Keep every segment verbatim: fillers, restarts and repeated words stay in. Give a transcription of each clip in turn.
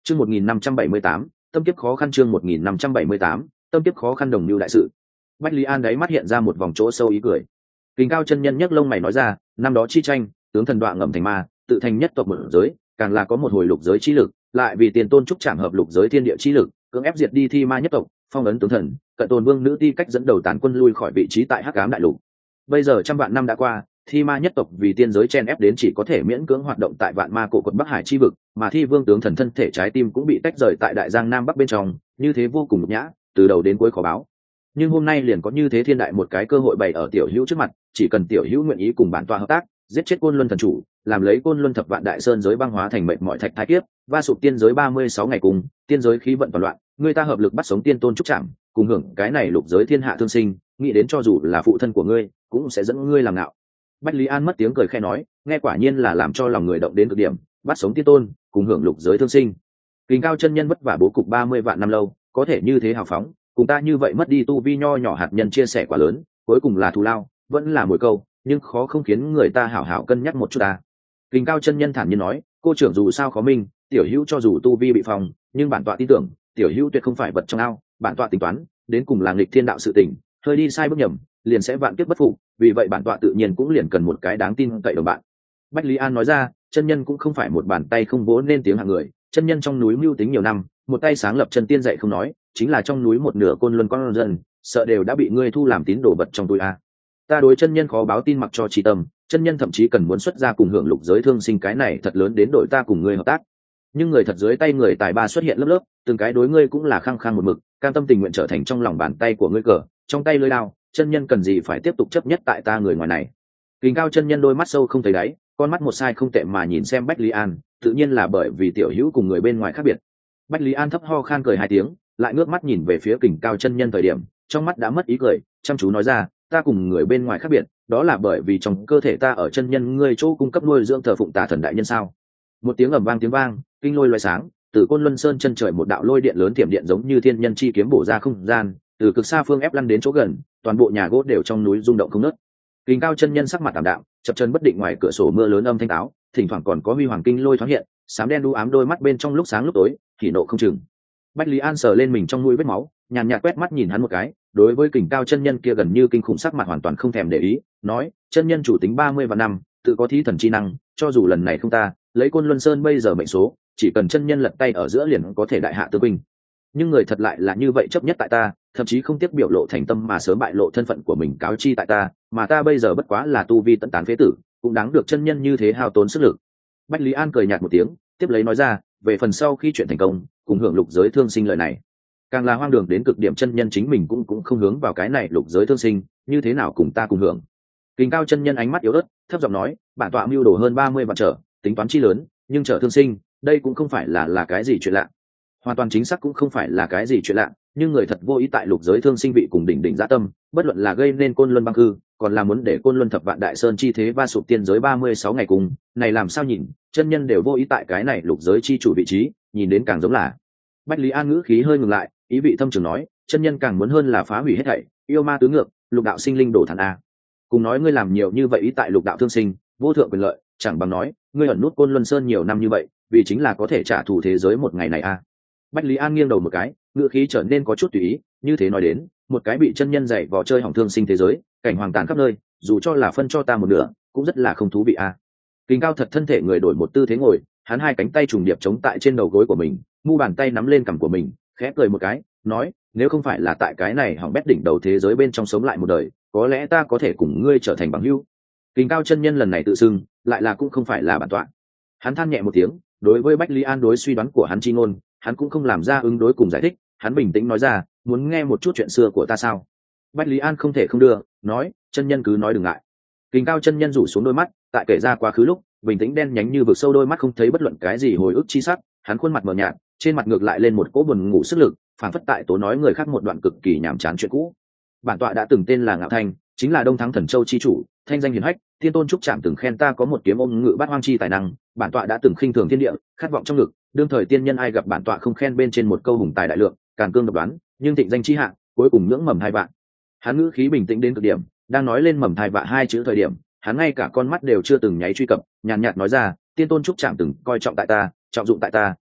Chương một nghìn năm trăm bảy mươi tám, tâm kiếp khó khăn. Chương một nghìn năm trăm bảy mươi tám, tâm kiếp khó khăn. Đồng lưu đại sự. Bách Lý An đáy mắt hiện ra một vòng chỗ sâu ý cười. Kình Cao chân nhân nhấc lông mày nói ra, năm đó chi tranh, tướng thần đoạn ngầm thành ma, tự thành nhất tộc một giới, càng là có một hồi lục giới chi lực, lại vì tiền tôn trúc chạm hợp lục giới thiên địa chi lực, cưỡng ép diệt đi thi ma nhất tộc, phong ấn tướng thần, cận tồn vương nữ ti cách dẫn đầu tàn quân lui khỏi vị trí tại Hắc Ám đại lục. Bây giờ trăm vạn năm đã qua, thi ma nhất tộc vì tiên giới chen ép đến chỉ có thể miễn cưỡng hoạt động tại vạn ma cổ quật Bắc Hải chi vực, mà thi vương tướng thần thân thể trái tim cũng bị tách rời tại đại giang nam bắc bên trong, như thế vô cùng nhục nhã, từ đầu đến cuối khó báo. Nhưng hôm nay liền có như thế thiên đại một cái cơ hội bày ở tiểu hữu trước mặt, chỉ cần tiểu hữu nguyện ý cùng bản tọa hợp tác, giết chết Côn Luân thần chủ, làm lấy Côn Luân thập vạn đại sơn giới băng hóa thành mệnh mọi thạch thái kiếp, va sụp tiên giới ba mươi sáu ngày cùng, tiên giới khí vận toàn loạn, người ta hợp lực bắt sống tiên tôn trúc trảm, cùng hưởng cái này lục giới thiên hạ thương sinh, nghĩ đến cho dù là phụ thân của ngươi, cũng sẽ dẫn ngươi làm ngạo. Bách Lý An mất tiếng cười khẽ nói, nghe quả nhiên là làm cho lòng người động đến cực điểm, bắt sống tiên tôn, cùng hưởng lục giới thương sinh. Kình Cao chân nhân vất vả bố cục ba mươi vạn năm lâu, có thể như thế hào phóng, cùng ta như vậy mất đi tu vi nho nhỏ hạt nhân chia sẻ quá lớn, cuối cùng là thù lao, vẫn là mồi câu, nhưng khó không khiến người ta hảo hảo cân nhắc một chút ta. Kình Cao chân nhân thản nhiên nói, cô trưởng dù sao khó minh, tiểu hữu cho dù tu vi bị phòng, nhưng bản tọa tin tưởng, tiểu hữu tuyệt không phải vật trong ao, bản tọa tính toán, đến cùng là nghịch thiên đạo sự tình, hơi đi sai bước nhầm, liền sẽ vạn kiếp bất phục, vì vậy bản tọa tự nhiên cũng liền cần một cái đáng tin cậy đồng bạn. Bách Lý An nói ra, chân nhân cũng không phải một bàn tay không vỗ nên tiếng hạng người, chân nhân trong núi mưu tính nhiều năm, một tay sáng lập chân tiên dạy không nói, chính là trong núi một nửa Côn Luân con dân, sợ đều đã bị ngươi thu làm tín đồ vật trong túi a. Ta đối chân nhân khó báo tin mặc cho trí tâm, chân nhân thậm chí cần muốn xuất ra cùng hưởng lục giới thương sinh, cái này thật lớn đến đội ta cùng ngươi hợp tác. Nhưng người thật dưới tay người tài ba xuất hiện lớp lớp, từng cái đối ngươi cũng là khăng khăng một mực, cam tâm tình nguyện trở thành trong lòng bàn tay của ngươi cờ, trong tay lưỡi đao, chân nhân cần gì phải tiếp tục chấp nhất tại ta người ngoài này. Kình Cao chân nhân đôi mắt sâu không thấy đáy, con mắt một sai không tệ mà nhìn xem Bách Lý An, tự nhiên là bởi vì tiểu hữu cùng người bên ngoài khác biệt. Bách Lý An thấp ho khan cười hai tiếng, lại ngước mắt nhìn về phía Kình Cao chân nhân thời điểm, trong mắt đã mất ý cười, chăm chú nói ra, ta cùng người bên ngoài khác biệt, đó là bởi vì trong cơ thể ta ở chân nhân ngươi chỗ cung cấp nuôi dưỡng thờ phụng tà thần đại nhân sao. Một tiếng ầm vang tiếng vang, kinh lôi loé sáng, từ Côn Luân Sơn chân trời một đạo lôi điện lớn tiềm điện giống như thiên nhân chi kiếm bổ ra không gian, từ cực xa phương ép lăn đến chỗ gần, toàn bộ nhà gỗ đều trong núi rung động không ngớt. Kình Cao chân nhân sắc mặt tạm đạm, chập chân bất định, ngoài cửa sổ mưa lớn âm thanh táo, thỉnh thoảng còn có huy hoàng kinh lôi thoáng hiện, sám đen đu ám đôi mắt bên trong lúc sáng lúc tối, thì nộ không chừng. Bách Lý An sờ lên mình trong mũi vết máu, nhàn nhạt quét mắt nhìn hắn một cái, đối với Kình Cao chân nhân kia gần như kinh khủng sắc mặt hoàn toàn không thèm để ý, nói, chân nhân chủ tính ba mươi vạn năm, tự có thí thần chi năng, cho dù lần này không ta, lấy Côn Luân Sơn bây giờ mệnh số, chỉ cần chân nhân lật tay ở giữa liền có thể đại hạ tư binh. Nhưng người thật lại là như vậy chấp nhất tại ta, thậm chí không tiếc biểu lộ thành tâm mà sớm bại lộ thân phận của mình cáo chi tại ta, mà ta bây giờ bất quá là tu vi tận tán phế tử, cũng đáng được chân nhân như thế hao tốn sức lực. Bách Lý An cười nhạt một tiếng, tiếp lấy nói ra, về phần sau khi chuyện thành công, cùng hưởng lục giới thương sinh lời này, càng là hoang đường đến cực điểm, chân nhân chính mình cũng cũng không hướng vào cái này lục giới thương sinh, như thế nào cùng ta cùng hưởng. Kình Cao chân nhân ánh mắt yếu ớt, thấp giọng nói, bản tọa mưu đồ hơn ba mươi vạn trở, tính toán chi lớn, nhưng trở thương sinh, đây cũng không phải là là cái gì chuyện lạ. Hoàn toàn chính xác cũng không phải là cái gì chuyện lạ, nhưng người thật vô ý tại lục giới thương sinh vị cùng đỉnh đỉnh dã tâm, bất luận là gây nên Côn Luân băng hư, còn là muốn để Côn Luân thập vạn đại sơn chi thế va sụp tiên giới ba mươi sáu ngày cùng, này làm sao nhìn, chân nhân đều vô ý tại cái này lục giới chi chủ vị trí, nhìn đến càng giống là. Bách Lý An ngữ khí hơi ngừng lại, ý vị thâm trường nói, chân nhân càng muốn hơn là phá hủy hết thảy, yêu ma tứ ngược, lục đạo sinh linh đổ thản a. Cùng nói ngươi làm nhiều như vậy ý tại lục đạo thương sinh, vô thượng quyền lợi, chẳng bằng nói, ngươi ẩn nút Côn Luân Sơn nhiều năm như vậy, vì chính là có thể trả thù thế giới một ngày này a. Bách Lý An nghiêng đầu một cái, ngữ khí trở nên có chút tùy ý, như thế nói đến, một cái bị chân nhân dạy vò chơi hỏng thương sinh thế giới, cảnh hoàng tàn khắp nơi, dù cho là phân cho ta một nửa, cũng rất là không thú vị a. Kình Cao thật thân thể người đổi một tư thế ngồi, hắn hai cánh tay trùng điệp chống tại trên đầu gối của mình, mu bàn tay nắm lên cằm của mình, khẽ cười một cái, nói, nếu không phải là tại cái này hỏng bét đỉnh đầu thế giới bên trong sống lại một đời, có lẽ ta có thể cùng ngươi trở thành bằng hữu. Kình Cao chân nhân lần này tự xưng, lại là cũng không phải là bản tọa. Hắn than nhẹ một tiếng, đối với Bách Lý An đối suy đoán của hắn chi ngôn, hắn cũng không làm ra ứng đối cùng giải thích, hắn bình tĩnh nói ra, muốn nghe một chút chuyện xưa của ta sao? Bách Lý An không thể không đưa, nói, chân nhân cứ nói đừng ngại. Kình Cao chân nhân rủ xuống đôi mắt, tại kể ra quá khứ lúc, bình tĩnh đen nhánh như vực sâu đôi mắt không thấy bất luận cái gì hồi ức chi sắc, hắn khuôn mặt mờ nhạt, trên mặt ngược lại lên một cỗ buồn ngủ sức lực, phảng phất tại tố nói người khác một đoạn cực kỳ nhàm chán chuyện cũ. Bản tọa đã từng tên là Ngạo Thanh, chính là Đông Thắng Thần Châu chi chủ, thanh danh hiển hách, thiên tôn trúc trạm từng khen ta có một kiếm ôm ngự bát hoang chi tài năng, bản tọa đã từng khinh thường thiên địa, khát vọng trong ngực, đương thời tiên nhân ai gặp bản tọa không khen bên trên một câu hùng tài đại lượng, càn cương độc đoán, nhưng thịnh danh chi hạ, cuối cùng nhưỡng mầm hai vạn. Hắn ngữ khí bình tĩnh đến cực điểm, đang nói lên mầm thai vạ hai chữ thời điểm, hắn ngay cả con mắt đều chưa từng nháy truy cập, nhàn nhạt nói ra, tiên tôn trúc trạm từng coi trọng tại ta, trọng dụng tại ta,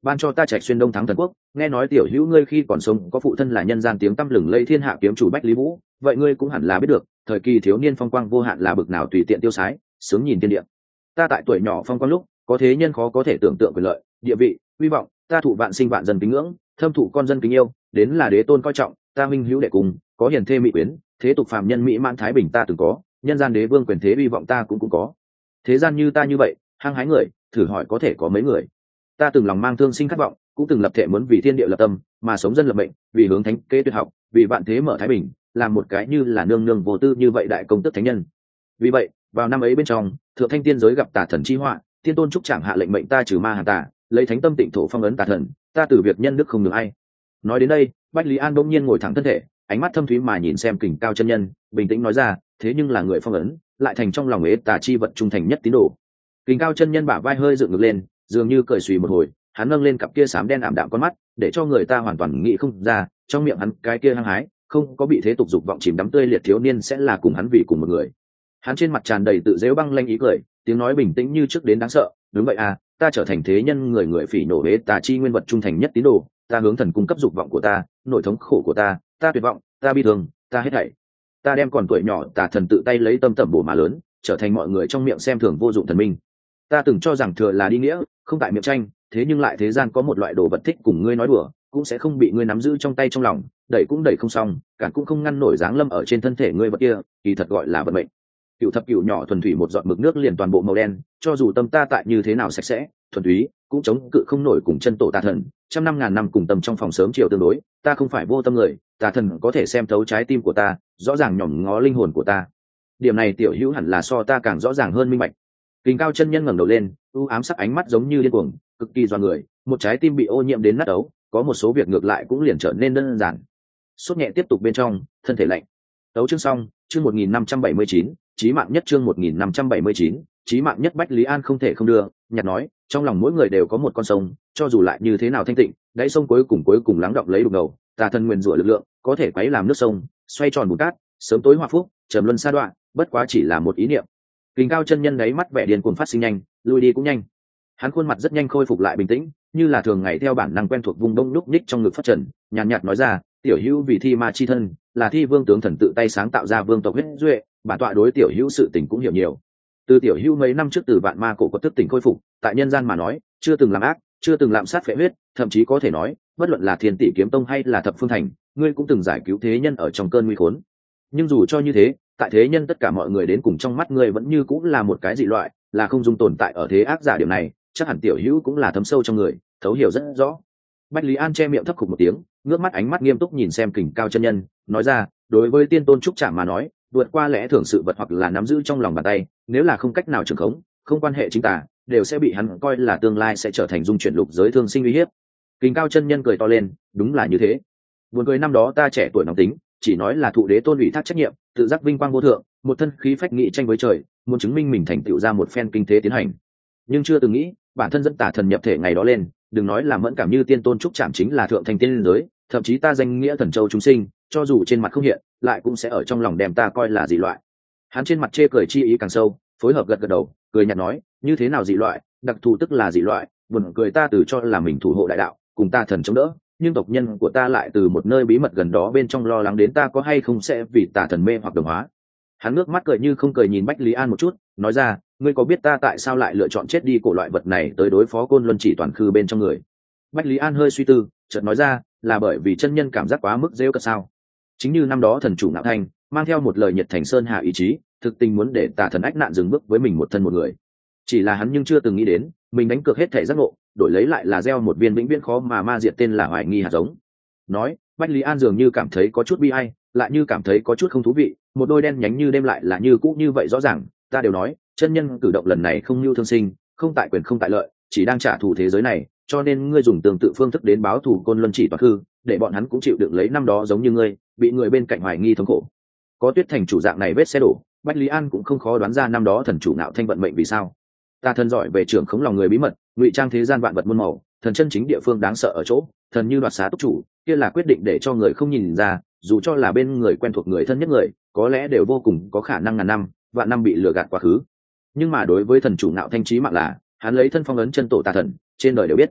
ban cho ta Trạch Xuyên Đông thắng thần quốc. Nghe nói tiểu hữu ngươi khi còn sống có phụ thân là nhân gian tiếng tăm lừng lây thiên hạ kiếm chủ Bách Lý Vũ, vậy ngươi cũng hẳn là biết được thời kỳ thiếu niên phong quang vô hạn là bực nào tùy tiện tiêu sái, sướng nhìn thiên địa. Ta tại tuổi nhỏ phong quang lúc có thế nhân khó có thể tưởng tượng quyền lợi, địa vị, hy vọng, ta thụ vạn sinh vạn dân kính ngưỡng, thâm thụ con dân kính yêu, đến là đế tôn coi trọng, ta minh hữu đệ cùng, có hiền thê mỹ quyến, thế tục phàm nhân mỹ mãn thái bình ta từng có, nhân gian đế vương quyền thế hy vọng ta cũng cũng có. Thế gian như ta như vậy hăng hái người, thử hỏi có thể có mấy người. Ta từng lòng mang thương sinh khát vọng, cũng từng lập thể muốn vì thiên địa lập tâm mà sống dân lập mệnh, vì hướng thánh kế tuyệt học, vì vạn thế mở thái bình, làm một cái như là nương nương vô tư như vậy đại công tức thánh nhân. Vì vậy vào năm ấy bên trong thượng thanh tiên giới gặp tà thần chi họa, tiên tôn trúc chẳng hạ lệnh mệnh ta trừ ma hàn tà, lấy thánh tâm tịnh thổ phong ấn tà thần, ta từ việc nhân đức không được ai. Nói đến đây Bách Lý An bỗng nhiên ngồi thẳng thân thể, ánh mắt thâm thúy mà nhìn xem Kình Cao chân nhân, bình tĩnh nói ra, thế nhưng là người phong ấn lại thành trong lòng ế tà chi vật trung thành nhất tín đồ. Kình Cao chân nhân bả vai hơi dựng ngược lên, dường như cười xùy một hồi, hắn nâng lên cặp kia xám đen ảm đạm con mắt, để cho người ta hoàn toàn nghĩ không ra trong miệng hắn cái kia hăng hái không có bị thế tục dục vọng chìm đắm tươi liệt thiếu niên sẽ là cùng hắn vì cùng một người. Hắn trên mặt tràn đầy tự dễu băng lanh ý cười, tiếng nói bình tĩnh như trước đến đáng sợ, đúng vậy à, ta trở thành thế nhân người người phỉ nổ ế tà chi nguyên vật trung thành nhất tín đồ, ta hướng thần cung cấp dục vọng của ta, nỗi thống khổ của ta, ta tuyệt vọng, ta bi thương, ta hết thảy. Ta đem còn tuổi nhỏ tà thần tự tay lấy tâm tẩm bổ mà lớn, trở thành mọi người trong miệng xem thường vô dụng thần minh. Ta từng cho rằng thừa là đi nghĩa, không tại miệng tranh, thế nhưng lại thế gian có một loại đồ vật thích cùng ngươi nói đùa, cũng sẽ không bị ngươi nắm giữ trong tay trong lòng, đẩy cũng đẩy không xong, cản cũng không ngăn nổi dáng lâm ở trên thân thể ngươi vật kia, kỳ thật gọi là vận mệnh. Cựu thập cựu nhỏ thuần thủy một giọt mực nước liền toàn bộ màu đen, cho dù tâm ta tại như thế nào sạch sẽ thuần túy cũng chống cự không nổi cùng chân tổ tà thần, trăm năm ngàn năm cùng tâm trong phòng sớm chiều tương đối, ta không phải vô tâm người, tà thần có thể xem thấu trái tim của ta, rõ ràng nhòm ngó linh hồn của ta. Điểm này tiểu hữu hẳn là so ta càng rõ ràng hơn minh bạch. Kình Cao chân nhân ngẩng đầu lên, u ám sắc ánh mắt giống như điên cuồng, cực kỳ doan người, một trái tim bị ô nhiễm đến nát ấu, có một số việc ngược lại cũng liền trở nên đơn giản. Sốt nhẹ tiếp tục bên trong, thân thể lạnh. Tấu chương xong, chương một nghìn năm trăm bảy mươi chín, chí mạng nhất chương một nghìn năm trăm bảy mươi chín, chí mạng nhất. Bách Lý An không thể không đưa, nhạt nói, trong lòng mỗi người đều có một con sông, cho dù lại như thế nào thanh tịnh, đáy sông cuối cùng cuối cùng lắng đọng lấy đục ngầu, tà thần nguyên rủa lực lượng, có thể quấy làm nước sông xoay tròn bùn cát, sớm tối hòa phúc, trầm luân sa đoạn, bất quá chỉ là một ý niệm. Kình Cao chân nhân đáy mắt vẻ điên cuồng phát sinh nhanh, lui đi cũng nhanh. Hắn khuôn mặt rất nhanh khôi phục lại bình tĩnh, như là thường ngày theo bản năng quen thuộc vùng đông lúc nhích trong ngực phát trần, nhàn nhạt nói ra, tiểu hữu vì thi ma chi thân, là thi vương tướng thần tự tay sáng tạo ra vương tộc huyết duệ, bản tọa đối tiểu hữu sự tình cũng hiểu nhiều. Từ tiểu hữu mấy năm trước từ vạn ma cổ có thức tỉnh khôi phục, tại nhân gian mà nói, chưa từng làm ác, chưa từng lạm sát phệ huyết, thậm chí có thể nói, bất luận là Thiên Tỷ kiếm tông hay là Thập Phương thành, ngươi cũng từng giải cứu thế nhân ở trong cơn nguy khốn. Nhưng dù cho như thế, tại thế nhân tất cả mọi người đến cùng trong mắt ngươi vẫn như cũng là một cái dị loại, là không dung tồn tại ở thế ác giả điểm này, chắc hẳn tiểu hữu cũng là thấm sâu trong người, thấu hiểu rất rõ. Bách Lý An che miệng thấp khục một tiếng, ngước mắt ánh mắt nghiêm túc nhìn xem Kình Cao chân nhân, nói ra, đối với tiên tôn trúc trảm mà nói, vượt qua lẽ thường sự vật hoặc là nắm giữ trong lòng bàn tay, nếu là không cách nào trường khống, không quan hệ chính tà, đều sẽ bị hắn coi là tương lai sẽ trở thành dung chuyển lục giới thương sinh uy hiếp. Kình Cao chân nhân cười to lên, đúng là như thế. Buồn cười năm đó ta trẻ tuổi nóng tính, chỉ nói là thụ đế tôn ủy thác trách nhiệm, tự giác vinh quang vô thượng, một thân khí phách nghị tranh với trời, muốn chứng minh mình thành tựu ra một phen kinh thế tiến hành. Nhưng chưa từng nghĩ, bản thân dẫn tà thần nhập thể ngày đó lên, đừng nói là mẫn cảm như tiên tôn trúc trảm chính là thượng thành tiên giới, thậm chí ta danh nghĩa thần châu chúng sinh, cho dù trên mặt không hiện, lại cũng sẽ ở trong lòng đem ta coi là dị loại. Hắn trên mặt chê cười chi ý càng sâu, phối hợp gật gật đầu, cười nhạt nói, như thế nào dị loại, đặc thù tức là dị loại, buồn cười ta từ cho là mình thủ hộ đại đạo, cùng ta thần chống đỡ, nhưng tộc nhân của ta lại từ một nơi bí mật gần đó bên trong lo lắng đến ta có hay không sẽ vì tà thần mê hoặc đồng hóa. Hắn ngước mắt cười như không cười nhìn Bách Lý An một chút, nói ra, ngươi có biết ta tại sao lại lựa chọn chết đi cổ loại vật này tới đối phó Côn Luân Chỉ toàn khư bên trong người? Bách Lý An hơi suy tư, chợt nói ra, là bởi vì chân nhân cảm giác quá mức rêu cợt sao? Chính như năm đó thần chủ Nạo Thanh mang theo một lời nhiệt thành sơn hạ ý chí, thực tình muốn để tà thần ách nạn dừng bước với mình một thân một người. Chỉ là hắn nhưng chưa từng nghĩ đến, mình đánh cược hết thể giác ngộ, đổi lấy lại là gieo một viên vĩnh viễn khó mà ma diệt tên là hoài nghi hạt giống. Nói, Bách Lý An dường như cảm thấy có chút bi ai, lại như cảm thấy có chút không thú vị, một đôi đen nhánh như đêm lại là như cũ như vậy rõ ràng, ta đều nói, chân nhân cử động lần này không nhu thương sinh, không tại quyền không tại lợi, chỉ đang trả thù thế giới này, cho nên ngươi dùng tương tự phương thức đến báo thù Côn Luân Chỉ toàn khư, để bọn hắn cũng chịu đựng lấy năm đó giống như ngươi, bị người bên cạnh hoài nghi thống khổ. Có Tuyết Thành chủ dạng này vết xe đổ, Bách Lý An cũng không khó đoán ra năm đó thần chủ Nạo Thanh vận mệnh vì sao. Ta thần giỏi về trưởng khống lòng người bí mật, ngụy trang thế gian vạn vật muôn màu, thần chân chính địa phương đáng sợ ở chỗ, thần như đoạt xá túc chủ, kia là quyết định để cho người không nhìn ra, dù cho là bên người quen thuộc người thân nhất người, có lẽ đều vô cùng có khả năng ngàn năm, vạn năm bị lừa gạt quá khứ. Nhưng mà đối với thần chủ Nạo Thanh chí mạng là, hắn lấy thân phong ấn chân tổ tà thần, trên đời đều biết.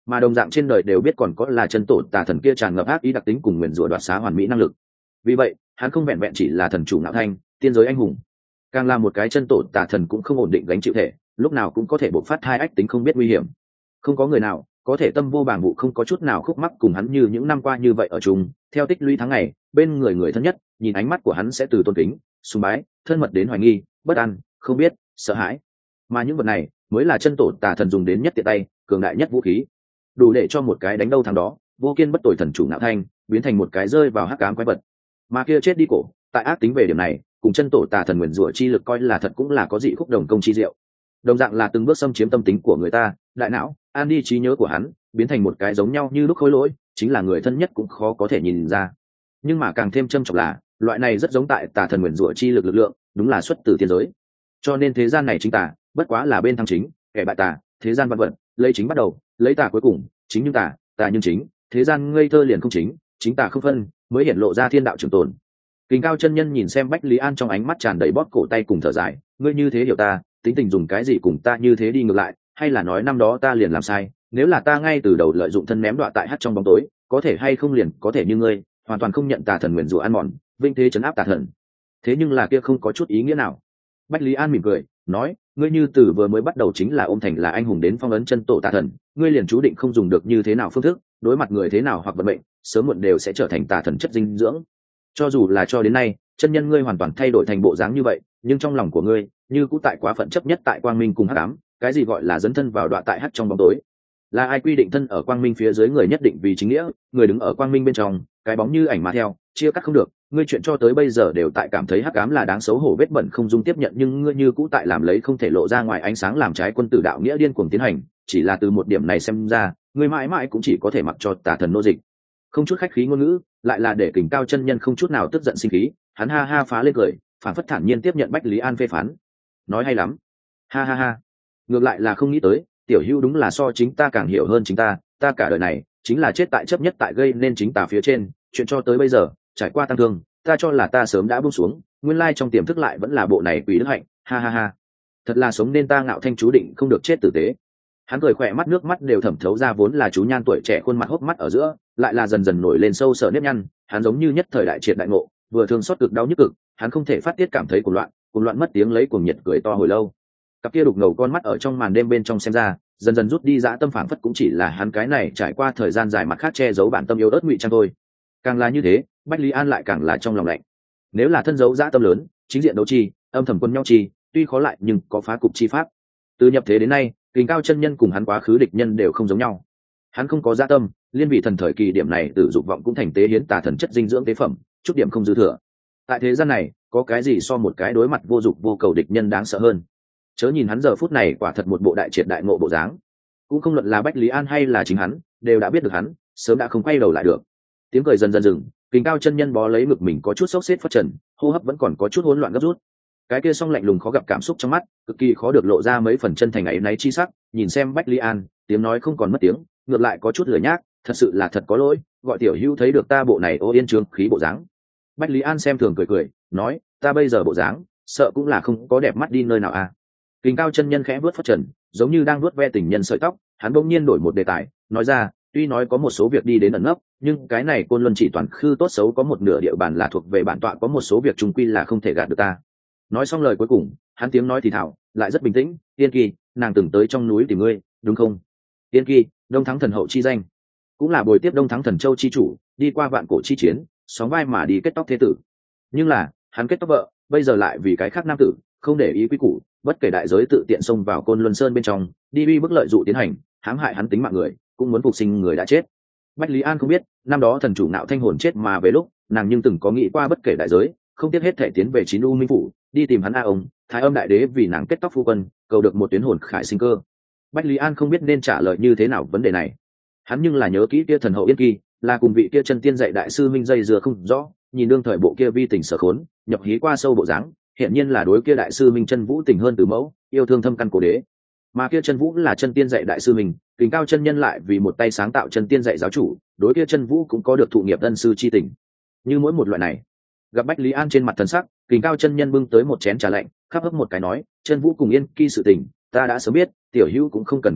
mà đồng dạng trên đời đều biết còn có là chân tổ tà thần kia tràn ngập ác ý đặc tính cùng nguyền rủa đoạt xá hoàn mỹ năng lực. Vì vậy hắn không vẹn vẹn chỉ là thần chủ Ngạo Thanh, tiên giới anh hùng, càng là một cái chân tổ tà thần cũng không ổn định gánh chịu thể, lúc nào cũng có thể bộc phát hai ách tính không biết nguy hiểm. Không có người nào có thể tâm vô bàng vụ, không có chút nào khúc mắc cùng hắn như những năm qua như vậy ở chung, theo tích lũy tháng ngày, bên người người thân nhất, nhìn ánh mắt của hắn sẽ từ tôn kính, sùng bái, thân mật đến hoài nghi, bất an, không biết, sợ hãi. Mà những vật này mới là chân tổ tà thần dùng đến nhất tiện tay, cường đại nhất vũ khí, đủ để cho một cái đánh đâu thằng đó, vô kiên bất tội thần chủ Ngạo Thanh biến thành một cái rơi vào hắc ám quái vật. Mà kia chết đi cổ, tại ác tính về điểm này, cùng chân tổ tà thần nguyền rủa chi lực coi là thật cũng là có dị khúc đồng công chi diệu. Đồng dạng là từng bước xâm chiếm tâm tính của người ta, đại não, an đi trí nhớ của hắn, biến thành một cái giống nhau như lúc khối lỗi, chính là người thân nhất cũng khó có thể nhìn ra. Nhưng mà càng thêm châm trọng là, loại này rất giống tại tà thần nguyền rủa chi lực lực lượng, đúng là xuất từ thiên giới. Cho nên thế gian này chính tà, bất quá là bên thăng chính, kẻ bại tà, thế gian vạn vật, lấy chính bắt đầu, lấy tà cuối cùng, chính nhưng tà, tà nhưng chính, thế gian ngây thơ liền không chính, chính tà không phân, mới hiện lộ ra thiên đạo trường tồn. Kình Cao chân nhân nhìn xem Bách Lý An trong ánh mắt tràn đầy bóp cổ tay cùng thở dài, ngươi như thế hiểu ta, tính tình dùng cái gì cùng ta như thế đi ngược lại, hay là nói năm đó ta liền làm sai, nếu là ta ngay từ đầu lợi dụng thân ném đọa tại hắt trong bóng tối, có thể hay không liền có thể như ngươi, hoàn toàn không nhận tà thần nguyền rủa ăn mòn, vinh thế trấn áp tà thần. Thế nhưng là kia không có chút ý nghĩa nào. Bách Lý An mỉm cười, nói, ngươi như từ vừa mới bắt đầu chính là ôm thành là anh hùng đến phong ấn chân tổ tà thần, ngươi liền chú định không dùng được như thế nào phương thức, đối mặt người thế nào hoặc vận mệnh, sớm muộn đều sẽ trở thành tà thần chất dinh dưỡng. Cho dù là cho đến nay, chân nhân ngươi hoàn toàn thay đổi thành bộ dáng như vậy, nhưng trong lòng của ngươi, như cũng tại quá phận chấp nhất tại quang minh cùng hắc ám, cái gì gọi là dấn thân vào đoạn tại hắc trong bóng tối? Là ai quy định thân ở quang minh phía dưới người nhất định vì chính nghĩa, người đứng ở quang minh bên trong, cái bóng như ảnh mà theo, chia cắt không được, ngươi chuyện cho tới bây giờ đều tại cảm thấy hắc ám là đáng xấu hổ vết bẩn không dung tiếp nhận, nhưng ngươi như cũ tại làm lấy không thể lộ ra ngoài ánh sáng làm trái quân tử đạo nghĩa điên cuồng tiến hành, chỉ là từ một điểm này xem ra, ngươi mãi mãi cũng chỉ có thể mặc cho tà thần nô dịch. Không chút khách khí ngôn ngữ, lại là để Kình Cao chân nhân không chút nào tức giận sinh khí, hắn ha ha phá lên cười, phản phất thản nhiên tiếp nhận Bách Lý An phê phán. Nói hay lắm. Ha ha ha. Ngược lại là không nghĩ tới, tiểu hữu đúng là so chính ta càng hiểu hơn chính ta, ta cả đời này chính là chết tại chấp nhất tại gây nên chính tà phía trên, chuyện cho tới bây giờ, trải qua tăng thương, ta cho là ta sớm đã buông xuống, nguyên lai trong tiềm thức lại vẫn là bộ này quỷ đức hạnh, ha ha ha. Thật là sống nên ta Ngạo Thanh chú định không được chết tử tế. Hắn cười khỏe mắt nước mắt đều thẩm thấu ra, vốn là chú nhan tuổi trẻ khuôn mặt hốc mắt ở giữa, lại là dần dần nổi lên sâu sợ nếp nhăn, hắn giống như nhất thời đại triệt đại ngộ, vừa thương xót cực đau nhức cực, hắn không thể phát tiết cảm thấy cuồng loạn, cuồng loạn mất tiếng lấy cuồng nhiệt cười to hồi lâu. Cặp kia đục ngầu con mắt ở trong màn đêm bên trong xem ra, dần dần rút đi dã tâm phảng phất cũng chỉ là hắn cái này trải qua thời gian dài mặt khác che giấu bản tâm yếu ớt ngụy trang thôi. Càng là như thế, Bách Lý An lại càng là trong lòng lạnh. Nếu là thân giấu dã tâm lớn, chính diện đấu chi, âm thầm quân nhau chi, tuy khó lại nhưng có phá cục chi pháp. Từ nhập thế đến nay, Kình Cao chân nhân cùng hắn quá khứ địch nhân đều không giống nhau. Hắn không có dã tâm, liên vị thần thời kỳ điểm này tự dục vọng cũng thành tế hiến tà thần chất dinh dưỡng tế phẩm, chút điểm không dư thừa. Tại thế gian này, có cái gì so một cái đối mặt vô dục vô cầu địch nhân đáng sợ hơn? Chớ nhìn hắn giờ phút này quả thật một bộ đại triệt đại ngộ bộ dáng, cũng không luận là Bách Lý An hay là chính hắn, đều đã biết được hắn, sớm đã không quay đầu lại được. Tiếng cười dần dần dừng, Kình Cao chân nhân bó lấy ngực mình có chút sốc xếp phất trần, hô hấp vẫn còn có chút hỗn loạn gấp rút. Cái kia song lạnh lùng khó gặp cảm xúc trong mắt, cực kỳ khó được lộ ra mấy phần chân thành ấy náy chi sắc, nhìn xem Bách Lý An, tiếng nói không còn mất tiếng, ngược lại có chút lười nhác, thật sự là thật có lỗi, gọi tiểu hữu thấy được ta bộ này ô yên trướng khí bộ dáng. Bách Lý An xem thường cười cười, nói, ta bây giờ bộ dáng, sợ cũng là không có đẹp mắt đi nơi nào à. Kình Cao chân nhân khẽ vuốt phất trần, giống như đang vuốt ve tình nhân sợi tóc, hắn bỗng nhiên đổi một đề tài, nói ra, tuy nói có một số việc đi đến ẩn nấp, nhưng cái này Côn Luân chỉ toàn khư tốt xấu có một nửa địa bàn là thuộc về bản tọa, có một số việc trùng quy là không thể gạt được ta. Nói xong lời cuối cùng, hắn tiếng nói thì thảo, lại rất bình tĩnh, Tiên Kỳ, nàng từng tới trong núi tìm ngươi, đúng không? Tiên Kỳ, Đông Thắng thần hậu chi danh, cũng là bồi tiếp Đông Thắng thần châu chi chủ, đi qua vạn cổ chi chiến, sóng vai mà đi kết tóc thế tử. Nhưng là, hắn kết tóc vợ, bây giờ lại vì cái khác nam tử, không để ý quy củ, bất kể đại giới tự tiện xông vào Côn Luân Sơn bên trong, đi uy bức lợi dụ tiến hành, hãm hại hắn tính mạng người, cũng muốn phục sinh người đã chết. Bách Lý An không biết, năm đó thần chủ Nạo Thanh hồn chết mà về lúc, nàng nhưng từng có nghĩ qua bất kể đại giới, không tiếc hết thể tiến về chín u minh phủ, đi tìm hắn a ông, Thái Âm đại đế vì nàng kết tóc phu quân, cầu được một tuyến hồn khải sinh cơ. Bách Lý An không biết nên trả lời như thế nào vấn đề này. Hắn nhưng là nhớ kỹ kia thần hậu Yên Kỳ, là cùng vị kia chân tiên dạy đại sư minh dây dưa không rõ, nhìn đương thời bộ kia vi tình sở khốn, nhập hí qua sâu bộ dáng, hiện nhiên là đối kia đại sư minh chân vũ tình hơn từ mẫu, yêu thương thâm căn cổ đế. Mà kia chân vũ là chân tiên dạy đại sư mình, Kình Cao chân nhân lại vì một tay sáng tạo chân tiên dạy giáo chủ, đối kia chân vũ cũng có được thụ nghiệp ân sư chi tình. Như mỗi một loại này, gặp Bách Lý An trên mặt thần sắc, Kình Cao chân nhân bưng tới một chén trà lạnh, khắp hấp một cái nói, chân vũ cùng Yên Kỳ sự tình, ta đã sớm biết, tiểu hữu cũng không cần kiếm kỵ,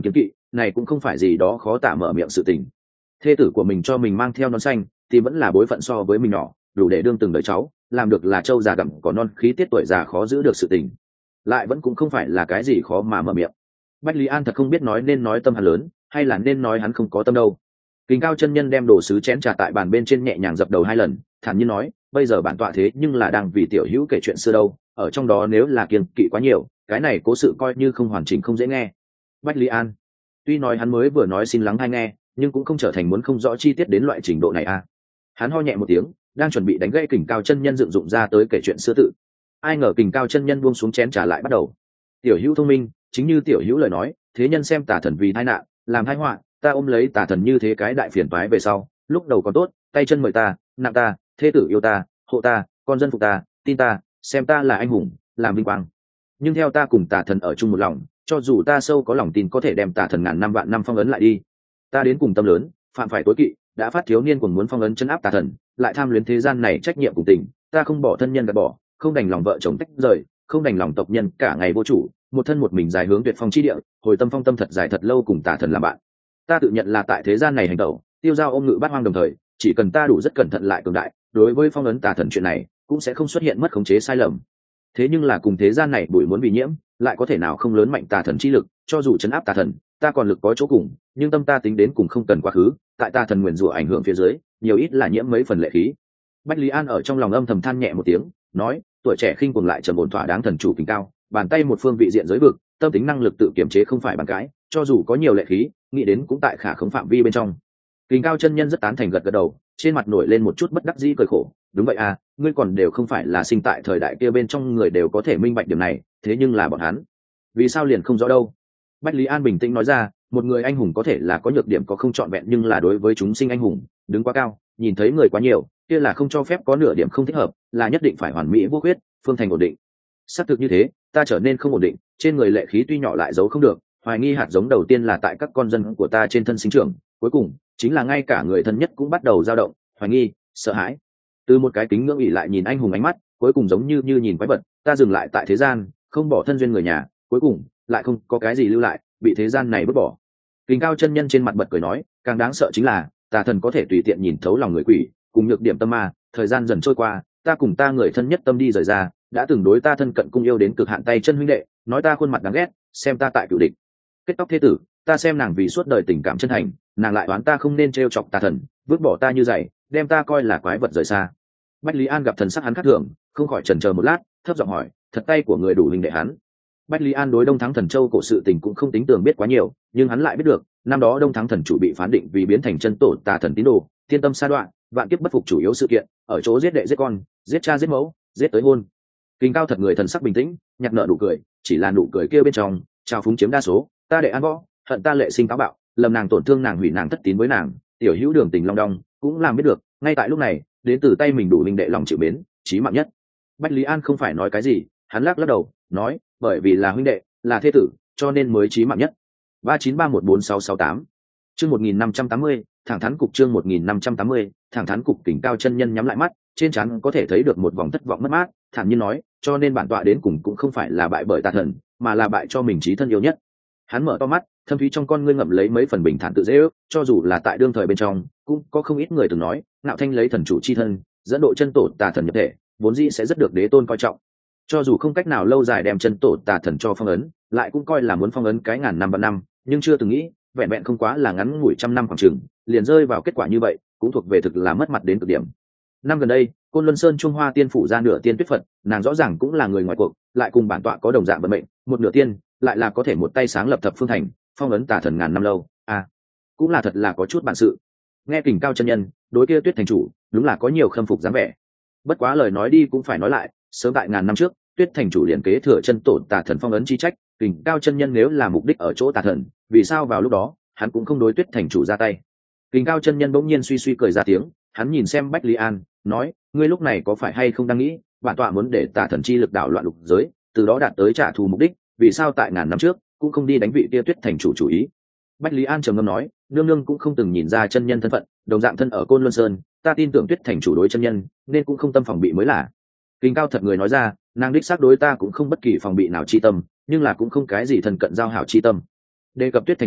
này cũng không phải gì đó khó tả mở miệng sự tình. Thê tử của mình cho mình mang theo nón xanh thì vẫn là bối phận so với mình nhỏ, đủ để đương từng đời cháu, làm được là trâu già gặm cỏ non, khí tiết tuổi già khó giữ được sự tình, lại vẫn cũng không phải là cái gì khó mà mở miệng. Bách Lý An thật không biết nói nên nói tâm hắn lớn hay là nên nói hắn không có tâm đâu. Kình Cao chân nhân đem đồ sứ chén trà tại bàn bên trên nhẹ nhàng dập đầu hai lần, thản nhiên nói, bây giờ bản tọa thế nhưng là đang vì tiểu hữu kể chuyện xưa đâu, ở trong đó nếu là kiêng kỵ quá nhiều, cái này cố sự coi như không hoàn chỉnh không dễ nghe. Bách Lý An tuy nói hắn mới vừa nói xin lắng hay nghe, nhưng cũng không trở thành muốn không rõ chi tiết đến loại trình độ này à. Hắn ho nhẹ một tiếng, đang chuẩn bị đánh gãy Kình Cao chân nhân dựng dụng ra tới kể chuyện xưa tự. Ai ngờ Kình Cao chân nhân buông xuống chén trà lại bắt đầu. Tiểu hữu thông minh, chính như tiểu hữu lời nói, thế nhân xem tà thần vì tai nạn, làm tai họa, ta ôm lấy tà thần như thế cái đại phiền toái về sau, lúc đầu còn tốt, tay chân mời ta, nặng ta, thế tử yêu ta, hộ ta, con dân phục ta, tin ta, xem ta là anh hùng, làm vinh quang. Nhưng theo ta cùng tà thần ở chung một lòng, cho dù ta sâu có lòng tin có thể đem tà thần ngàn năm vạn năm phong ấn lại đi, ta đến cùng tâm lớn, phạm phải tối kỵ, đã phát thiếu niên cùng muốn phong ấn chân áp tà thần, lại tham luyến thế gian này trách nhiệm cùng tình, ta không bỏ thân nhân gạt bỏ, không đành lòng vợ chồng tách rời, không đành lòng tộc nhân cả ngày vô chủ, một thân một mình dài hướng tuyệt phong chi địa, hồi tâm phong tâm thật dài thật lâu cùng tà thần làm bạn. Ta tự nhận là tại thế gian này hành tẩu, tiêu giao ôm ngự bát hoang đồng thời, chỉ cần ta đủ rất cẩn thận lại cường đại, đối với phong ấn tà thần chuyện này cũng sẽ không xuất hiện mất khống chế sai lầm. Thế nhưng là cùng thế gian này bụi muốn bị nhiễm, lại có thể nào không lớn mạnh tà thần chi lực, cho dù chấn áp tà thần, ta còn lực có chỗ cùng, nhưng tâm ta tính đến cùng không cần quá khứ, tại tà thần nguyền rủa ảnh hưởng phía dưới, nhiều ít là nhiễm mấy phần lệ khí. Bách Lý An ở trong lòng âm thầm than nhẹ một tiếng, nói, tuổi trẻ khinh cuồng lại trầm ổn thỏa đáng thần chủ Kình Cao, bàn tay một phương vị diện giới vực, tâm tính năng lực tự kiểm chế không phải bàn cãi, cho dù có nhiều lệ khí, nghĩ đến cũng tại khả khống phạm vi bên trong. Kình Cao chân nhân rất tán thành gật gật đầu, trên mặt nổi lên một chút bất đắc dĩ cười khổ, đúng vậy à, ngươi còn đều không phải là sinh tại thời đại kia bên trong người đều có thể minh bạch điểm này, thế nhưng là bọn hắn, vì sao liền không rõ đâu. Bách Lý An bình tĩnh nói ra, một người anh hùng có thể là có nhược điểm có không trọn vẹn, nhưng là đối với chúng sinh anh hùng, đứng quá cao, nhìn thấy người quá nhiều, kia là không cho phép có nửa điểm không thích hợp, là nhất định phải hoàn mỹ vô khuyết, phương thành ổn định. Xác thực như thế, ta trở nên không ổn định, trên người lệ khí tuy nhỏ lại giấu không được, hoài nghi hạt giống đầu tiên là tại các con dân của ta trên thân sinh trưởng, cuối cùng chính là ngay cả người thân nhất cũng bắt đầu dao động, hoài nghi, sợ hãi. Từ một cái kính ngưỡng ỉ lại nhìn anh hùng ánh mắt, cuối cùng giống như như nhìn quái vật, ta dừng lại tại thế gian, không bỏ thân duyên người nhà, cuối cùng lại không có cái gì lưu lại, bị thế gian này vứt bỏ. Kình Cao chân nhân trên mặt bật cười nói, càng đáng sợ chính là tà thần có thể tùy tiện nhìn thấu lòng người quỷ, cùng nhược điểm tâm ma, thời gian dần trôi qua, ta cùng ta người thân nhất tâm đi rời ra, đã từng đối ta thân cận cung yêu đến cực hạn tay chân huynh đệ, nói ta khuôn mặt đáng ghét, xem ta tại cựu địch. Kết tóc thế tử, ta xem nàng vì suốt đời tình cảm chân thành, nàng lại đoán ta không nên trêu chọc tà thần, vứt bỏ ta như giày, đem ta coi là quái vật rời xa. Bách Lý An gặp thần sắc hắn khác thường, không khỏi chần chờ một lát, thấp giọng hỏi, thật tay của người đủ hình đệ hắn. Bách Lý An đối Đông Thắng Thần Châu cổ sự tình cũng không tính tường biết quá nhiều, nhưng hắn lại biết được, năm đó Đông Thắng Thần chủ bị phán định vì biến thành chân tổ tà thần tín đồ, thiên tâm sa đoạn, vạn kiếp bất phục chủ yếu sự kiện, ở chỗ giết đệ giết con, giết cha giết mẫu, giết tới hôn. Kình Cao thật người thần sắc bình tĩnh, nhặt nợ nụ cười, chỉ là nụ cười kia bên trong, trào phúng chiếm đa số, ta đệ an võ, hận ta lệ sinh táo bạo, lầm nàng tổn thương nàng hủy nàng thất tín với nàng, tiểu hữu đường tình long đong, cũng làm biết được, ngay tại lúc này, đến từ tay mình đủ linh đệ lòng chịu mến, chí mạng nhất. Bách Lý An không phải nói cái gì, hắn lắc lắc đầu, nói, bởi vì là huynh đệ, là thế tử, cho nên mới chí mạng nhất. ba chín ba một bốn sáu sáu tám chương một nghìn năm trăm tám mươi, thẳng thắn cục chương một nghìn năm trăm tám mươi, thẳng thắn cục. Kình Cao chân nhân nhắm lại mắt, trên trán có thể thấy được một vòng thất vọng mất mát, thản nhiên nói, cho nên bản tọa đến cùng cũng không phải là bại bởi tà thần, mà là bại cho mình chí thân yêu nhất. Hắn mở to mắt, thâm thúy trong con ngươi ngậm lấy mấy phần bình thản tự dễ ước, cho dù là tại đương thời bên trong, cũng có không ít người từng nói, ngạo thanh lấy thần chủ chi thân, dẫn độ chân tổ tà thần nhập thể, vốn dĩ sẽ rất được đế tôn coi trọng. Cho dù không cách nào lâu dài đem chân tổ tà thần cho phong ấn, lại cũng coi là muốn phong ấn cái ngàn năm vạn năm, nhưng chưa từng nghĩ, vẹn vẹn không quá là ngắn ngủi trăm năm khoảng chừng, liền rơi vào kết quả như vậy, cũng thuộc về thực là mất mặt đến cực điểm. Năm gần đây, Côn Luân Sơn Trung Hoa tiên phủ ra nửa tiên tuyết Phật, nàng rõ ràng cũng là người ngoài cuộc, lại cùng bản tọa có đồng dạng vận mệnh, một nửa tiên, lại là có thể một tay sáng lập thập phương thành, phong ấn tà thần ngàn năm lâu, à, cũng là thật là có chút bản sự. Nghe Kình Cao chân nhân, đối kia Tuyết thành chủ, đúng là có nhiều khâm phục dáng vẻ. Bất quá lời nói đi cũng phải nói lại, sớm tại ngàn năm trước, Tuyết thành chủ liền kế thừa chân tổ tà thần phong ấn chi trách, Kình Cao chân nhân nếu là mục đích ở chỗ tà thần, vì sao vào lúc đó, hắn cũng không đối Tuyết thành chủ ra tay. Kình Cao chân nhân bỗng nhiên suy suy cười ra tiếng, hắn nhìn xem Bách Lý An, nói, ngươi lúc này có phải hay không đang nghĩ, bản tọa muốn để tà thần chi lực đảo loạn lục giới, từ đó đạt tới trả thù mục đích, vì sao tại ngàn năm trước cũng không đi đánh vị kia Tuyết thành chủ chủ ý. Bách Lý An trầm ngâm nói, nương nương cũng không từng nhìn ra chân nhân thân phận, đồng dạng thân ở Côn Luân Sơn, ta tin tưởng Tuyết thành chủ đối chân nhân, nên cũng không tâm phòng bị mới là. Kình Cao thật người nói ra, nàng đích xác đối ta cũng không bất kỳ phòng bị nào chi tâm, nhưng là cũng không cái gì thân cận giao hảo chi tâm. Đề cập Tuyết thành chủ,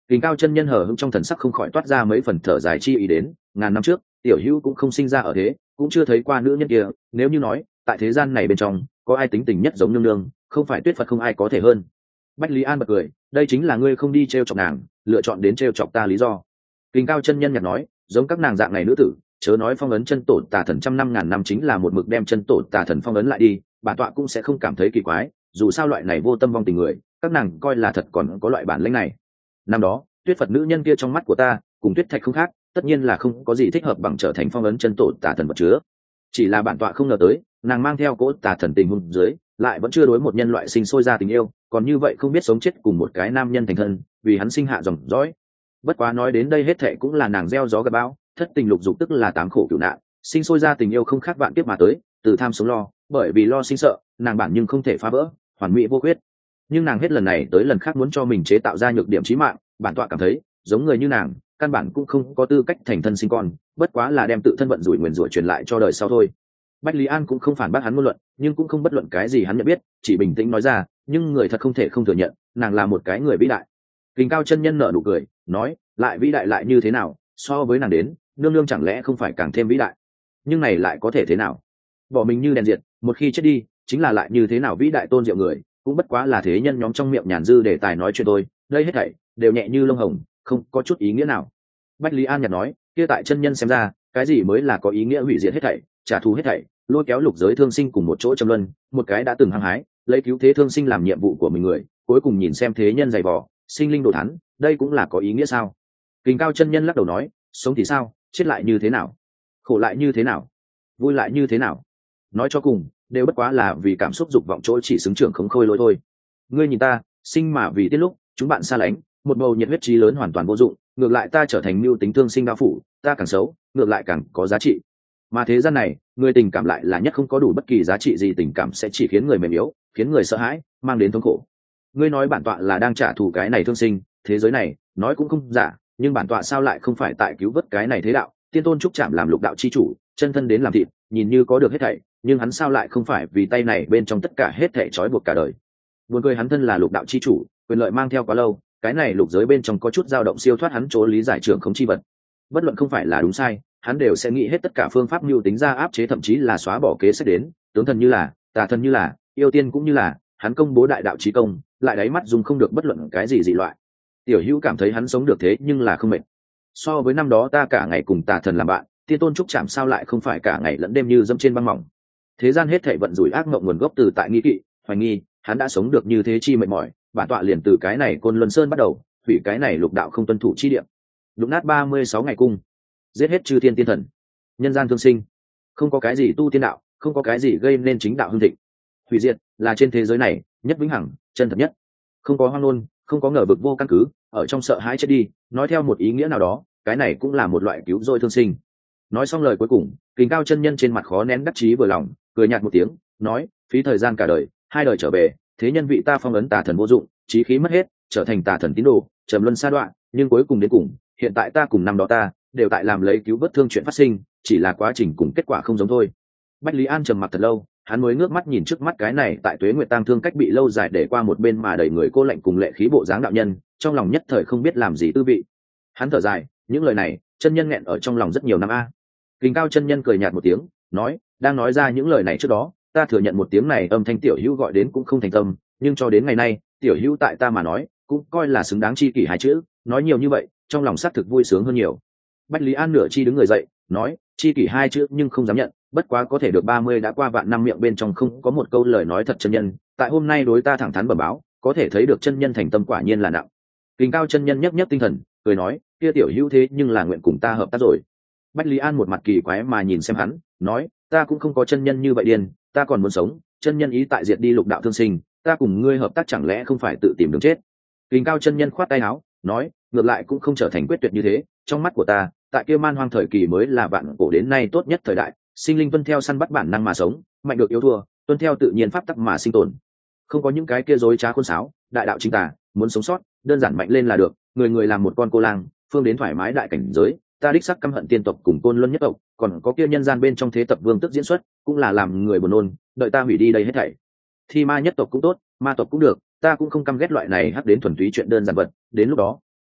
Kình Cao chân nhân hờ hững trong thần sắc không khỏi toát ra mấy phần thở dài chi ý đến, ngàn năm trước, tiểu hữu cũng không sinh ra ở thế, cũng chưa thấy qua nữ nhân kia, nếu như nói, tại thế gian này bên trong, có ai tính tình nhất giống nương nương, không phải Tuyết Phật không ai có thể hơn. Bách Lý An bật cười, đây chính là ngươi không đi trêu chọc nàng, lựa chọn đến trêu chọc ta lý do. Kình Cao chân nhân nhạt nói, giống các nàng dạng này nữ tử, chớ nói phong ấn chân tổ tà thần trăm năm ngàn năm chính là một mực đem chân tổ tà thần phong ấn lại đi, bản tọa cũng sẽ không cảm thấy kỳ quái, dù sao loại này vô tâm vong tình người, các nàng coi là thật còn có loại bản lĩnh này. Năm đó, Tuyết Phật nữ nhân kia trong mắt của ta, cùng Tuyết Thạch không khác, tất nhiên là không có gì thích hợp bằng trở thành phong ấn chân tổ tà thần vật chứa. Chỉ là bản tọa không ngờ tới, nàng mang theo cỗ tà thần tình hung dưới, lại vẫn chưa đối một nhân loại sinh sôi ra tình yêu, còn như vậy không biết sống chết cùng một cái nam nhân thành thân, vì hắn sinh hạ dòng dõi. Bất quá nói đến đây hết thệ cũng là nàng gieo gió gặt bão, thất tình lục dục tức là tám khổ cửu nạn, sinh sôi ra tình yêu không khác vạn kiếp mà tới, từ tham sống lo, bởi vì lo sinh sợ, nàng bản nhưng không thể phá vỡ, hoàn mỹ vô khuyết. Nhưng nàng hết lần này tới lần khác muốn cho mình chế tạo ra nhược điểm chí mạng, bản tọa cảm thấy, giống người như nàng, căn bản cũng không có tư cách thành thân sinh con, bất quá là đem tự thân vận rủi nguyền rủa truyền lại cho đời sau thôi. Bách Lý An cũng không phản bác hắn ngôn luận, nhưng cũng không bất luận cái gì hắn nhận biết, chỉ bình tĩnh nói ra, nhưng người thật không thể không thừa nhận, nàng là một cái người vĩ đại. Kình Cao chân nhân nở nụ cười, nói, lại vĩ đại lại như thế nào, so với nàng đến, nương nương chẳng lẽ không phải càng thêm vĩ đại? Nhưng này lại có thể thế nào? Bỏ mình như đèn diệt, một khi chết đi, chính là lại như thế nào vĩ đại tôn diệu người, cũng bất quá là thế nhân nhóm trong miệng nhàn dư để tài nói chuyện tôi, đây hết thảy đều nhẹ như lông hồng, không có chút ý nghĩa nào. Bách Lý An nhạt nói, kia tại chân nhân xem ra, cái gì mới là có ý nghĩa hủy diệt hết thảy, trả thù hết thảy, lôi kéo lục giới thương sinh cùng một chỗ châm luân, một cái đã từng hăng hái, lấy cứu thế thương sinh làm nhiệm vụ của mình người, cuối cùng nhìn xem thế nhân dày vò, sinh linh đồ thán, đây cũng là có ý nghĩa sao? Kình Cao chân nhân lắc đầu nói, sống thì sao, chết lại như thế nào, khổ lại như thế nào, vui lại như thế nào, nói cho cùng đều bất quá là vì cảm xúc dục vọng chỗ chỉ xứng trưởng không khôi lỗi thôi. Ngươi nhìn ta, sinh mà vì tiết lúc chúng bạn xa lánh, một bầu nhiệt huyết trí lớn hoàn toàn vô dụng, ngược lại ta trở thành mưu tính thương sinh đao phủ, ta càng xấu ngược lại càng có giá trị. Mà thế gian này, người tình cảm lại là nhất không có đủ bất kỳ giá trị gì, tình cảm sẽ chỉ khiến người mềm yếu, khiến người sợ hãi, mang đến thống khổ. Ngươi nói bản tọa là đang trả thù cái này thương sinh, thế giới này nói cũng không giả, nhưng bản tọa sao lại không phải tại cứu vớt cái này thế đạo, tiên tôn trúc chạm làm lục đạo chi chủ, chân thân đến làm thịt, nhìn như có được hết thảy, nhưng hắn sao lại không phải vì tay này bên trong tất cả hết thảy trói buộc cả đời. Buồn cười, hắn thân là lục đạo chi chủ, quyền lợi mang theo quá lâu, cái này lục giới bên trong có chút dao động siêu thoát hắn chỗ lý giải trưởng không chi vật. Bất luận không phải là đúng sai, hắn đều sẽ nghĩ hết tất cả phương pháp mưu tính ra áp chế, thậm chí là xóa bỏ kế sách đến, tướng thần như là, tà thần như là, yêu tiên cũng như là, hắn công bố đại đạo chí công, lại đáy mắt dùng không được bất luận cái gì dị loại. Tiểu Hữu cảm thấy hắn sống được thế nhưng là không mệt. So với năm đó ta cả ngày cùng tà thần làm bạn, tiên tôn trúc chạm sao lại không phải cả ngày lẫn đêm như dẫm trên băng mỏng. Thế gian hết thảy vận rủi ác mộng nguồn gốc từ tại nghi kỵ, hoài nghi, hắn đã sống được như thế chi mệt mỏi, bản tọa liền từ cái này Côn Luân Sơn bắt đầu, hủy cái này lục đạo không tuân thủ chi địa, đụng nát ba mươi sáu ngày cung, giết hết chư thiên tiên thần, nhân gian thương sinh, không có cái gì tu tiên đạo, không có cái gì gây nên chính đạo hưng thịnh. Hủy diệt là trên thế giới này nhất vĩnh hằng, chân thật nhất, không có hoang ngôn, không có ngờ vực vô căn cứ, ở trong sợ hãi chết đi, nói theo một ý nghĩa nào đó, cái này cũng là một loại cứu rỗi thương sinh. Nói xong lời cuối cùng, Kình Cao chân nhân trên mặt khó nén đắc chí vừa lòng, cười nhạt một tiếng, nói, phí thời gian cả đời, hai đời trở về, thế nhân vị ta phong ấn tà thần vô dụng, chí khí mất hết, trở thành tà thần tín đồ, trầm luân sa đoạn, nhưng cuối cùng đến cùng, hiện tại ta cùng năm đó ta đều tại làm lấy cứu vớt thương chuyện phát sinh, chỉ là quá trình cùng kết quả không giống thôi. Bách Lý An trầm mặc thật lâu, hắn mới ngước mắt nhìn trước mắt cái này tại Tuế Nguyệt tang thương cách bị lâu dài để qua một bên mà đầy người cô lạnh cùng lệ khí bộ dáng đạo nhân, trong lòng nhất thời không biết làm gì tư vị. Hắn thở dài, những lời này, chân nhân nghẹn ở trong lòng rất nhiều năm a. Kình Cao chân nhân cười nhạt một tiếng, nói, đang nói ra những lời này trước đó, ta thừa nhận một tiếng này âm thanh Tiểu Hữu gọi đến cũng không thành tâm, nhưng cho đến ngày nay, Tiểu Hữu tại ta mà nói, cũng coi là xứng đáng chi kỷ hai chữ, nói nhiều như vậy, trong lòng xác thực vui sướng hơn nhiều. Bách Lý An nửa chi đứng người dậy, nói, chi kỷ hai chữ nhưng không dám nhận, bất quá có thể được ba mươi đã qua vạn năm miệng bên trong không có một câu lời nói thật chân nhân, tại hôm nay đối ta thẳng thắn bẩm báo, có thể thấy được chân nhân thành tâm quả nhiên là nặng. Kình Cao chân nhân nhấc nhấc tinh thần, cười nói, kia Tiểu Hữu thế nhưng là nguyện cùng ta hợp tác rồi. Bách Lý An một mặt kỳ quái mà nhìn xem hắn, nói, ta cũng không có chân nhân như vậy điên, ta còn muốn sống, chân nhân ý tại diệt đi lục đạo thương sinh, ta cùng ngươi hợp tác chẳng lẽ không phải tự tìm đường chết. Kình Cao chân nhân khoát tay áo, nói, ngược lại cũng không trở thành quyết tuyệt như thế, trong mắt của ta, tại kia man hoang thời kỳ mới là vạn cổ đến nay tốt nhất thời đại, sinh linh tuân theo săn bắt bản năng mà sống, mạnh được yếu thua, tuân theo tự nhiên pháp tắc mà sinh tồn, không có những cái kia dối trá khôn sáo, đại đạo chính tà, muốn sống sót, đơn giản mạnh lên là được, người người làm một con cô lang, phương đến thoải mái đại cảnh giới. Ta đích sắc căm hận tiên tộc cùng Côn Luân nhất tộc, còn có kia nhân gian bên trong thế tập vương tức diễn xuất, cũng là làm người buồn nôn, đợi ta hủy đi đây hết thảy. Thi ma nhất tộc cũng tốt, ma tộc cũng được, ta cũng không căm ghét loại này hắc đến thuần túy chuyện đơn giản vật, đến lúc đó,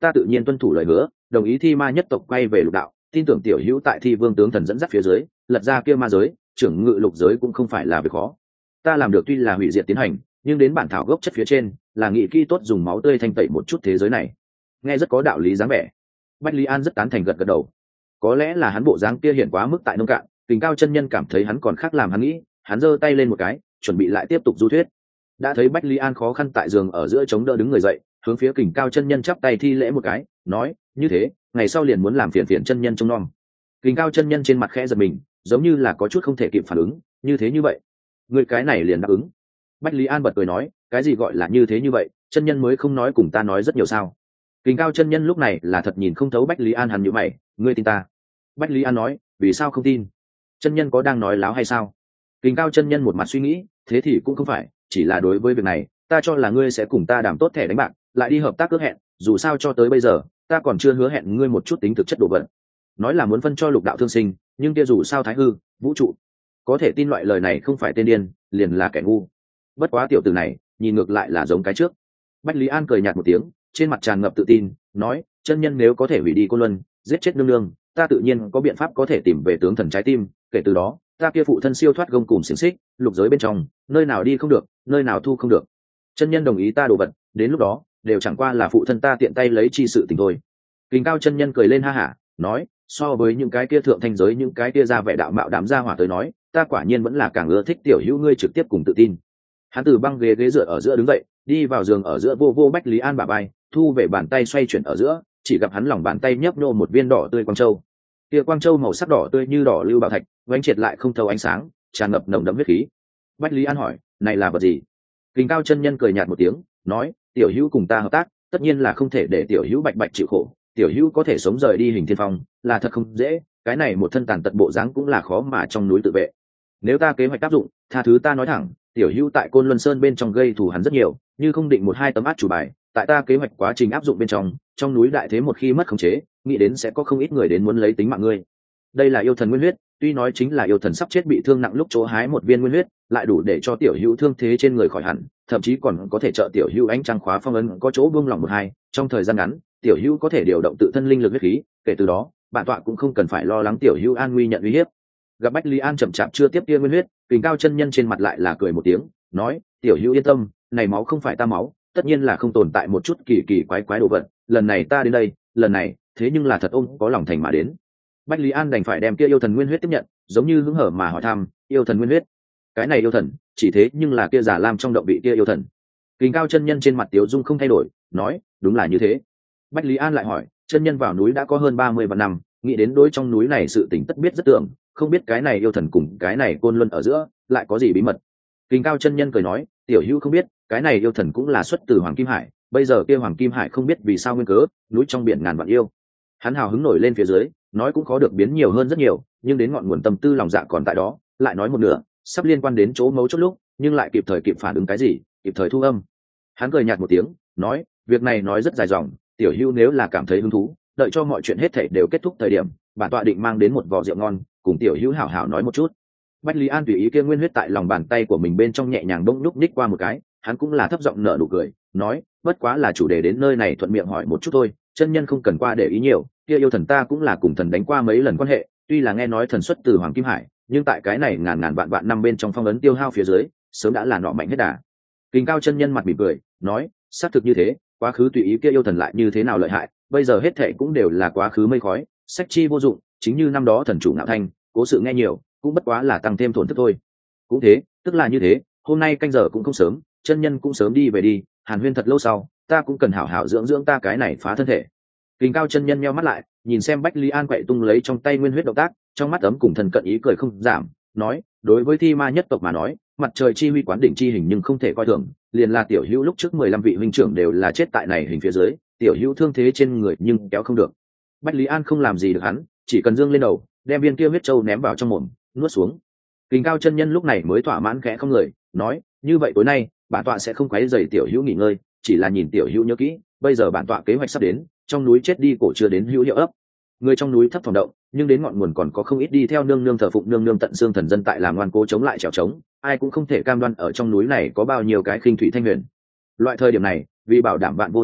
ta tự nhiên tuân thủ lời hứa, đồng ý thi ma nhất tộc quay về lục đạo, tin tưởng tiểu hữu tại thi vương tướng thần dẫn dắt phía dưới lật ra kia ma giới, trưởng ngự lục giới cũng không phải là việc khó. Ta làm được tuy là hủy diệt tiến hành, nhưng đến bản thảo gốc chất phía trên là nghị kỹ tốt dùng máu tươi thanh tẩy một chút thế giới này. Nghe rất có đạo lý dáng vẻ. Bách Lý An rất tán thành gật gật đầu. Có lẽ là hắn bộ dáng kia hiện quá mức tại nông cạn, Kình Cao chân nhân cảm thấy hắn còn khác làm hắn nghĩ, hắn giơ tay lên một cái, chuẩn bị lại tiếp tục du thuyết. Đã thấy Bách Lý An khó khăn tại giường ở giữa chống đỡ đứng người dậy, hướng phía Kình Cao chân nhân chắp tay thi lễ một cái, nói: "Như thế, ngày sau liền muốn làm phiền phiền chân nhân trông nom." Kình Cao chân nhân trên mặt khẽ giật mình, giống như là có chút không thể kịp phản ứng, "Như thế như vậy, người cái này liền đáp ứng?" Bách Lý An bật cười nói: "Cái gì gọi là như thế như vậy, chân nhân mới không nói cùng ta nói rất nhiều sao?" Kình Cao chân nhân lúc này là thật nhìn không thấu Bách Lý An, hắn nhíu mày: "Ngươi tin ta?" Bách Lý An nói: "Vì sao không tin? Chân nhân có đang nói láo hay sao?" Kình Cao chân nhân một mặt suy nghĩ: "Thế thì cũng không phải, chỉ là đối với việc này, ta cho là ngươi sẽ cùng ta đảm tốt thẻ đánh bạc, lại đi hợp tác ước hẹn, dù sao cho tới bây giờ, ta còn chưa hứa hẹn ngươi một chút tính thực chất đồ vật. Nói là muốn phân cho lục đạo thương sinh, nhưng kia dù sao thái hư, vũ trụ, có thể tin loại lời này không phải tên điên, liền là kẻ ngu. Bất quá tiểu tử này, nhìn ngược lại là giống cái trước." Bách Lý An cười nhạt một tiếng, trên mặt tràn ngập tự tin, nói: "Chân nhân nếu có thể hủy đi Côn Luân, giết chết nương nương, ta tự nhiên có biện pháp có thể tìm về tướng thần trái tim, kể từ đó, ta kia phụ thân siêu thoát gông cùm xiềng xích, lục giới bên trong, nơi nào đi không được, nơi nào thu không được. Chân nhân đồng ý ta đồ vật, đến lúc đó, đều chẳng qua là phụ thân ta tiện tay lấy chi sự tình thôi." Kình Cao chân nhân cười lên ha hả, nói: "So với những cái kia thượng thanh giới, những cái kia ra vẻ đạo mạo đám gia hỏa tới nói, ta quả nhiên vẫn là càng ưa thích tiểu hữu ngươi trực tiếp cùng tự tin." Hắn từ băng ghế ghế dựa ở giữa đứng dậy, đi vào giường ở giữa vô vô Bách Lý An bả vai, thu về bàn tay xoay chuyển ở giữa, chỉ gặp hắn lòng bàn tay nhấp nhô một viên đỏ tươi quang châu. Kia quang châu màu sắc đỏ tươi như đỏ lưu bảo thạch, vánh triệt lại không thấu ánh sáng, tràn ngập nồng đậm huyết khí. Bách Lý An hỏi: "Này là vật gì?" Kình Cao chân nhân cười nhạt một tiếng, nói: "Tiểu hữu cùng ta hợp tác, tất nhiên là không thể để tiểu hữu bạch bạch chịu khổ. Tiểu hữu có thể sống rời đi hình thiên phong, là thật không dễ, cái này một thân tàn tật bộ dáng cũng là khó mà trong núi tự vệ. Nếu ta kế hoạch áp dụng, tha thứ ta nói thẳng, tiểu hữu tại Côn Luân Sơn bên trong gây thù hắn rất nhiều, như không định một hai tấm át chủ bài, tại ta kế hoạch quá trình áp dụng bên trong, trong núi đại thế một khi mất khống chế, nghĩ đến sẽ có không ít người đến muốn lấy tính mạng ngươi. Đây là yêu thần nguyên huyết, tuy nói chính là yêu thần sắp chết bị thương nặng lúc chỗ hái một viên nguyên huyết, lại đủ để cho tiểu hữu thương thế trên người khỏi hẳn, thậm chí còn có thể trợ tiểu hữu ánh trăng khóa phong ấn có chỗ buông lỏng một hai, trong thời gian ngắn, tiểu hữu có thể điều động tự thân linh lực huyết khí, kể từ đó, bản tọa cũng không cần phải lo lắng tiểu hữu an nguy nhận uy hiếp." Gặp Bách Lý An chậm chạp chưa tiếp kia nguyên huyết, Kình Cao chân nhân trên mặt lại là cười một tiếng, nói: "Tiểu hữu yên tâm, này máu không phải ta máu, tất nhiên là không tồn tại một chút kỳ kỳ quái quái đồ vật, lần này ta đến đây, lần này, thế nhưng là thật ôm có lòng thành mà đến." Bách Lý An đành phải đem kia yêu thần nguyên huyết tiếp nhận, giống như hứng hở mà hỏi thăm: "Yêu thần nguyên huyết? Cái này yêu thần, chỉ thế nhưng là kia giả lam trong động bị kia yêu thần?" Kình Cao chân nhân trên mặt tiếu dung không thay đổi, nói: "Đúng là như thế." Bách Lý An lại hỏi: "Chân nhân vào núi đã có hơn ba mươi vạn năm, nghĩ đến đối trong núi này sự tình tất biết rất tưởng, không biết cái này yêu thần cùng cái này Côn Luân ở giữa lại có gì bí mật?" Kình Cao chân nhân cười nói: "Tiểu hữu không biết, cái này yêu thần cũng là xuất từ Hoàng Kim Hải, bây giờ kia Hoàng Kim Hải không biết vì sao nguyên cớ, núi trong biển ngàn vạn yêu." Hắn hào hứng nổi lên phía dưới, nói cũng khó được biến nhiều hơn rất nhiều, nhưng đến ngọn nguồn tâm tư lòng dạ còn tại đó, lại nói một nửa, sắp liên quan đến chỗ mấu chốt lúc, nhưng lại kịp thời kịp phản ứng cái gì, kịp thời thu âm. Hắn cười nhạt một tiếng, nói: "Việc này nói rất dài dòng, tiểu hữu nếu là cảm thấy hứng thú, đợi cho mọi chuyện hết thảy đều kết thúc thời điểm, bản tọa định mang đến một vò rượu ngon, cùng tiểu hữu hảo hảo nói một chút." Bách Lý An tùy ý kia nguyên huyết tại lòng bàn tay của mình bên trong nhẹ nhàng bỗng nhúc nhích qua một cái, hắn cũng là thấp giọng nở nụ cười, nói: "Bất quá là chủ đề đến nơi này thuận miệng hỏi một chút thôi, chân nhân không cần qua để ý nhiều, kia yêu thần ta cũng là cùng thần đánh qua mấy lần quan hệ, tuy là nghe nói thần xuất từ Hoàng Kim Hải, nhưng tại cái này ngàn ngàn vạn vạn năm bên trong phong ấn tiêu hao phía dưới, sớm đã là nọ mạnh hết đà." Kình Cao chân nhân mặt mỉm cười, nói: "Xác thực như thế, quá khứ tùy ý kia yêu thần lại như thế nào lợi hại, bây giờ hết thệ cũng đều là quá khứ mây khói, sách chi vô dụng, chính như năm đó thần chủ Ngạo Thanh, cố sự nghe nhiều, cũng bất quá là tăng thêm tổn thất thôi." "Cũng thế, tức là như thế, hôm nay canh giờ cũng không sớm, chân nhân cũng sớm đi về đi, hàn huyên thật lâu sau, ta cũng cần hảo hảo dưỡng dưỡng ta cái này phá thân thể." Kình Cao chân nhân nheo mắt lại, nhìn xem Bách Lý An quậy tung lấy trong tay nguyên huyết động tác, trong mắt ấm cùng thần cận ý cười không giảm, nói: "Đối với thi ma nhất tộc mà nói, mặt trời chi huy quán đỉnh chi hình nhưng không thể coi thường, liền là tiểu hữu lúc trước mười lăm vị huynh trưởng đều là chết tại này hình phía dưới, tiểu hữu thương thế trên người nhưng kéo không được." Bách Lý An không làm gì được hắn, chỉ cần dương lên đầu, đem viên kia huyết châu ném vào trong mồm, nuốt xuống. Kình Cao chân nhân lúc này mới thỏa mãn khẽ không lời, nói: "Như vậy tối nay, bản tọa sẽ không quấy rầy tiểu hữu nghỉ ngơi, chỉ là nhìn tiểu hữu nhớ kỹ, bây giờ bản tọa kế hoạch sắp đến, trong núi chết đi cổ chưa đến hữu hiệu ấp. Người trong núi thấp phòng động, nhưng đến ngọn nguồn còn có không ít đi theo nương nương thờ phụng nương nương tận xương thần dân tại làm ngoan cố chống lại trèo trống, ai cũng không thể cam đoan ở trong núi này có bao nhiêu cái khinh thủy thanh huyền. Loại thời điểm này, vì bảo đảm vạn vô nhất thất,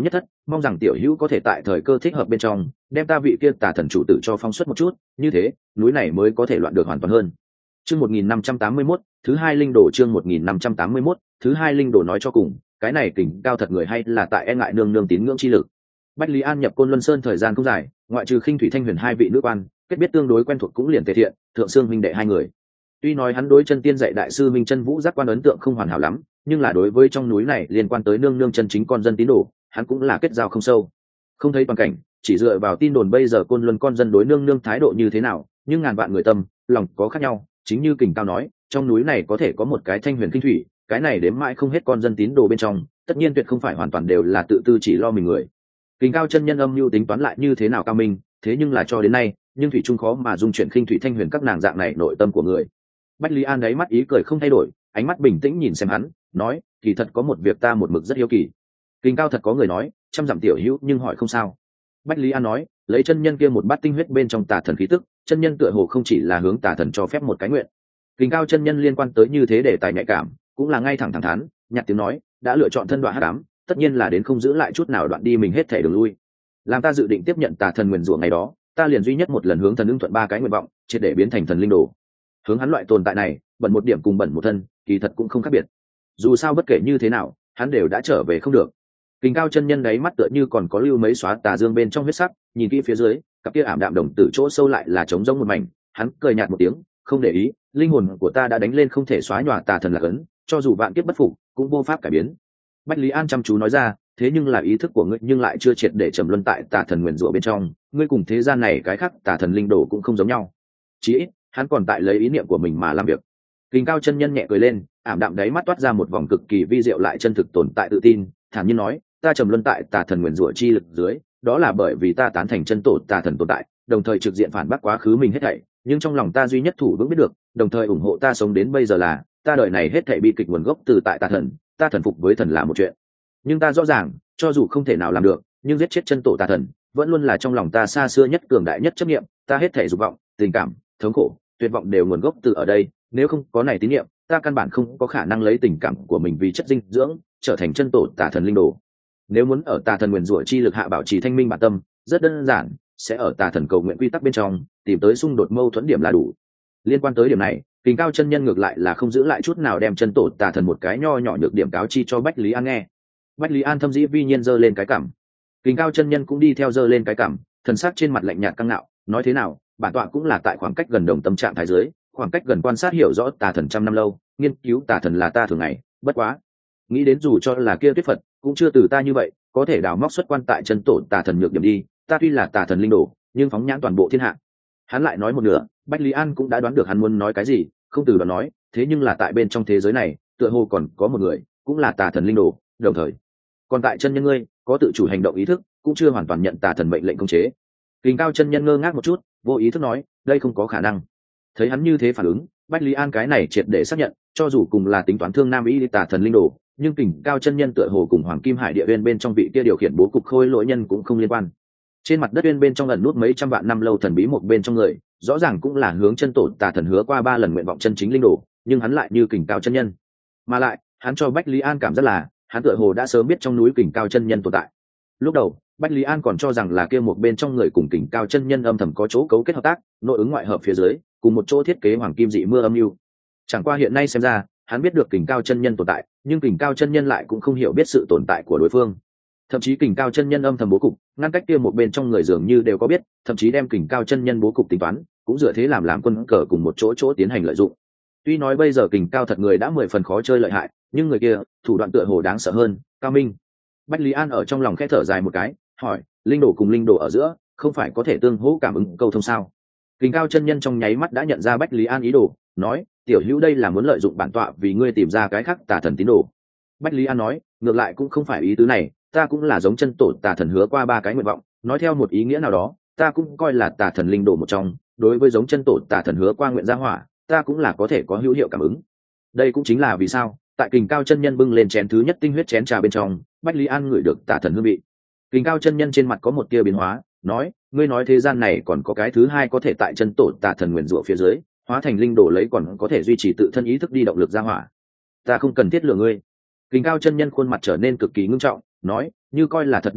mong rằng tiểu hữu có thể tại thời cơ thích hợp bên trong đem ta vị kia tà thần chủ tử cho phong xuất một chút, như thế núi này mới có thể loạn được hoàn toàn hơn. Chương một nghìn năm trăm tám mươi mốt, thứ hai linh đồ. Chương một nghìn năm trăm tám mươi mốt, thứ hai linh đồ. Nói cho cùng, cái này kình cao thật người hay là tại e ngại nương nương tín ngưỡng chi lực. Bách Lý An nhập Côn Luân Sơn thời gian không dài, ngoại trừ Khinh Thủy Thanh Huyền hai vị nữ quan, kết biết tương đối quen thuộc cũng liền Tề Thiện, Thượng Sương huynh đệ hai người. Tuy nói hắn đối chân tiên dạy đại sư Minh Chân Vũ giác quan ấn tượng không hoàn hảo lắm, nhưng là đối với trong núi này liên quan tới nương nương chân chính con dân tín đồ, hắn cũng là kết giao không sâu. Không thấy toàn cảnh, chỉ dựa vào tin đồn bây giờ Côn Luân con dân đối nương nương thái độ như thế nào, nhưng ngàn vạn người tâm, lòng có khác nhau, chính như Kình Cao nói, trong núi này có thể có một cái Thanh Huyền Kinh Thủy, cái này đếm mãi không hết con dân tín đồ bên trong, tất nhiên tuyệt không phải hoàn toàn đều là tự tư chỉ lo mình người. Kình Cao chân nhân âm mưu tính toán lại như thế nào cao minh, thế nhưng là cho đến nay, nhưng thủy trung khó mà dung chuyển Khinh Thủy Thanh Huyền các nàng dạng này nội tâm của người. Bách Lý An đáy mắt ý cười không thay đổi, ánh mắt bình tĩnh nhìn xem hắn, nói, kỳ thật có một việc ta một mực rất hiếu kỳ. Kình Cao thật có người nói, trăm dặm tiểu hữu nhưng hỏi không sao. Bách Lý An nói, lấy chân nhân kia một bát tinh huyết bên trong tà thần khí tức, chân nhân tựa hồ không chỉ là hướng tà thần cho phép một cái nguyện. Kình Cao chân nhân liên quan tới như thế để tài nhạy cảm, cũng là ngay thẳng thẳng thắn, nhạt tiếng nói, đã lựa chọn thân đoạn hắc ám, tất nhiên là đến không giữ lại chút nào đoạn đi mình hết thể đường lui. Làm ta dự định tiếp nhận tà thần nguyền rủa ngày đó, ta liền duy nhất một lần hướng thần ưng thuận ba cái nguyện vọng, triệt để biến thành thần linh đồ. Hướng hắn loại tồn tại này, bẩn một điểm cùng bẩn một thân, kỳ thật cũng không khác biệt. Dù sao bất kể như thế nào, hắn đều đã trở về không được. Kình Cao chân nhân đáy mắt tựa như còn có lưu mấy xóa tà dương bên trong huyết sắc, nhìn kỹ phía dưới, cặp kia ảm đạm đồng tử chỗ sâu lại là trống rỗng một mảnh, hắn cười nhạt một tiếng, không để ý, linh hồn của ta đã đánh lên không thể xóa nhòa tà thần là cấn, cho dù vạn kiếp bất phục, cũng vô pháp cải biến. Bách Lý An chăm chú nói ra, thế nhưng là ý thức của ngươi nhưng lại chưa triệt để trầm luân tại tà thần nguyền rủa bên trong, ngươi cùng thế gian này cái khác tà thần linh đồ cũng không giống nhau. Chỉ ít, hắn còn tại lấy ý niệm của mình mà làm việc. Kình Cao chân nhân nhẹ cười lên, ảm đạm đáy mắt toát ra một vòng cực kỳ vi diệu lại chân thực tồn tại tự tin, thản nhiên nói, ta trầm luân tại tà thần nguyền rủa chi lực dưới, đó là bởi vì ta tán thành chân tổ tà thần tồn tại, đồng thời trực diện phản bác quá khứ mình hết thảy, nhưng trong lòng ta duy nhất thủ vững biết được, đồng thời ủng hộ ta sống đến bây giờ là, ta đời này hết thảy bi kịch nguồn gốc từ tại tà thần, ta thần phục với thần là một chuyện. Nhưng ta rõ ràng, cho dù không thể nào làm được, nhưng giết chết chân tổ tà thần, vẫn luôn là trong lòng ta xa xưa nhất cường đại nhất chấp niệm, ta hết thảy dục vọng, tình cảm, thống khổ, tuyệt vọng đều nguồn gốc từ ở đây, nếu không có này tín niệm, ta căn bản không có khả năng lấy tình cảm của mình vì chất dinh dưỡng, trở thành chân tổ tà thần linh đồ. Nếu muốn ở tà thần nguyền rủa chi lực hạ bảo trì thanh minh bản tâm, rất đơn giản, sẽ ở tà thần cầu nguyện quy tắc bên trong tìm tới xung đột mâu thuẫn điểm là đủ. Liên quan tới điểm này, Kình Cao chân nhân ngược lại là không giữ lại chút nào đem chân tổ tà thần một cái nho nhỏ nhược điểm cáo chi cho Bách Lý An nghe. Bách Lý An thâm dĩ vi nhiên giơ lên cái cảm, Kình Cao chân nhân cũng đi theo giơ lên cái cảm, thần sắc trên mặt lạnh nhạt căng ngạo, nói thế nào, bản tọa cũng là tại khoảng cách gần đồng tâm trạng thái dưới, khoảng cách gần quan sát hiểu rõ tà thần trăm năm lâu, nghiên cứu tà thần là ta thường ngày, bất quá nghĩ đến dù cho là kia tuyết Phật, cũng chưa từ ta như vậy, có thể đào móc xuất quan tại chân tổ tà thần nhược điểm đi, ta tuy là tà thần linh đồ, nhưng phóng nhãn toàn bộ thiên hạ. Hắn lại nói một nửa, Bách Lý An cũng đã đoán được hắn muốn nói cái gì, không từ đoán nói, thế nhưng là tại bên trong thế giới này, tựa hồ còn có một người, cũng là tà thần linh đồ, đồng thời, còn tại chân nhân ngươi, có tự chủ hành động ý thức, cũng chưa hoàn toàn nhận tà thần mệnh lệnh khống chế. Kình Cao chân nhân ngơ ngác một chút, vô ý thức nói, đây không có khả năng. Thấy hắn như thế phản ứng, Bách Lý An cái này triệt để xác nhận, cho dù cùng là tính toán thương nam ý tà thần linh đồ, nhưng Kình Cao chân nhân tựa hồ cùng Hoàng Kim Hải địa uyên bên trong vị kia điều khiển bố cục khôi lỗi nhân cũng không liên quan. Trên mặt đất uyên bên trong ẩn nút mấy trăm vạn năm lâu thần bí một bên trong người, rõ ràng cũng là hướng chân tổ tà thần hứa qua ba lần nguyện vọng chân chính linh đồ, nhưng hắn lại như Kình Cao chân nhân, mà lại hắn cho Bách Lý An cảm giác là hắn tựa hồ đã sớm biết trong núi Kình Cao chân nhân tồn tại. Lúc đầu Bách Lý An còn cho rằng là kia một bên trong người cùng Kình Cao chân nhân âm thầm có chỗ cấu kết hợp tác, nội ứng ngoại hợp phía dưới, cùng một chỗ thiết kế hoàng kim dị mưa âm mưu. Chẳng qua hiện nay xem ra, hắn biết được Kình Cao chân nhân tồn tại, nhưng Kình Cao chân nhân lại cũng không hiểu biết sự tồn tại của đối phương. Thậm chí Kình Cao chân nhân âm thầm bố cục, ngăn cách kia một bên trong người dường như đều có biết, thậm chí đem Kình Cao chân nhân bố cục tính toán, cũng dựa thế làm làm quân cờ cùng một chỗ chỗ tiến hành lợi dụng. Tuy nói bây giờ Kình Cao thật người đã mười phần khó chơi lợi hại, nhưng người kia thủ đoạn tựa hồ đáng sợ hơn, cao minh. Bách Lý An ở trong lòng khẽ thở dài một cái, hỏi, linh đồ cùng linh đồ ở giữa, không phải có thể tương hỗ cảm ứng câu thông sao? Kình Cao chân nhân trong nháy mắt đã nhận ra Bách Lý An ý đồ, nói, tiểu hữu đây là muốn lợi dụng bản tọa vì ngươi tìm ra cái khác tà thần tín đồ. Bách Lý An nói, ngược lại cũng không phải ý tứ này, ta cũng là giống chân tổ tà thần hứa qua ba cái nguyện vọng, nói theo một ý nghĩa nào đó, ta cũng coi là tà thần linh đồ một trong, đối với giống chân tổ tà thần hứa qua nguyện gia hỏa, ta cũng là có thể có hữu hiệu cảm ứng. Đây cũng chính là vì sao, tại Kình Cao chân nhân bưng lên chén thứ nhất tinh huyết chén trà bên trong, Bách Lý An ngửi được tà thần hương vị. Kình Cao chân nhân trên mặt có một tia biến hóa, nói, ngươi nói thế gian này còn có cái thứ hai có thể tại chân tổ tà thần nguyền rủa phía dưới, hóa thành linh đồ lấy còn có thể duy trì tự thân ý thức đi động lực ra hỏa. Ta không cần thiết lừa ngươi. Kình Cao chân nhân khuôn mặt trở nên cực kỳ ngưng trọng, nói, như coi là thật như thế,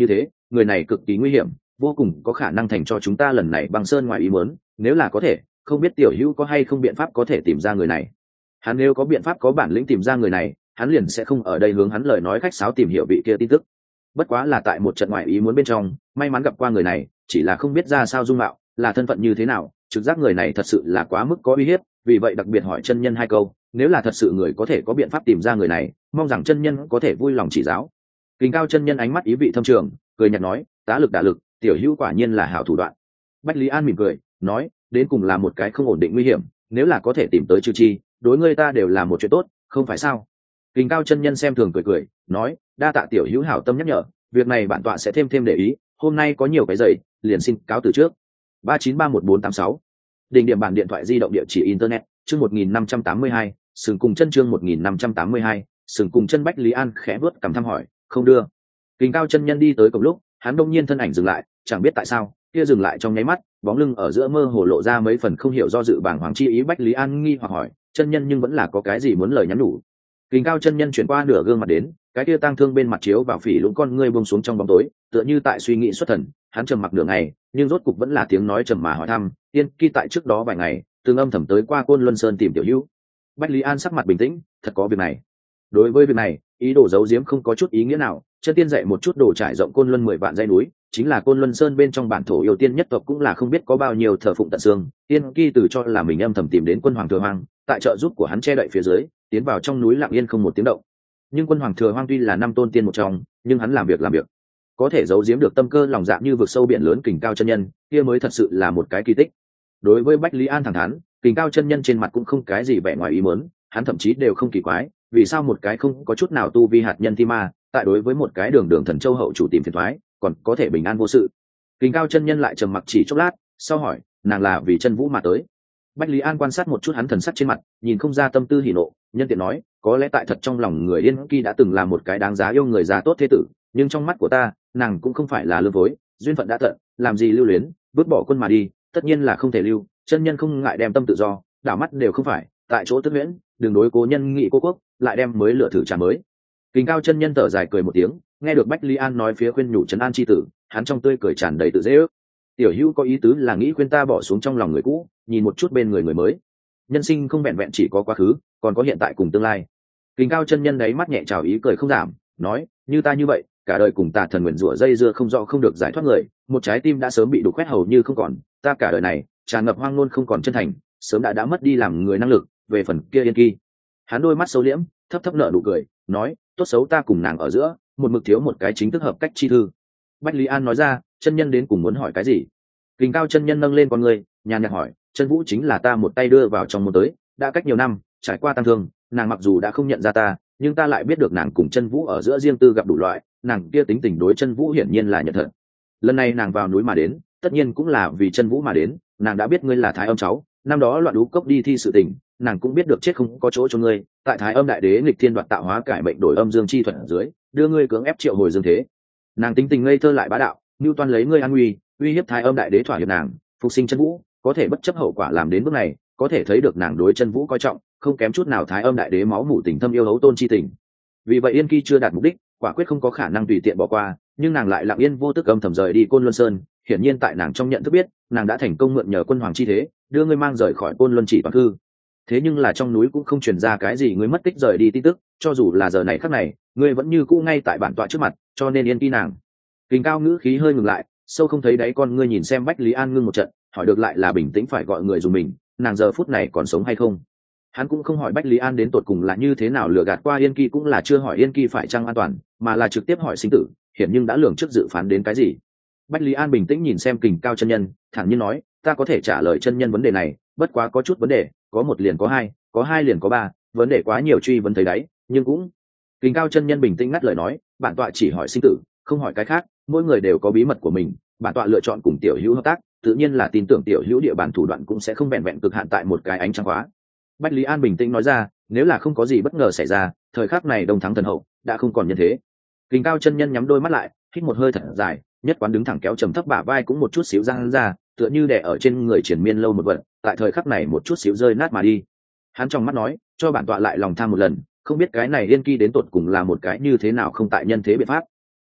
người này cực kỳ nguy hiểm, vô cùng có khả năng thành cho chúng ta lần này băng sơn ngoài ý muốn. Nếu là có thể, không biết tiểu hữu có hay không biện pháp có thể tìm ra người này. Hắn nếu có biện pháp có bản lĩnh tìm ra người này, hắn liền sẽ không ở đây hướng hắn lời nói khách sáo tìm hiểu vị kia tin tức. Bất quá là tại một trận ngoại ý muốn bên trong, may mắn gặp qua người này, chỉ là không biết ra sao dung mạo, là thân phận như thế nào, trực giác người này thật sự là quá mức có uy hiếp, vì vậy đặc biệt hỏi chân nhân hai câu, nếu là thật sự người có thể có biện pháp tìm ra người này, mong rằng chân nhân có thể vui lòng chỉ giáo. Kình Cao chân nhân ánh mắt ý vị thâm trường, cười nhạt nói, tá lực đả lực, tiểu hữu quả nhiên là hảo thủ đoạn. Bách Lý An mỉm cười, nói, đến cùng là một cái không ổn định nguy hiểm, nếu là có thể tìm tới trừ chi, đối ngươi ta đều là một chuyện tốt, không phải sao? Kình Cao chân nhân xem thường cười cười, nói, đa tạ tiểu hữu hảo tâm nhắc nhở, việc này bản tọa sẽ thêm thêm để ý, hôm nay có nhiều cái giày, liền xin cáo từ trước. ba chín ba một bốn tám sáu Đỉnh điểm bản điện thoại di động địa chỉ internet, chương một nghìn năm trăm tám mươi hai, sừng cùng chân chương một nghìn năm trăm tám mươi hai, sừng cùng chân. Bách Lý An khẽ bước cầm thăm hỏi, không đưa. Kình Cao chân nhân đi tới cùng lúc, hắn đông nhiên thân ảnh dừng lại, chẳng biết tại sao, kia dừng lại trong nháy mắt, bóng lưng ở giữa mơ hồ lộ ra mấy phần không hiểu do dự bàng hoàng chi ý. Bách Lý An nghi hoặc hỏi, chân nhân nhưng vẫn là có cái gì muốn lời nhắn nhủ. Kình Cao chân nhân chuyển qua nửa gương mặt đến, cái kia tang thương bên mặt chiếu vào phỉ lũng con ngươi buông xuống trong bóng tối, tựa như tại suy nghĩ xuất thần. Hắn trầm mặc nửa ngày, nhưng rốt cục vẫn là tiếng nói trầm mà hỏi thăm, Yên Kỳ tại trước đó vài ngày, từng âm thầm tới qua Côn Luân Sơn tìm tiểu hữu. Bách Lý An sắc mặt bình tĩnh, thật có việc này. Đối với việc này, ý đồ giấu giếm không có chút ý nghĩa nào. Chân tiên dạy một chút đồ trải rộng Côn Luân mười vạn dãy núi, chính là Côn Luân Sơn bên trong bản thổ yêu tiên nhất tộc cũng là không biết có bao nhiêu thờ phụng tận xương. Yên Kỳ từ cho là mình âm thầm tìm đến quân hoàng thừa hoang, tại trợ giúp của hắn che đậy phía dưới, tiến vào trong núi lặng yên không một tiếng động. Nhưng quân hoàng thừa hoang tuy là năm tôn tiên một trong, nhưng hắn làm việc làm việc có thể giấu giếm được tâm cơ lòng dạ như vực sâu biển lớn. Kình Cao chân nhân kia mới thật sự là một cái kỳ tích. Đối với Bách Lý An thẳng thắn, Kình Cao chân nhân trên mặt cũng không cái gì vẻ ngoài ý muốn, hắn thậm chí đều không kỳ quái, vì sao một cái không có chút nào tu vi hạt nhân thi ma, tại đối với một cái đường đường thần châu hậu chủ tìm phiền toái, còn có thể bình an vô sự. Kình Cao chân nhân lại trầm mặc chỉ chốc lát, sau hỏi, nàng là vì chân vũ mà tới. Bách Lý An quan sát một chút hắn thần sắc trên mặt, nhìn không ra tâm tư hỉ nộ, nhân tiện nói, có lẽ tại thật trong lòng người Yên Kỳ đã từng là một cái đáng giá yêu người già tốt thế tử, nhưng trong mắt của ta, nàng cũng không phải là lương phối, duyên phận đã tận, làm gì lưu luyến, vứt bỏ quân mà đi, tất nhiên là không thể lưu. Chân nhân không ngại đem tâm tự do, đảo mắt đều không phải, tại chỗ tức miễn, đường đối cố nhân nghị cô quốc, lại đem mới lựa thử trà mới. Kình Cao chân nhân thở dài cười một tiếng, nghe được Bách Lý An nói phía khuyên nhủ trấn an chi tử, hắn trong tươi cười tràn đầy tự dễ ước. Tiểu hữu có ý tứ là nghĩ khuyên ta bỏ xuống trong lòng người cũ, nhìn một chút bên người người mới. Nhân sinh không vẹn vẹn chỉ có quá khứ, còn có hiện tại cùng tương lai. Kình Cao chân nhân đấy mắt nhẹ trào ý cười không giảm, nói, như ta như vậy, cả đời cùng tà thần nguyền rủa dây dưa không rõ không được giải thoát người, một trái tim đã sớm bị đục khoét hầu như không còn, ta cả đời này tràn ngập hoang ngôn không còn chân thành, sớm đã đã mất đi làm người năng lực. Về phần kia Yên Kỳ, hắn đôi mắt sâu liễm, thấp thấp nở nụ cười, nói, tốt xấu ta cùng nàng ở giữa, một mực thiếu một cái chính thức hợp cách chi thư. Bách Lý An nói ra, chân nhân đến cùng muốn hỏi cái gì? Kình Cao chân nhân nâng lên con người, nhàn nhạt hỏi, chân vũ chính là ta một tay đưa vào trong môn tới, đã cách nhiều năm, trải qua tăng thương, nàng mặc dù đã không nhận ra ta, nhưng ta lại biết được nàng cùng chân vũ ở giữa riêng tư gặp đủ loại, nàng kia tính tình đối chân vũ hiển nhiên là nhận thật. Lần này nàng vào núi mà đến, tất nhiên cũng là vì chân vũ mà đến, nàng đã biết ngươi là Thái Âm cháu, năm đó loạn đú cốc đi thi sự tình, nàng cũng biết được chết không có chỗ cho ngươi, tại Thái Âm đại đế nghịch thiên đoạt tạo hóa cải mệnh đổi âm dương chi thuật ở dưới, đưa ngươi cưỡng ép triệu hồi dương thế. Nàng tính tình ngây thơ lại bá đạo, mưu toan lấy ngươi an nguy, uy hiếp Thái Âm đại đế thỏa hiệp nàng, phục sinh chân vũ, có thể bất chấp hậu quả làm đến bước này, có thể thấy được nàng đối chân vũ coi trọng, không kém chút nào Thái Âm đại đế máu mủ tình thâm yêu hấu tôn chi tình. Vì vậy Yên Kỳ chưa đạt mục đích, quả quyết không có khả năng tùy tiện bỏ qua, nhưng nàng lại lặng yên vô tức âm thầm rời đi Côn Luân Sơn. Hiển nhiên tại nàng trong nhận thức biết, nàng đã thành công mượn nhờ quân hoàng chi thế, đưa ngươi mang rời khỏi Côn Luân chỉ toàn cư. Thế nhưng là trong núi cũng không truyền ra cái gì ngươi mất tích rời đi tin tức, cho dù là giờ này khắc này, ngươi vẫn như cũ ngay tại bản tọa trước mặt, cho nên Yên Kỳ nàng. Kình Cao ngữ khí hơi ngừng lại, sâu không thấy đáy con ngươi nhìn xem Bách Lý An ngưng một trận, hỏi được lại là bình tĩnh phải gọi người dùng mình, nàng giờ phút này còn sống hay không? Hắn cũng không hỏi Bách Lý An đến tột cùng là như thế nào lừa gạt qua Yên Kỳ, cũng là chưa hỏi Yên Kỳ phải chăng an toàn, mà là trực tiếp hỏi sinh tử, hiển nhưng đã lường trước dự phán đến cái gì. Bách Lý An bình tĩnh nhìn xem Kình Cao chân nhân, thản nhiên nói, ta có thể trả lời chân nhân vấn đề này, bất quá có chút vấn đề, có một liền có hai, có hai liền có ba, vấn đề quá nhiều truy vấn thấy đáy, nhưng cũng. Kình Cao chân nhân bình tĩnh ngắt lời nói, bản tọa chỉ hỏi sinh tử, không hỏi cái khác, mỗi người đều có bí mật của mình, bản tọa lựa chọn cùng tiểu hữu hợp tác, tự nhiên là tin tưởng tiểu hữu địa bàn thủ đoạn cũng sẽ không vẹn vẹn cực hạn tại một cái ánh trăng khóa. Bách Lý An bình tĩnh nói ra, nếu là không có gì bất ngờ xảy ra, thời khắc này đông thắng thần hậu đã không còn nhân thế. Kình Cao chân nhân nhắm đôi mắt lại, hít một hơi thật dài, nhất quán đứng thẳng kéo trầm thấp bả vai cũng một chút xíu răng ra, tựa như đè ở trên người triển miên lâu một vật, tại thời khắc này một chút xíu rơi nát mà đi. Hắn trong mắt nói, cho bản tọa lại lòng tham một lần, không biết cái này Yên Kỳ đến tột cùng là một cái như thế nào không tại nhân thế biện pháp.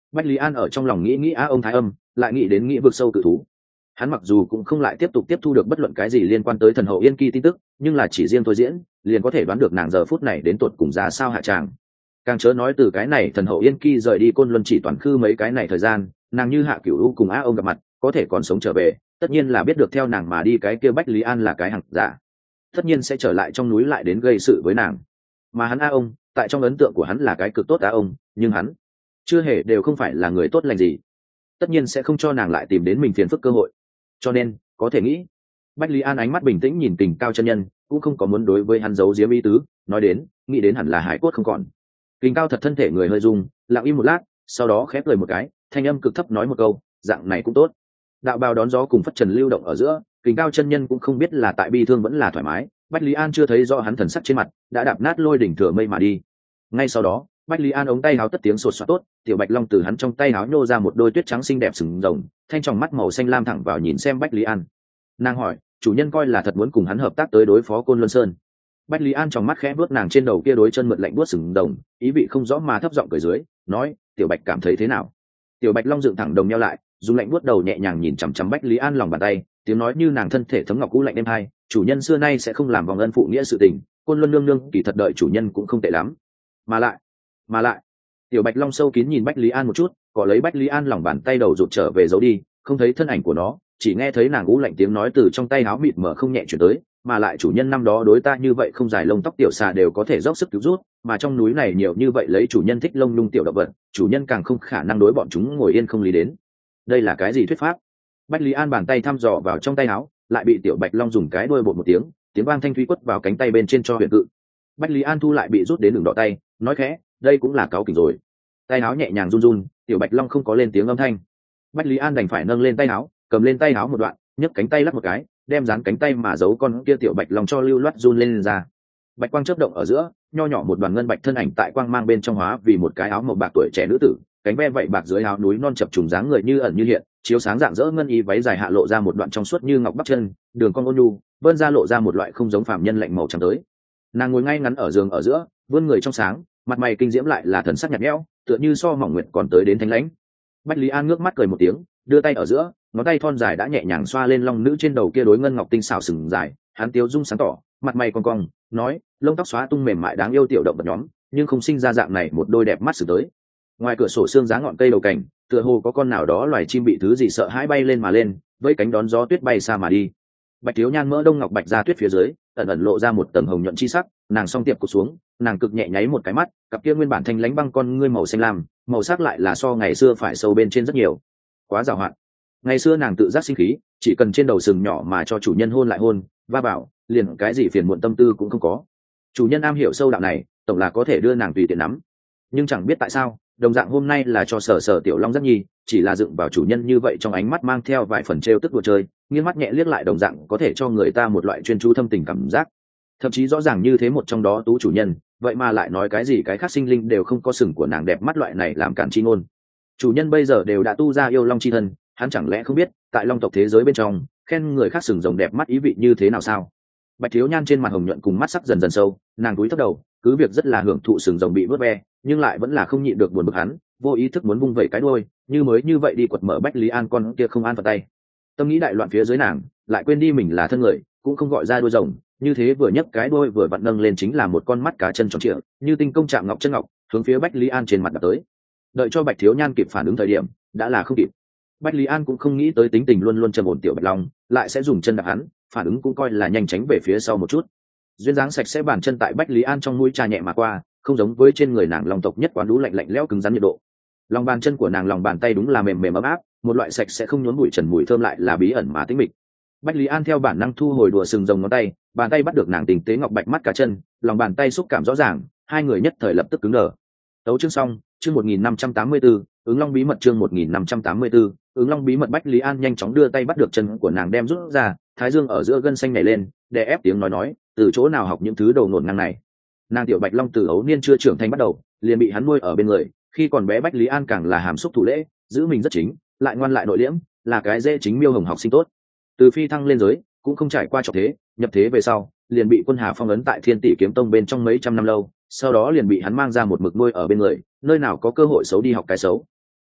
Bách Lý An ở trong lòng nghĩ nghĩ á ông thái âm, lại nghĩ đến nghĩ vực sâu cự thú. Hắn mặc dù cũng không lại tiếp tục tiếp thu được bất luận cái gì liên quan tới thần hậu Yên Kỳ tin tức, nhưng là chỉ riêng thôi diễn, liền có thể đoán được nàng giờ phút này đến tột cùng ra sao hạ tràng. Càng chớ nói từ cái này thần hậu Yên Kỳ rời đi Côn Luân chỉ toàn khư mấy cái này thời gian, nàng như hạ cửu u cùng á ông gặp mặt, có thể còn sống trở về, tất nhiên là biết được theo nàng mà đi cái kia Bách Lý An là cái hằng giả, tất nhiên sẽ trở lại trong núi lại đến gây sự với nàng. Mà hắn a ông, tại trong ấn tượng của hắn là cái cực tốt a ông, nhưng hắn chưa hề đều không phải là người tốt lành gì, tất nhiên sẽ không cho nàng lại tìm đến mình phiền phức cơ hội. Cho nên có thể nghĩ, Bách Lý An ánh mắt bình tĩnh nhìn Kình Cao chân nhân, cũng không có muốn đối với hắn giấu giếm ý tứ, nói đến nghĩ đến hẳn là hải cốt không còn. Kình Cao thật thân thể người hơi rung, lặng im một lát, sau đó khép cười một cái, thanh âm cực thấp nói một câu, dạng này cũng tốt. Đạo bào đón gió cùng phất trần lưu động ở giữa, Kình Cao chân nhân cũng không biết là tại bi thương vẫn là thoải mái, Bách Lý An chưa thấy rõ hắn thần sắc trên mặt, đã đạp nát lôi đỉnh thừa mây mà đi. Ngay sau đó, Bách Lý An ống tay áo tất tiếng sột soạt tốt, tiểu bạch long từ hắn trong tay áo nhô ra một đôi tuyết trắng xinh đẹp sừng rồng, thanh tròng mắt màu xanh lam thẳng vào nhìn xem Bách Lý An. Nàng hỏi, chủ nhân coi là thật muốn cùng hắn hợp tác tới đối phó Côn Luân Sơn. Bách Lý An trong mắt khẽ vuốt nàng trên đầu kia đối chân mượt lạnh vuốt sừng rồng, ý vị không rõ mà thấp giọng cười dưới, nói, tiểu bạch cảm thấy thế nào? Tiểu bạch long dựng thẳng đồng nheo lại, dùng lạnh vuốt đầu nhẹ nhàng nhìn chằm chằm Bách Lý An lòng bàn tay, tiếng nói như nàng thân thể thấm ngọc cũ lạnh êm hai, chủ nhân xưa nay sẽ không làm vòng ân phụ nghĩa sự tình, Côn Luân nương nương kỳ thật đợi chủ nhân cũng không tệ lắm. Mà lại, mà lại, tiểu bạch long sâu kín nhìn Bách Lý An một chút, cọ lấy Bách Lý An lòng bàn tay đầu rụt trở về giấu đi, không thấy thân ảnh của nó, chỉ nghe thấy nàng ú lạnh tiếng nói từ trong tay áo mịt mờ không nhẹ chuyển tới, mà lại chủ nhân năm đó đối ta như vậy không dài lông tóc tiểu xà đều có thể dốc sức cứu rút, mà trong núi này nhiều như vậy lấy chủ nhân thích lông nhung tiểu động vật, chủ nhân càng không khả năng đối bọn chúng ngồi yên không lý đến. Đây là cái gì thuyết pháp? Bách Lý An bàn tay thăm dò vào trong tay áo, lại bị tiểu bạch long dùng cái đuôi bột một tiếng, tiếng vang thanh thúy quất vào cánh tay bên trên cho huyền cự. Bách Lý An thu lại bị rút đến đường đỏ tay, nói khẽ, đây cũng là cáo kỉnh rồi. Tay áo nhẹ nhàng run run, tiểu bạch long không có lên tiếng âm thanh. Bách Lý An đành phải nâng lên tay áo, cầm lên tay áo một đoạn, nhấc cánh tay lắc một cái, đem dán cánh tay mà giấu con kia tiểu bạch long cho lưu loát run lên, lên ra. Bạch quang chớp động ở giữa, nho nhỏ một đoàn ngân bạch thân ảnh tại quang mang bên trong hóa vì một cái áo màu bạc tuổi trẻ nữ tử, cánh ve vậy bạc dưới áo núi non chập trùng dáng người như ẩn như hiện, chiếu sáng rạng rỡ ngân y váy dài hạ lộ ra một đoạn trong suốt như ngọc bắp chân, đường cong ôn nhu, vươn ra lộ ra một loại không giống phàm nhân lạnh màu trắng tới. Nàng ngồi ngay ngắn ở giường ở giữa, vươn người trong sáng, mặt mày kinh diễm lại là thần sắc nhạt nhẽo, tựa như so mỏng nguyệt còn tới đến thanh lãnh. Bách Lý An ngước mắt cười một tiếng, đưa tay ở giữa, ngón tay thon dài đã nhẹ nhàng xoa lên long nữ trên đầu kia đối ngân ngọc tinh xảo sừng dài, hắn tiêu dung sáng tỏ, mặt mày cong cong, nói, lông tóc xóa tung mềm mại đáng yêu tiểu động vật nhóm, nhưng không sinh ra dạng này một đôi đẹp mắt xử tới. Ngoài cửa sổ xương giá ngọn cây đầu cảnh, tựa hồ có con nào đó loài chim bị thứ gì sợ hãi bay lên mà lên, với cánh đón gió tuyết bay xa mà đi. Bạch thiếu nhan mỡ đông ngọc bạch ra tuyết phía dưới, ẩn ẩn lộ ra một tầng hồng nhuận chi sắc, nàng song tiệp cụt xuống, nàng cực nhẹ nháy một cái mắt, cặp kia nguyên bản thanh lãnh băng con ngươi màu xanh lam, màu sắc lại là so ngày xưa phải sâu bên trên rất nhiều. Quá giàu hạn. Ngày xưa nàng tự giác sinh khí, chỉ cần trên đầu sừng nhỏ mà cho chủ nhân hôn lại hôn, va bảo, liền cái gì phiền muộn tâm tư cũng không có. Chủ nhân am hiểu sâu đạo này, tổng là có thể đưa nàng tùy tiện nắm. Nhưng chẳng biết tại sao, đồng dạng hôm nay là cho sở sở tiểu long rất nhi, chỉ là dựng vào chủ nhân như vậy trong ánh mắt mang theo vài phần trêu tức đùa chơi, nghiêng mắt nhẹ liếc lại đồng dạng có thể cho người ta một loại chuyên chú thâm tình cảm giác. Thậm chí rõ ràng như thế một trong đó tú chủ nhân, vậy mà lại nói cái gì cái khác sinh linh đều không có sừng của nàng đẹp mắt loại này làm cản chi ngôn. Chủ nhân bây giờ đều đã tu ra yêu long chi thân, hắn chẳng lẽ không biết tại long tộc thế giới bên trong khen người khác sừng rồng đẹp mắt ý vị như thế nào sao? Bạch thiếu nhan trên mặt hồng nhuận cùng mắt sắc dần dần sâu, nàng cúi thấp đầu, cứ việc rất là hưởng thụ sừng rồng bị vớt ve, nhưng lại vẫn là không nhịn được buồn bực hắn, vô ý thức muốn vung vẩy cái đuôi, như mới như vậy đi quật mở Bách Lý An con kia không an vào tay. Tâm nghĩ đại loạn phía dưới nàng, lại quên đi mình là thân người, cũng không gọi ra đuôi rồng, như thế vừa nhấc cái đuôi vừa vặn nâng lên chính là một con mắt cá chân tròn trịa, như tinh công chạm ngọc chân ngọc, hướng phía Bách Lý An trên mặt đập tới. Đợi cho Bạch thiếu nhan kịp phản ứng thời điểm, đã là không kịp. Bách Lý An cũng không nghĩ tới tính tình luôn luôn trầm ổn tiểu bạch long, lại sẽ dùng chân đạp hắn, phản ứng cũng coi là nhanh tránh về phía sau một chút. Duyên dáng sạch sẽ bàn chân tại Bách Lý An trong mũi trà nhẹ mà qua, không giống với trên người nàng long tộc nhất quán đú lạnh lạnh lẽo cứng rắn nhiệt độ. Lòng bàn chân của nàng lòng bàn tay đúng là mềm mềm ấm áp, một loại sạch sẽ không nhốn bụi trần mùi thơm lại là bí ẩn mà tĩnh mịch. Bách Lý An theo bản năng thu hồi đùa sừng rồng ngón tay, bàn tay bắt được nàng tình tế ngọc bạch mắt cá chân, lòng bàn tay xúc cảm rõ ràng, hai người nhất thời lập tức cứng đờ. Tấu chương xong, chương một nghìn năm trăm tám mươi tư, ứng long bí mật chương một nghìn năm trăm tám mươi tư, ứng long bí mật. Bách Lý An nhanh chóng đưa tay bắt được chân của nàng đem rút ra, thái dương ở giữa gân xanh nhảy lên, đè ép tiếng nói nói, từ chỗ nào học những thứ đầu nổn ngang này? Nàng tiểu bạch long từ ấu niên chưa trưởng thành bắt đầu, liền bị hắn nuôi ở bên người, khi còn bé Bách Lý An càng là hàm xúc thủ lễ, giữ mình rất chính, lại ngoan lại nội liễm, là cái dễ chính miêu hồng học sinh tốt. Từ phi thăng lên giới, cũng không trải qua trọng thế, nhập thế về sau, liền bị quân Hà phong ấn tại Thiên Tỷ kiếm tông bên trong mấy trăm năm lâu, sau đó liền bị hắn mang ra một mực nuôi ở bên người, nơi nào có cơ hội xấu đi học cái xấu.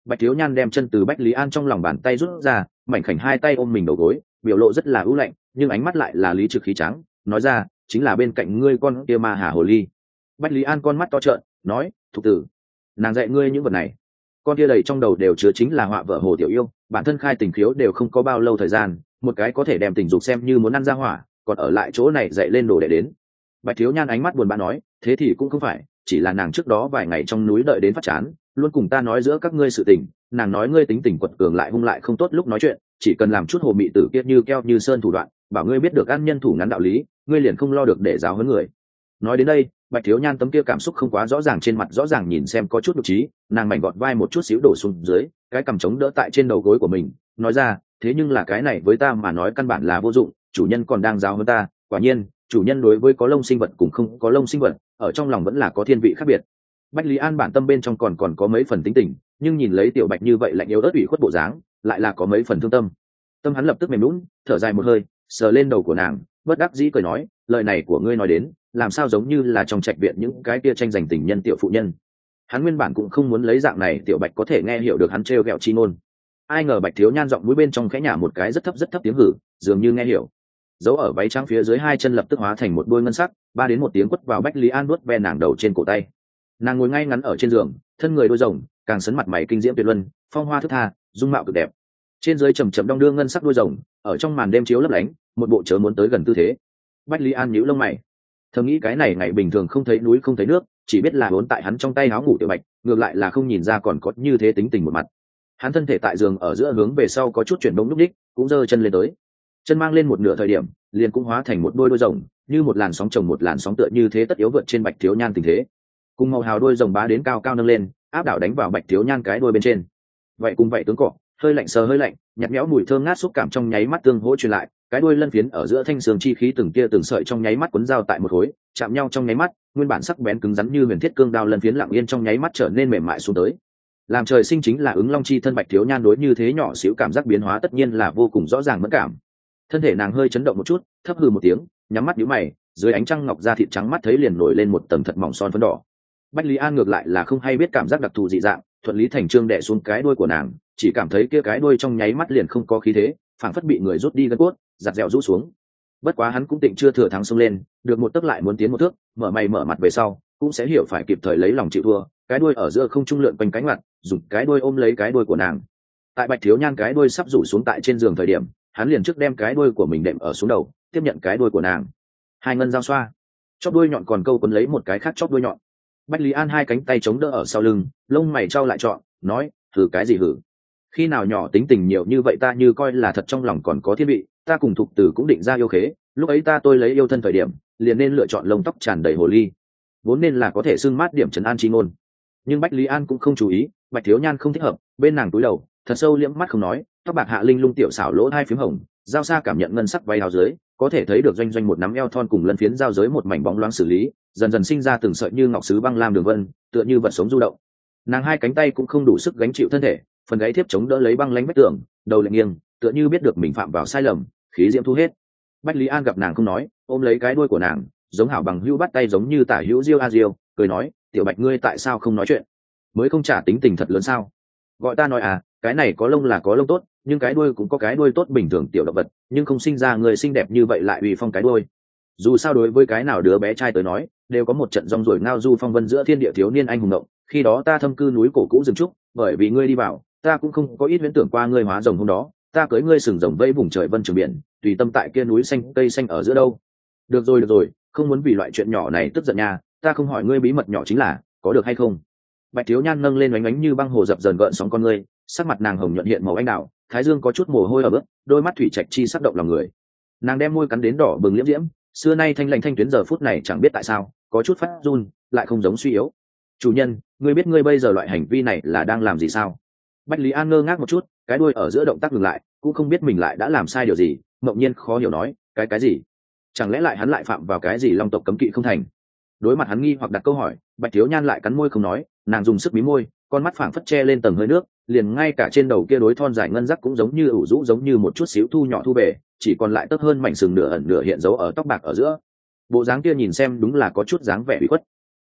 Bạch Thiếu Nhan đem chân từ Bách Lý An trong lòng bàn tay rút ra, mảnh khảnh hai tay ôm mình đầu gối, biểu lộ rất là ưu lạnh, nhưng ánh mắt lại là lý trực khí trắng, nói ra, chính là bên cạnh ngươi con kia ma hà hồ ly. Bách Lý An con mắt to trợn, nói, thục tử, nàng dạy ngươi những vật này. Con kia đầy trong đầu đều chứa chính là họa vợ hồ tiểu yêu, bản thân khai tình khiếu đều không có bao lâu thời gian, một cái có thể đem tình dục xem như muốn ăn ra hỏa, còn ở lại chỗ này dạy lên đồ để đến. Bạch Thiếu Nhan ánh mắt buồn bã nói, thế thì cũng không phải, chỉ là nàng trước đó vài ngày trong núi đợi đến phát chán, luôn cùng ta nói giữa các ngươi sự tình, nàng nói ngươi tính tình quật cường lại hung lại không tốt lúc nói chuyện, chỉ cần làm chút hồ mị tử kiết như keo như sơn thủ đoạn, bảo ngươi biết được ăn nhân thủ ngắn đạo lý, ngươi liền không lo được để giáo huấn người. Nói đến đây, Bạch Thiếu Nhan tấm kia cảm xúc không quá rõ ràng trên mặt rõ ràng nhìn xem có chút nhục trí, nàng mảnh gọt vai một chút xíu đổ xuống dưới, cái cằm chống đỡ tại trên đầu gối của mình, nói ra, thế nhưng là cái này với ta mà nói căn bản là vô dụng, chủ nhân còn đang giáo huấn ta, quả nhiên, chủ nhân đối với có lông sinh vật cũng không có lông sinh vật, ở trong lòng vẫn là có thiên vị khác biệt. Bách Lý An bản tâm bên trong còn còn có mấy phần tính tình, nhưng nhìn lấy Tiểu Bạch như vậy lạnh yếu ớt ủy khuất bộ dáng, lại là có mấy phần thương tâm. Tâm hắn lập tức mềm nhũn, thở dài một hơi, sờ lên đầu của nàng, bất đắc dĩ cười nói, lời này của ngươi nói đến, làm sao giống như là trong trạch viện những cái kia tranh giành tình nhân tiểu phụ nhân. Hắn nguyên bản cũng không muốn lấy dạng này Tiểu Bạch có thể nghe hiểu được hắn trêu ghẹo chi ngôn. Ai ngờ Bạch Thiếu Nhan giọng mũi bên trong khẽ nhả một cái rất thấp rất thấp tiếng hử, dường như nghe hiểu. Dấu ở váy trắng phía dưới hai chân lập tức hóa thành một đôi ngân sắc, ba đến một tiếng quất vào Bách Lý An nuốt ve nàng đầu trên cổ tay. Nàng ngồi ngay ngắn ở trên giường, thân người đôi rồng, càng sấn mặt mày kinh diễm tuyệt luân, phong hoa thức tha, dung mạo cực đẹp. Trên dưới chầm chậm đong đưa ngân sắc đôi rồng, ở trong màn đêm chiếu lấp lánh, một bộ chớ muốn tới gần tư thế. Bách Lý An nhíu lông mày, thầm nghĩ cái này ngày bình thường không thấy núi không thấy nước, chỉ biết là vốn tại hắn trong tay áo ngủ Tiểu Bạch, ngược lại là không nhìn ra còn có như thế tính tình một mặt. Hắn thân thể tại giường ở giữa hướng về sau có chút chuyển động lúc đích, cũng giơ chân lên tới. Chân mang lên một nửa thời điểm, liền cũng hóa thành một đôi đôi rồng, như một làn sóng chồng một làn sóng tựa như thế tất yếu vượt trên Bạch Thiếu Nhan tình thế. Cùng màu hào đôi rồng bá đến cao cao nâng lên, áp đảo đánh vào Bạch Thiếu Nhan cái đuôi bên trên. Vậy cùng vậy tướng cọ, hơi lạnh sờ hơi lạnh, nhạt nhẽo mùi thơm ngát xúc cảm trong nháy mắt tương hỗ truyền lại, cái đuôi lân phiến ở giữa thanh sương chi khí từng kia từng sợi trong nháy mắt cuốn dao tại một khối, chạm nhau trong nháy mắt, nguyên bản sắc bén cứng rắn như huyền thiết cương đao lân phiến lặng yên trong nháy mắt trở nên mềm mại xuống tới. Làm trời sinh chính là ứng long chi thân Bạch Thiếu Nhan đối như thế nhỏ xíu cảm giác biến hóa tất nhiên là vô cùng rõ ràng mẫn cảm. Thân thể nàng hơi chấn động một chút, thấp hừ một tiếng, nhắm mắt nhíu mày, dưới ánh trăng ngọc da thịt trắng mắt thấy liền nổi lên một tầng thật mỏng son phấn đỏ. Bách Lý An ngược lại là không hay biết cảm giác đặc thù dị dạng, thuận lý thành trương đè xuống cái đuôi của nàng, chỉ cảm thấy kia cái đuôi trong nháy mắt liền không có khí thế, phảng phất bị người rút đi gân cốt, giặt dẻo rũ xuống. Bất quá hắn cũng tịnh chưa thừa thắng xông lên, được một tấc lại muốn tiến một thước, mở mày mở mặt về sau, cũng sẽ hiểu phải kịp thời lấy lòng chịu thua, cái đuôi ở giữa không trung lượn quanh cánh mặt, dùng cái đuôi ôm lấy cái đuôi của nàng. Tại Bạch Thiếu Nhan cái đuôi sắp rủ xuống tại trên giường thời điểm, hắn liền trước đem cái đuôi của mình đệm ở xuống đầu, tiếp nhận cái đuôi của nàng. Hai ngân giao xoa, chóp đuôi nhọn còn câu quấn lấy một cái khác chóp đuôi nhọn. Bách Lý An hai cánh tay chống đỡ ở sau lưng, lông mày trao lại trọn, nói, hử cái gì hử? Khi nào nhỏ tính tình nhiều như vậy ta như coi là thật trong lòng còn có thiên vị, ta cùng Thục Tử cũng định ra yêu khế, lúc ấy ta tôi lấy yêu thân thời điểm, liền nên lựa chọn lông tóc tràn đầy hồ ly, vốn nên là có thể xưng mát điểm trấn an chi ngôn. Nhưng Bách Lý An cũng không chú ý, Bạch Thiếu Nhan không thích hợp, bên nàng túi đầu, thật sâu liễm mắt không nói, tóc bạc hạ linh lung tiểu xảo lỗ hai phím hồng, giao xa cảm nhận ngân sắc váy áo dưới, có thể thấy được doanh doanh một nắm eo thon cùng lân phiến giao giới một mảnh bóng loáng xử lý, dần dần sinh ra từng sợi như ngọc sứ băng lam đường vân, tựa như vật sống du động. Nàng hai cánh tay cũng không đủ sức gánh chịu thân thể, phần gáy thiếp chống đỡ lấy băng lánh vách tường, đầu lệch nghiêng, tựa như biết được mình phạm vào sai lầm, khí diễm thu hết. Bách Lý An gặp nàng không nói, ôm lấy cái đuôi của nàng, giống hảo bằng hữu bắt tay giống như tả hữu diêu a diêu, cười nói, tiểu Bạch ngươi tại sao không nói chuyện? Mới không trả tính tình thật lớn sao? Gọi ta nói à, cái này có lông là có lông tốt, nhưng cái đuôi cũng có cái đuôi tốt bình thường tiểu động vật, nhưng không sinh ra người xinh đẹp như vậy lại uy phong cái đuôi. Dù sao đối với cái nào đứa bé trai tới nói, đều có một trận rong ruổi ngao du phong vân giữa thiên địa thiếu niên anh hùng động. Khi đó ta thâm cư núi cổ cũ rừng trúc, bởi vì ngươi đi vào, ta cũng không có ít viễn tưởng qua ngươi hóa rồng hôm đó, ta cưới ngươi sừng rồng vây vùng trời vân trường biển, tùy tâm tại kia núi xanh cây xanh ở giữa đâu. Được rồi được rồi, không muốn vì loại chuyện nhỏ này tức giận nha, ta không hỏi ngươi bí mật nhỏ chính là, có được hay không? Bạch Thiếu Nhan nâng lên ánh ánh như băng hồ dập dờn gợn sóng con ngươi, sắc mặt nàng hồng nhuận hiện màu anh đào, thái dương có chút mồ hôi ở bước, đôi mắt thủy trạch chi sắc động lòng người. Nàng đem môi cắn đến đỏ bừng liễm diễm, xưa nay thanh lành thanh tuyến giờ phút này chẳng biết tại sao có chút phát run, lại không giống suy yếu. Chủ nhân, ngươi biết ngươi bây giờ loại hành vi này là đang làm gì sao? Bách Lý An ngơ ngác một chút, cái đuôi ở giữa động tác ngừng lại, cũng không biết mình lại đã làm sai điều gì, ngẫu nhiên khó hiểu nói, cái cái gì? Chẳng lẽ lại hắn lại phạm vào cái gì long tộc cấm kỵ không thành? Đối mặt hắn nghi hoặc đặt câu hỏi, Bạch Thiếu Nhan lại cắn môi không nói, nàng dùng sức mí môi, con mắt phảng phất che lên tầng hơi nước, liền ngay cả trên đầu kia đối thon dài ngân rắc cũng giống như ủ rũ giống như một chút xíu thu nhỏ thu về, chỉ còn lại tấp hơn mảnh sừng nửa ẩn nửa hiện dấu ở tóc bạc ở giữa. Bộ dáng kia nhìn xem đúng là có chút dáng vẻ bị khuất.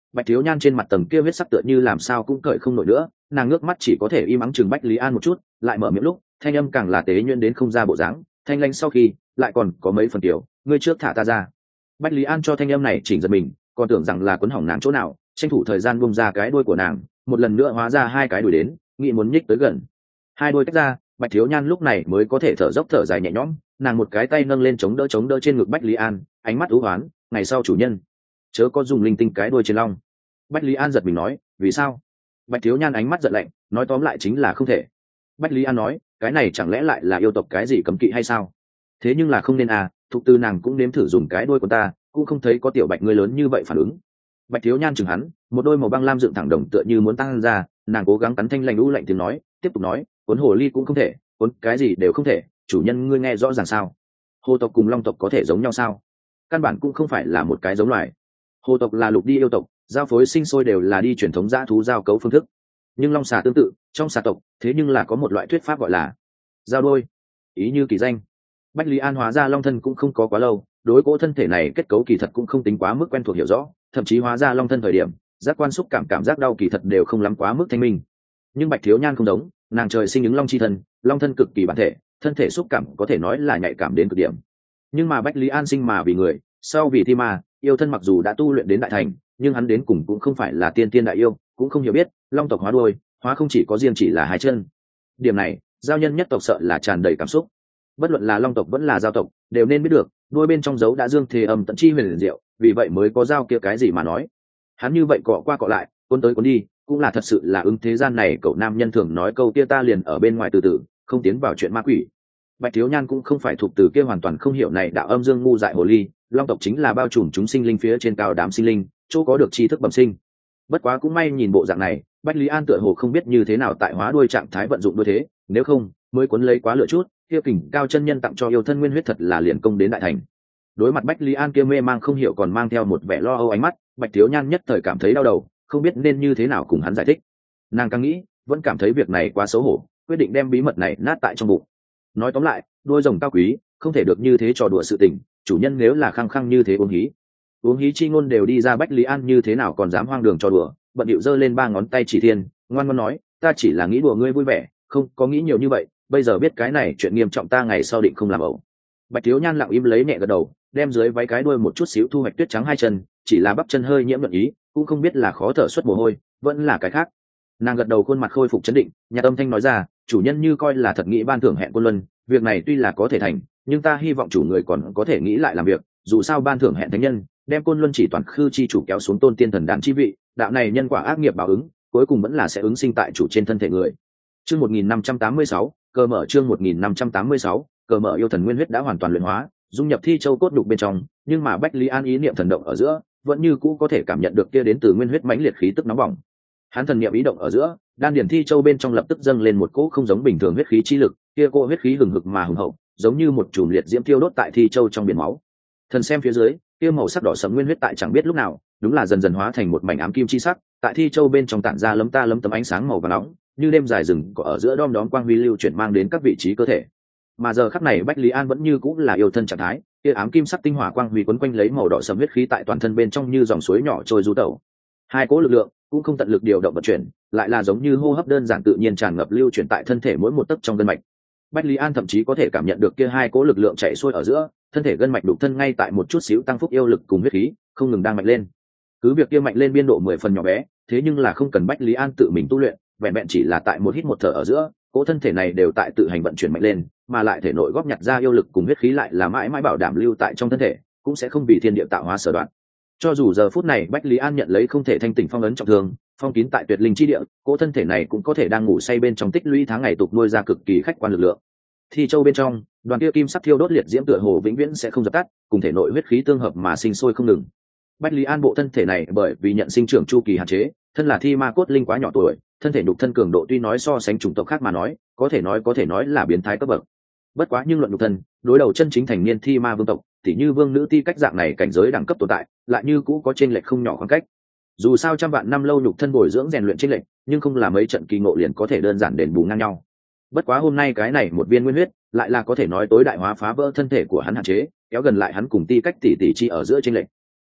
Bạch Thiếu Nhan trên mặt tầng kia huyết sắc tựa như làm sao cũng cởi không nổi nữa, nàng ngước mắt chỉ có thể im ắng chừng Bách Lý An một chút, lại mở miệng lúc thanh âm càng là tế nhuyễn đến không ra bộ dáng, thanh lanh sau khi lại còn có mấy phần tiểu, ngươi trước thả ta ra. Bách Lý An cho thanh âm này chỉnh giật mình, còn tưởng rằng là quấn hỏng nàng chỗ nào, tranh thủ thời gian bung ra cái đuôi của nàng, một lần nữa hóa ra hai cái đuôi đến, nghĩ muốn nhích tới gần. Hai đuôi tách ra, Bạch Thiếu Nhan lúc này mới có thể thở dốc thở dài nhẹ nhõm, nàng một cái tay nâng lên chống đỡ chống đỡ trên ngực Bách Lý An, ánh mắt u hoán, ngày sau chủ nhân chớ có dùng linh tinh cái đuôi trên long. Bách Lý An giật mình nói, vì sao? Bạch Thiếu Nhan ánh mắt giận lạnh, nói tóm lại chính là không thể. Bách Lý An nói, cái này chẳng lẽ lại là yêu tộc cái gì cấm kỵ hay sao? Thế nhưng là không nên à, thục tư nàng cũng nếm thử dùng cái đuôi của ta, cũng không thấy có tiểu Bạch ngươi lớn như vậy phản ứng. Bạch Thiếu Nhan chừng hắn, một đôi màu băng lam dựng thẳng đồng tựa như muốn tăng ra, nàng cố gắng cắn thanh lành u lạnh tiếng nói, tiếp tục nói, cuốn hồ ly cũng không thể, cuốn cái gì đều không thể, chủ nhân ngươi nghe rõ ràng sao? Hồ tộc cùng long tộc có thể giống nhau sao? Căn bản cũng không phải là một cái giống loài. Hồ tộc là lục đi yêu tộc, giao phối sinh sôi đều là đi truyền thống dã thú giao cấu phương thức, nhưng long xà tương tự, trong xà tộc thế nhưng là có một loại thuyết pháp gọi là giao đôi, ý như kỳ danh. Bách Lý An hóa ra long thân cũng không có quá lâu, đối cỗ thân thể này kết cấu kỳ thật cũng không tính quá mức quen thuộc hiểu rõ, thậm chí hóa ra long thân thời điểm giác quan xúc cảm cảm giác đau kỳ thật đều không lắm quá mức thanh minh. Nhưng Bạch Thiếu Nhan không giống, nàng trời sinh những long chi thân, long thân cực kỳ bản thể, thân thể xúc cảm có thể nói là nhạy cảm đến cực điểm. Nhưng mà Bách Lý An sinh mà vì người, sau vì thi ma, yêu thân mặc dù đã tu luyện đến đại thành, nhưng hắn đến cùng cũng không phải là tiên tiên đại yêu, cũng không hiểu biết long tộc hóa đuôi hóa không chỉ có riêng chỉ là hai chân. Điểm này giao nhân nhất tộc sợ là tràn đầy cảm xúc, bất luận là long tộc vẫn là giao tộc đều nên biết được đuôi bên trong dấu đã dương thế âm tận chi huyền liền diệu, vì vậy mới có giao kia cái gì mà nói. Hắn như vậy cọ qua cọ lại, cuốn tới cuốn đi, cũng là thật sự là ứng thế gian này cậu nam nhân thường nói câu kia ta liền ở bên ngoài từ từ không tiến vào chuyện ma quỷ. Bạch Thiếu Nhan cũng không phải thuộc từ kia hoàn toàn không hiểu này đạo âm dương ngu dại hồ ly, long tộc chính là bao trùm chúng sinh linh phía trên cao đám sinh linh, chỗ có được tri thức bẩm sinh. Bất quá cũng may nhìn bộ dạng này, Bách Lý An tựa hồ không biết như thế nào tại hóa đuôi trạng thái vận dụng đuôi thế, nếu không mới cuốn lấy quá lựa chút, kia kình cao chân nhân tặng cho yêu thân nguyên huyết thật là liền công đến đại thành. Đối mặt Bách Lý An kia mê mang không hiểu còn mang theo một vẻ lo âu ánh mắt, Bạch Thiếu Nhan nhất thời cảm thấy đau đầu, không biết nên như thế nào cùng hắn giải thích. Nàng càng nghĩ vẫn cảm thấy việc này quá xấu hổ, quyết định đem bí mật này nát tại trong bụng. Nói tóm lại, đuôi rồng cao quý, không thể được như thế trò đùa sự tình, chủ nhân nếu là khăng khăng như thế uống hí uống hí chi ngôn đều đi ra, Bách Lý An như thế nào còn dám hoang đường trò đùa, bận điệu giơ lên ba ngón tay chỉ thiên, ngoan ngoãn nói, ta chỉ là nghĩ đùa ngươi vui vẻ, không có nghĩ nhiều như vậy, bây giờ biết cái này chuyện nghiêm trọng ta ngày sau định không làm ẩu. Bạch Thiếu Nhan lặng im lấy nhẹ gật đầu, đem dưới váy cái đuôi một chút xíu thu hoạch tuyết trắng hai chân, chỉ là bắp chân hơi nhiễm luận ý, cũng không biết là khó thở xuất mồ hôi vẫn là cái khác. Nàng gật đầu, khuôn mặt khôi phục chấn định, nhạt âm thanh nói ra, chủ nhân như coi là thật nghĩ ban thưởng hẹn Côn Luân, việc này tuy là có thể thành, nhưng ta hy vọng chủ người còn có thể nghĩ lại làm việc, dù sao ban thưởng hẹn thánh nhân, đem Côn Luân chỉ toàn khư chi chủ kéo xuống tôn tiên thần đàn chi vị, đạo này nhân quả ác nghiệp báo ứng, cuối cùng vẫn là sẽ ứng sinh tại chủ trên thân thể người. Chương một nghìn năm trăm tám mươi sáu, cờ mở chương một nghìn năm trăm tám mươi sáu, cờ mở yêu thần nguyên huyết đã hoàn toàn luyện hóa, dung nhập thi châu cốt đục bên trong, nhưng mà Bách Lý An ý niệm thần động ở giữa, vẫn như cũ có thể cảm nhận được kia đến từ nguyên huyết mãnh liệt khí tức nóng bỏng. Hắn thần niệm ý động ở giữa, đan điển thi châu bên trong lập tức dâng lên một cỗ không giống bình thường huyết khí chi lực, kia cỗ huyết khí hừng hực mà hùng hậu, giống như một chùm liệt diễm thiêu đốt tại thi châu trong biển máu. Thần xem phía dưới, kia màu sắc đỏ sẫm nguyên huyết tại chẳng biết lúc nào, đúng là dần dần hóa thành một mảnh ám kim chi sắc, tại thi châu bên trong tản ra lấm ta lấm tấm ánh sáng màu vàng nóng, như đêm dài rừng có ở giữa đom đóm quang huy lưu chuyển mang đến các vị trí cơ thể. Mà giờ khắc này Bách Lý An vẫn như cũng là yêu thân trạng thái, kia ám kim sắc tinh hỏa quang huy quấn quanh lấy màu đỏ sẫm huyết khí tại toàn thân bên trong như dòng suối nhỏ trôi du tẩu. Hai cỗ lực lượng cũng không tận lực điều động vận chuyển, lại là giống như hô hấp đơn giản tự nhiên tràn ngập lưu chuyển tại thân thể mỗi một tấc trong gân mạch. Bách Lý An thậm chí có thể cảm nhận được kia hai cỗ lực lượng chạy xuôi ở giữa, thân thể gân mạch đục thân ngay tại một chút xíu tăng phúc yêu lực cùng huyết khí, không ngừng đang mạnh lên. Cứ việc kia mạnh lên biên độ mười phần nhỏ bé, thế nhưng là không cần Bách Lý An tự mình tu luyện, vẹn vẹn chỉ là tại một hít một thở ở giữa, cỗ thân thể này đều tại tự hành vận chuyển mạnh lên, mà lại thể nội góp nhặt ra yêu lực cùng huyết khí lại là mãi mãi bảo đảm lưu tại trong thân thể, cũng sẽ không bị thiên địa tạo hóa sở đoạn. Cho dù giờ phút này Bách Lý An nhận lấy không thể thanh tỉnh phong ấn trọng thương, phong kín tại tuyệt linh chi địa, cỗ thân thể này cũng có thể đang ngủ say bên trong tích lũy tháng ngày tục nuôi ra cực kỳ khách quan lực lượng. Thi châu bên trong, đoàn kia kim sắc thiêu đốt liệt diễm tựa hồ vĩnh viễn sẽ không dập tắt, cùng thể nội huyết khí tương hợp mà sinh sôi không ngừng. Bách Lý An bộ thân thể này bởi vì nhận sinh trưởng chu kỳ hạn chế, thân là thi ma cốt linh quá nhỏ tuổi, thân thể nhục thân cường độ tuy nói so sánh chủng tộc khác mà nói, có thể nói có thể nói là biến thái cấp bậc. Bất quá nhưng luận nhục thân, đối đầu chân chính thành niên thi ma vương tộc, tỉ như vương nữ ti cách dạng này cảnh giới đẳng cấp tồn tại, lại như cũ có chênh lệch không nhỏ khoảng cách. Dù sao trăm vạn năm lâu nhục thân bồi dưỡng rèn luyện chênh lệch, nhưng không là mấy trận kỳ ngộ liền có thể đơn giản đền bù ngang nhau. Bất quá hôm nay cái này một viên nguyên huyết, lại là có thể nói tối đại hóa phá vỡ thân thể của hắn hạn chế, kéo gần lại hắn cùng ti cách tỷ tỷ chi ở giữa chênh lệch.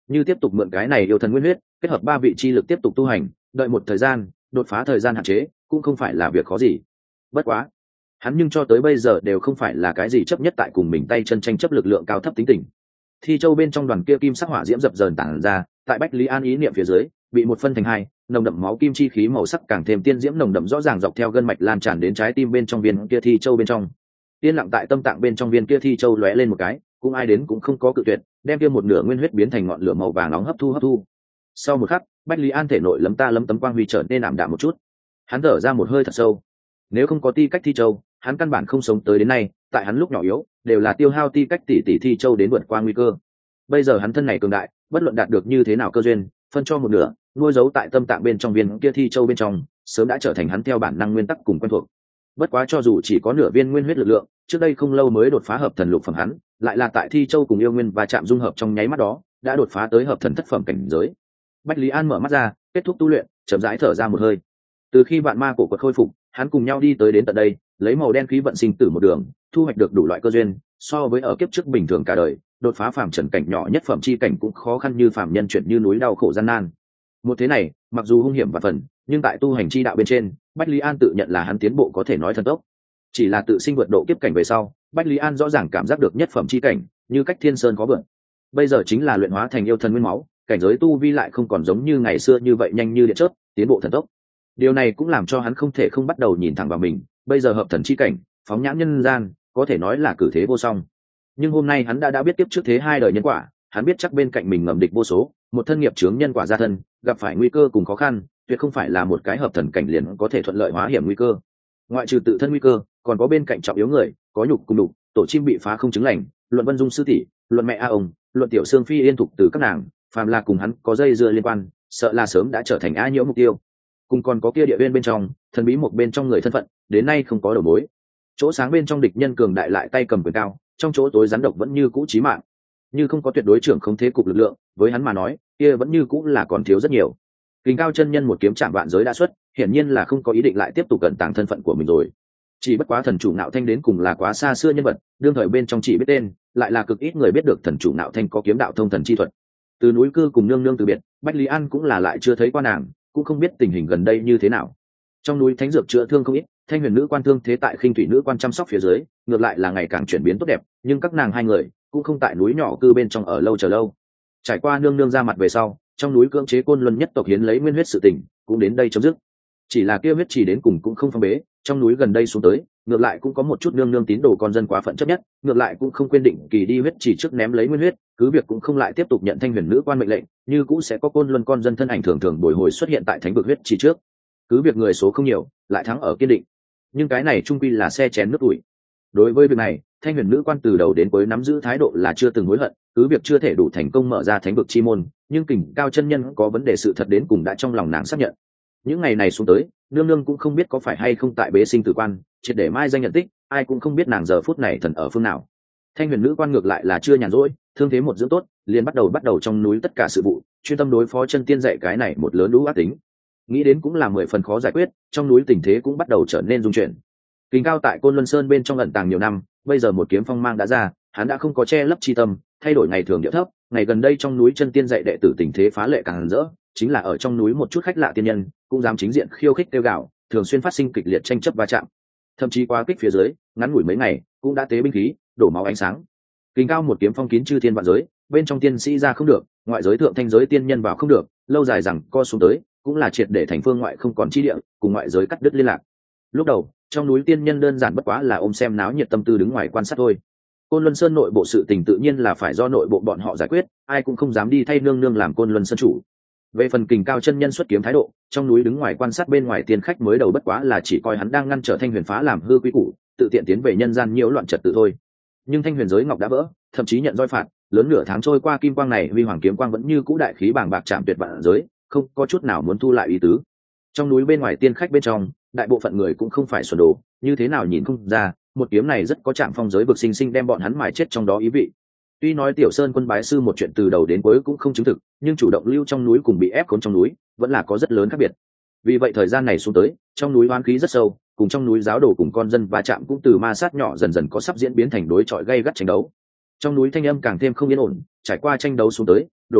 như tiếp tục mượn cái này yêu thần nguyên huyết kết hợp ba vị chi lực tiếp tục tu hành, đợi một thời gian đột phá thời gian hạn chế cũng không phải là việc khó gì. Bất quá hắn nhưng cho tới bây giờ đều không phải là cái gì chấp nhất tại cùng mình tay chân tranh chấp lực lượng cao thấp tính tình. Thi châu bên trong đoàn kia kim sắc hỏa diễm dập dờn tản ra, tại Bách Lý An ý niệm phía dưới bị một phân thành hai, nồng đậm máu kim chi khí màu sắc càng thêm tiên diễm nồng đậm rõ ràng dọc theo gân mạch lan tràn đến trái tim bên trong viên kia thi châu bên trong. Tiên lặng tại tâm tạng bên trong viên kia thi châu lóe lên một cái, cũng ai đến cũng không có cự tuyệt, đem kia một nửa nguyên huyết biến thành ngọn lửa màu vàng nóng hấp thu hấp thu. Sau một khắc, Bách Lý An thể nội lấm ta lấm tấm quang huy trở nên ảm đạm một chút. Hắn thở ra một hơi thật sâu. Nếu không có ti cách thi châu, hắn căn bản không sống tới đến nay, tại hắn lúc nhỏ yếu, đều là tiêu hao ti cách tỷ tỷ thi châu đến vượt qua nguy cơ. Bây giờ hắn thân này cường đại, bất luận đạt được như thế nào cơ duyên, phân cho một nửa, nuôi giấu tại tâm tạng bên trong viên kia thi châu bên trong, sớm đã trở thành hắn theo bản năng nguyên tắc cùng quen thuộc. Bất quá cho dù chỉ có nửa viên nguyên huyết lực lượng, trước đây không lâu mới đột phá hợp thần lục phẩm hắn, lại là tại thi châu cùng yêu nguyên và chạm dung hợp trong nháy mắt đó, đã đột phá tới hợp thần thất phẩm cảnh giới. Bách Lý An mở mắt ra, kết thúc tu luyện, chậm rãi thở ra một hơi. Từ khi vạn ma cổ quật khôi phục, hắn cùng nhau đi tới đến tận đây, lấy màu đen khí vận sinh tử một đường, thu hoạch được đủ loại cơ duyên, so với ở kiếp trước bình thường cả đời, đột phá phàm trần cảnh nhỏ nhất phẩm chi cảnh cũng khó khăn như phàm nhân chuyển như núi đau khổ gian nan. Một thế này, mặc dù hung hiểm và phần, nhưng tại tu hành chi đạo bên trên, Bách Lý An tự nhận là hắn tiến bộ có thể nói thần tốc. Chỉ là tự sinh vượt độ kiếp cảnh về sau, Bách Lý An rõ ràng cảm giác được nhất phẩm chi cảnh, như cách thiên sơn có vượt. Bây giờ chính là luyện hóa thành yêu thần nguyên máu, cảnh giới tu vi lại không còn giống như ngày xưa như vậy nhanh như điện chớp, tiến bộ thần tốc. Điều này cũng làm cho hắn không thể không bắt đầu nhìn thẳng vào mình, bây giờ hợp thần chi cảnh, phóng nhãn nhân gian, có thể nói là cử thế vô song. Nhưng hôm nay hắn đã đã biết tiếp trước thế hai đời nhân quả, hắn biết chắc bên cạnh mình ngầm địch vô số, một thân nghiệp chướng nhân quả gia thân, gặp phải nguy cơ cùng khó khăn, tuyệt không phải là một cái hợp thần cảnh liền có thể thuận lợi hóa hiểm nguy cơ. Ngoại trừ tự thân nguy cơ, còn có bên cạnh trọng yếu người, có nhục cùng đục, tổ chim bị phá không chứng lành, luận Vân Dung sư tỷ, luận mẹ a ông, luận tiểu Sương Phi yên thục từ các nàng, phàm là cùng hắn có dây dưa liên quan, sợ là sớm đã trở thành a nhiễu mục tiêu. Cùng còn có kia địa bên bên trong, thần bí một bên trong người thân phận, đến nay không có đầu mối. Chỗ sáng bên trong địch nhân cường đại lại tay cầm quyền cao, trong chỗ tối rắn độc vẫn như cũ chí mạng. Như không có tuyệt đối trưởng không thế cục lực lượng, với hắn mà nói, kia vẫn như cũ là còn thiếu rất nhiều. Kình Cao chân nhân một kiếm chạm vạn giới đã xuất, hiển nhiên là không có ý định lại tiếp tục cẩn tàng thân phận của mình rồi. Chỉ bất quá thần chủ Nạo Thanh đến cùng là quá xa xưa nhân vật, đương thời bên trong chỉ biết tên, lại là cực ít người biết được thần chủ Nạo Thanh có kiếm đạo thông thần chi thuật. Từ núi cư cùng nương nương từ biệt, Bách Lý An cũng là lại chưa thấy qua nàng, cũng không biết tình hình gần đây như thế nào. Trong núi thánh dược chữa thương không ít, Thanh Huyền nữ quan thương thế tại Khinh Thủy nữ quan chăm sóc phía dưới, ngược lại là ngày càng chuyển biến tốt đẹp, nhưng các nàng hai người cũng không tại núi nhỏ cư bên trong ở lâu chờ lâu. Trải qua nương nương ra mặt về sau, trong núi cưỡng chế Côn Luân nhất tộc hiến lấy nguyên huyết sự tình, cũng đến đây chấm dứt. Chỉ là kia huyết chỉ đến cùng cũng không phong bế, trong núi gần đây xuống tới, ngược lại cũng có một chút nương nương tín đồ con dân quá phận chấp nhất, ngược lại cũng không quên định kỳ đi huyết chỉ trước ném lấy nguyên huyết, cứ việc cũng không lại tiếp tục nhận Thanh Huyền nữ quan mệnh lệnh, như cũng sẽ có Côn Luân con dân thân ảnh thường thường bồi hồi xuất hiện tại thánh vực huyết chỉ trước. Cứ việc người số không nhiều, lại thắng ở kiên định. Nhưng cái này trung quy là xe chén nước ủi. Đối với việc này, Thanh Huyền nữ quan từ đầu đến cuối nắm giữ thái độ là chưa từng hối hận, cứ việc chưa thể đủ thành công mở ra thánh vực chi môn, nhưng Kình Cao chân nhân có vấn đề sự thật đến cùng đã trong lòng nàng xác nhận. Những ngày này xuống tới, nương nương cũng không biết có phải hay không tại bế sinh tử quan, triệt để mai danh nhận tích, ai cũng không biết nàng giờ phút này thần ở phương nào. Thanh Huyền nữ quan ngược lại là chưa nhàn rỗi, thương thế một dưỡng tốt, liền bắt đầu bắt đầu trong núi tất cả sự vụ, chuyên tâm đối phó chân tiên dạy cái này một lớn lũ ác tính. Nghĩ đến cũng là mười phần khó giải quyết, trong núi tình thế cũng bắt đầu trở nên dung chuyển. Kình Cao tại Côn Luân Sơn bên trong ẩn tàng nhiều năm, bây giờ một kiếm phong mang đã ra, hắn đã không có che lấp chi tâm, thay đổi ngày thường điệu thấp, ngày gần đây trong núi chân tiên dạy đệ tử tình thế phá lệ càng rỡ, chính là ở trong núi một chút khách lạ tiên nhân, cũng dám chính diện khiêu khích tiêu gạo, thường xuyên phát sinh kịch liệt tranh chấp va chạm. Thậm chí quá kích phía dưới, ngắn ngủi mấy ngày, cũng đã tế binh khí, đổ máu ánh sáng. Kình Cao một kiếm phong kín chư thiên vạn giới, bên trong tiên sĩ ra không được, ngoại giới thượng thanh giới tiên nhân vào không được, lâu dài rằng co xuống tới, cũng là triệt để thành phương ngoại không còn chi địa, cùng ngoại giới cắt đứt liên lạc. Lúc đầu, trong núi tiên nhân đơn giản bất quá là ôm xem náo nhiệt tâm tư đứng ngoài quan sát thôi. Côn Luân Sơn nội bộ sự tình tự nhiên là phải do nội bộ bọn họ giải quyết, ai cũng không dám đi thay nương nương làm Côn Luân Sơn chủ. Về phần Kình Cao chân nhân xuất kiếm thái độ, trong núi đứng ngoài quan sát bên ngoài tiên khách mới đầu bất quá là chỉ coi hắn đang ngăn trở Thanh Huyền phá làm hư quý củ, tự tiện tiến về nhân gian nhiễu loạn trật tự thôi. Nhưng Thanh Huyền giới ngọc đã vỡ, thậm chí nhận roi phạt, lớn nửa tháng trôi qua kim quang này huy hoàng kiếm quang vẫn như cũ đại khí bàng bạc chạm tuyệt vạn giới, không có chút nào muốn thu lại ý tứ. Trong núi bên ngoài tiên khách bên trong, đại bộ phận người cũng không phải xuẩn đồ, như thế nào nhìn không ra, một kiếm này rất có chạm phong giới vực sinh sinh đem bọn hắn mài chết trong đó ý vị. Tuy nói Tiểu Sơn quân bái sư một chuyện từ đầu đến cuối cũng không chứng thực, nhưng chủ động lưu trong núi cùng bị ép khốn trong núi, vẫn là có rất lớn khác biệt. Vì vậy thời gian này xuống tới, trong núi oán khí rất sâu, cùng trong núi giáo đồ cùng con dân va chạm cũng từ ma sát nhỏ dần dần có sắp diễn biến thành đối chọi gay gắt tranh đấu. Trong núi thanh âm càng thêm không yên ổn, trải qua tranh đấu xuống tới, đổ máu,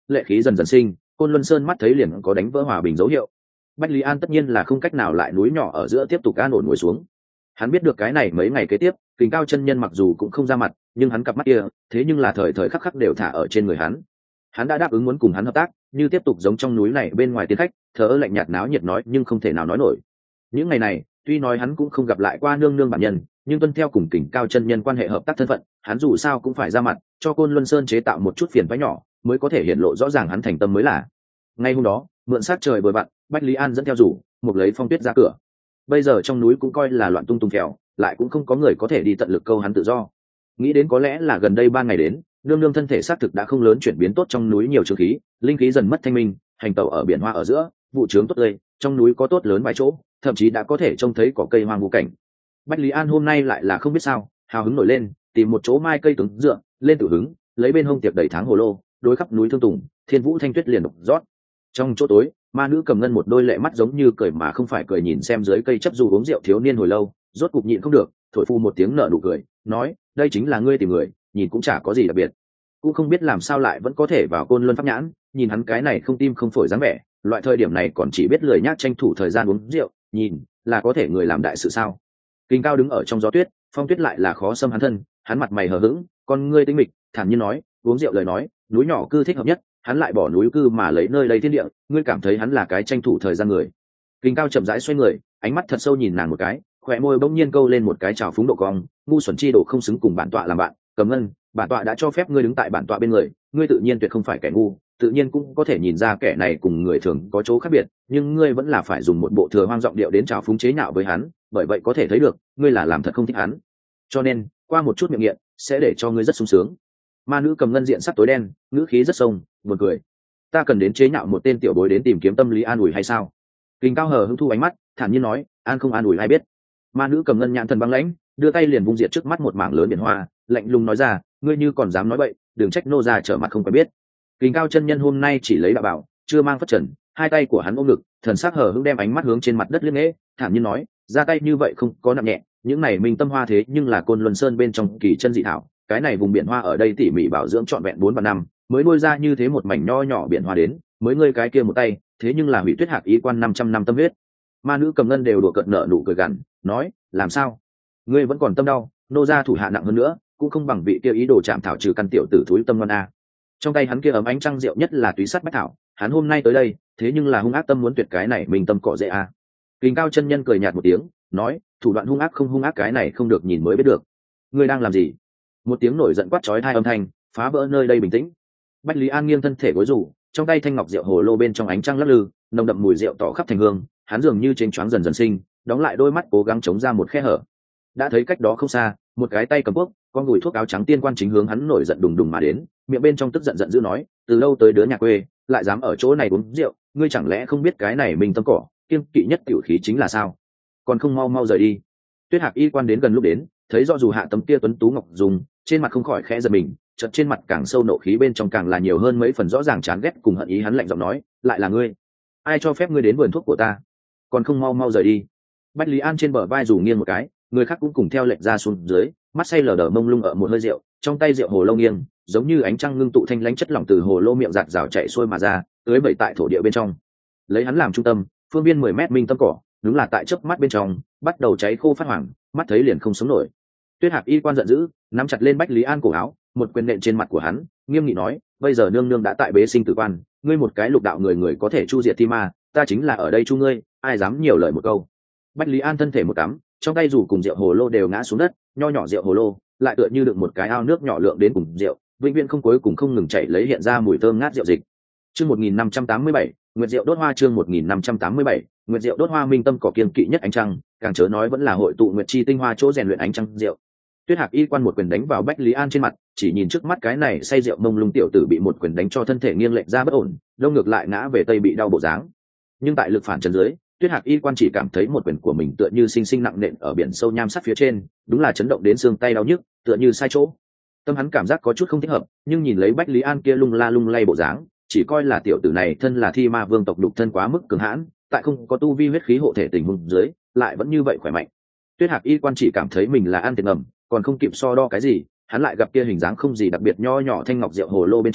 lệ khí dần dần sinh, Côn Luân Sơn mắt thấy liền có đánh vỡ hòa bình dấu hiệu. Bách Lý An tất nhiên là không cách nào lại núi nhỏ ở giữa tiếp tục an ổn ngồi xuống. Hắn biết được cái này mấy ngày kế tiếp, Kình Cao chân nhân mặc dù cũng không ra mặt, nhưng hắn cặp mắt kia, thế nhưng là thời thời khắc khắc đều thả ở trên người hắn. Hắn đã đáp ứng muốn cùng hắn hợp tác, như tiếp tục giống trong núi này bên ngoài tiến khách, thở lạnh nhạt náo nhiệt nói nhưng không thể nào nói nổi. Những ngày này, tuy nói hắn cũng không gặp lại qua nương nương bản nhân, nhưng tuân theo cùng Kình Cao chân nhân quan hệ hợp tác thân phận, hắn dù sao cũng phải ra mặt, cho Côn Luân Sơn chế tạo một chút phiền toái nhỏ, mới có thể hiện lộ rõ ràng hắn thành tâm mới là. Ngay hôm đó, mượn sát trời vừa vặn, Bách Lý An dẫn theo rủ, một lấy Phong Tuyết ra cửa. Bây giờ trong núi cũng coi là loạn tung tung kẹo, lại cũng không có người có thể đi tận lực câu hắn tự do. Nghĩ đến có lẽ là gần đây ba ngày đến, nương nương thân thể xác thực đã không lớn chuyển biến tốt, trong núi nhiều trường khí, linh khí dần mất thanh minh, hành tẩu ở biển hoa ở giữa, vụ trướng tốt tươi, trong núi có tốt lớn vài chỗ, thậm chí đã có thể trông thấy cỏ cây hoang vu cảnh. Bách Lý An hôm nay lại là không biết sao, hào hứng nổi lên, tìm một chỗ mai cây tướng dựa, lên tự hứng, lấy bên hông tiệc đầy tháng hồ lô, đối khắp núi Thương Tùng, Thiên Vũ Thanh Tuyết liền độc rót. Trong chỗ tối, ma nữ cầm ngân một đôi lệ mắt giống như cười mà không phải cười nhìn xem dưới cây chấp dù uống rượu thiếu niên hồi lâu, rốt cục nhịn không được, thổi phu một tiếng nở nụ cười, nói, đây chính là ngươi tìm người, nhìn cũng chả có gì đặc biệt, cũng không biết làm sao lại vẫn có thể vào Côn Luân pháp nhãn, nhìn hắn cái này không tim không phổi dáng vẻ, loại thời điểm này còn chỉ biết lười nhác tranh thủ thời gian uống rượu, nhìn là có thể người làm đại sự sao? Kình Cao đứng ở trong gió tuyết, Phong Tuyết lại là khó xâm hắn thân, hắn mặt mày hờ hững, con ngươi tinh mịch, thản nhiên nói, uống rượu lời nói, núi nhỏ cư thích hợp nhất, hắn lại bỏ núi cư mà lấy nơi đây thiên địa, ngươi cảm thấy hắn là cái tranh thủ thời gian người? Kình Cao chậm rãi xoay người, ánh mắt thật sâu nhìn nàng một cái, khóe môi bỗng nhiên câu lên một cái trào phúng độ cong, ngu xuẩn chi độ không xứng cùng bản tọa làm bạn, Cầm Ngân, bản tọa đã cho phép ngươi đứng tại bản tọa bên người, ngươi tự nhiên tuyệt không phải kẻ ngu, tự nhiên cũng có thể nhìn ra kẻ này cùng người thường có chỗ khác biệt, nhưng ngươi vẫn là phải dùng một bộ thừa hoang giọng điệu đến trào phúng chế nhạo với hắn, bởi vậy có thể thấy được, ngươi là làm thật không thích hắn. Cho nên, qua một chút miệng nghiện, sẽ để cho ngươi rất sung sướng. Ma nữ Cầm Ngân diện sắc tối đen, ngữ khí rất sông, buồn cười. Ta cần đến chế nhạo một tên tiểu bối đến tìm kiếm tâm lý an ủi hay sao? Kình Cao hờ hững thu ánh mắt, thản nhiên nói, an không an ủi ai biết. Ma nữ Cầm Ngân nhãn thần băng lãnh, đưa tay liền vung diệt trước mắt một mảng lớn biển hoa, lạnh lùng nói ra, ngươi như còn dám nói bậy, đừng trách nô gia trở mặt không quen biết. Kình Cao chân nhân hôm nay chỉ lấy đạo bảo, chưa mang phất trần, hai tay của hắn ôm ngực, thần sắc hờ hững đem ánh mắt hướng trên mặt đất liếc nghễ, thản nhiên nói, ra tay như vậy không có nặng nhẹ, những này minh tâm hoa thế nhưng là Côn Luân Sơn bên trong kỳ chân dị thảo, cái này vùng biển hoa ở đây tỉ mỉ bảo dưỡng trọn vẹn bốn và năm, mới nuôi ra như thế một mảnh nho nhỏ biển hoa đến, mới ngươi cái kia một tay, thế nhưng là hủy tuyết hạc y quan năm trăm năm tâm huyết. Ma nữ Cầm Ngân đều đùa cợt nở nụ cười gằn, nói, làm sao? Ngươi vẫn còn tâm đau, nô gia thủ hạ nặng hơn nữa, cũng không bằng vị kia ý đồ chạm thảo trừ căn tiểu tử thúi tâm ngoan a. Trong tay hắn kia ấm ánh trăng rượu nhất là túy sắt bách thảo, hắn hôm nay tới đây, thế nhưng là hung ác tâm muốn tuyệt cái này mình tâm cọ dễ a. Kình Cao chân nhân cười nhạt một tiếng, nói, thủ đoạn hung ác không hung ác cái này không được nhìn mới biết được. Ngươi đang làm gì? Một tiếng nổi giận quát chói tai âm thanh, phá vỡ nơi đây bình tĩnh. Bách Lý An nghiêng thân thể gối rủ, trong tay thanh ngọc rượu hồ lô bên trong ánh trăng lắc lư, nồng đậm mùi rượu tỏ khắp thành hương, hắn dường như trên choáng dần dần sinh, đóng lại đôi mắt cố gắng chống ra một khe hở. Đã thấy cách đó không xa, một cái tay cầm cuốc, con gùi thuốc áo trắng tiên quan chính hướng hắn nổi giận đùng đùng mà đến, miệng bên trong tức giận giận dữ nói, từ lâu tới đứa nhà quê, lại dám ở chỗ này uống rượu, ngươi chẳng lẽ không biết cái này mình tâm cỏ, kiêng kỵ nhất tiểu khí chính là sao? Còn không mau mau rời đi. Tuyết Hạc y quan đến gần lúc đến, thấy rõ dù hạ tấm kia tuấn tú ngọc dùng, trên mặt không khỏi khẽ giật mình, chợt trên mặt càng sâu nộ khí bên trong càng là nhiều hơn mấy phần rõ ràng chán ghét cùng hận ý, hắn lạnh giọng nói, lại là ngươi? Ai cho phép ngươi đến vườn thuốc của ta? Còn không mau mau rời đi. Bách Lý An trên bờ vai rủ nghiêng một cái, người khác cũng cùng theo lệnh ra xuống dưới, mắt say lờ đờ mông lung ở một hơi rượu, trong tay rượu hồ lô nghiêng, giống như ánh trăng ngưng tụ thanh lãnh chất lỏng từ hồ lô miệng giạt rào chạy xuôi mà ra, tưới bậy tại thổ địa bên trong. Lấy hắn làm trung tâm, phương viên mười mét minh tâm cỏ, đúng là tại chớp mắt bên trong, bắt đầu cháy khô phát hoàng, mắt thấy liền không sống nổi. Tuyết Hạc y quan giận dữ, nắm chặt lên Bách Lý An cổ áo, một quyền nện trên mặt của hắn, nghiêm nghị nói, bây giờ nương nương đã tại bế sinh tử quan, ngươi một cái lục đạo người người có thể chu diệt thi ma, ta chính là ở đây chu ngươi, ai dám nhiều lời một câu. Bách Lý An thân thể một cắm, trong tay dù cùng rượu hồ lô đều ngã xuống đất, nho nhỏ rượu hồ lô lại tựa như đựng một cái ao nước nhỏ lượng đến cùng rượu, vĩnh viễn không cuối cùng không ngừng chảy lấy hiện ra mùi thơm ngát rượu dịch. Chương một nghìn năm trăm tám mươi bảy, Nguyệt Diệu đốt hoa. Chương một nghìn năm trăm tám mươi bảy, Nguyệt Diệu đốt hoa. Minh tâm cỏ kiên kỵ nhất ánh trăng, càng chớ nói vẫn là hội tụ nguyệt chi tinh hoa chỗ rèn luyện ánh trăng rượu. Tuyết Hạc y quan một quyền đánh vào Bách Lý An trên mặt, chỉ nhìn trước mắt cái này say rượu mông lung tiểu tử bị một quyền đánh cho thân thể nghiêng lệch ra bất ổn, đông ngược lại ngã về tây bị đau bộ dáng. Nhưng tại lực phản chấn dưới, Tuyết Hạc y quan chỉ cảm thấy một quyền của mình tựa như sinh sinh nặng nện ở biển sâu nham sắt phía trên, đúng là chấn động đến xương tay đau nhức, tựa như sai chỗ. Tâm hắn cảm giác có chút không thích hợp, nhưng nhìn lấy Bách Lý An kia lung la lung lay bộ dáng, chỉ coi là tiểu tử này thân là thi ma vương tộc đục thân quá mức cường hãn, tại không có tu vi huyết khí hộ thể tình huống dưới, lại vẫn như vậy khỏe mạnh. Tuyết Hạc y quan chỉ cảm thấy mình là ăn tiền ngầm, còn không kịp so đo cái gì, hắn lại gặp kia hình dáng không gì đặc biệt nho nhỏ thanh ngọc rượu hồ lô bên trong,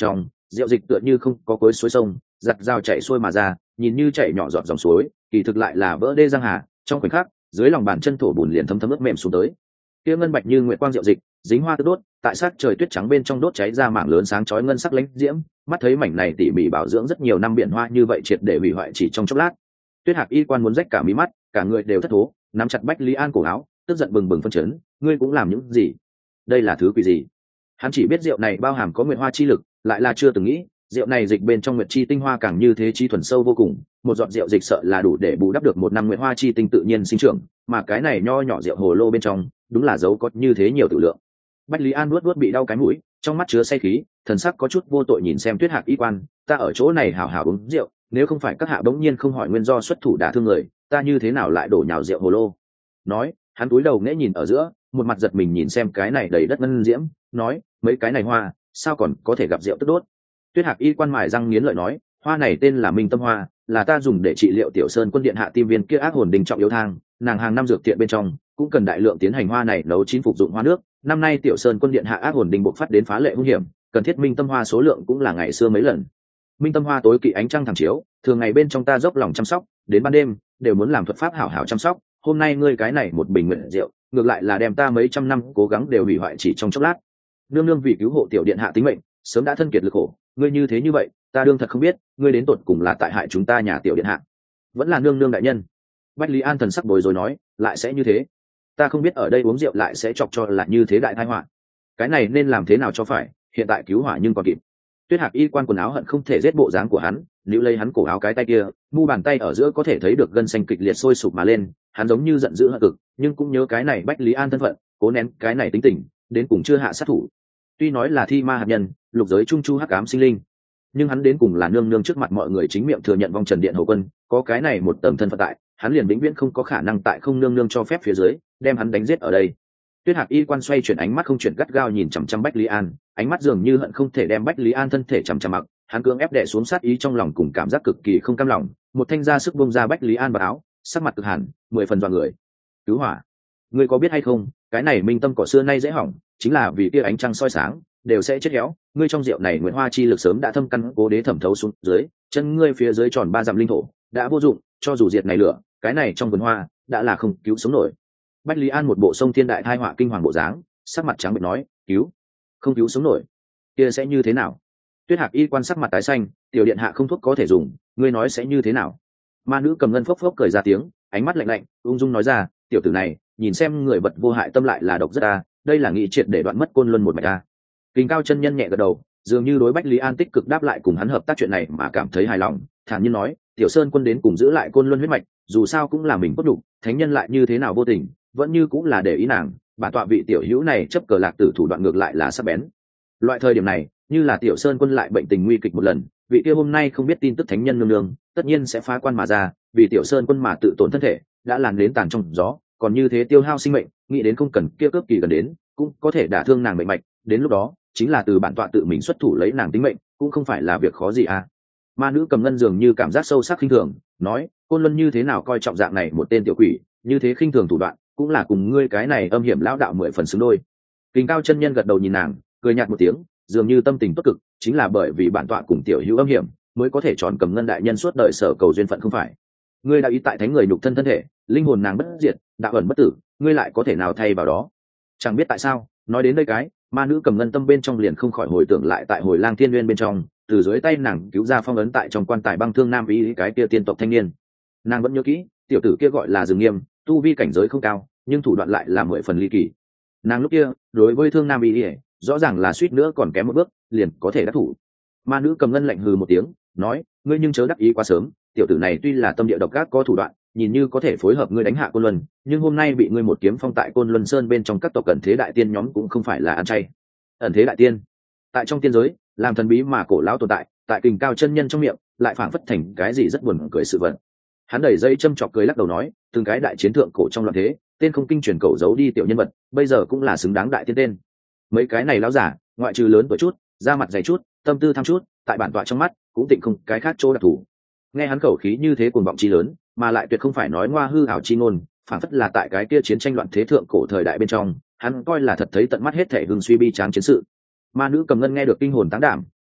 rượu dịch tựa như không có cuối suối sông giặt dao chảy xuôi mà ra, nhìn như chảy nhỏ giọt dòng suối, kỳ thực lại là vỡ đê giang hà. Trong khoảnh khắc, dưới lòng bàn chân thổ bùn liền thấm thấm ướt mềm xuống tới. Kia ngân bạch như nguyệt quang rượu dịch, dính hoa tứ đốt, tại sát trời tuyết trắng bên trong đốt cháy ra mảng lớn sáng chói ngân sắc lãnh diễm, mắt thấy mảnh này tỉ mỉ bảo dưỡng rất nhiều năm biển hoa như vậy triệt để hủy hoại chỉ trong chốc lát. Tuyết Hạc y quan muốn rách cả mí mắt, cả người đều thất thố, nắm chặt Bách Lý An cổ áo, tức giận bừng bừng phân chấn, ngươi cũng làm những gì? Đây là thứ quỷ gì? Hắn chỉ biết rượu này bao hàm có nguyệt hoa chi lực, lại là chưa từng nghĩ, rượu này dịch bên trong nguyệt chi tinh hoa càng như thế chi thuần sâu vô cùng, một giọt rượu dịch sợ là đủ để bù đắp được một năm nguyệt hoa chi tinh tự nhiên sinh trưởng, mà cái này nho nhỏ rượu hồ lô bên trong, đúng là dấu có như thế nhiều tự lượng. Bách Lý An nuốt nuốt bị đau cái mũi, trong mắt chứa say khí, thần sắc có chút vô tội nhìn xem Tuyết Hạc y quan, ta ở chỗ này hảo hảo uống rượu, nếu không phải các hạ bỗng nhiên không hỏi nguyên do xuất thủ đả thương người, ta như thế nào lại đổ nhào rượu hồ lô? Nói, hắn cúi đầu nghễ nhìn ở giữa, một mặt giật mình nhìn xem cái này đầy đất ngân diễm, nói, mấy cái này hoa, sao còn có thể gặp rượu tức đốt? Tuyết Hạc y quan mài răng nghiến lợi nói, hoa này tên là Minh Tâm Hoa, là ta dùng để trị liệu Tiểu Sơn quân điện hạ tim viên kia ác hồn đình trọng yếu thang, nàng hàng năm dược tiện bên trong cũng cần đại lượng tiến hành hoa này nấu chín phục dụng hoa nước. Năm nay Tiểu Sơn quân điện hạ ác hồn đình bộc phát đến phá lệ hung hiểm, cần thiết Minh Tâm Hoa số lượng cũng là ngày xưa mấy lần. Minh Tâm Hoa tối kỵ ánh trăng thẳng chiếu, thường ngày bên trong ta dốc lòng chăm sóc, đến ban đêm đều muốn làm thuật pháp hảo hảo chăm sóc. Hôm nay ngươi cái này một bình nguyện rượu, ngược lại là đem ta mấy trăm năm cố gắng đều hủy hoại chỉ trong chốc lát. Nương nương vì cứu hộ tiểu điện hạ tính mệnh, sớm đã thân kiệt lực khổ, ngươi như thế như vậy, ta đương thật không biết, ngươi đến tột cùng là tại hại chúng ta nhà tiểu điện hạ, vẫn là nương nương đại nhân. Bách Lý An thần sắc bối rối nói, lại sẽ như thế? Ta không biết ở đây uống rượu lại sẽ chọc cho là như thế đại tai họa. Cái này nên làm thế nào cho phải, hiện tại cứu hỏa nhưng còn kịp. Tuyết Hạc y quan quần áo hận không thể giết bộ dáng của hắn, níu lấy hắn cổ áo cái tay kia, mu bàn tay ở giữa có thể thấy được gân xanh kịch liệt sôi sục mà lên, hắn giống như giận dữ hận cực, nhưng cũng nhớ cái này Bách Lý An thân phận, cố nén cái này tính tình, đến cùng chưa hạ sát thủ. Tuy nói là thi ma hạt nhân, lục giới trung chu hắc ám sinh linh, nhưng hắn đến cùng là nương nương trước mặt mọi người chính miệng thừa nhận vong trần điện hầu quân, có cái này một tầng thân phận tại, hắn liền vĩnh viễn không có khả năng tại không nương nương cho phép phía dưới đem hắn đánh giết ở đây. Tuyết Hạc y quan xoay chuyển ánh mắt không chuyển gắt gao nhìn chằm chằm Bách Lý An, ánh mắt dường như hận không thể đem Bách Lý An thân thể chằm chằm mặc, hắn cưỡng ép đè xuống sát ý trong lòng cùng cảm giác cực kỳ không cam lòng, một thanh ra sức bông ra Bách Lý An vào áo, sắc mặt cực hẳn, mười phần dọa người. Cứu hỏa, ngươi có biết hay không, cái này minh tâm cỏ xưa nay dễ hỏng, chính là vì kia ánh trăng soi sáng đều sẽ chết héo, ngươi trong rượu này nguyễn hoa chi lực sớm đã thâm căn cố đế thẩm thấu xuống dưới, chân ngươi phía dưới tròn ba dặm linh thổ đã vô dụng, cho dù diệt này lửa, cái này trong vườn hoa đã là không cứu sống nổi. Bách Lý An một bộ sông thiên đại thai họa kinh hoàng bộ dáng, sắc mặt trắng bệch nói, cứu không cứu sống nổi kia sẽ như thế nào? Tuyết Hạc y quan sắc mặt tái xanh, tiểu điện hạ không thuốc có thể dùng, ngươi nói sẽ như thế nào? Ma nữ cầm ngân phốc phốc cười ra tiếng, ánh mắt lạnh lạnh ung dung nói ra, tiểu tử này nhìn xem người vật vô hại tâm lại là độc rất ta, đây là nghị triệt để đoạn mất côn luân một mạch ta. Kình Cao chân nhân nhẹ gật đầu, dường như đối Bách Lý An tích cực đáp lại cùng hắn hợp tác chuyện này mà cảm thấy hài lòng, thản nhiên nói, tiểu sơn quân đến cùng giữ lại côn luân huyết mạch, dù sao cũng là mình cốt đủ, thánh nhân lại như thế nào vô tình, vẫn như cũng là để ý nàng, bản tọa vị tiểu hữu này chấp cờ lạc tử thủ đoạn ngược lại là sắc bén. Loại thời điểm này, như là tiểu sơn quân lại bệnh tình nguy kịch một lần, vị kia hôm nay không biết tin tức thánh nhân nương nương, tất nhiên sẽ phá quan mà ra, vì tiểu sơn quân mà tự tổn thân thể, đã làn đến tàn trong gió, còn như thế tiêu hao sinh mệnh, nghĩ đến không cần kia cướp kỳ gần đến, cũng có thể đả thương nàng mệnh mạch, đến lúc đó, chính là từ bản tọa tự mình xuất thủ lấy nàng tính mệnh, cũng không phải là việc khó gì à. Ma nữ cầm ngân dường như cảm giác sâu sắc khinh thường, nói, côn luân như thế nào coi trọng dạng này một tên tiểu quỷ, như thế khinh thường thủ đoạn, cũng là cùng ngươi cái này âm hiểm lão đạo mười phần xứng đôi. Kình Cao chân nhân gật đầu nhìn nàng, cười nhạt một tiếng, dường như tâm tình tốt cực, chính là bởi vì bản tọa cùng tiểu hữu âm hiểm, mới có thể chọn cầm ngân đại nhân suốt đời sở cầu duyên phận không phải. Ngươi đã ý tại thánh người nhục thân thân thể, linh hồn nàng bất diệt, đạo ẩn bất tử, ngươi lại có thể nào thay vào đó? Chẳng biết tại sao, nói đến đây cái, ma nữ cầm ngân tâm bên trong liền không khỏi hồi tưởng lại tại hồi lang thiên nguyên bên trong, từ dưới tay nàng cứu ra phong ấn tại trong quan tài băng thương nam ý cái kia tiên tộc thanh niên. Nàng vẫn nhớ kỹ, tiểu tử kia gọi là Dương Nghiêm, tu vi cảnh giới không cao, nhưng thủ đoạn lại là mười phần ly kỳ. Nàng lúc kia, đối với thương nam ý, rõ ràng là suýt nữa còn kém một bước, liền có thể đắc thủ. Ma nữ cầm ngân lạnh hừ một tiếng, nói, ngươi nhưng chớ đắc ý quá sớm, tiểu tử này tuy là tâm địa độc ác có thủ đoạn, nhìn như có thể phối hợp ngươi đánh hạ Côn Luân, nhưng hôm nay bị ngươi một kiếm phong tại Côn Luân Sơn bên trong các tộc ẩn thế đại tiên nhóm cũng không phải là ăn chay. Ẩn thế đại tiên, tại trong tiên giới, làm thần bí mà cổ lão tồn tại, tại Kình Cao chân nhân trong miệng, lại phảng phất thành cái gì rất buồn cười sự vật. Hắn đẩy dây châm chọc cười lắc đầu nói, từng cái đại chiến thượng cổ trong loạn thế, tên không kinh truyền cầu giấu đi tiểu nhân vật, bây giờ cũng là xứng đáng đại tiên tên. Mấy cái này lão giả, ngoại trừ lớn tuổi chút, da mặt dày chút, tâm tư tham chút, tại bản tọa trong mắt, cũng tịnh không cái khác chỗ đặc thù. Nghe hắn khẩu khí như thế cuồng vọng chi lớn, mà lại tuyệt không phải nói ngoa hư ảo chi ngôn, phản phất là tại cái kia chiến tranh loạn thế thượng cổ thời đại bên trong, hắn coi là thật thấy tận mắt hết thể hưng suy bi tráng chiến sự. Ma nữ cầm ngân nghe được kinh hồn táng đảm,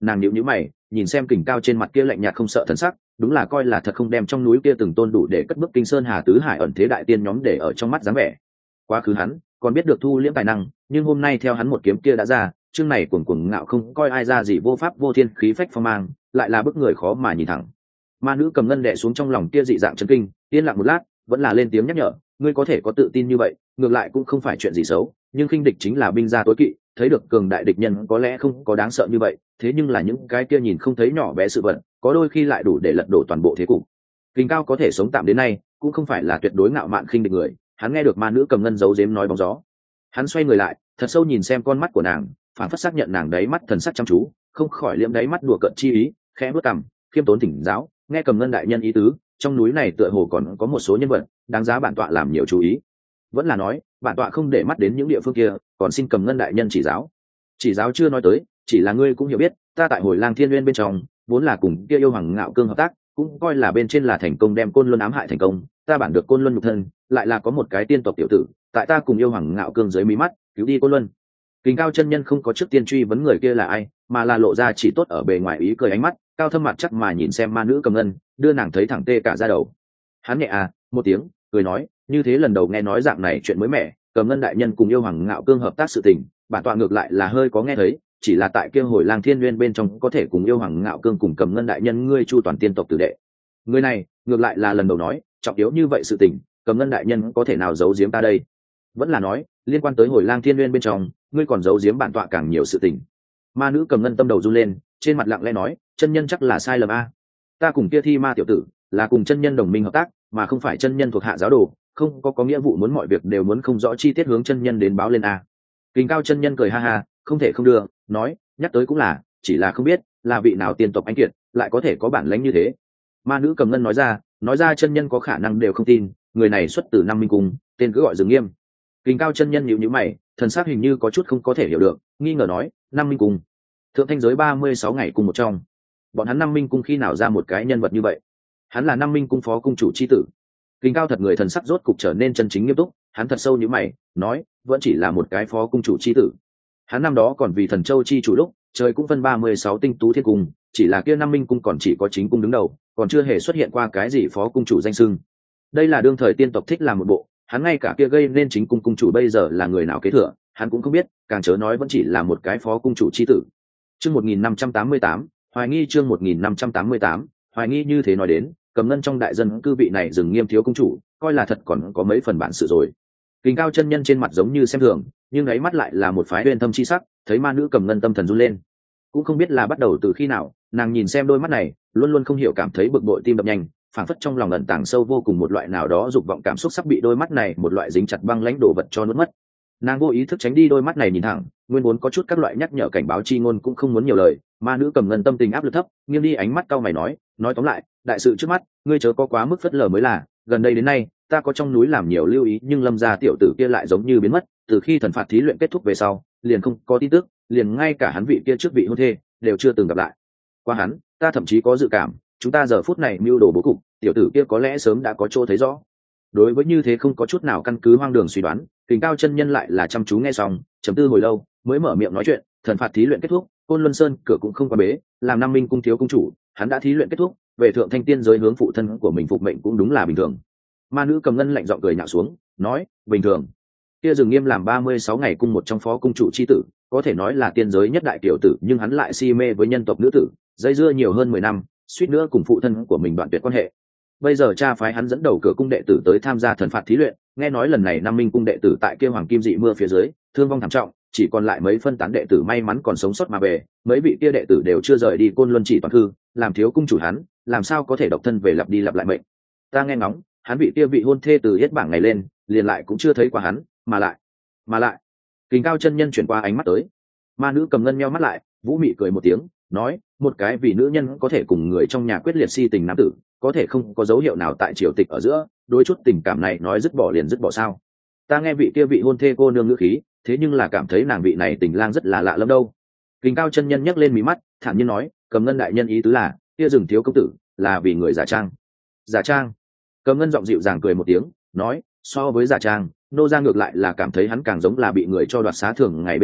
nàng nhíu nhíu mày nhìn xem Kình Cao trên mặt kia lạnh nhạt không sợ thần sắc, đúng là coi là thật không đem trong núi kia từng tôn đủ để cất bức kinh sơn hà tứ hải ẩn thế đại tiên nhóm để ở trong mắt dáng vẻ. Quá khứ hắn còn biết được thu liễm tài năng, nhưng hôm nay theo hắn một kiếm kia đã ra, chương này cuồng cuồng ngạo không coi ai ra gì, vô pháp vô thiên, khí phách phong mang, lại là bức người khó mà nhìn thẳng. Ma nữ cầm ngân đè xuống trong lòng kia dị dạng chấn kinh, yên lặng một lát, vẫn là lên tiếng nhắc nhở, ngươi có thể có tự tin như vậy, ngược lại cũng không phải chuyện gì xấu, nhưng khinh địch chính là binh gia tối kỵ, thấy được cường đại địch nhân có lẽ không có đáng sợ như vậy, thế nhưng là những cái kia nhìn không thấy nhỏ bé sự vật, có đôi khi lại đủ để lật đổ toàn bộ thế cục. Kình Cao có thể sống tạm đến nay, cũng không phải là tuyệt đối ngạo mạn khinh địch người, hắn nghe được ma nữ cầm ngân giấu giếm nói bóng gió. Hắn xoay người lại, thật sâu nhìn xem con mắt của nàng, phản phất xác nhận nàng đáy mắt thần sắc chăm chú, không khỏi liễm đáy mắt đùa cợt chi ý, khẽ bước cằm, khiêm tốn thỉnh giáo, nghe cầm ngân đại nhân ý tứ, trong núi này tựa hồ còn có một số nhân vật đáng giá bản tọa làm nhiều chú ý. Vẫn là nói, bản tọa không để mắt đến những địa phương kia, còn xin cầm ngân đại nhân chỉ giáo. Chỉ giáo chưa nói tới, chỉ là ngươi cũng hiểu biết, ta tại Hồi Lang Thiên Nguyên bên trong, vốn là cùng kia yêu hoàng ngạo cương hợp tác, cũng coi là bên trên là thành công đem Côn Luân ám hại thành công, ta bản được Côn Luân nhục thân, lại là có một cái tiên tộc tiểu tử, tại ta cùng yêu hoàng ngạo cương dưới mí mắt, cứu đi Côn Luân. Kình Cao chân nhân không có trước tiên truy vấn người kia là ai, mà là lộ ra chỉ tốt ở bề ngoài ý cười ánh mắt, cao thâm mặt chắc mà nhìn xem ma nữ cầm ngân, đưa nàng thấy thẳng tê cả da đầu. Hắn nhẹ à một tiếng, cười nói, như thế lần đầu nghe nói dạng này chuyện mới mẻ, cầm ngân đại nhân cùng yêu hoàng ngạo cương hợp tác sự tình, bản tọa ngược lại là hơi có nghe thấy, chỉ là tại kia Hồi Lang Thiên Nguyên bên trong có thể cùng yêu hoàng ngạo cương cùng cầm ngân đại nhân ngươi chu toàn tiên tộc tử đệ. Người này ngược lại là lần đầu nói, trọng yếu như vậy sự tình, cầm ngân đại nhân có thể nào giấu giếm ta đây? Vẫn là nói, liên quan tới Hồi Lang Thiên Nguyên bên trong, ngươi còn giấu giếm bản tọa càng nhiều sự tình. Ma nữ cầm ngân tâm đầu run lên, trên mặt lặng lẽ nói, chân nhân chắc là sai lầm a. Ta cùng kia thi ma tiểu tử là cùng chân nhân đồng minh hợp tác, mà không phải chân nhân thuộc hạ giáo đồ, không có có nghĩa vụ muốn mọi việc đều muốn không rõ chi tiết hướng chân nhân đến báo lên a. Kình Cao chân nhân cười ha ha, không thể không đưa, nói, nhắc tới cũng là, chỉ là không biết là vị nào tiên tộc anh kiệt lại có thể có bản lĩnh như thế. Ma nữ cầm ngân nói ra, nói ra chân nhân có khả năng đều không tin, người này xuất từ Nam Minh Cung, tên cứ gọi Dừng Nghiêm. Kình Cao chân nhân nhíu nhíu mày, thần sắc hình như có chút không có thể hiểu được, nghi ngờ nói, Nam Minh Cung, thượng thanh giới ba mươi sáu ngày cùng một trong, bọn hắn Nam Minh Cung khi nào ra một cái nhân vật như vậy? Hắn là Nam Minh Cung phó cung chủ chi tử. Kình Cao thật người thần sắc rốt cục trở nên chân chính nghiêm túc, hắn thật sâu nhíu mày, nói, vẫn chỉ là một cái phó cung chủ chi tử. Hắn năm đó còn vì Thần Châu chi chủ lúc, trời cũng phân ba mươi sáu tinh tú thiên cung, chỉ là kia Nam Minh Cung còn chỉ có chính cung đứng đầu, còn chưa hề xuất hiện qua cái gì phó cung chủ danh xưng. Đây là đương thời tiên tộc thích làm một bộ, hắn ngay cả kia gây nên chính cung cung chủ bây giờ là người nào kế thừa, hắn cũng không biết, càng chớ nói vẫn chỉ là một cái phó cung chủ chi tử. Chương một nghìn năm trăm tám mươi tám, hoài nghi chương một nghìn năm trăm tám mươi tám, hoài nghi như thế nói đến, cầm ngân trong đại dân cư vị này Dừng Nghiêm thiếu cung chủ, coi là thật còn có mấy phần bản sự rồi. Kình Cao chân nhân trên mặt giống như xem thường, nhưng ấy mắt lại là một phái uyên thâm chi sắc, thấy ma nữ cầm ngân tâm thần run lên. Cũng không biết là bắt đầu từ khi nào, nàng nhìn xem đôi mắt này, luôn luôn không hiểu cảm thấy bực bội tim đập nhanh, phảng phất trong lòng ẩn tàng sâu vô cùng một loại nào đó dục vọng cảm xúc sắp bị đôi mắt này một loại dính chặt băng lãnh đồ vật cho nuốt mất. Nàng vô ý thức tránh đi đôi mắt này nhìn thẳng, nguyên vốn có chút các loại nhắc nhở cảnh báo chi ngôn cũng không muốn nhiều lời, ma nữ cầm ngân tâm tình áp lực thấp, nghiêng đi ánh mắt cau mày nói, nói tóm lại, đại sự trước mắt, ngươi chớ có quá mức phất lờ mới là, gần đây đến nay, ta có trong núi làm nhiều lưu ý nhưng Lâm gia tiểu tử kia lại giống như biến mất, từ khi thần phạt thí luyện kết thúc về sau, liền không có tin tức, liền ngay cả hắn vị kia trước vị hôn thê đều chưa từng gặp lại. Qua hắn, ta thậm chí có dự cảm, chúng ta giờ phút này mưu đồ bố cục, tiểu tử kia có lẽ sớm đã có chỗ thấy rõ. Đối với như thế không có chút nào căn cứ hoang đường suy đoán, Kình Cao chân nhân lại là chăm chú nghe xong, trầm tư hồi lâu, mới mở miệng nói chuyện, thần phạt thí luyện kết thúc, Côn Luân Sơn cửa cũng không qua bế, làm Nam Minh Cung thiếu cung chủ, hắn đã thí luyện kết thúc, về thượng thanh tiên giới hướng phụ thân của mình phục mệnh cũng đúng là bình thường. Ma nữ cầm ngân lạnh giọng cười nhạo xuống, nói, bình thường. Kia Dừng Nghiêm làm ba mươi sáu ngày cung một trong phó cung chủ chi tử, có thể nói là tiên giới nhất đại tiểu tử, nhưng hắn lại si mê với nhân tộc nữ tử, dây dưa nhiều hơn mười năm, suýt nữa cùng phụ thân của mình đoạn tuyệt quan hệ. Bây giờ cha phái hắn dẫn đầu cửa cung đệ tử tới tham gia thần phạt thí luyện, nghe nói lần này Nam Minh Cung đệ tử tại kia Hoàng Kim Dị Mưa phía dưới, thương vong thảm trọng, chỉ còn lại mấy phân tán đệ tử may mắn còn sống sót mà về, mấy vị kia đệ tử đều chưa rời đi Côn Luân chỉ toàn thư, làm thiếu cung chủ hắn, làm sao có thể độc thân về lặp đi lặp lại mệnh. Ta nghe ngóng, hắn vị kia vị hôn thê từ hết bảng ngày lên, liền lại cũng chưa thấy qua hắn, mà lại, mà lại. Kình Cao chân nhân chuyển qua ánh mắt tới. Ma nữ cầm ngân nheo mắt lại, vũ mị cười một tiếng, nói, một cái vì nữ nhân có thể cùng người trong nhà quyết liệt si tình nam tử, có thể không có dấu hiệu nào tại triều tịch ở giữa, đối chút tình cảm này nói dứt bỏ liền dứt bỏ sao? Ta nghe vị kia vị hôn thê cô nương ngữ khí, thế nhưng là cảm thấy nàng vị này tình lang rất là lạ lẫm đâu. Kình Cao chân nhân nhấc lên mí mắt, thản nhiên nói, cầm ngân đại nhân ý tứ là, kia Dừng thiếu công tử là vì người giả trang. Giả trang? Cầm ngân giọng dịu dàng cười một tiếng, nói, so với giả trang, nô gia ngược lại là cảm thấy hắn càng giống là bị người cho đoạt xá thường ngày bên trong,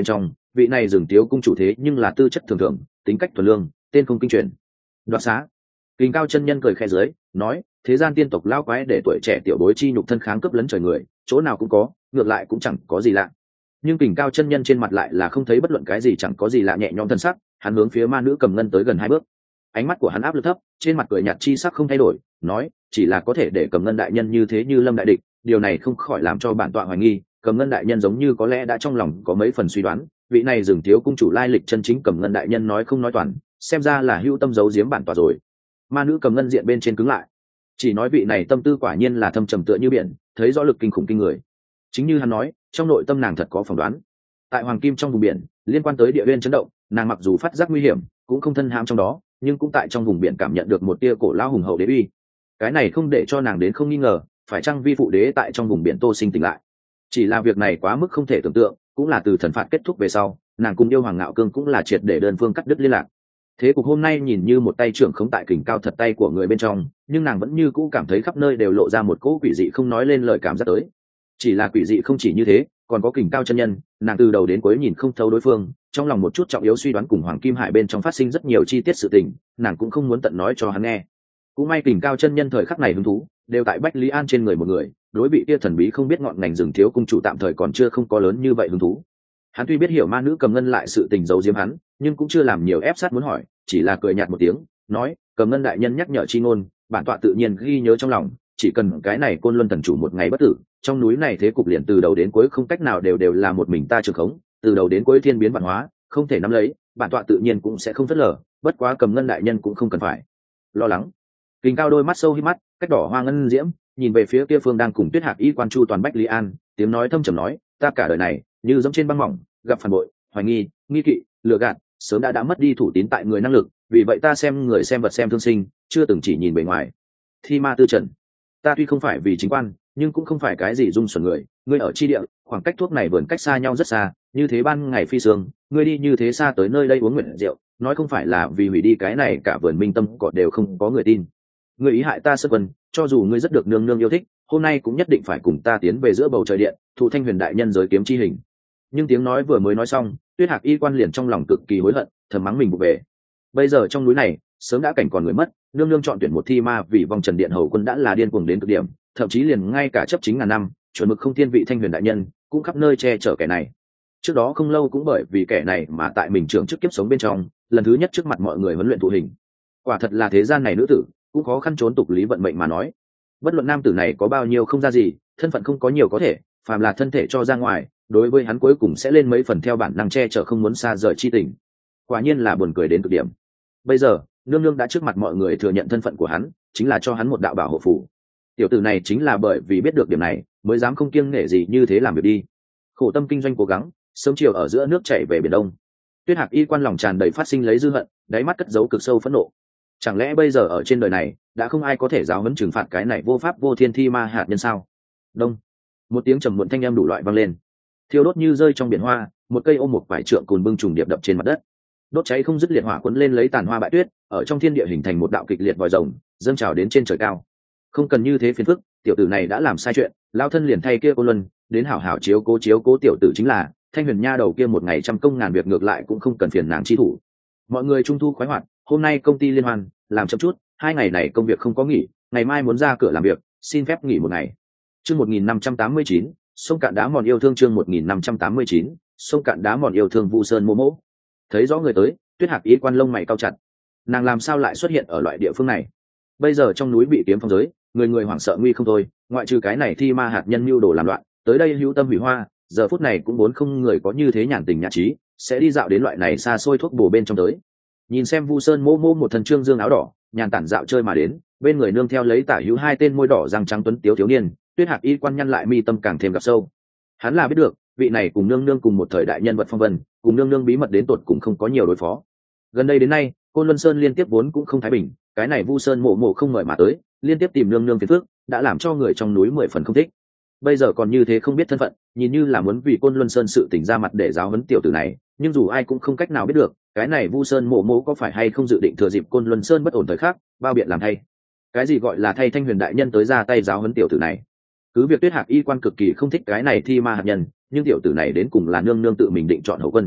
vị này dừng tiếu cung chủ thế nhưng là tư chất thường thường, tính cách thuần lương, tên không kinh truyền. Đoạt xá. Kình Cao chân nhân cười khẽ dưới, nói, thế gian tiên tộc lao quái để tuổi trẻ tiểu bối chi nhục thân kháng cấp lấn trời người, chỗ nào cũng có, ngược lại cũng chẳng có gì lạ. Nhưng Kình Cao chân nhân trên mặt lại là không thấy bất luận cái gì chẳng có gì lạ, nhẹ nhõm thân sắc, hắn hướng phía ma nữ cầm ngân tới gần hai bước. Ánh mắt của hắn áp lực thấp, trên mặt cười nhạt chi sắc không thay đổi, nói, chỉ là có thể để cầm ngân đại nhân như thế như lâm đại địch, điều này không khỏi làm cho bản tọa hoài nghi, cầm ngân đại nhân giống như có lẽ đã trong lòng có mấy phần suy đoán, vị này dừng thiếu cung chủ lai lịch chân chính cầm ngân đại nhân nói không nói toàn, xem ra là hữu tâm giấu giếm bản tọa rồi. Ma nữ cầm ngân diện bên trên cứng lại, chỉ nói vị này tâm tư quả nhiên là thâm trầm tựa như biển, thấy rõ lực kinh khủng kinh người. Chính như hắn nói, trong nội tâm nàng thật có phỏng đoán. Tại hoàng kim trong vùng biển, liên quan tới địa nguyên chấn động, nàng mặc dù phát giác nguy hiểm, cũng không thân hãm trong đó, nhưng cũng tại trong vùng biển cảm nhận được một tia cổ lão hùng hậu đế uy. Cái này không để cho nàng đến không nghi ngờ, phải chăng vi phụ đế tại trong vùng biển Tô Sinh tỉnh lại. Chỉ là việc này quá mức không thể tưởng tượng, cũng là từ thần phạt kết thúc về sau, nàng cùng yêu hoàng ngạo cương cũng là triệt để đơn phương cắt đứt liên lạc. Thế cục hôm nay nhìn như một tay trưởng khống tại Kình Cao thật tay của người bên trong, nhưng nàng vẫn như cũ cảm thấy khắp nơi đều lộ ra một cỗ quỷ dị không nói lên lời cảm giác tới. Chỉ là quỷ dị không chỉ như thế, còn có Kình Cao chân nhân, nàng từ đầu đến cuối nhìn không thấu đối phương, trong lòng một chút trọng yếu suy đoán cùng Hoàng Kim Hải bên trong phát sinh rất nhiều chi tiết sự tình, nàng cũng không muốn tận nói cho hắn nghe. Cũng may Kình Cao chân nhân thời khắc này hứng thú đều tại Bách Lý An trên người một người, đối bị kia thần bí không biết ngọn ngành rừng thiếu cung chủ tạm thời còn chưa không có lớn như vậy hứng thú. Hắn tuy biết hiểu ma nữ cầm ngân lại sự tình giấu giếm hắn, nhưng cũng chưa làm nhiều ép sát muốn hỏi, chỉ là cười nhạt một tiếng, nói, cầm ngân đại nhân nhắc nhở chi ngôn, bản tọa tự nhiên ghi nhớ trong lòng, chỉ cần cái này Côn Luân thần chủ một ngày bất tử, trong núi này thế cục liền từ đầu đến cuối không cách nào đều đều là một mình ta trường khống, từ đầu đến cuối thiên biến vạn hóa, không thể nắm lấy, bản tọa tự nhiên cũng sẽ không phớt lờ, bất quá cầm ngân đại nhân cũng không cần phải lo lắng. Kình Cao đôi mắt sâu hí mắt, cách đỏ hoa ngân diễm, nhìn về phía kia phương đang cùng Tuyết Hạc y quan chu toàn Bách Lý An, tiếng nói thâm trầm nói, ta cả đời này như giống trên băng mỏng, gặp phản bội, hoài nghi, nghi kỵ, lừa gạt, sớm đã đã mất đi thủ tín tại người năng lực, vì vậy ta xem người xem vật xem thương sinh, chưa từng chỉ nhìn bề ngoài. Thi ma tư trần, ta tuy không phải vì chính quan, nhưng cũng không phải cái gì dung xuẩn người, ngươi ở chi địa, khoảng cách thuốc này vườn cách xa nhau rất xa, như thế ban ngày phi sương, ngươi đi như thế xa tới nơi đây uống nguyện rượu, nói không phải là vì hủy đi cái này cả vườn minh tâm cỏ đều không có người tin. Ngươi ý hại ta Sất Vân, cho dù ngươi rất được nương nương yêu thích, hôm nay cũng nhất định phải cùng ta tiến về giữa bầu trời điện, thụ Thanh Huyền đại nhân giới kiếm chi hình. Nhưng tiếng nói vừa mới nói xong, Tuyết Hạc y quan liền trong lòng cực kỳ hối hận, thầm mắng mình vụ về. Bây giờ trong núi này sớm đã cảnh còn người mất, nương nương chọn tuyển một thi ma vì vòng trần điện hầu quân đã là điên cuồng đến cực điểm, thậm chí liền ngay cả chấp chính ngàn năm chuẩn mực không thiên vị Thanh Huyền đại nhân cũng khắp nơi che chở kẻ này. Trước đó không lâu cũng bởi vì kẻ này mà tại mình trưởng chức kiếp sống bên trong, lần thứ nhất trước mặt mọi người huấn luyện thụ hình. Quả thật là thế gian này nữ tử cũng khó khăn trốn tục lý vận mệnh mà nói. Bất luận nam tử này có bao nhiêu không ra gì, thân phận không có nhiều có thể, phàm là thân thể cho ra ngoài, đối với hắn cuối cùng sẽ lên mấy phần theo bản năng che chở không muốn xa rời chi tình. Quả nhiên là buồn cười đến cực điểm. Bây giờ nương nương đã trước mặt mọi người thừa nhận thân phận của hắn, chính là cho hắn một đạo bảo hộ phù. Tiểu tử này chính là bởi vì biết được điểm này mới dám không kiêng nể gì như thế làm việc đi. Khổ tâm kinh doanh cố gắng, sớm chiều ở giữa nước chảy về biển đông. Tuyết Hạc y quan lòng tràn đầy phát sinh lấy dư hận, đáy mắt cất giấu cực sâu phẫn nộ. Chẳng lẽ bây giờ ở trên đời này đã không ai có thể giáo huấn trừng phạt cái này vô pháp vô thiên thi ma hạt nhân sao? Đông, một tiếng trầm muộn thanh âm đủ loại vang lên, thiêu đốt như rơi trong biển hoa, một cây ôm một vải trượng cồn bưng trùng điệp đập trên mặt đất, đốt cháy không dứt liệt hỏa cuốn lên lấy tàn hoa bại tuyết, ở trong thiên địa hình thành một đạo kịch liệt vòi rồng dâng trào đến trên trời cao. Không cần như thế phiền phức, tiểu tử này đã làm sai chuyện, lao thân liền thay kia cô luân đến hảo hảo chiếu cố chiếu cố tiểu tử chính là Thanh Huyền nha đầu kia một ngày trăm công ngàn việc ngược lại cũng không cần phiền nàng chi thủ. Mọi người trung thu khoái hoạt, hôm nay công ty liên hoan làm chậm chút, hai ngày này công việc không có nghỉ, ngày mai muốn ra cửa làm việc, xin phép nghỉ một ngày. Chương một nghìn năm trăm tám mươi chín, sông cạn đá mòn yêu thương chương một nghìn năm trăm tám mươi chín, sông cạn đá mòn yêu thương Vu Sơn Mô Mỗ. Thấy rõ người tới, Tuyết Hạc y quan lông mày cau chặt. Nàng làm sao lại xuất hiện ở loại địa phương này? Bây giờ trong núi bị kiếm phong giới, người người hoảng sợ nguy không thôi, ngoại trừ cái này thi ma hạt nhân mưu đồ làm loạn, tới đây hữu tâm hủy hoa, giờ phút này cũng muốn không người có như thế nhàn tình nhã trí, sẽ đi dạo đến loại này xa xôi thuốc bổ bên trong tới. Nhìn xem Vu Sơn Mô Mô một thần trương dương áo đỏ, nhàn tản dạo chơi mà đến, bên người nương theo lấy tả hữu hai tên môi đỏ răng trắng tuấn tiếu thiếu niên, Tuyết Hạc y quan nhăn lại mi tâm càng thêm gặp sâu. Hắn là biết được, vị này cùng nương nương cùng một thời đại nhân vật phong vân, cùng nương nương bí mật đến tột cùng không có nhiều đối phó. Gần đây đến nay, Côn Luân Sơn liên tiếp vốn cũng không thái bình, cái này Vu Sơn Mộ Mộ không mời mà tới, liên tiếp tìm nương nương phiền phức, đã làm cho người trong núi mười phần không thích. Bây giờ còn như thế không biết thân phận, nhìn như là muốn vì Côn Luân Sơn sự tỉnh ra mặt để giáo huấn tiểu tử này, nhưng dù ai cũng không cách nào biết được, cái này Vu Sơn Mộ Mộ có phải hay không dự định thừa dịp Côn Luân Sơn bất ổn thời khắc, bao biện làm thay. Cái gì gọi là thay Thanh Huyền đại nhân tới ra tay giáo huấn tiểu tử này? Cứ việc Tuyết Hạc y quan cực kỳ không thích cái này thi ma hạt nhân, nhưng tiểu tử này đến cùng là nương nương tự mình định chọn hậu quân.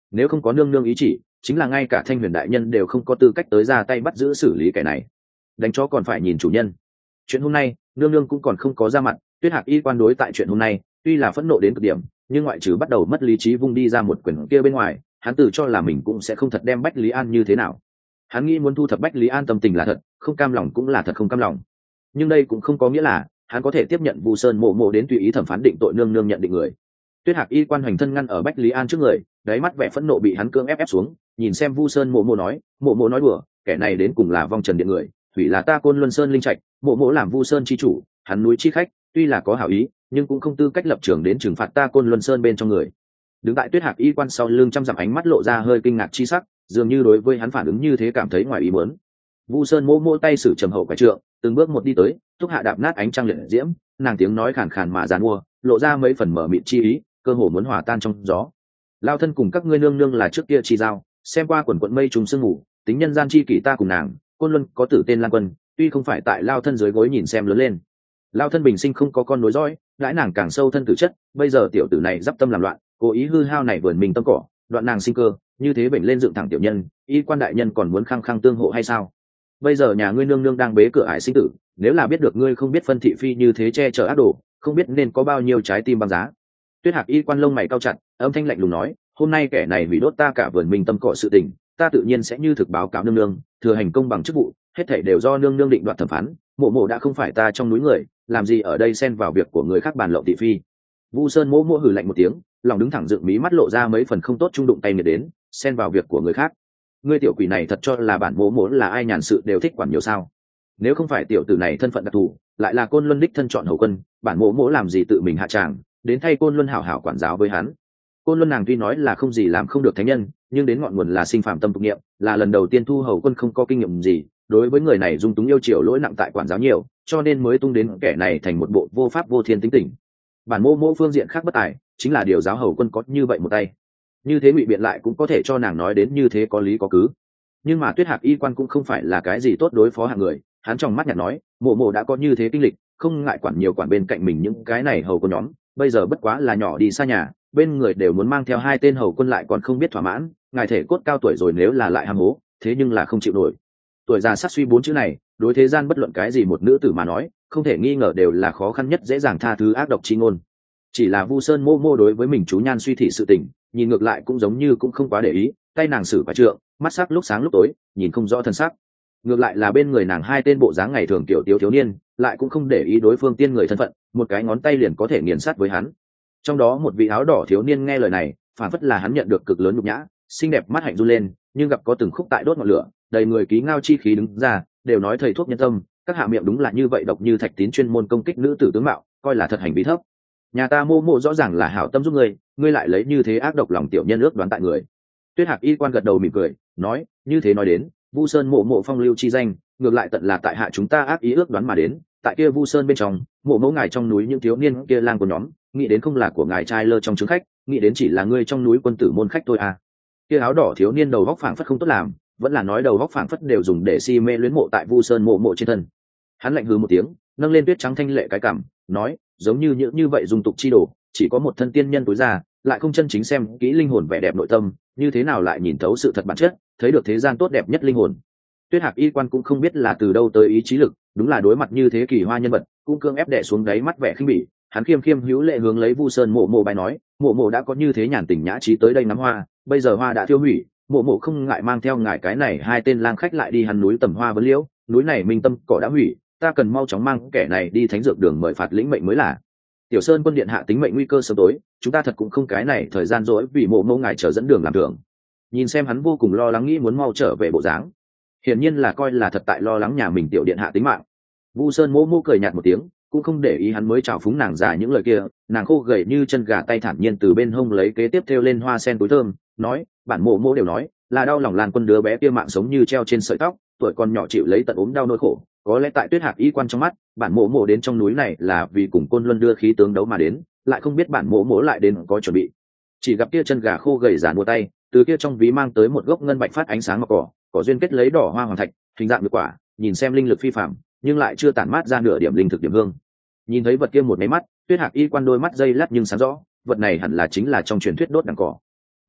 nếu không có nương nương ý chỉ, chính là ngay cả Thanh Huyền đại nhân đều không có tư cách tới ra tay bắt giữ xử lý kẻ này. Đánh chó còn phải nhìn chủ nhân. Chuyện hôm nay nương nương cũng còn không có ra mặt. Tuyết Hạc Y quan đối tại chuyện hôm nay tuy là phẫn nộ đến cực điểm, nhưng ngoại trừ bắt đầu mất lý trí vung đi ra một quyển kia bên ngoài, hắn tự cho là mình cũng sẽ không thật đem Bách Lý An như thế nào. Hắn nghĩ muốn thu thập Bách Lý An tâm tình là thật, không cam lòng cũng là thật không cam lòng, nhưng đây cũng không có nghĩa là hắn có thể tiếp nhận Vu Sơn Mộ Mộ đến tùy ý thẩm phán định tội nương nương nhận định người. Tuyết Hạc Y quan hoành thân ngăn ở Bách Lý An trước người, đáy mắt vẻ phẫn nộ bị hắn cưỡng ép ép xuống, nhìn xem Vu Sơn Mộ Mộ nói, Mộ Mộ nói đùa, kẻ này đến cùng là vong trần điện người, hủy là ta Côn Luân Sơn linh trạch, Mộ Mộ làm Vu Sơn chi chủ, hắn núi chi khách, tuy là có hảo ý, nhưng cũng không tư cách lập trường đến trừng phạt ta Côn Luân Sơn bên trong người. Đứng tại Tuyết Hạc Y quan sau lưng trăm dặm ánh mắt lộ ra hơi kinh ngạc chi sắc, dường như đối với hắn phản ứng như thế cảm thấy ngoài ý muốn. Vu Sơn Mộ Mộ tay sử trầm hậu quải trượng, từng bước một đi tới, thúc hạ đạp nát ánh trăng liệt diễm, nàng tiếng nói khàn khàn mà giàn mua, lộ ra mấy phần mở mịn chi ý, cơ hồ muốn hòa tan trong gió. Lao thân cùng các ngươi nương nương là trước kia chi giao, xem qua quần quận mây trùng sương ngủ, tính nhân gian chi kỷ ta cùng nàng, Côn Luân có tử tên Lan Quân, tuy không phải tại Lao thân dưới gối nhìn xem lớn lên. Lao thân bình sinh không có con nối dõi, đãi nàng càng sâu thân tử chất, bây giờ tiểu tử này giáp tâm làm loạn, cố ý hư hao này vườn mình tâm cỏ, đoạn nàng sinh cơ, như thế bệnh lên dựng thẳng tiểu nhân, y quan đại nhân còn muốn khăng khăng tương hộ hay sao? Bây giờ nhà ngươi nương nương đang bế cửa ải sinh tử, nếu là biết được ngươi không biết phân thị phi như thế che chở ác đồ, không biết nên có bao nhiêu trái tim băng giá. Tuyết Hạc Y quan lông mày cao chặt, âm thanh lạnh lùng nói, hôm nay kẻ này hủy đốt ta cả vườn mình tâm cỏ sự tình, ta tự nhiên sẽ như thực báo cáo nương nương, thừa hành công bằng chức vụ, hết thảy đều do nương nương định đoạt thẩm phán. Mộ Mộ đã không phải ta trong núi người, làm gì ở đây xen vào việc của người khác bàn lộng thị phi. Vu Sơn Mộ Mộ hừ lạnh một tiếng, lòng đứng thẳng dựng mí mắt lộ ra mấy phần không tốt trung đụng tay nghiệt đến, xen vào việc của người khác. Ngươi tiểu quỷ này thật cho là bản Mộ Mộ là ai nhàn sự đều thích quản nhiều sao? Nếu không phải tiểu tử này thân phận đặc thù, lại là Côn Luân đích thân chọn hầu quân, bản Mộ Mộ làm gì tự mình hạ tràng, đến thay Côn Luân hảo hảo quản giáo với hắn. Côn Luân nàng tuy nói là không gì làm không được thánh nhân, nhưng đến ngọn nguồn là sinh phạm tâm tục nghiệm, là lần đầu tiên thu hầu quân không có kinh nghiệm gì, đối với người này dung túng yêu chiều lỗi nặng tại quản giáo nhiều, cho nên mới tung đến kẻ này thành một bộ vô pháp vô thiên tính tình. Bản Mộ Mộ phương diện khác bất tài, chính là điều giáo hầu quân có như vậy một tay. Như thế ngụy biện lại cũng có thể cho nàng nói đến như thế có lý có cứ. Nhưng mà Tuyết Hạc Y quan cũng không phải là cái gì tốt đối phó hạng người, hắn trong mắt nhạt nói, Mộ Mộ đã có như thế kinh lịch, không ngại quản nhiều quản bên cạnh mình những cái này hầu quân nhóm, bây giờ bất quá là nhỏ đi xa nhà, bên người đều muốn mang theo hai tên hầu quân lại còn không biết thỏa mãn, ngài thể cốt cao tuổi rồi nếu là lại ham hố, thế nhưng là không chịu nổi. Tuổi già sát suy bốn chữ này, đối thế gian bất luận cái gì một nữ tử mà nói, không thể nghi ngờ đều là khó khăn nhất dễ dàng tha thứ ác độc chi ngôn. Chỉ là Vu Sơn Mô Mô đối với mình chú nhan suy thị sự tình, nhìn ngược lại cũng giống như cũng không quá để ý, tay nàng sử quải trượng, mắt sắc lúc sáng lúc tối, nhìn không rõ thân sắc. Ngược lại là bên người nàng hai tên bộ dáng ngày thường tiểu thiếu thiếu niên, lại cũng không để ý đối phương tiên người thân phận, một cái ngón tay liền có thể nghiền sát với hắn. Trong đó một vị áo đỏ thiếu niên nghe lời này, phản phất là hắn nhận được cực lớn nhục nhã, xinh đẹp mắt hạnh run lên, nhưng gặp có từng khúc tại đốt ngọn lửa, đầy người ký ngao chi khí đứng ra, đều nói thầy thuốc nhân tâm, các hạ miệng đúng là như vậy độc như thạch tín chuyên môn công kích nữ tử tướng mạo, coi là thật hành vi thấp. Nhà ta Mô Mộ rõ ràng là hảo tâm giúp ngươi, ngươi lại lấy như thế ác độc lòng tiểu nhân ước đoán tại người. Tuyết Hạc Y quan gật đầu mỉm cười, nói, như thế nói đến, Vu Sơn Mộ Mộ phong lưu chi danh, ngược lại tận là tại hạ chúng ta ác ý ước đoán mà đến, tại kia Vu Sơn bên trong, mộ mẫu ngài trong núi những thiếu niên kia lang của nhóm, nghĩ đến không là của ngài trai lơ trong trướng khách, nghĩ đến chỉ là ngươi trong núi quân tử môn khách thôi à. Kia áo đỏ thiếu niên đầu góc phảng phất không tốt làm, vẫn là nói đầu góc phảng phất đều dùng để si mê luyến mộ tại Vu Sơn Mộ Mộ trên thân. Hắn lạnh hừ một tiếng, nâng lên tuyết trắng thanh lệ cái cằm, nói, giống như những như vậy dung tục chi đồ, chỉ có một thân tiên nhân tối ra, lại không chân chính xem kỹ linh hồn vẻ đẹp nội tâm, như thế nào lại nhìn thấu sự thật bản chất, thấy được thế gian tốt đẹp nhất linh hồn. Tuyết Hạc Y quan cũng không biết là từ đâu tới ý chí lực, đúng là đối mặt như thế kỳ hoa nhân vật, cũng cương ép đè xuống đáy mắt vẻ khinh bỉ, hắn khiêm khiêm hữu lệ hướng lấy Vu Sơn Mộ Mộ bài nói, Mộ Mộ đã có như thế nhàn tình nhã trí tới đây ngắm hoa, bây giờ hoa đã tiêu hủy, Mộ Mộ không ngại mang theo ngài cái này hai tên lang khách lại đi hắn núi tầm hoa vấn liễu, núi này minh tâm cỏ đã hủy, ta cần mau chóng mang kẻ này đi thánh dược đường mời phạt lĩnh mệnh mới là. Tiểu Sơn quân điện hạ tính mệnh nguy cơ sớm tối, chúng ta thật cũng không cái này thời gian rỗi vì Mộ Mộ ngài chờ dẫn đường làm đường. Nhìn xem hắn vô cùng lo lắng nghĩ muốn mau trở về bộ dáng, hiển nhiên là coi là thật tại lo lắng nhà mình tiểu điện hạ tính mạng. Vu Sơn Mộ Mộ cười nhạt một tiếng, cũng không để ý hắn mới chào phúng nàng già những lời kia, nàng khô gầy như chân gà tay thản nhiên từ bên hông lấy kế tiếp theo lên hoa sen túi thơm, nói, bản Mộ Mộ đều nói, là đau lòng Lan Quân đứa bé kia mạng sống như treo trên sợi tóc, tuổi còn nhỏ chịu lấy tận ốm đau nỗi khổ, có lẽ tại Tuyết Hạc Y quan trong mắt, bản Mộ Mộ đến trong núi này là vì cùng Côn Luân đưa khí tướng đấu mà đến, lại không biết bản Mộ Mộ lại đến có chuẩn bị. Chỉ gặp kia chân gà khô gầy giàn mua tay, từ kia trong ví mang tới một gốc ngân bạch phát ánh sáng ngọc cỏ, cỏ duyên kết lấy đỏ hoa hoàng thạch, hình dạng như quả, nhìn xem linh lực phi phàm, nhưng lại chưa tản mát ra nửa điểm linh thực điểm hương. Nhìn thấy vật kia một máy mắt, Tuyết Hạc Y quan đôi mắt dây lát nhưng sáng rõ, vật này hẳn là chính là trong truyền thuyết đốt đằng cỏ.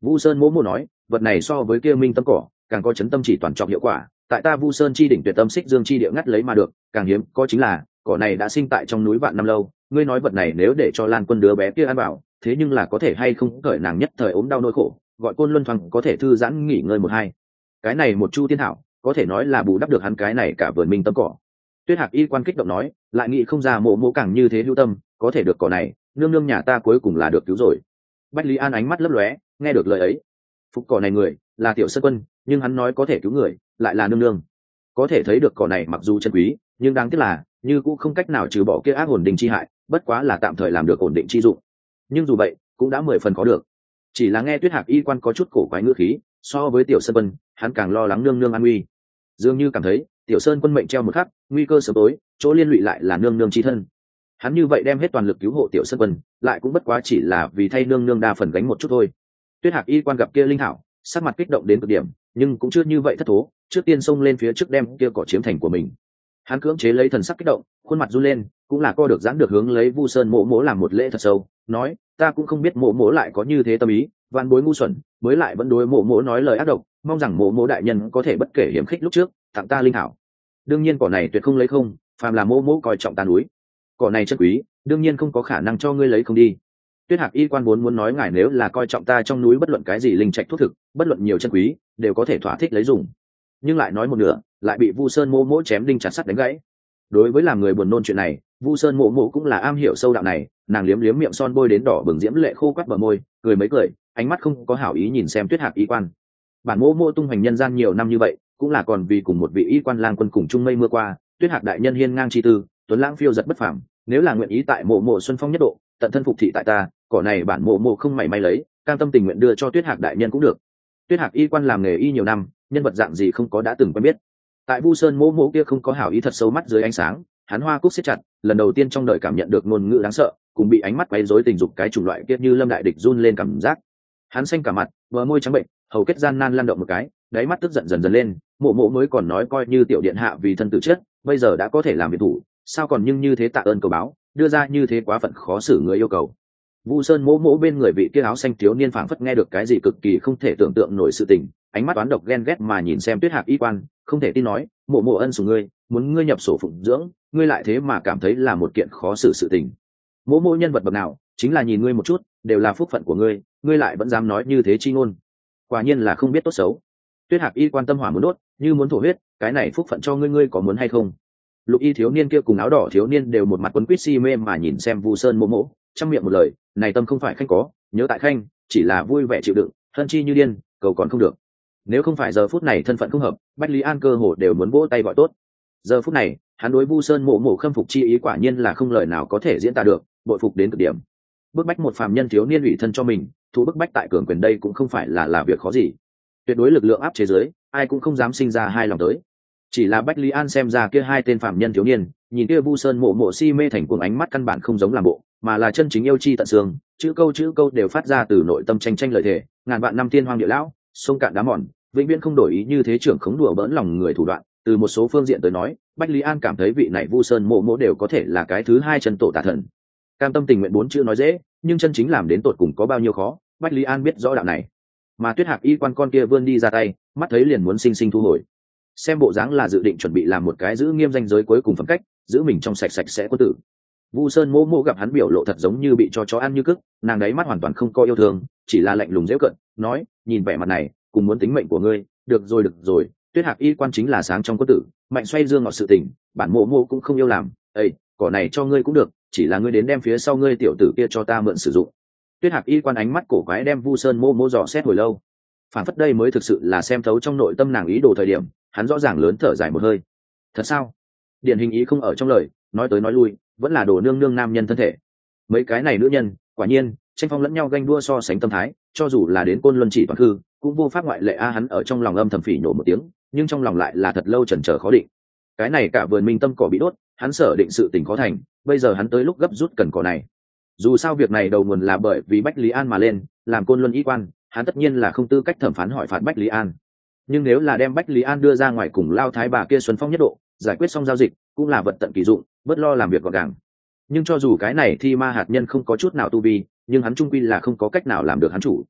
Vu Sơn mỗ mỗ nói, vật này so với kia minh tâm cỏ càng có chấn tâm chỉ toàn trọng hiệu quả, tại ta Vu Sơn chi đỉnh tuyệt tâm xích dương chi địa ngắt lấy mà được, càng hiếm có chính là cỏ này đã sinh tại trong núi vạn năm lâu. Ngươi nói vật này nếu để cho Lan Quân đứa bé kia ăn vào, thế nhưng là có thể hay không cởi nàng nhất thời ốm đau nỗi khổ, gọi Côn Luân Thoáng có thể thư giãn nghỉ ngơi một hai. Cái này một chu tiên thảo có thể nói là bù đắp được hắn cái này cả vườn minh tâm cỏ. Tuyết Hạc y quan kích động nói, lại nghĩ không ra mộ mộ càng như thế hữu tâm, có thể được cỏ này, nương nương nhà ta cuối cùng là được cứu rồi. Bách Lý An ánh mắt lấp lóe, nghe được lời ấy, phục cỏ này người là Tiểu Sơn Quân, nhưng hắn nói có thể cứu người, lại là nương nương. Có thể thấy được cỏ này mặc dù chân quý, nhưng đáng tiếc là như cũng không cách nào trừ bỏ kia ác hồn đình chi hại, bất quá là tạm thời làm được ổn định chi dụng. Nhưng dù vậy, cũng đã mười phần có được. Chỉ là nghe Tuyết Hạc y quan có chút cổ quái ngữ khí, so với Tiểu Sơn Quân, hắn càng lo lắng nương nương an nguy. Dường như cảm thấy Tiểu Sơn Quân mệnh treo một khắc, nguy cơ sớm tối, chỗ liên lụy lại là nương nương chi thân. Hắn như vậy đem hết toàn lực cứu hộ Tiểu Sơn Quân, lại cũng bất quá chỉ là vì thay nương nương đa phần gánh một chút thôi. Tuyết Hạc y quan gặp kia linh thảo, sắc mặt kích động đến cực điểm, nhưng cũng chưa như vậy thất thố, trước tiên xông lên phía trước đem kia cỏ chiếm thành của mình. Hắn cưỡng chế lấy thần sắc kích động, khuôn mặt run lên, cũng là co được giãn được hướng lấy Vu Sơn mộ mỗ làm một lễ thật sâu, nói, ta cũng không biết mộ mỗ lại có như thế tâm ý, van bối ngu xuẩn, mới lại vẫn đối mộ mỗ nói lời ác độc, mong rằng mộ mỗ đại nhân có thể bất kể hiểm khích lúc trước, tặng ta linh thảo. Đương nhiên cỏ này tuyệt không lấy không, phàm là mộ mỗ coi trọng ta núi, cỏ này chất quý, đương nhiên không có khả năng cho ngươi lấy không đi. Tuyết Hạc y quan muốn muốn nói ngài nếu là coi trọng ta trong núi bất luận cái gì linh trạch thuốc thực, bất luận nhiều chân quý, đều có thể thỏa thích lấy dùng. Nhưng lại nói một nửa, lại bị Vu Sơn mộ mỗ chém đinh chặt sắt đánh gãy. Đối với làm người buồn nôn chuyện này, Vu Sơn mộ mỗ cũng là am hiểu sâu đạo này, nàng liếm liếm miệng son bôi đến đỏ bừng diễm lệ khô quắt bờ môi, cười mấy cười, ánh mắt không có hảo ý nhìn xem Tuyết Hạc y quan. Bản mộ mỗ tung hoành nhân gian nhiều năm như vậy, cũng là còn vì cùng một vị y quan lang quân cùng chung mây mưa qua, Tuyết Hạc đại nhân hiên ngang chi tư, tuấn lãng phiêu giật bất phàm, nếu là nguyện ý tại mộ mộ xuân phong nhất độ, tận thân phục thị tại ta, cỏ này bản mộ mộ không mảy may lấy, cam tâm tình nguyện đưa cho Tuyết Hạc đại nhân cũng được. Tuyết Hạc y quan làm nghề y nhiều năm, nhân vật dạng gì không có đã từng quen biết. Tại Vu Sơn mộ mộ kia không có hảo ý thật sâu mắt dưới ánh sáng, hắn hoa cúc siết chặt, lần đầu tiên trong đời cảm nhận được ngôn ngữ đáng sợ, cùng bị ánh mắt quấy rối tình dục cái chủng loại kia như lâm đại địch run lên cảm giác. Hắn xanh cả mặt, bờ môi trắng bệnh, hầu kết gian nan lăn động một cái, đáy mắt tức giận dần dần lên, mộ mộ mới còn nói coi như tiểu điện hạ vì thân tự chết, bây giờ đã có thể làm việc thủ, sao còn nhưng như thế tạ ơn cầu báo, đưa ra như thế quá phận khó xử người yêu cầu. Vu Sơn mỗ mỗ bên người vị kia áo xanh thiếu niên phảng phất nghe được cái gì cực kỳ không thể tưởng tượng nổi sự tình, ánh mắt toán độc ghen ghét mà nhìn xem Tuyết Hạc y quan, không thể tin nói, mộ mộ ân sủng ngươi, muốn ngươi nhập sổ phụng dưỡng, ngươi lại thế mà cảm thấy là một kiện khó xử sự tình. Mỗ mỗ nhân vật bậc nào, chính là nhìn ngươi một chút, đều là phúc phận của ngươi, ngươi lại vẫn dám nói như thế chi ngôn. Quả nhiên là không biết tốt xấu. Tuyết Hạc y quan tâm hỏa muốn đốt, như muốn thổ huyết, cái này phúc phận cho ngươi ngươi có muốn hay không? Lục y thiếu niên kia cùng áo đỏ thiếu niên đều một mặt quấn quýt si mê mà nhìn xem Vu Sơn mỗ mỗ, trong miệng một lời, này tâm không phải khanh có, nhớ tại khanh, chỉ là vui vẻ chịu đựng, hân chi như điên, cầu còn không được. Nếu không phải giờ phút này thân phận không hợp, Bách Lý An cơ hồ đều muốn vỗ tay gọi tốt. Giờ phút này, hắn đối Vu Sơn mộ mộ khâm phục chi ý quả nhiên là không lời nào có thể diễn tả được, bội phục đến cực điểm. Bức bách một phàm nhân thiếu niên ủy thân cho mình, thu bức bách tại cường quyền đây cũng không phải là là việc khó gì. Tuyệt đối lực lượng áp chế giới, ai cũng không dám sinh ra hai lòng tới. Chỉ là Bách Lý An xem ra kia hai tên phàm nhân thiếu niên, nhìn kia Vu Sơn mộ mộ si mê thành cuồng ánh mắt căn bản không giống làm bộ, mà là chân chính yêu chi tận xương, chữ câu chữ câu đều phát ra từ nội tâm tranh tranh lời thề, ngàn vạn năm tiên hoang địa lão, sông cạn đá mòn, vĩnh viễn không đổi ý như thế trưởng khống đùa bỡn lòng người thủ đoạn. Từ một số phương diện tới nói, Bách Lý An cảm thấy vị này Vu Sơn mộ mộ đều có thể là cái thứ hai chân tổ tà thần. Cam tâm tình nguyện bốn chữ nói dễ, nhưng chân chính làm đến tột cùng có bao nhiêu khó, Bách Lý An biết rõ đạo này. Mà Tuyết Hạc y quan con kia vươn đi ra tay, mắt thấy liền muốn sinh sinh thu hồi. Xem bộ dáng là dự định chuẩn bị làm một cái giữ nghiêm danh giới cuối cùng phẩm cách, giữ mình trong sạch sạch sẽ có tử. Vu Sơn mỗ mỗ gặp hắn biểu lộ thật giống như bị cho chó ăn như cức, nàng đáy mắt hoàn toàn không có yêu thương, chỉ là lạnh lùng giễu cận, nói, nhìn vẻ mặt này, cùng muốn tính mệnh của ngươi, được rồi được rồi, Tuyết Hạc y quan chính là sáng trong có tử, mạnh xoay dương ngọt sự tình, bản mộ mộ cũng không yêu làm, ây, cỏ này cho ngươi cũng được, chỉ là ngươi đến đem phía sau ngươi tiểu tử kia cho ta mượn sử dụng. Tuyết Hạc y quan ánh mắt cổ quái đem Vu Sơn mỗ mỗ dò xét hồi lâu, phản phất đây mới thực sự là xem thấu trong nội tâm nàng ý đồ thời điểm, hắn rõ ràng lớn thở dài một hơi. Thật sao? Điển hình ý không ở trong lời, nói tới nói lui, vẫn là đồ nương nương nam nhân thân thể. Mấy cái này nữ nhân, quả nhiên, tranh phong lẫn nhau ganh đua so sánh tâm thái, cho dù là đến Côn Luân chỉ toàn hư, cũng vô pháp ngoại lệ a. Hắn ở trong lòng âm thầm phỉ nhổ một tiếng, nhưng trong lòng lại là thật lâu chần chờ khó định. Cái này cả vườn minh tâm cỏ bị đốt, hắn sở định sự tình khó thành, bây giờ hắn tới lúc gấp rút cần cỏ này. Dù sao việc này đầu nguồn là bởi vì Bách Lý An mà lên, làm Côn Luân y quan, hắn tất nhiên là không tư cách thẩm phán hỏi phạt Bách Lý An. Nhưng nếu là đem Bách Lý An đưa ra ngoài cùng lao thái bà kia Xuân Phong nhất độ, giải quyết xong giao dịch, cũng là vật tận kỳ dụng, bớt lo làm việc gọn gàng. Nhưng cho dù cái này thi ma hạt nhân không có chút nào tu vi, nhưng hắn trung quy là không có cách nào làm được hắn chủ.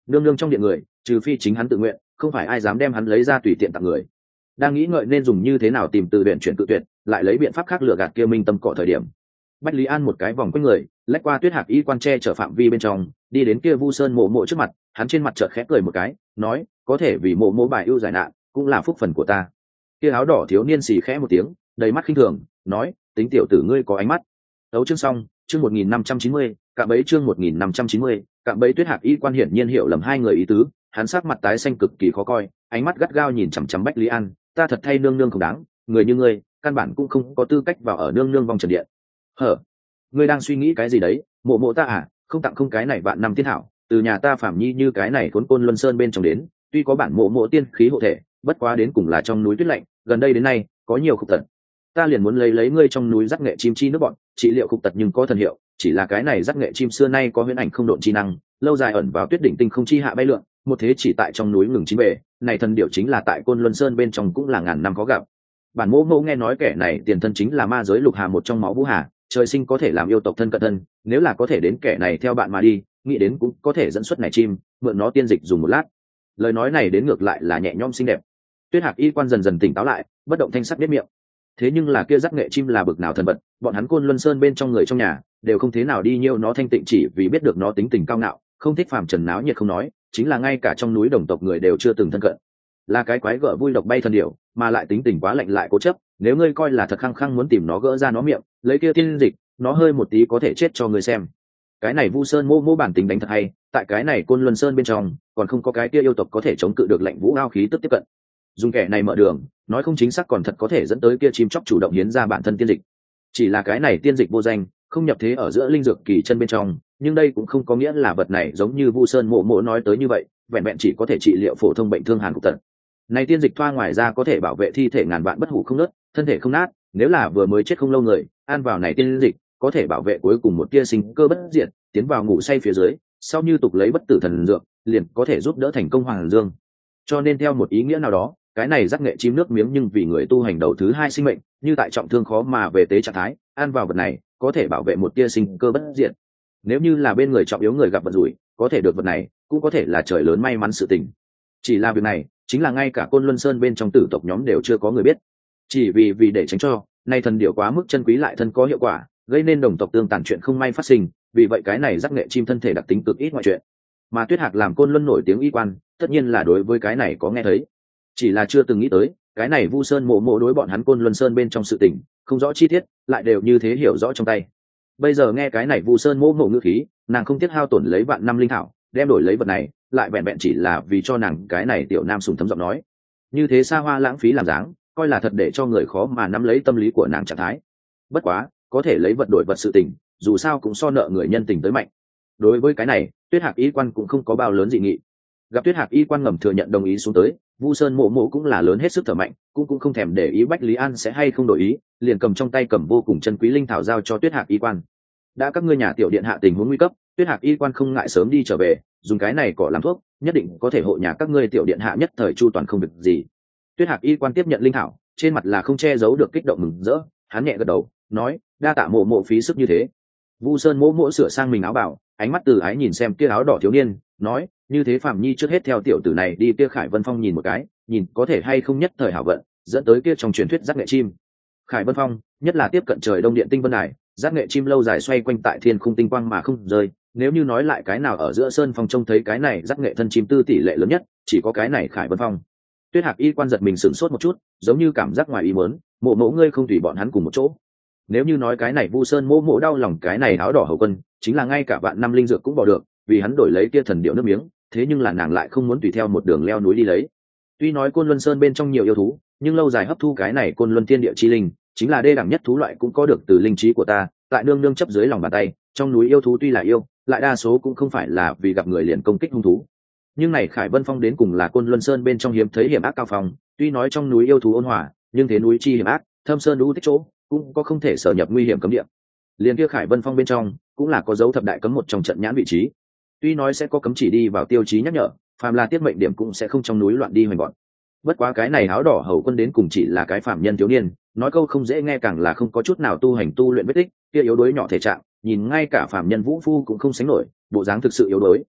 nương nương trong điện người trừ phi chính hắn tự nguyện, không phải ai dám đem hắn lấy ra tùy tiện tặng người. Đang nghĩ ngợi nên dùng như thế nào tìm từ luyện chuyển tự tuyệt, lại lấy biện pháp khác lừa gạt kia minh tâm cọ thời điểm, bách lý an một cái vòng quanh người lách qua tuyết hạc y quan tre chở phạm vi bên trong, đi đến kia vu sơn mộ mộ trước mặt. Hắn trên mặt chợt khẽ cười một cái, nói, có thể vì mộ mộ bài ưu giải nạn cũng là phúc phần của ta. Kia áo đỏ thiếu niên xì khẽ một tiếng, đầy mắt khinh thường, nói, tính tiểu tử ngươi có ánh mắt. Đấu chương xong, chương một nghìn năm trăm chín mươi, cạm bẫy chương một nghìn năm trăm chín mươi, cạm bẫy. Tuyết hạc y quan hiển nhiên hiểu lầm hai người ý tứ, hắn sắc mặt tái xanh cực kỳ khó coi, ánh mắt gắt gao nhìn chằm chằm bách lý an. Ta thật thay nương nương không đáng, người như ngươi căn bản cũng không có tư cách vào ở nương nương vòng trần điện. Hở, ngươi đang suy nghĩ cái gì đấy? Mộ mộ ta à, không tặng không cái này vạn năm tiên thảo, từ nhà ta Phạm Nhi như cái này khốn côn luân sơn bên trong đến, tuy có bản mộ mộ tiên khí hộ thể, bất quá đến cùng là trong núi tuyết lạnh, gần đây đến nay có nhiều khúc tật, ta liền muốn lấy lấy ngươi trong núi rắc nghệ chim chi nước bọn trị liệu khúc tật nhưng có thần hiệu. Chỉ là cái này rắc nghệ chim xưa nay có huyễn ảnh không độn chi năng, lâu dài ẩn vào tuyết đỉnh tinh không chi hạ bay lượn, một thế chỉ tại trong núi ngừng chín bề. Này thần điệu chính là tại côn luân sơn bên trong cũng là ngàn năm có gặp. Bản mộ mộ nghe nói kẻ này tiền thân chính là ma giới lục hà một trong máu vũ hà, trời sinh có thể làm yêu tộc thân cận thân, nếu là có thể đến kẻ này theo bạn mà đi, nghĩ đến cũng có thể dẫn xuất này chim, mượn nó tiên dịch dùng một lát. Lời nói này đến ngược lại là nhẹ nhõm xinh đẹp. Tuyết hạc y quan dần dần tỉnh táo lại, bất động thanh sắc biết miệng. Thế nhưng là kia rắc nghệ chim là bực nào thần vật, bọn hắn côn luân sơn bên trong người trong nhà đều không thế nào đi nhiêu nó thanh tịnh, chỉ vì biết được nó tính tình cao ngạo, không thích phàm trần náo nhiệt không nói, chính là ngay cả trong núi đồng tộc người đều chưa từng thân cận, là cái quái gở vui độc bay thần điểu, mà lại tính tình quá lạnh lại cố chấp. Nếu ngươi coi là thật khăng khăng muốn tìm nó gỡ ra nó miệng, lấy kia tiên dịch, nó hơi một tí có thể chết cho ngươi xem. Cái này vu sơn mô mô bản tính đánh thật hay, tại cái này côn luân sơn bên trong còn không có cái kia yêu tộc có thể chống cự được lạnh vũ ao khí tức tiếp cận. Dùng kẻ này mở đường, nói không chính xác còn thật có thể dẫn tới kia chim chóc chủ động hiến ra bản thân tiên dịch. Chỉ là cái này tiên dịch vô danh, không nhập thế ở giữa linh dược kỳ chân bên trong, nhưng đây cũng không có nghĩa là vật này giống như vu sơn mộ mộ nói tới như vậy, vẹn vẹn chỉ có thể trị liệu phổ thông bệnh thương hàn cục tật. Này tiên dịch thoa ngoài ra có thể bảo vệ thi thể ngàn vạn bất hủ không nứt, thân thể không nát. Nếu là vừa mới chết không lâu người, ăn vào này tiên dịch có thể bảo vệ cuối cùng một tia sinh cơ bất diệt, tiến vào ngủ say phía dưới, sau như tục lấy bất tử thần dược, liền có thể giúp đỡ thành công hoàng dương. Cho nên theo một ý nghĩa nào đó, cái này rắc nghệ chim nước miếng nhưng vì người tu hành đầu thứ hai sinh mệnh, như tại trọng thương khó mà về tế trạng thái, ăn vào vật này có thể bảo vệ một tia sinh cơ bất diệt. Nếu như là bên người trọng yếu người gặp vận rủi, có thể được vật này cũng có thể là trời lớn may mắn sự tình. Chỉ là việc này chính là ngay cả côn luân sơn bên trong tử tộc nhóm đều chưa có người biết, chỉ vì vì để tránh cho nay thần điệu quá mức chân quý lại thân có hiệu quả, gây nên đồng tộc tương tàn chuyện không may phát sinh. Vì vậy cái này rắc nghệ chim thân thể đặc tính cực ít ngoại chuyện, mà Tuyết hạc làm côn luân nổi tiếng y quan, tất nhiên là đối với cái này có nghe thấy, chỉ là chưa từng nghĩ tới cái này vu sơn mộ mộ đối bọn hắn côn luân sơn bên trong sự tình không rõ chi tiết, lại đều như thế hiểu rõ trong tay. Bây giờ nghe cái này vu sơn mộ mộ ngữ khí, nàng không tiếc hao tổn lấy vạn năm linh thảo đem đổi lấy vật này, lại vẹn vẹn chỉ là vì cho nàng cái này tiểu nam sùng thấm giọng nói, như thế xa hoa lãng phí làm dáng, coi là thật để cho người khó mà nắm lấy tâm lý của nàng trạng thái. Bất quá có thể lấy vật đổi vật sự tình, dù sao cũng so nợ người nhân tình tới mạnh. Đối với cái này Tuyết hạc y quan cũng không có bao lớn dị nghị. Gặp Tuyết hạc y quan ngầm thừa nhận đồng ý xuống tới, vu sơn mộ mộ cũng là lớn hết sức thở mạnh, cũng cũng không thèm để ý bách lý an sẽ hay không đổi ý, liền cầm trong tay cầm vô cùng chân quý linh thảo giao cho Tuyết hạc y quan. Đã các ngươi nhà tiểu điện hạ tình huống nguy cấp, Tuyết hạc y quan không ngại sớm đi trở về, dùng cái này cỏ làm thuốc, nhất định có thể hộ nhà các ngươi tiểu điện hạ nhất thời chu toàn không việc gì. Tuyết hạc y quan tiếp nhận linh thảo, trên mặt là không che giấu được kích động mừng rỡ, hắn nhẹ gật đầu, nói, đa tạ mộ mộ phí sức như thế. Vu sơn mộ mộ sửa sang mình áo bảo, ánh mắt từ ái nhìn xem kia áo đỏ thiếu niên, nói, như thế Phạm Nhi trước hết theo tiểu tử này đi kia Khải Vân Phong nhìn một cái, nhìn có thể hay không nhất thời hảo vận, dẫn tới kia trong truyền thuyết giác nghệ chim. Khải Vân Phong nhất là tiếp cận trời đông điện tinh vân đài, giác nghệ chim lâu dài xoay quanh tại thiên khung tinh quang mà không rơi. Nếu như nói lại cái nào ở giữa sơn phong trông thấy cái này giác nghệ thân chim tư tỷ lệ lớn nhất, chỉ có cái này Khải Vân Phong. Tuyết hạc y quan giật mình sửng sốt một chút, giống như cảm giác ngoài ý muốn, mộ mộ ngươi không tùy bọn hắn cùng một chỗ. Nếu như nói cái này vu sơn mộ mộ đau lòng cái này áo đỏ hầu quân, chính là ngay cả vạn năm linh dược cũng bỏ được, vì hắn đổi lấy kia thần điệu nước miếng, thế nhưng là nàng lại không muốn tùy theo một đường leo núi đi lấy. Tuy nói côn luân sơn bên trong nhiều yêu thú, nhưng lâu dài hấp thu cái này côn luân thiên địa chi linh, chính là đê đẳng nhất thú loại cũng có được từ linh trí của ta, tại nương nương chấp dưới lòng bàn tay. Trong núi yêu thú tuy là yêu, lại đa số cũng không phải là vì gặp người liền công kích hung thú. Nhưng này Khải Vân Phong đến cùng là côn luân sơn bên trong hiếm thấy hiểm ác cao phong, tuy nói trong núi yêu thú ôn hòa, nhưng thế núi chi hiểm ác, thâm sơn lũ tích chỗ, cũng có không thể sở nhập nguy hiểm cấm địa. Liên kia Khải Vân Phong bên trong cũng là có dấu thập đại cấm một trong trận nhãn vị trí. Tuy nói sẽ có cấm chỉ đi vào tiêu chí nhắc nhở, phàm là tiết mệnh điểm cũng sẽ không trong núi loạn đi hoành bọn. Bất quá cái này áo đỏ hầu quân đến cùng chỉ là cái phạm nhân thiếu niên, nói câu không dễ nghe càng là không có chút nào tu hành tu luyện vết tích, kia yếu đuối nhỏ thể trạng, nhìn ngay cả phạm nhân vũ phu cũng không sánh nổi, bộ dáng thực sự yếu đuối.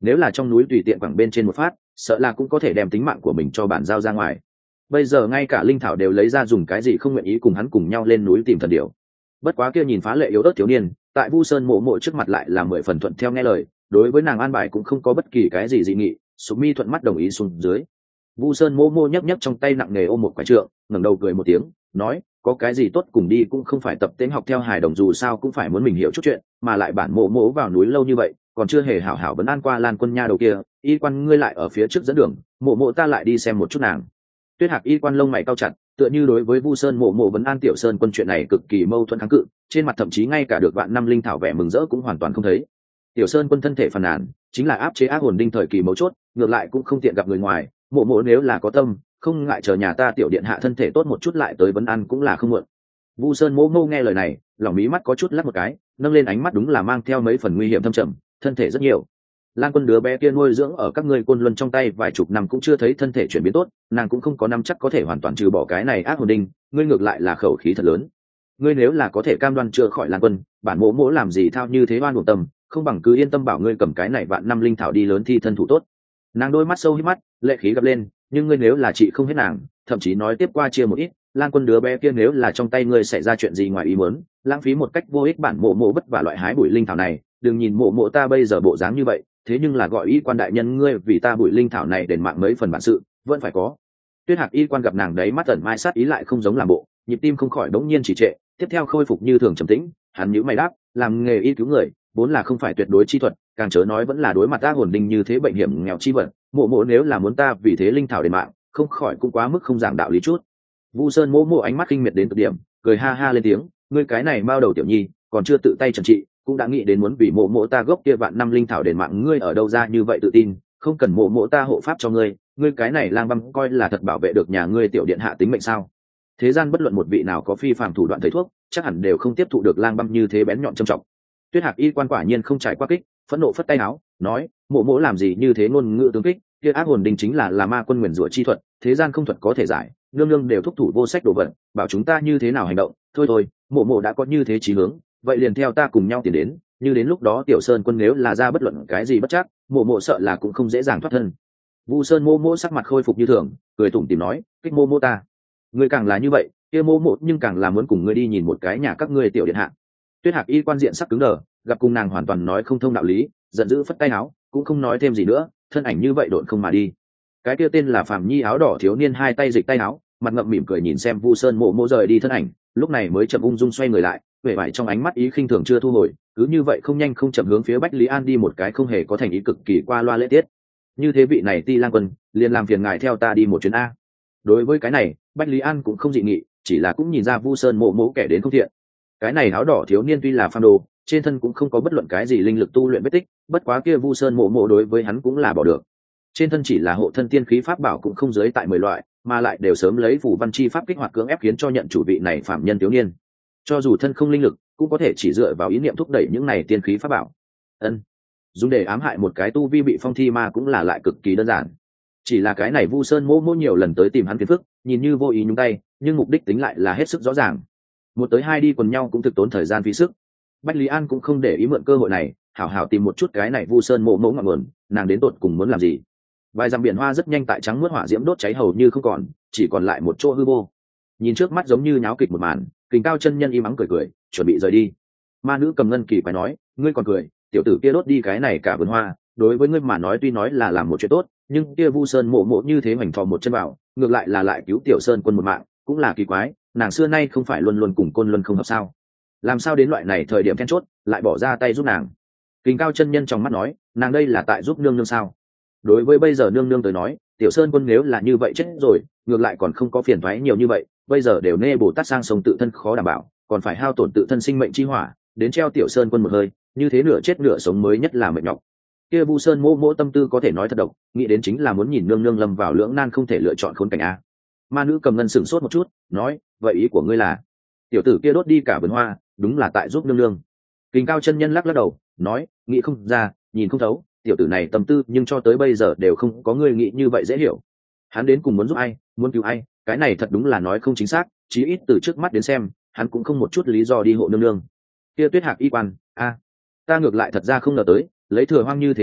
nếu là trong núi tùy tiện quẳng bên trên một phát sợ là cũng có thể đem tính mạng của mình cho bản giao ra ngoài. Bây giờ ngay cả linh thảo đều lấy ra, dùng cái gì không nguyện ý cùng hắn cùng nhau lên núi tìm thần điểu. Bất quá kia nhìn phá lệ yếu ớt thiếu niên tại Vu Sơn Mộ Mộ trước mặt lại là mười phần thuận theo nghe lời, đối với nàng an bài cũng không có bất kỳ cái gì dị nghị, Sục Mi thuận mắt đồng ý xuống dưới. Vu Sơn Mộ Mộ nhấc nhấc trong tay nặng nề ôm một quả trượng, ngẩng đầu cười một tiếng, nói, có cái gì tốt cùng đi, cũng không phải tập tễnh học theo hài đồng, dù sao cũng phải muốn mình hiểu chút chuyện, mà lại bản Mộ Mộ vào núi lâu như vậy, còn chưa hề hảo hảo vấn an qua Lan Quân nha đầu kia, y quan ngươi lại ở phía trước dẫn đường, Mộ Mộ ta lại đi xem một chút nàng. Tuyết Hạc y quan lông mày cau chặt, tựa như đối với Vu Sơn Mộ Mộ vấn an Tiểu Sơn Quân chuyện này cực kỳ mâu thuẫn kháng cự, trên mặt thậm chí ngay cả được vạn năm linh thảo vẻ mừng rỡ cũng hoàn toàn không thấy. Tiểu Sơn Quân thân thể phàn nàn, chính là áp chế ác hồn đinh thời kỳ mấu chốt, ngược lại cũng không tiện gặp người ngoài, Mộ Mộ nếu là có tâm, không ngại chờ nhà ta tiểu điện hạ thân thể tốt một chút lại tới vấn ăn cũng là không muộn. Vu Sơn Mộ Mộ nghe lời này, lòng mí mắt có chút lắc một cái, nâng lên ánh mắt đúng là mang theo mấy phần nguy hiểm thâm trầm, thân thể rất nhiều. Lan Quân đứa bé kia nuôi dưỡng ở các ngươi Côn Luân trong tay vài chục năm cũng chưa thấy thân thể chuyển biến tốt, nàng cũng không có năm chắc có thể hoàn toàn trừ bỏ cái này ác hồn đinh, ngươi ngược lại là khẩu khí thật lớn. Ngươi nếu là có thể cam đoan chữa khỏi Lan Quân, bản Mộ Mộ làm gì thao như thế oan uổng tâm, không bằng cứ yên tâm bảo ngươi cầm cái này vạn năm linh thảo đi lớn thi thân thủ tốt. Nàng đôi mắt sâu hít mắt, lệ khí gập lên, nhưng ngươi nếu là chị không hết nàng, thậm chí nói tiếp qua chia một ít, Lan Quân đứa bé kia nếu là trong tay ngươi xảy ra chuyện gì ngoài ý muốn, lãng phí một cách vô ích bản Mộ Mộ vất vả loại hái bụi linh thảo này, đừng nhìn Mộ Mộ ta bây giờ bộ dáng như vậy, thế nhưng là gọi y quan đại nhân ngươi vì ta bụi linh thảo này đền mạng mấy phần bản sự vẫn phải có. Tuyết Hạc y quan gặp nàng đấy mắt ẩn mai sát ý lại không giống làm bộ, nhịp tim không khỏi đống nhiên chỉ trệ, tiếp theo khôi phục như thường trầm tĩnh, hắn nhíu mày đáp, làm nghề y cứu người vốn là không phải tuyệt đối chi thuật, càng chớ nói vẫn là đối mặt ác hồn đinh như thế bệnh hiểm nghèo chi vật, Mộ Mộ nếu là muốn ta vì thế linh thảo đền mạng, không khỏi cũng quá mức không giảng đạo lý chút. Vu Sơn Mộ Mộ ánh mắt kinh miệt đến cực điểm, cười ha ha lên tiếng, ngươi cái này bao đầu tiểu nhi, còn chưa tự tay trần trị, cũng đã nghĩ đến muốn vì Mộ Mộ ta gốc kia vạn năm linh thảo đền mạng, ngươi ở đâu ra như vậy tự tin, không cần Mộ Mộ ta hộ pháp cho ngươi, ngươi cái này lang băm coi là thật bảo vệ được nhà ngươi tiểu điện hạ tính mệnh sao? Thế gian bất luận một vị nào có phi phàm thủ đoạn thầy thuốc, chắc hẳn đều không tiếp thụ được lang băm như thế bén nhọn trầm trọng. Tuyết Hạc y quan quả nhiên không trải qua kích, phẫn nộ phất tay áo, nói, Mộ Mộ làm gì như thế ngôn ngữ tướng kích, kia ác hồn đinh chính là là ma quân nguyền rủa chi thuật, thế gian không thuật có thể giải, nương nương đều thúc thủ vô sách đồ vật, bảo chúng ta như thế nào hành động, thôi thôi, Mộ Mộ đã có như thế chí hướng, vậy liền theo ta cùng nhau tiến đến, như đến lúc đó Tiểu Sơn Quân nếu là ra bất luận cái gì bất chắc, Mộ Mộ sợ là cũng không dễ dàng thoát thân. Vu Sơn Mộ Mộ sắc mặt khôi phục như thường, cười tủm tỉm nói, kích Mộ Mộ ta, ngươi càng là như vậy, kia Mộ Mộ nhưng càng là muốn cùng ngươi đi nhìn một cái nhà các ngươi tiểu điện hạ. Tuyết Hạc y quan diện sắc cứng đờ, gặp cùng nàng hoàn toàn nói không thông đạo lý, giận dữ phất tay áo, cũng không nói thêm gì nữa, thân ảnh như vậy độn không mà đi. Cái kia tên là Phạm Nhi áo đỏ thiếu niên hai tay dịch tay áo, mặt ngậm mỉm cười nhìn xem Vu Sơn Mộ Mộ rời đi thân ảnh, lúc này mới chậm ung dung xoay người lại, vẻ vải trong ánh mắt ý khinh thường chưa thu hồi, cứ như vậy không nhanh không chậm hướng phía Bách Lý An đi một cái không hề có thành ý cực kỳ qua loa lễ tiết. Như thế vị này Ti Lang Quân, liền làm phiền ngài theo ta đi một chuyến a. Đối với cái này, Bách Lý An cũng không dị nghị, chỉ là cũng nhìn ra Vu Sơn Mộ Mộ kẻ đến không thiện. Cái này áo đỏ thiếu niên tuy là phàm đồ, trên thân cũng không có bất luận cái gì linh lực tu luyện vết tích, bất quá kia Vu Sơn Mộ Mộ đối với hắn cũng là bỏ được. Trên thân chỉ là hộ thân tiên khí pháp bảo cũng không giới tại mười loại, mà lại đều sớm lấy phù văn chi pháp kích hoạt cưỡng ép khiến cho nhận chủ vị này phạm nhân thiếu niên. Cho dù thân không linh lực, cũng có thể chỉ dựa vào ý niệm thúc đẩy những này tiên khí pháp bảo. Ân, dùng để ám hại một cái tu vi bị phong thi ma cũng là lại cực kỳ đơn giản. Chỉ là cái này Vu Sơn Mộ Mộ nhiều lần tới tìm hắn phiền phức, nhìn như vô ý nhúng tay, nhưng mục đích tính lại là hết sức rõ ràng. Một tới hai đi quần nhau cũng thực tốn thời gian phí sức. Bách Lý An cũng không để ý mượn cơ hội này, hảo hảo tìm một chút cái này Vu Sơn Mộ Mộ ngọn nguồn, nàng đến tột cùng muốn làm gì. Vài dặm biển hoa rất nhanh tại trắng mướt hỏa diễm đốt cháy hầu như không còn, chỉ còn lại một chỗ hư vô. Nhìn trước mắt giống như nháo kịch một màn, Kình Cao chân nhân im ắng cười cười, chuẩn bị rời đi. Ma nữ cầm ngân kỳ quái nói, ngươi còn cười, tiểu tử kia đốt đi cái này cả vườn hoa, đối với ngươi mà nói tuy nói là làm một chuyện tốt, nhưng kia Vu Sơn Mộ Mộ như thế hoành thò một chân vào, ngược lại là lại cứu Tiểu Sơn Quân một mạng, cũng là kỳ quái, nàng xưa nay không phải luôn luôn cùng Côn Luân không hợp sao? Làm sao đến loại này thời điểm then chốt, lại bỏ ra tay giúp nàng? Kình Cao chân nhân trong mắt nói, nàng đây là tại giúp nương nương sao? Đối với bây giờ nương nương tới nói, Tiểu Sơn Quân nếu là như vậy chết rồi, ngược lại còn không có phiền toái nhiều như vậy, bây giờ đều nê Bồ Tát sang sông tự thân khó đảm bảo, còn phải hao tổn tự thân sinh mệnh chi hỏa, đến treo Tiểu Sơn Quân một hơi, như thế nửa chết nửa sống mới nhất là mệt nhọc. Kia Vu Sơn Mộ Mộ tâm tư có thể nói thật độc, nghĩ đến chính là muốn nhìn nương nương lâm vào lưỡng nan không thể lựa chọn khốn cảnh a. Ma nữ cầm ngân sửng sốt một chút, nói, vậy ý của ngươi là, tiểu tử kia đốt đi cả vườn hoa, đúng là tại giúp nương nương. Kình Cao chân nhân lắc lắc đầu, nói, nghĩ không ra, nhìn không thấu, tiểu tử này tâm tư nhưng cho tới bây giờ đều không có người nghĩ như vậy dễ hiểu. Hắn đến cùng muốn giúp ai, muốn cứu ai, cái này thật đúng là nói không chính xác, chí ít từ trước mắt đến xem, hắn cũng không một chút lý do đi hộ nương nương. Kia Tuyết Hạc y quan, a, ta ngược lại thật ra không ngờ tới, lấy thừa hoang như thế đầu óc,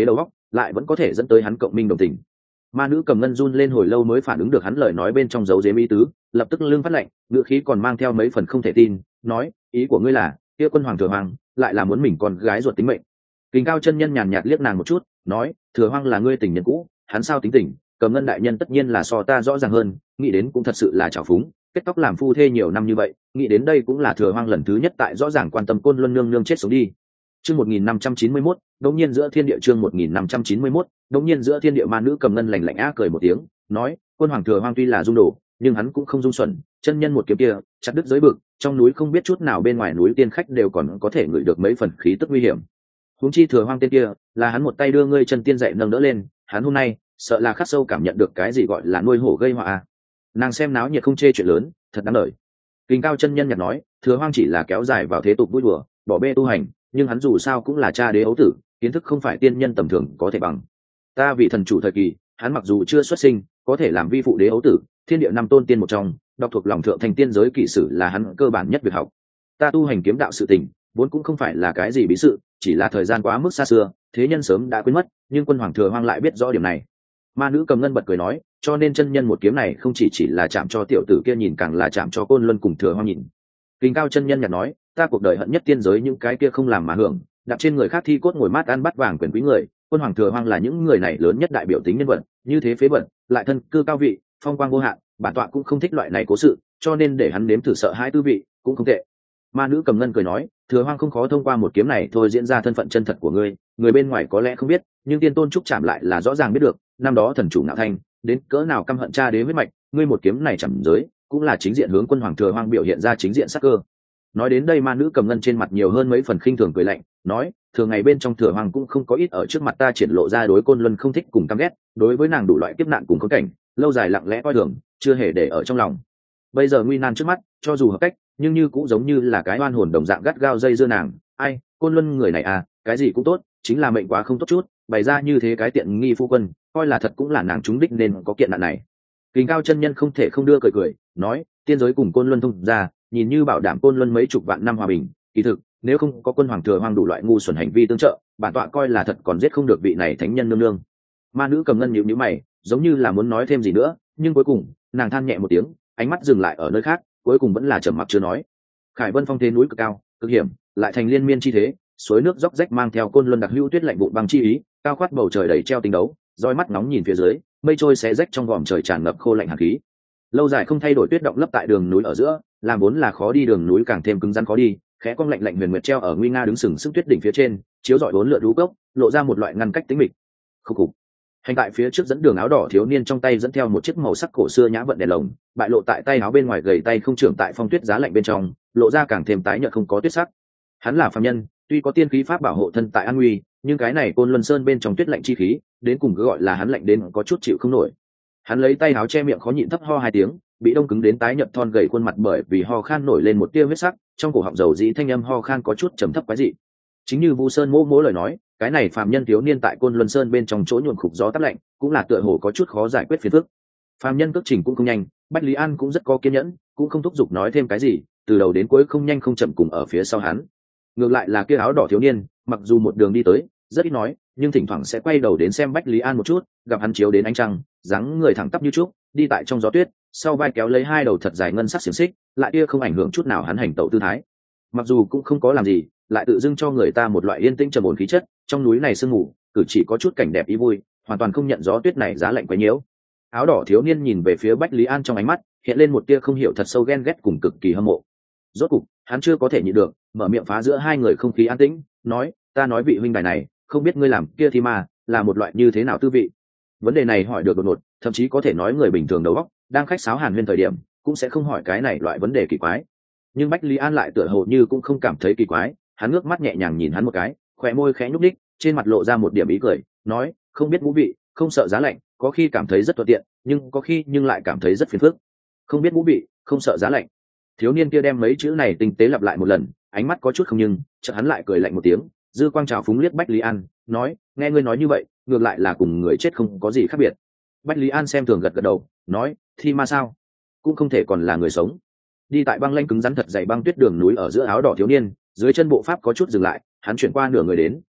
lại vẫn có thể dẫn tới hắn cộng minh đồng tình. Ma nữ cầm ngân run lên hồi lâu mới phản ứng được hắn lời nói bên trong dấu dếm ý tứ, lập tức lưng phát lệnh, ngữ khí còn mang theo mấy phần không thể tin, nói ý của ngươi là kia quân hoàng thừa hoàng lại là muốn mình con gái ruột tính mệnh. Kình Cao chân nhân nhàn nhạt liếc nàng một chút, nói thừa hoàng là ngươi tình nhân cũ, hắn sao tính tình, cầm ngân đại nhân tất nhiên là so ta rõ ràng hơn, nghĩ đến cũng thật sự là trào phúng, kết tóc làm phu thê nhiều năm như vậy, nghĩ đến đây cũng là thừa hoàng lần thứ nhất tại rõ ràng quan tâm côn luân nương nương chết sống đi. Chương một nghìn năm trăm chín mươi mốt, đột nhiên giữa thiên địa chương một nghìn năm trăm chín mươi mốt, đột nhiên giữa thiên địa ma nữ cầm ngân lạnh lạnh á cười một tiếng, nói, quân hoàng thừa hoang tuy là dung đồ, nhưng hắn cũng không dung xuẩn, chân nhân một kiếm kia, chặt đứt giới bực, trong núi không biết chút nào bên ngoài núi tiên khách đều còn có thể ngửi được mấy phần khí tức nguy hiểm. Huống chi thừa hoang tên kia, là hắn một tay đưa ngươi chân tiên dạy nâng đỡ lên, hắn hôm nay, sợ là khắc sâu cảm nhận được cái gì gọi là nuôi hổ gây họa à. Nàng xem náo nhiệt không chê chuyện lớn, thật đáng đời. Kình Cao chân nhân nhặt nói, thừa hoang chỉ là kéo dài vào thế tục vui đùa, bỏ bê tu hành, nhưng hắn dù sao cũng là cha đế ấu tử, kiến thức không phải tiên nhân tầm thường có thể bằng. Ta vị thần chủ thời kỳ, hắn mặc dù chưa xuất sinh, có thể làm vi phụ đế ấu tử, thiên địa năm tôn tiên một trong, đọc thuộc lòng thượng thành tiên giới kỷ sử là hắn cơ bản nhất việc học. Ta tu hành kiếm đạo sự tình, vốn cũng không phải là cái gì bí sự, chỉ là thời gian quá mức xa xưa, thế nhân sớm đã quên mất, nhưng quân hoàng thừa hoang lại biết rõ điểm này. Ma nữ cầm ngân bật cười nói, cho nên chân nhân một kiếm này không chỉ chỉ là chạm cho tiểu tử kia nhìn, càng là chạm cho côn luân cùng thừa hoang nhìn. Kình Cao chân nhân nhạt nói, ta cuộc đời hận nhất tiên giới những cái kia không làm mà hưởng, đặt trên người khác thi cốt ngồi mát ăn bắt vàng quyền quý người, quân hoàng thừa hoang là những người này lớn nhất đại biểu tính nhân vật, như thế phế vật, lại thân cư cao vị, phong quang vô hạn, bản tọa cũng không thích loại này cố sự, cho nên để hắn nếm thử sợ hãi tư vị, cũng không tệ. Ma nữ cầm ngân cười nói, thừa hoang không khó thông qua một kiếm này thôi diễn ra thân phận chân thật của ngươi, người bên ngoài có lẽ không biết, nhưng tiên tôn trúc chạm lại là rõ ràng biết được, năm đó thần chủ ngạo thanh, đến cỡ nào căm hận cha đế huyết mạch, ngươi một kiếm này chẳng giới, cũng là chính diện hướng quân hoàng thừa hoang biểu hiện ra chính diện sắc cơ. Nói đến đây ma nữ cầm ngân trên mặt nhiều hơn mấy phần khinh thường cười lạnh, nói, thường ngày bên trong thừa hoàng cũng không có ít ở trước mặt ta triển lộ ra đối côn luân không thích cùng căm ghét, đối với nàng đủ loại kiếp nạn cùng khốn cảnh, lâu dài lặng lẽ coi thường, chưa hề để ở trong lòng. Bây giờ nguy nan trước mắt, cho dù hợp cách, nhưng như cũng giống như là cái oan hồn đồng dạng gắt gao dây dưa nàng, ai, côn luân người này à, cái gì cũng tốt, chính là mệnh quá không tốt chút, bày ra như thế cái tiện nghi phu quân, coi là thật cũng là nàng trúng đích nên có kiện nạn này. Kình Cao chân nhân không thể không đưa cười cười, nói, tiên giới cùng côn luân thông ra, nhìn như bảo đảm côn luân mấy chục vạn năm hòa bình, kỳ thực nếu không có quân hoàng thừa hoang đủ loại ngu xuẩn hành vi tương trợ, bản tọa coi là thật còn giết không được vị này thánh nhân nương nương. Ma nữ cầm ngân nhíu nhíu mày, giống như là muốn nói thêm gì nữa, nhưng cuối cùng nàng than nhẹ một tiếng, ánh mắt dừng lại ở nơi khác, cuối cùng vẫn là trầm mặc chưa nói. Khải Vân phong thế núi cực cao, cực hiểm, lại thành liên miên chi thế, suối nước róc rách mang theo côn luân đặc hữu tuyết lạnh vụn băng chi ý, cao khoát bầu trời đầy treo tinh đấu, roi mắt nóng nhìn phía dưới, mây trôi xé rách trong vòm trời tràn ngập khô lạnh hàn khí. Lâu dài không thay đổi tuyết động lấp tại đường núi ở giữa, làm vốn là khó đi đường núi càng thêm cứng rắn khó đi, khẽ cong lạnh lạnh huyền nguyệt treo ở nguy nga đứng sừng sững tuyết đỉnh phía trên, chiếu rọi bốn lượn lũ cốc, lộ ra một loại ngăn cách tĩnh mịch. Khúc khục. Hành tại phía trước dẫn đường áo đỏ thiếu niên trong tay dẫn theo một chiếc màu sắc cổ xưa nhã vận đèn lồng, bại lộ tại tay áo bên ngoài gầy tay không trưởng tại phong tuyết giá lạnh bên trong, lộ ra càng thêm tái nhợt không có tuyết sắc. Hắn là phàm nhân, tuy có tiên khí pháp bảo hộ thân tại an nguy, nhưng cái này côn luân sơn bên trong tuyết lạnh chi khí, đến cùng cứ gọi là hắn lạnh đến có chút chịu không nổi. Hắn lấy tay áo che miệng khó nhịn thấp ho hai tiếng, bị đông cứng đến tái nhợt thon gầy khuôn mặt bởi vì ho khan nổi lên một tia huyết sắc, trong cổ họng dầu dĩ thanh âm ho khan có chút trầm thấp quái dị. Chính như Vu Sơn mỗ mỗ lời nói, cái này phàm nhân thiếu niên tại côn luân sơn bên trong chỗ nhuộm khục gió táp lạnh, cũng là tựa hồ có chút khó giải quyết phiền phức. Phàm nhân cước trình cũng không nhanh, Bách Lý An cũng rất có kiên nhẫn, cũng không thúc giục nói thêm cái gì, từ đầu đến cuối không nhanh không chậm cùng ở phía sau hắn. Ngược lại là kia áo đỏ thiếu niên, mặc dù một đường đi tới rất ít nói, nhưng thỉnh thoảng sẽ quay đầu đến xem Bách Lý An một chút, gặp hắn chiếu đến ánh trăng, dáng người thẳng tắp như trúc, đi tại trong gió tuyết, sau vai kéo lấy hai đầu thật dài ngân sắc xiềng xích, lại kia không ảnh hưởng chút nào hắn hành tẩu tư thái. Mặc dù cũng không có làm gì, lại tự dưng cho người ta một loại yên tĩnh trầm ổn khí chất, trong núi này sương mù, cử chỉ có chút cảnh đẹp ý vui, hoàn toàn không nhận gió tuyết này giá lạnh quá nhiễu. Áo đỏ thiếu niên nhìn về phía Bách Lý An trong ánh mắt hiện lên một tia không hiểu thật sâu ghen ghét cùng cực kỳ hâm mộ. Rốt cục hắn chưa có thể nhịn được, mở miệng phá giữa hai người không khí an tĩnh, nói, ta nói vị huynh đài này, không biết ngươi làm kia thì mà là một loại như thế nào tư vị. Vấn đề này hỏi được đột ngột, thậm chí có thể nói người bình thường đầu óc đang khách sáo hàn huyên thời điểm cũng sẽ không hỏi cái này loại vấn đề kỳ quái. Nhưng Bách Lý An lại tựa hồ như cũng không cảm thấy kỳ quái, hắn ngước mắt nhẹ nhàng nhìn hắn một cái, khóe môi khẽ nhúc nhích, trên mặt lộ ra một điểm ý cười, nói, không biết ngũ vị, không sợ giá lạnh, có khi cảm thấy rất thuận tiện, nhưng có khi nhưng lại cảm thấy rất phiền phức. Không biết ngũ vị, không sợ giá lạnh. Thiếu niên kia đem mấy chữ này tinh tế lặp lại một lần, ánh mắt có chút không nhưng, chợt hắn lại cười lạnh một tiếng, dư quang trào phúng liếc Bách Lý An, nói, nghe ngươi nói như vậy, ngược lại là cùng người chết không có gì khác biệt. Bách Lý An xem thường gật gật đầu, nói, thi ma sao, cũng không thể còn là người sống. Đi tại băng lanh cứng rắn thật dày băng tuyết đường núi ở giữa áo đỏ thiếu niên, dưới chân bộ pháp có chút dừng lại, hắn chuyển qua nửa người đến,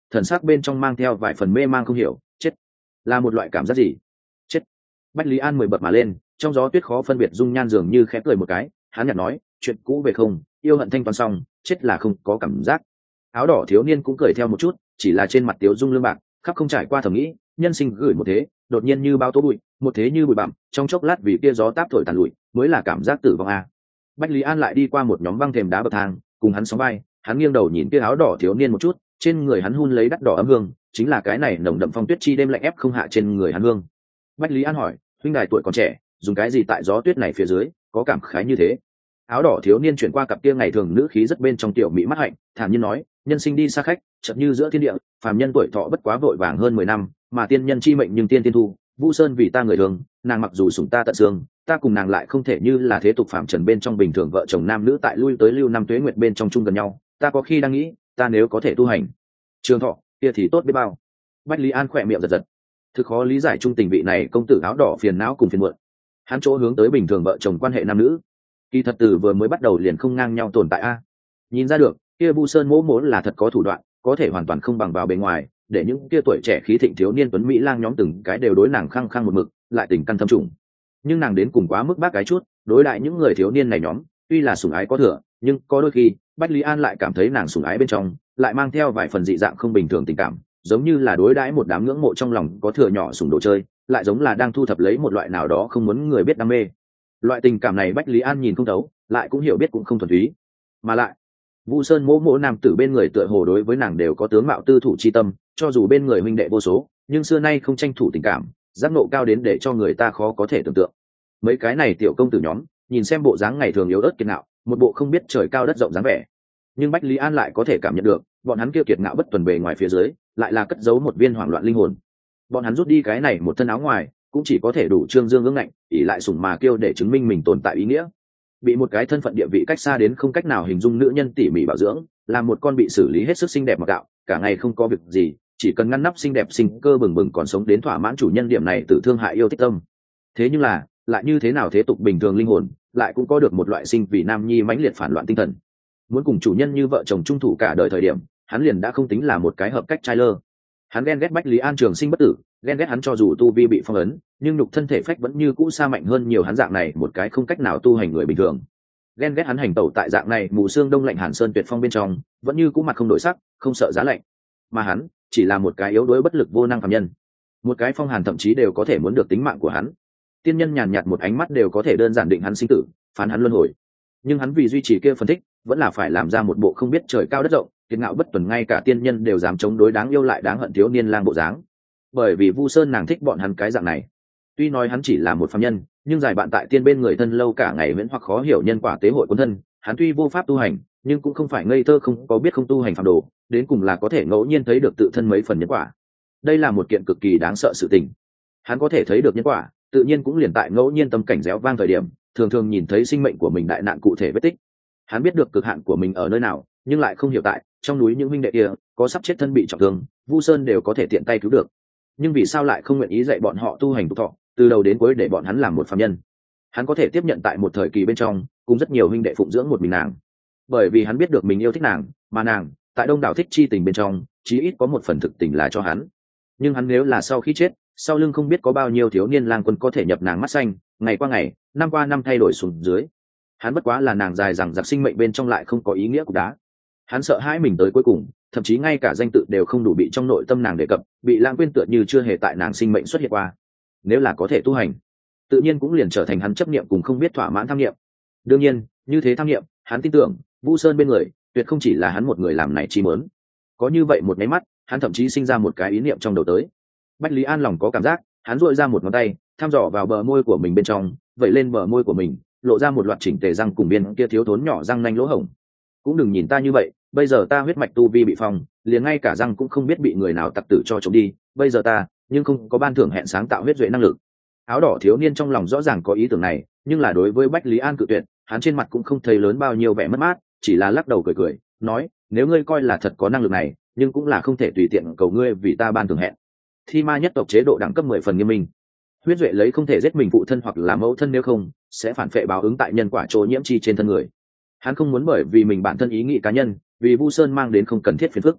thần sắc bên trong mang theo vài phần mê mang không hiểu. Chết là một loại cảm giác gì? Chết. Bách Lý An mười bật mà lên, trong gió tuyết khó phân biệt dung nhan dường như khẽ cười một cái, hắn nhạt nói, chuyện cũ về không, yêu hận thanh toán xong, chết là không có cảm giác. Áo đỏ thiếu niên cũng cười theo một chút, chỉ là trên mặt tiếu dung lương bạc, khắp không trải qua thẩm nghĩ, nhân sinh gửi một thế, đột nhiên như bao tố bụi, một thế như bụi bặm, trong chốc lát vì kia gió táp thổi tàn lụi, mới là cảm giác tử vong a. Bách Lý An lại đi qua một nhóm băng thềm đá bậc thang, cùng hắn sóng vai, hắn nghiêng đầu nhìn kia áo đỏ thiếu niên một chút, trên người hắn hun lấy đắt đỏ ấm hương, chính là cái này nồng đậm phong tuyết chi đêm lạnh ép không hạ trên người hắn hương. Bách Lý An hỏi, huynh đài tuổi còn trẻ, dùng cái gì tại gió tuyết này phía dưới, có cảm khái như thế? Áo đỏ thiếu niên chuyển qua cặp kia ngày thường nữ khí rất bên trong tiểu mỹ mắt hạnh, thản nhiên nói, nhân sinh đi xa khách, chợt như giữa thiên địa, phàm nhân tuổi thọ bất quá vội vàng hơn mười năm, mà tiên nhân chi mệnh nhưng tiên tiên thu, Vu Sơn vì ta người thường, nàng mặc dù sủng ta tận xương, ta cùng nàng lại không thể như là thế tục phàm trần bên trong bình thường vợ chồng nam nữ tại lui tới lưu năm tuế nguyệt bên trong chung gần nhau, ta có khi đang nghĩ, ta nếu có thể tu hành trường thọ, kia thì tốt biết bao. Bách Lý An khỏe miệng giật giật, thực khó lý giải trung tình vị này công tử áo đỏ phiền não cùng phiền muộn. Hắn chỗ hướng tới bình thường vợ chồng quan hệ nam nữ, kỳ thật từ vừa mới bắt đầu liền không ngang nhau tồn tại a. Nhìn ra được, kia Vu Sơn mỗ mỗ là thật có thủ đoạn, có thể hoàn toàn không bằng vào bề ngoài, để những kia tuổi trẻ khí thịnh thiếu niên tuấn mỹ lang nhóm từng cái đều đối nàng khăng khăng một mực, lại tình căn thâm trùng. Nhưng nàng đến cùng quá mức bác cái chút, đối lại những người thiếu niên này nhóm, tuy là sủng ái có thừa, nhưng có đôi khi, Bách Lý An lại cảm thấy nàng sủng ái bên trong, lại mang theo vài phần dị dạng không bình thường tình cảm, giống như là đối đãi một đám ngưỡng mộ trong lòng có thừa nhỏ sủng đồ chơi, lại giống là đang thu thập lấy một loại nào đó không muốn người biết đam mê. Loại tình cảm này Bách Lý An nhìn không thấu, lại cũng hiểu biết cũng không thuần túy. Mà lại, Vu Sơn mỗ mỗ nam tử bên người tựa hồ đối với nàng đều có tướng mạo tư thủ chi tâm, cho dù bên người huynh đệ vô số, nhưng xưa nay không tranh thủ tình cảm, giác ngộ cao đến để cho người ta khó có thể tưởng tượng. Mấy cái này tiểu công tử nhóm, nhìn xem bộ dáng ngày thường yếu ớt kiệt ngạo, một bộ không biết trời cao đất rộng dáng vẻ. Nhưng Bách Lý An lại có thể cảm nhận được, bọn hắn kia kiệt ngạo bất tuần bề ngoài phía dưới, lại là cất giấu một viên hoảng loạn linh hồn. Bọn hắn rút đi cái này một thân áo ngoài, cũng chỉ có thể đủ trương dương ương ngạnh, ỷ lại sủng mà kêu để chứng minh mình tồn tại ý nghĩa. Bị một cái thân phận địa vị cách xa đến không cách nào hình dung nữ nhân tỉ mỉ bảo dưỡng, làm một con bị xử lý hết sức xinh đẹp mà gạo, cả ngày không có việc gì, chỉ cần ngăn nắp xinh đẹp sinh cơ bừng bừng còn sống đến thỏa mãn chủ nhân điểm này tự thương hại yêu thích tâm. Thế nhưng là, lại như thế nào thế tục bình thường linh hồn, lại cũng có được một loại sinh vì nam nhi mãnh liệt phản loạn tinh thần. Muốn cùng chủ nhân như vợ chồng trung thủ cả đời thời điểm, hắn liền đã không tính là một cái hợp cách trai lơ. Hắn ghen ghét Bách Lý An trường sinh bất tử, ghen ghét hắn cho dù tu vi bị phong ấn, nhưng nhục thân thể phách vẫn như cũ xa mạnh hơn nhiều hắn dạng này một cái không cách nào tu hành người bình thường. Ghen ghét hắn hành tẩu tại dạng này mù xương đông lạnh hàn sơn tuyệt phong bên trong, vẫn như cũ mặt không đổi sắc, không sợ giá lạnh. Mà hắn chỉ là một cái yếu đuối bất lực vô năng phàm nhân, một cái phong hàn thậm chí đều có thể muốn được tính mạng của hắn. Tiên nhân nhàn nhạt một ánh mắt đều có thể đơn giản định hắn sinh tử, phán hắn luân hồi. Nhưng hắn vì duy trì kia phân tích, vẫn là phải làm ra một bộ không biết trời cao đất rộng, kiệt ngạo bất tuần ngay cả tiên nhân đều dám chống đối đáng yêu lại đáng hận thiếu niên lang bộ dáng. Bởi vì Vu Sơn nàng thích bọn hắn cái dạng này. Tuy nói hắn chỉ là một phàm nhân, nhưng giải bạn tại tiên bên người thân lâu cả ngày miễn hoặc khó hiểu nhân quả tế hội quân thân, hắn tuy vô pháp tu hành, nhưng cũng không phải ngây thơ không có biết không tu hành phàm đồ, đến cùng là có thể ngẫu nhiên thấy được tự thân mấy phần nhân quả. Đây là một kiện cực kỳ đáng sợ sự tình. Hắn có thể thấy được nhân quả, tự nhiên cũng liền tại ngẫu nhiên tâm cảnh réo vang thời điểm, thường thường nhìn thấy sinh mệnh của mình đại nạn cụ thể vết tích. Hắn biết được cực hạn của mình ở nơi nào, nhưng lại không hiểu tại trong núi những huynh đệ kia có sắp chết thân bị trọng thương, Vu Sơn đều có thể tiện tay cứu được. Nhưng vì sao lại không nguyện ý dạy bọn họ tu hành tục thọ, từ đầu đến cuối để bọn hắn làm một phàm nhân? Hắn có thể tiếp nhận tại một thời kỳ bên trong, cùng rất nhiều huynh đệ phụng dưỡng một mình nàng, bởi vì hắn biết được mình yêu thích nàng, mà nàng tại đông đảo thích chi tình bên trong, chí ít có một phần thực tình là cho hắn. Nhưng hắn nếu là sau khi chết, sau lưng không biết có bao nhiêu thiếu niên lang quân có thể nhập nàng mắt xanh, ngày qua ngày, năm qua năm thay đổi xuống dưới. Hắn bất quá là nàng dài rằng giặc sinh mệnh bên trong lại không có ý nghĩa của đá. Hắn sợ hãi mình tới cuối cùng, thậm chí ngay cả danh tự đều không đủ bị trong nội tâm nàng đề cập, bị lãng quên tựa như chưa hề tại nàng sinh mệnh xuất hiện qua. Nếu là có thể tu hành, tự nhiên cũng liền trở thành hắn chấp niệm cùng không biết thỏa mãn tham niệm. Đương nhiên, như thế tham niệm, hắn tin tưởng, Vu Sơn bên người, tuyệt không chỉ là hắn một người làm này chi mớn. Có như vậy một máy mắt, hắn thậm chí sinh ra một cái ý niệm trong đầu tới. Bách Lý An lòng có cảm giác, hắn duỗi ra một ngón tay, thăm dò vào bờ môi của mình bên trong, vẩy lên bờ môi của mình, lộ ra một loạt chỉnh tề răng cùng biên kia thiếu thốn nhỏ răng nanh lỗ hổng. Cũng đừng nhìn ta như vậy, bây giờ ta huyết mạch tu vi bị phong, liền ngay cả răng cũng không biết bị người nào tặc tử cho trộm đi, bây giờ ta, nhưng không có ban thưởng hẹn sáng tạo huyết duệ năng lực. Áo đỏ thiếu niên trong lòng rõ ràng có ý tưởng này, nhưng là đối với Bách Lý An cự tuyệt, hắn trên mặt cũng không thấy lớn bao nhiêu vẻ mất mát, chỉ là lắc đầu cười cười, nói, nếu ngươi coi là thật có năng lực này, nhưng cũng là không thể tùy tiện cầu ngươi vì ta ban thưởng hẹn. Thi ma nhất tộc chế độ đẳng cấp mười phần nghiêm minh, huyết duệ lấy không thể giết mình phụ thân hoặc là mẫu thân, nếu không sẽ phản phệ báo ứng tại nhân quả chỗ nhiễm chi trên thân người. Hắn không muốn bởi vì mình bản thân ý nghĩ cá nhân, vì Vu Sơn mang đến không cần thiết phiền phức.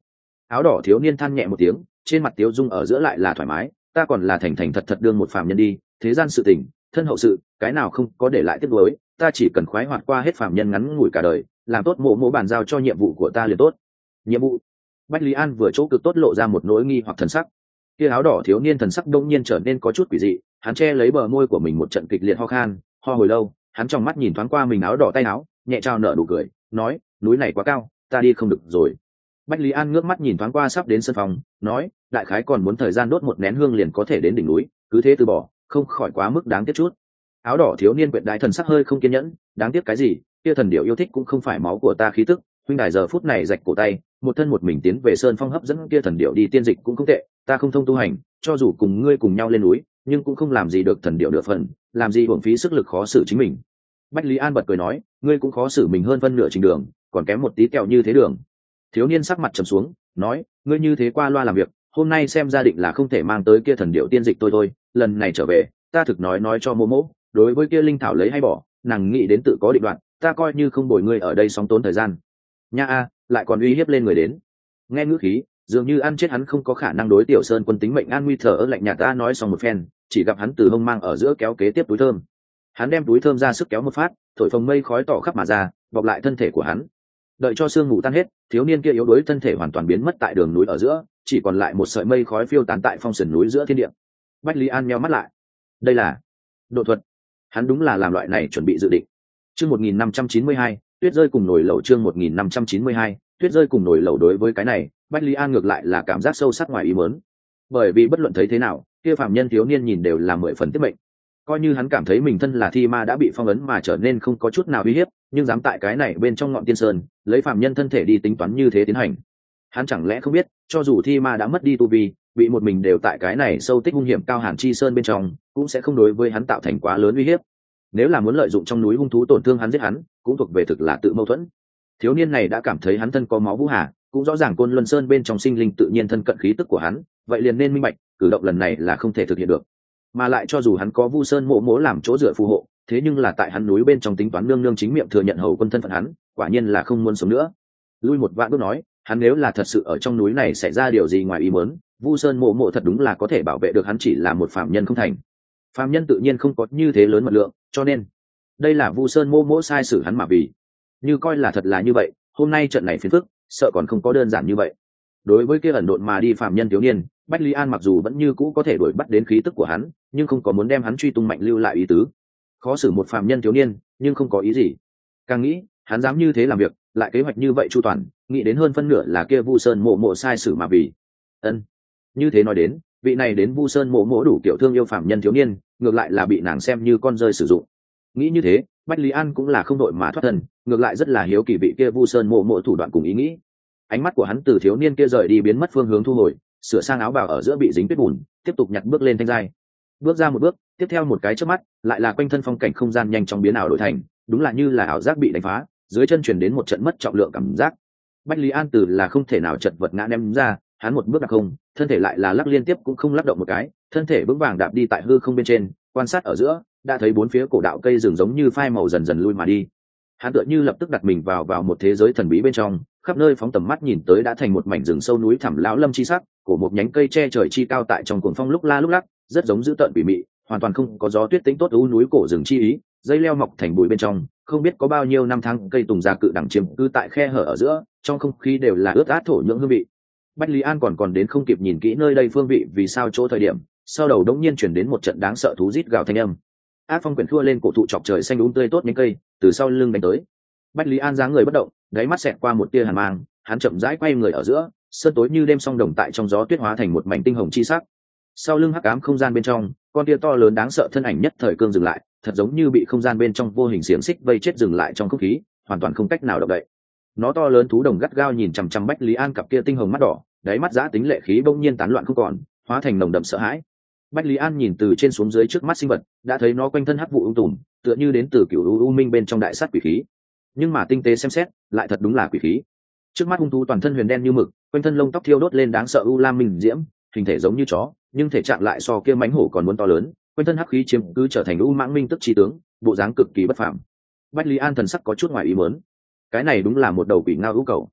Áo đỏ thiếu niên than nhẹ một tiếng, trên mặt tiếu dung ở giữa lại là thoải mái. Ta còn là thành thành thật thật đương một phàm nhân đi, thế gian sự tình, thân hậu sự, cái nào không có để lại tiếc nuối. Ta chỉ cần khoái hoạt qua hết phàm nhân ngắn ngủi cả đời, làm tốt mộ mộ bàn giao cho nhiệm vụ của ta liền tốt. Nhiệm vụ? Bách Lý An vừa chỗ cực tốt lộ ra một nỗi nghi hoặc thần sắc. Kia áo đỏ thiếu niên thần sắc đông nhiên trở nên có chút quỷ dị, hắn che lấy bờ môi của mình một trận kịch liệt ho khan, ho hồi lâu, hắn trong mắt nhìn thoáng qua mình áo đỏ tay áo, nhẹ trao nở nụ cười, nói, núi này quá cao, ta đi không được rồi. Bách Lý An ngước mắt nhìn thoáng qua sắp đến sân phòng, nói, đại khái còn muốn thời gian đốt một nén hương liền có thể đến đỉnh núi, cứ thế từ bỏ, không khỏi quá mức đáng tiếc chút. Áo đỏ thiếu niên quyện đại thần sắc hơi không kiên nhẫn, đáng tiếc cái gì, kia thần điệu yêu thích cũng không phải máu của ta khí tức, huynh đài giờ phút này rạch cổ tay, một thân một mình tiến về sơn phong hấp dẫn kia thần điệu đi tiên dịch cũng không tệ, ta không thông tu hành, cho dù cùng ngươi cùng nhau lên núi, nhưng cũng không làm gì được thần điệu nửa phần, làm gì uổng phí sức lực khó xử chính mình. Bách Lý An bật cười nói, ngươi cũng khó xử mình hơn phân nửa trình đường, còn kém một tí kẹo như thế đường. Thiếu niên sắc mặt trầm xuống, nói, ngươi như thế qua loa làm việc, hôm nay xem gia định là không thể mang tới kia thần điệu tiên dịch tôi thôi, lần này trở về, ta thực nói nói cho mô mỗ, đối với kia linh thảo lấy hay bỏ, nàng nghĩ đến tự có định đoạn, ta coi như không bồi ngươi ở đây sóng tốn thời gian. Nha a, lại còn uy hiếp lên người đến. Nghe ngữ khí, dường như ăn chết hắn không có khả năng đối Tiểu Sơn Quân tính mệnh an nguy, thở lạnh nhạt ta nói xong một phen, chỉ gặp hắn từ hông mang ở giữa kéo kế tiếp túi thơm. Hắn đem túi thơm ra sức kéo một phát, thổi phồng mây khói tỏ khắp mà ra, bọc lại thân thể của hắn. Đợi cho sương mù tan hết, thiếu niên kia yếu đuối thân thể hoàn toàn biến mất tại đường núi ở giữa, chỉ còn lại một sợi mây khói phiêu tán tại phong sườn núi giữa thiên địa. Bách Lý An nheo mắt lại, đây là độ thuật. Hắn đúng là làm loại này chuẩn bị dự định. Chương một nghìn năm trăm chín mươi hai, tuyết rơi cùng nồi lẩu. Chương một nghìn năm trăm chín mươi hai, tuyết rơi cùng nồi lẩu. Đối với cái này, Bách Lý An ngược lại là cảm giác sâu sắc ngoài ý muốn. Bởi vì bất luận thấy thế nào, kia phạm nhân thiếu niên nhìn đều là mười phần tiết mệnh. Coi như hắn cảm thấy mình thân là thi ma đã bị phong ấn mà trở nên không có chút nào uy hiếp, nhưng dám tại cái này bên trong ngọn tiên sơn, lấy phạm nhân thân thể đi tính toán như thế tiến hành. Hắn chẳng lẽ không biết, cho dù thi ma đã mất đi tu vi, bị một mình đều tại cái này sâu tích hung hiểm cao hàn chi sơn bên trong, cũng sẽ không đối với hắn tạo thành quá lớn uy hiếp. Nếu là muốn lợi dụng trong núi hung thú tổn thương hắn giết hắn, cũng thuộc về thực là tự mâu thuẫn. Thiếu niên này đã cảm thấy hắn thân có máu vũ hà, cũng rõ ràng Côn Luân Sơn bên trong sinh linh tự nhiên thân cận khí tức của hắn, vậy liền nên minh bạch, cử động lần này là không thể thực hiện được. Mà lại cho dù hắn có Vu Sơn mộ mỗ làm chỗ dựa phù hộ, thế nhưng là tại hắn núi bên trong tính toán nương nương chính miệng thừa nhận hầu quân thân phận hắn, quả nhiên là không muốn sống nữa. Lui một vạn bước nói, hắn nếu là thật sự ở trong núi này xảy ra điều gì ngoài ý muốn, Vu Sơn mộ mộ thật đúng là có thể bảo vệ được hắn, chỉ là một phạm nhân không thành. Phạm nhân tự nhiên không có như thế lớn mật lượng, cho nên đây là Vu Sơn mộ mộ sai sử hắn mà vì. Như coi là thật là như vậy, hôm nay trận này phiền phức, sợ còn không có đơn giản như vậy. Đối với kia ẩn độn mà đi phạm nhân thiếu niên, Bách Lý An mặc dù vẫn như cũ có thể đuổi bắt đến khí tức của hắn, nhưng không có muốn đem hắn truy tung mạnh lưu lại ý tứ. Khó xử một phạm nhân thiếu niên, nhưng không có ý gì. Càng nghĩ, hắn dám như thế làm việc, lại kế hoạch như vậy chu toàn, nghĩ đến hơn phân nửa là kia Vu Sơn mộ mộ sai sử mà vì. Ân, như thế nói đến, vị này đến Vu Sơn mộ mộ đủ kiểu thương yêu phạm nhân thiếu niên, ngược lại là bị nàng xem như con rơi sử dụng. Nghĩ như thế, Bách Lý An cũng là không đội mà thoát thân, ngược lại rất là hiếu kỳ vị kia Vu Sơn mộ mộ thủ đoạn cùng ý nghĩ. Ánh mắt của hắn từ thiếu niên kia rời đi biến mất phương hướng thu hồi, sửa sang áo bào ở giữa bị dính tuyết bùn, tiếp tục nhặt bước lên thanh giai. Bước ra một bước, tiếp theo một cái chớp mắt, lại là quanh thân phong cảnh không gian nhanh chóng biến ảo đổi thành, đúng là như là ảo giác bị đánh phá, dưới chân truyền đến một trận mất trọng lượng cảm giác. Bách Lý An từ là không thể nào chật vật ngã ném ra, hắn một bước đạp không, thân thể lại là lắc liên tiếp cũng không lắc động một cái, thân thể vững vàng đạp đi tại hư không bên trên, quan sát ở giữa, đã thấy bốn phía cổ đạo cây rừng giống như phai màu dần dần lui mà đi. Hắn tựa như lập tức đặt mình vào vào một thế giới thần bí bên trong, khắp nơi phóng tầm mắt nhìn tới đã thành một mảnh rừng sâu núi thẳm lão lâm chi sắc, cổ một nhánh cây che trời chi cao tại trong cuồng phong lúc la lúc lắc, rất giống dữ tợn quỷ mị, hoàn toàn không có gió tuyết tĩnh tốt u núi cổ rừng chi ý, dây leo mọc thành bụi bên trong, không biết có bao nhiêu năm tháng cây tùng già cự đẳng chiếm cư tại khe hở ở giữa, trong không khí đều là ướt át thổ nhưỡng hương vị. Bách Lý An còn còn đến không kịp nhìn kỹ nơi đây phương vị vì sao chỗ thời điểm, sau đầu đống nhiên chuyển đến một trận đáng sợ thú rít gào thanh âm. Ác phong quyển thua lên cổ thụ chọc trời xanh đúng tươi tốt những cây, từ sau lưng đánh tới. Bách Lý An dáng người bất động, đáy mắt xẹt qua một tia hàn mang, hắn chậm rãi quay người ở giữa, sơn tối như đêm song đồng tại trong gió tuyết hóa thành một mảnh tinh hồng chi sắc. Sau lưng hắc ám không gian bên trong, con tia to lớn đáng sợ thân ảnh nhất thời cương dừng lại, thật giống như bị không gian bên trong vô hình xiềng xích vây chết dừng lại trong không khí, hoàn toàn không cách nào động đậy. Nó to lớn thú đồng gắt gao nhìn chằm chằm Bách Lý An cặp kia tinh hồng mắt đỏ, đáy mắt giã tính lệ khí bỗng nhiên tán loạn không còn, hóa thành nồng đậm sợ hãi. Bách Lý An nhìn từ trên xuống dưới trước mắt sinh vật, đã thấy nó quanh thân hắc vụ ung tùm, tựa như đến từ cửu u, u minh bên trong đại sát quỷ khí. Nhưng mà tinh tế xem xét, lại thật đúng là quỷ khí. Trước mắt hung thú toàn thân huyền đen như mực, quanh thân lông tóc thiêu đốt lên đáng sợ u lam minh diễm, hình thể giống như chó, nhưng thể trạng lại so kia mãnh hổ còn muốn to lớn, quanh thân hắc khí chiếm cứ trở thành u mãng minh tức chi tướng, bộ dáng cực kỳ bất phàm. Bách Lý An thần sắc có chút ngoài ý muốn, cái này đúng là một đầu quỷ ngao hữu cầu.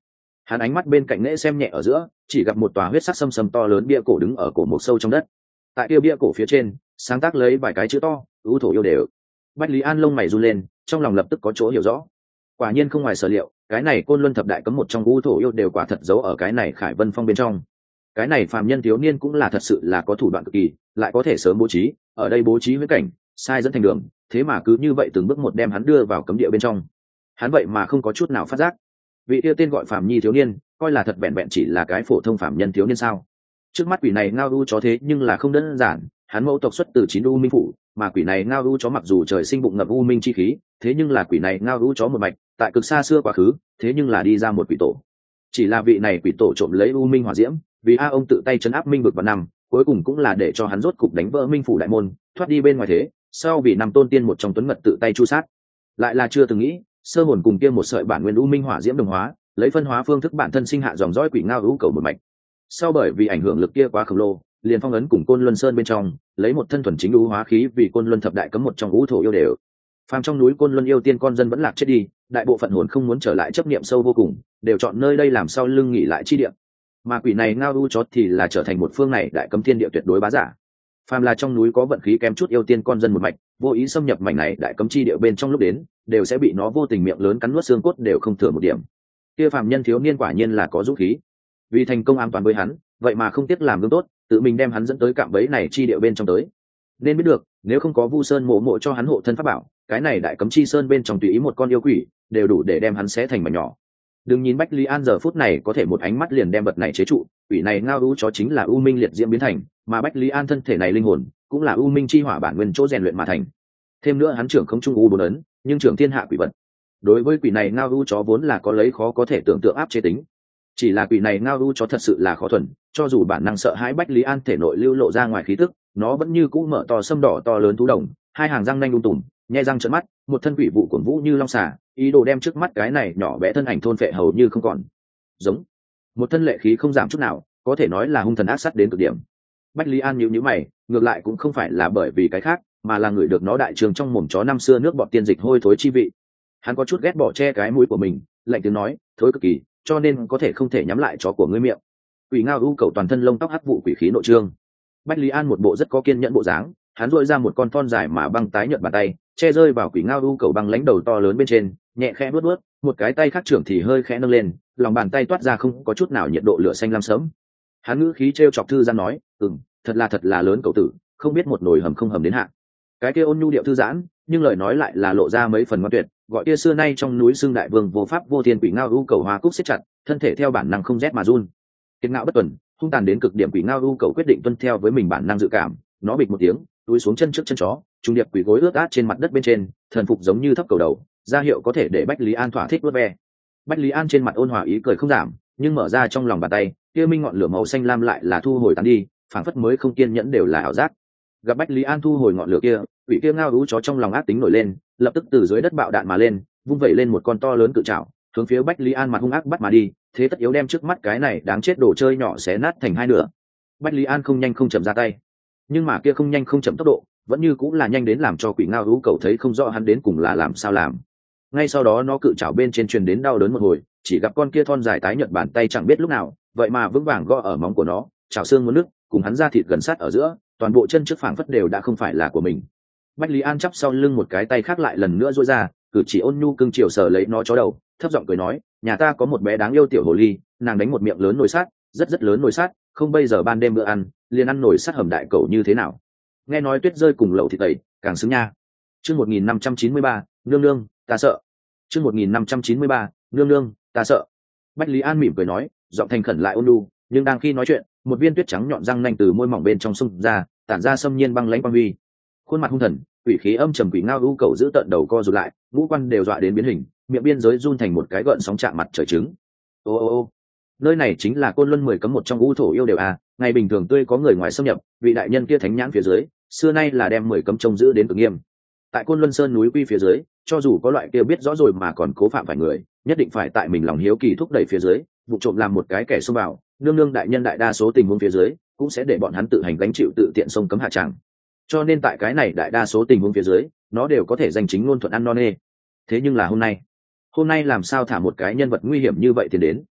Hắn ánh mắt bên cạnh nễ xem nhẹ ở giữa, chỉ gặp một tòa huyết sắc xâm xâm to lớn bia cổ đứng ở cổ một sâu trong đất. Tại kia bia cổ phía trên sáng tác lấy vài cái chữ to: ưu thổ yêu đều. Bách Lý An lông mày run lên, trong lòng lập tức có chỗ hiểu rõ. Quả nhiên không ngoài sở liệu, cái này côn luân thập đại cấm một trong ưu thổ yêu đều quả thật giấu ở cái này khải vân phong bên trong. Cái này phàm nhân thiếu niên cũng là thật sự là có thủ đoạn cực kỳ, lại có thể sớm bố trí ở đây bố trí huyết cảnh sai dẫn thành đường, thế mà cứ như vậy từng bước một đem hắn đưa vào cấm địa bên trong. Hắn vậy mà không có chút nào phát giác. Vị kia tên gọi phàm nhi thiếu niên coi là thật vẹn vẹn chỉ là cái phổ thông phàm nhân thiếu niên sao? Trước mắt quỷ này ngao u chó thế nhưng là không đơn giản, hắn mẫu tộc xuất từ chín u minh phủ, mà quỷ này ngao u chó mặc dù trời sinh bụng ngập u minh chi khí, thế nhưng là quỷ này ngao u chó một mạch tại cực xa xưa quá khứ, thế nhưng là đi ra một quỷ tổ. Chỉ là vị này quỷ tổ trộm lấy u minh hỏa diễm, vì a ông tự tay chấn áp minh vực vào năm, cuối cùng cũng là để cho hắn rốt cục đánh vỡ minh phủ đại môn, thoát đi bên ngoài thế. Sau vì năm tôn tiên một trong tuấn ngật tự tay chu sát, lại là chưa từng nghĩ sơ hồn cùng kia một sợi bản nguyên u minh hỏa diễm đồng hóa, lấy phân hóa phương thức bản thân sinh hạ dòng dõi quỷ ngao u cầu một mạch. Sau bởi vì ảnh hưởng lực kia quá khổng lồ, liền phong ấn cùng côn luân sơn bên trong, lấy một thân thuần chính u hóa khí vì côn luân thập đại cấm một trong ngũ thổ yêu đều. Phàm trong núi côn luân yêu tiên con dân vẫn lạc chết đi, đại bộ phận hồn không muốn trở lại chấp niệm sâu vô cùng, đều chọn nơi đây làm sau lưng nghỉ lại chi địa. Mà quỷ này ngao u chó thì là trở thành một phương này đại cấm thiên địa tuyệt đối bá giả. Phàm là trong núi có vận khí kém chút yêu tiên con dân một mạch, vô ý xâm nhập mảnh này đại cấm chi địa bên trong lúc đến, đều sẽ bị nó vô tình miệng lớn cắn nuốt xương cốt đều không thừa một điểm. Kia phàm nhân thiếu niên quả nhiên là có dũng khí, vì thành công an toàn với hắn, vậy mà không tiếc làm gương tốt, tự mình đem hắn dẫn tới cạm bẫy này chi địa bên trong tới. Nên biết được, nếu không có Vu Sơn mộ mộ cho hắn hộ thân pháp bảo, cái này đại cấm chi sơn bên trong tùy ý một con yêu quỷ đều đủ để đem hắn xé thành mảnh nhỏ. Đừng nhìn Bách Lý An giờ phút này có thể một ánh mắt liền đem vật này chế trụ, quỷ này ngao u chó chính là u minh liệt diễm biến thành, mà Bách Lý An thân thể này linh hồn cũng là u minh chi hỏa bản nguyên chỗ rèn luyện mà thành. Thêm nữa hắn trưởng không trung u bốn ấn, nhưng trưởng thiên hạ quỷ vật. Đối với quỷ này ngao u chó vốn là có lấy khó có thể tưởng tượng áp chế tính. Chỉ là quỷ này ngao u chó thật sự là khó thuần, cho dù bản năng sợ hãi Bách Lý An thể nội lưu lộ ra ngoài khí tức, nó vẫn như cũ mở to sâm đỏ to lớn thú đồng, hai hàng răng nanh đung tùm, nhai răng trợn mắt, một thân quỷ vụ cuồng vũ như long xà, ý đồ đem trước mắt cái này nhỏ bé thân ảnh thôn phệ hầu như không còn. Giống một thân lệ khí không giảm chút nào, có thể nói là hung thần ác sát đến cực điểm. Bách Lý An nhíu nhíu mày, ngược lại cũng không phải là bởi vì cái khác, mà là người được nó đại trường trong mồm chó năm xưa nước bọt tiên dịch hôi thối chi vị. Hắn có chút ghét bỏ che cái mũi của mình, lạnh tiếng nói, thối cực kỳ, cho nên có thể không thể nhắm lại chó của ngươi miệng. Quỷ ngao u cầu toàn thân lông tóc hắc vụ quỷ khí nội trương. Bách Lý An một bộ rất có kiên nhẫn bộ dáng, hắn duỗi ra một con thon dài mà băng tái nhợt bàn tay, che rơi vào quỷ ngao u cầu băng lãnh đầu to lớn bên trên, nhẹ khẽ vuốt vuốt, một cái tay khác trưởng thì hơi khẽ nâng lên, lòng bàn tay toát ra không có chút nào nhiệt độ lửa xanh lam sớm. Hắn ngữ khí trêu chọc thư giãn nói, "Ừm, thật là thật là lớn cậu tử, không biết một nồi hầm không hầm đến hạ." Cái kia ôn nhu điệu thư giãn, nhưng lời nói lại là lộ ra mấy phần ngoan tuyệt, gọi kia xưa nay trong núi xương đại vương vô pháp vô thiên quỷ ngao u cầu hoa cúc siết chặt, thân thể theo bản năng không rét mà run. Kiệt ngạo bất tuần, hung tàn đến cực điểm quỷ ngao u cầu quyết định tuân theo với mình bản năng dự cảm, nó bịch một tiếng, túi xuống chân trước chân chó, trung điệp quỷ gối ướt át trên mặt đất bên trên, thần phục giống như thấp cầu đầu, ra hiệu có thể để Bách Lý An thỏa thích vuốt ve. Bách Lý An trên mặt ôn hòa ý cười không giảm, nhưng mở ra trong lòng bàn tay, kia minh ngọn lửa màu xanh lam lại là thu hồi tán đi, phảng phất mới không kiên nhẫn đều là ảo giác. Gặp Bách Lý An thu hồi ngọn lửa kia, quỷ kia ngao u chó trong lòng ác tính nổi lên, lập tức từ dưới đất bạo đạn mà lên, vung vẩy lên một con to lớn cự trảo, hướng phía Bách Lý An mặt hung ác bắt mà đi, thế tất yếu đem trước mắt cái này đáng chết đồ chơi nhỏ xé nát thành hai nửa. Bách Lý An không nhanh không chậm ra tay, nhưng mà kia không nhanh không chậm tốc độ vẫn như cũng là nhanh đến làm cho quỷ ngao u cầu thấy không rõ hắn đến cùng là làm sao làm. Ngay sau đó nó cự trảo bên trên truyền đến đau đớn một hồi, chỉ gặp con kia thon dài tái nhợt bàn tay chẳng biết lúc nào vậy mà vững vàng gõ ở móng của nó, chảo xương muốn nứt, cùng hắn ra thịt gần sát ở giữa, toàn bộ chân trước phảng phất đều đã không phải là của mình. Bách Lý An chắp sau lưng một cái tay khác lại lần nữa duỗi ra, cử chỉ ôn nhu cưng chiều sờ lấy nó chó đầu, thấp giọng cười nói, nhà ta có một bé đáng yêu tiểu hồ ly, nàng đánh một miệng lớn nồi sát, rất rất lớn nồi sát, không bây giờ ban đêm bữa ăn liền ăn nồi sát hầm đại cẩu như thế nào. Nghe nói tuyết rơi cùng lẩu thịt tẩy càng xứng nha. Chương một nghìn năm trăm chín mươi ba, nương nương ta sợ. Chương một nghìn năm trăm chín mươi ba, nương nương ta sợ. Bách Lý An mỉm cười nói, giọng thành khẩn lại ôn nhu, nhưng đang khi nói chuyện, một viên tuyết trắng nhọn răng nanh từ môi mỏng bên trong xung ra, tản ra xâm nhiên băng lãnh quang huy. Khuôn mặt hung thần, quỷ khí âm trầm quỷ ngao u cầu giữ tận đầu co rụt lại, ngũ quan đều dọa đến biến hình, miệng biên giới run thành một cái gợn sóng chạm mặt trời trứng. Ô ô ô, nơi này chính là côn luân mười cấm một trong u thổ yêu đều à, ngày bình thường tươi có người ngoài xâm nhập, vị đại nhân kia thánh nhãn phía dưới, xưa nay là đem mười cấm trông giữ đến cực nghiêm. Tại côn luân sơn núi quy phía dưới, cho dù có loại kia biết rõ rồi mà còn cố phạm phải người, nhất định phải tại mình lòng hiếu kỳ thúc đẩy phía dưới, vụ trộm làm một cái kẻ xông vào, nương nương đại nhân đại đa số tình huống phía dưới cũng sẽ để bọn hắn tự hành gánh chịu tự tiện sông cấm hạ tràng. Cho nên tại cái này đại đa số tình huống phía dưới, nó đều có thể danh chính ngôn thuận ăn no nê. Thế nhưng là hôm nay, hôm nay làm sao thả một cái nhân vật nguy hiểm như vậy tiền đến?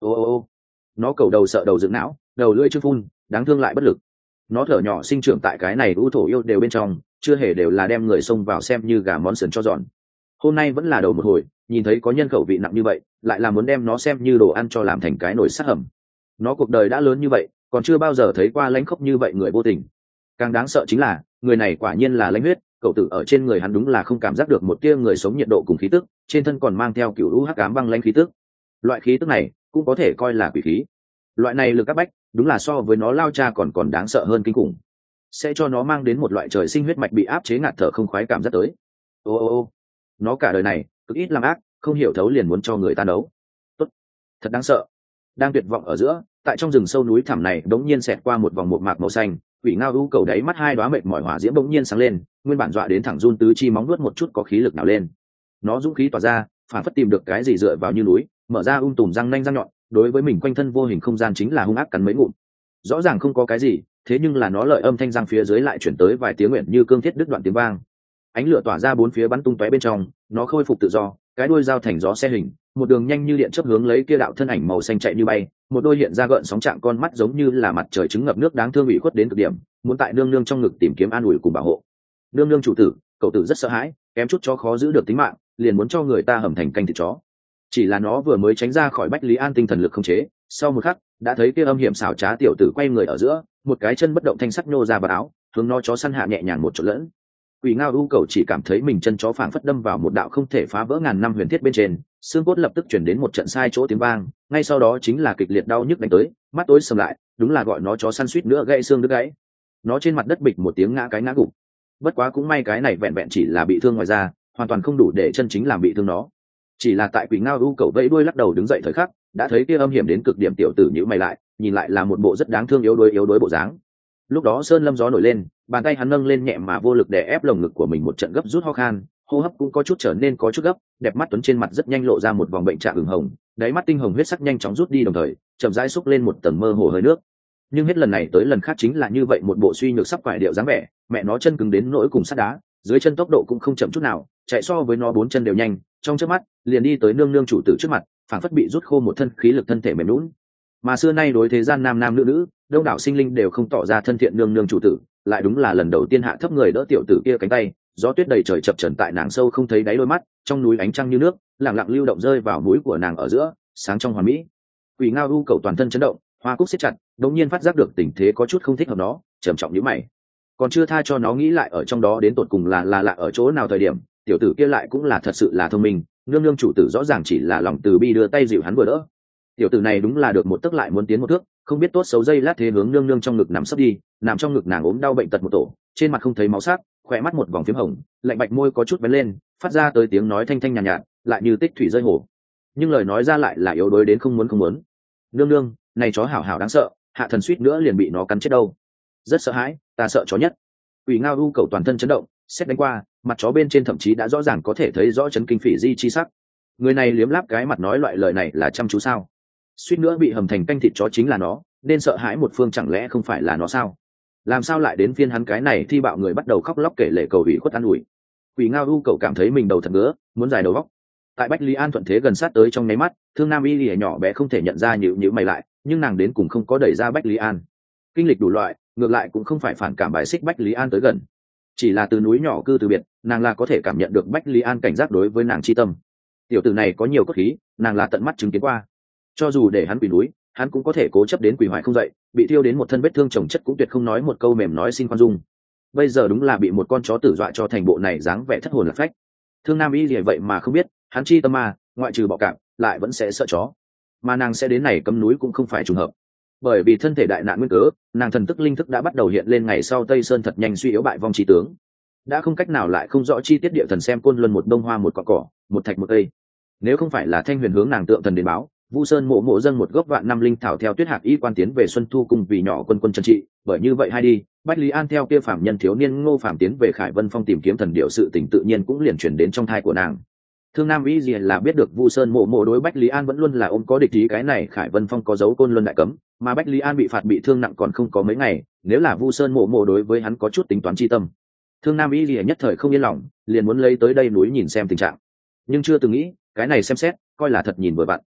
ô ô ô nó cầu đầu sợ đầu dựng não, đầu lưỡi chưa phun, đáng thương lại bất lực. Nó thở nhỏ sinh trưởng tại cái này u thổ yêu đều bên trong, chưa hề đều là đem người xông vào xem như gà món sườn cho giòn. Hôm nay vẫn là đầu một hồi, nhìn thấy có nhân khẩu vị nặng như vậy, lại là muốn đem nó xem như đồ ăn cho làm thành cái nồi sát hầm. Nó cuộc đời đã lớn như vậy, còn chưa bao giờ thấy qua lãnh khốc như vậy người vô tình. Càng đáng sợ chính là người này quả nhiên là lãnh huyết, cậu tử ở trên người hắn đúng là không cảm giác được một tia người sống nhiệt độ cùng khí tức, trên thân còn mang theo cựu u hắc ám băng lãnh khí tức. Loại khí tức này cũng có thể coi là quỷ khí. Loại này lực áp bách đúng là so với nó lao cha còn còn đáng sợ hơn kinh khủng, sẽ cho nó mang đến một loại trời sinh huyết mạch bị áp chế ngạt thở không khoái cảm giác tới. Ô ô ô nó cả đời này cực ít làm ác, không hiểu thấu liền muốn cho người ta đấu. Tốt, thật đáng sợ. Đang tuyệt vọng ở giữa, tại trong rừng sâu núi thẳm này đống nhiên xẹt qua một vòng một mạc màu xanh, quỷ ngao u cầu đáy mắt hai đóa mệt mỏi hỏa diễm bỗng nhiên sáng lên, nguyên bản dọa đến thẳng run tứ chi móng nuốt một chút có khí lực nào lên. Nó dũng khí tỏa ra, phản phất tìm được cái gì dựa vào như núi, mở ra um tùm răng nanh răng nhọn, đối với mình quanh thân vô hình không gian chính là hung ác cắn mấy ngụm. Rõ ràng không có cái gì, thế nhưng là nó lợi âm thanh răng phía dưới lại chuyển tới vài tiếng nguyện như cương thiết đứt đoạn tiếng vang. Ánh lửa tỏa ra bốn phía bắn tung tóe bên trong, nó khôi phục tự do, cái đuôi dao thành gió xe hình, một đường nhanh như điện chớp hướng lấy kia đạo thân ảnh màu xanh chạy như bay, một đôi hiện ra gợn sóng trạng con mắt giống như là mặt trời trứng ngập nước đáng thương ủy khuất đến cực điểm, muốn tại nương nương trong ngực tìm kiếm an ủi cùng bảo hộ. Nương nương chủ tử, cậu tử rất sợ hãi, kém chút chó khó giữ được tính mạng, liền muốn cho người ta hầm thành canh thịt chó. Chỉ là nó vừa mới tránh ra khỏi Bách Lý An tinh thần lực không chế, sau một khắc đã thấy kia âm hiểm xảo trá tiểu tử quay người ở giữa, một cái chân bất động thanh sắc nhô ra vào áo, hướng nó chó săn hạ nhẹ nhàng một chỗ lẫn. Quỷ ngao u cầu chỉ cảm thấy mình chân chó phảng phất đâm vào một đạo không thể phá vỡ ngàn năm huyền thiết bên trên, xương cốt lập tức chuyển đến một trận sai chỗ tiếng vang, ngay sau đó chính là kịch liệt đau nhức đánh tới, mắt tối sầm lại, đúng là gọi nó chó săn suýt nữa gãy xương đứt gãy. Nó trên mặt đất bịch một tiếng ngã cái ngã gục. Bất quá cũng may cái này vẹn vẹn chỉ là bị thương ngoài da, hoàn toàn không đủ để chân chính làm bị thương nó. Chỉ là tại quỷ ngao u cầu vẫy đuôi lắc đầu đứng dậy thời khắc, đã thấy kia âm hiểm đến cực điểm tiểu tử nhíu mày lại, nhìn lại là một bộ rất đáng thương yếu đuối yếu đuối bộ dáng. Lúc đó sơn lâm gió nổi lên, bàn tay hắn nâng lên nhẹ mà vô lực để ép lồng ngực của mình một trận gấp rút ho khan, hô hấp cũng có chút trở nên có chút gấp, đẹp mắt tuấn trên mặt rất nhanh lộ ra một vòng bệnh trạng ửng hồng, đáy mắt tinh hồng huyết sắc nhanh chóng rút đi đồng thời chậm rãi xúc lên một tầng mơ hồ hơi nước. Nhưng hết lần này tới lần khác chính là như vậy một bộ suy nhược sắp quải điệu dáng vẻ, mẹ nó chân cứng đến nỗi cùng sắt đá, dưới chân tốc độ cũng không chậm chút nào, chạy so với nó bốn chân đều nhanh, trong chớp mắt liền đi tới nương nương chủ tử trước mặt, phảng phất bị rút khô một thân khí lực thân thể mềm nhũn. Mà xưa nay đối thế gian nam nam nữ nữ, đông đảo sinh linh đều không tỏ ra thân thiện nương nương chủ tử, lại đúng là lần đầu tiên hạ thấp người đỡ tiểu tử kia cánh tay, gió tuyết đầy trời chập chờn tại nàng sâu không thấy đáy đôi mắt, trong núi ánh trăng như nước, lặng lặng lưu động rơi vào mũi của nàng ở giữa, sáng trong hoàn mỹ. Quỷ ngao u cầu toàn thân chấn động, hoa cúc siết chặt, đống nhiên phát giác được tình thế có chút không thích hợp nó, trầm trọng nhíu mày. Còn chưa tha cho nó nghĩ lại ở trong đó đến tột cùng là là lạ ở chỗ nào thời điểm, tiểu tử kia lại cũng là thật sự là thông minh, nương nương chủ tử rõ ràng chỉ là lòng từ bi đưa tay dịu hắn vừa đỡ. Tiểu tử này đúng là được một tức lại muốn tiến một thước, không biết tốt xấu dây lát thế hướng nương nương trong ngực nằm sấp đi, nằm trong ngực nàng ốm đau bệnh tật một tổ, trên mặt không thấy máu sắc, khỏe mắt một vòng phím hồng, lạnh bạch môi có chút vén lên, phát ra tới tiếng nói thanh thanh nhàn nhạt, nhạt, lại như tích thủy rơi hồ. Nhưng lời nói ra lại là yếu đuối đến không muốn không muốn. Nương nương, này chó hảo hảo đáng sợ, hạ thần suýt nữa liền bị nó cắn chết đâu. Rất sợ hãi, ta sợ chó nhất. Quỷ ngao u cầu toàn thân chấn động, xét đánh qua, mặt chó bên trên thậm chí đã rõ ràng có thể thấy rõ chấn kinh phỉ di chi sắc. Người này liếm láp cái mặt nói loại lời này là chăm chú sao? Suýt nữa bị hầm thành canh thịt chó chính là nó, nên sợ hãi một phương chẳng lẽ không phải là nó sao? Làm sao lại đến phiên hắn cái này thi bạo người bắt đầu khóc lóc kể lể cầu ủy khuất an ủi. Quỷ ngao u cầu cảm thấy mình đầu thật ngứa, muốn dài đầu góc. Tại Bách Lý An thuận thế gần sát tới trong nháy mắt, Thương Nam Y lìa nhỏ bé không thể nhận ra nhíu nhíu mày lại, nhưng nàng đến cùng không có đẩy ra Bách Lý An. Kinh lịch đủ loại, ngược lại cũng không phải phản cảm bài xích Bách Lý An tới gần. Chỉ là từ núi nhỏ cư từ biệt, nàng là có thể cảm nhận được Bách Lý An cảnh giác đối với nàng chi tâm. Tiểu tử này có nhiều cốt khí, nàng là tận mắt chứng kiến qua. Cho dù để hắn quỳ núi, hắn cũng có thể cố chấp đến quỳ hoài không dậy, bị thiêu đến một thân vết thương chồng chất cũng tuyệt không nói một câu mềm nói xin khoan dung. Bây giờ đúng là bị một con chó tử dọa cho thành bộ này dáng vẻ thất hồn lạc phách. Thương Nam Y gì vậy mà không biết, hắn chi tâm ma, ngoại trừ bọ cạp, lại vẫn sẽ sợ chó. Mà nàng sẽ đến này cấm núi cũng không phải trùng hợp. Bởi vì thân thể đại nạn nguyên cớ, nàng thần tức linh thức đã bắt đầu hiện lên ngày sau Tây Sơn thật nhanh suy yếu bại vong trí tướng. Đã không cách nào lại không rõ chi tiết địa thần xem côn luân một đông hoa một cỏ cỏ, một thạch một cây. Nếu không phải là Thanh Huyền hướng nàng tượng thần đến báo, Vu Sơn mộ mộ dân một gốc vạn năm linh thảo theo Tuyết Hạc y quan tiến về Xuân Thu cùng vì nhỏ quân quân chân trị, bởi như vậy hay đi, Bách Lý An theo kia phạm nhân thiếu niên Ngô Phạm tiến về Khải Vân Phong tìm kiếm thần điệu sự tình tự nhiên cũng liền chuyển đến trong thai của nàng. Thương Nam Y gì là biết được Vu Sơn mộ mộ đối Bách Lý An vẫn luôn là ôm có địch ý, cái này Khải Vân Phong có dấu côn luân đại cấm, mà Bách Lý An bị phạt bị thương nặng còn không có mấy ngày, nếu là Vu Sơn mộ mộ đối với hắn có chút tính toán chi tâm. Thương Nam Y gì nhất thời không yên lòng, liền muốn lấy tới đây núi nhìn xem tình trạng, nhưng chưa từng nghĩ cái này xem xét coi là thật nhìn vừa vặn.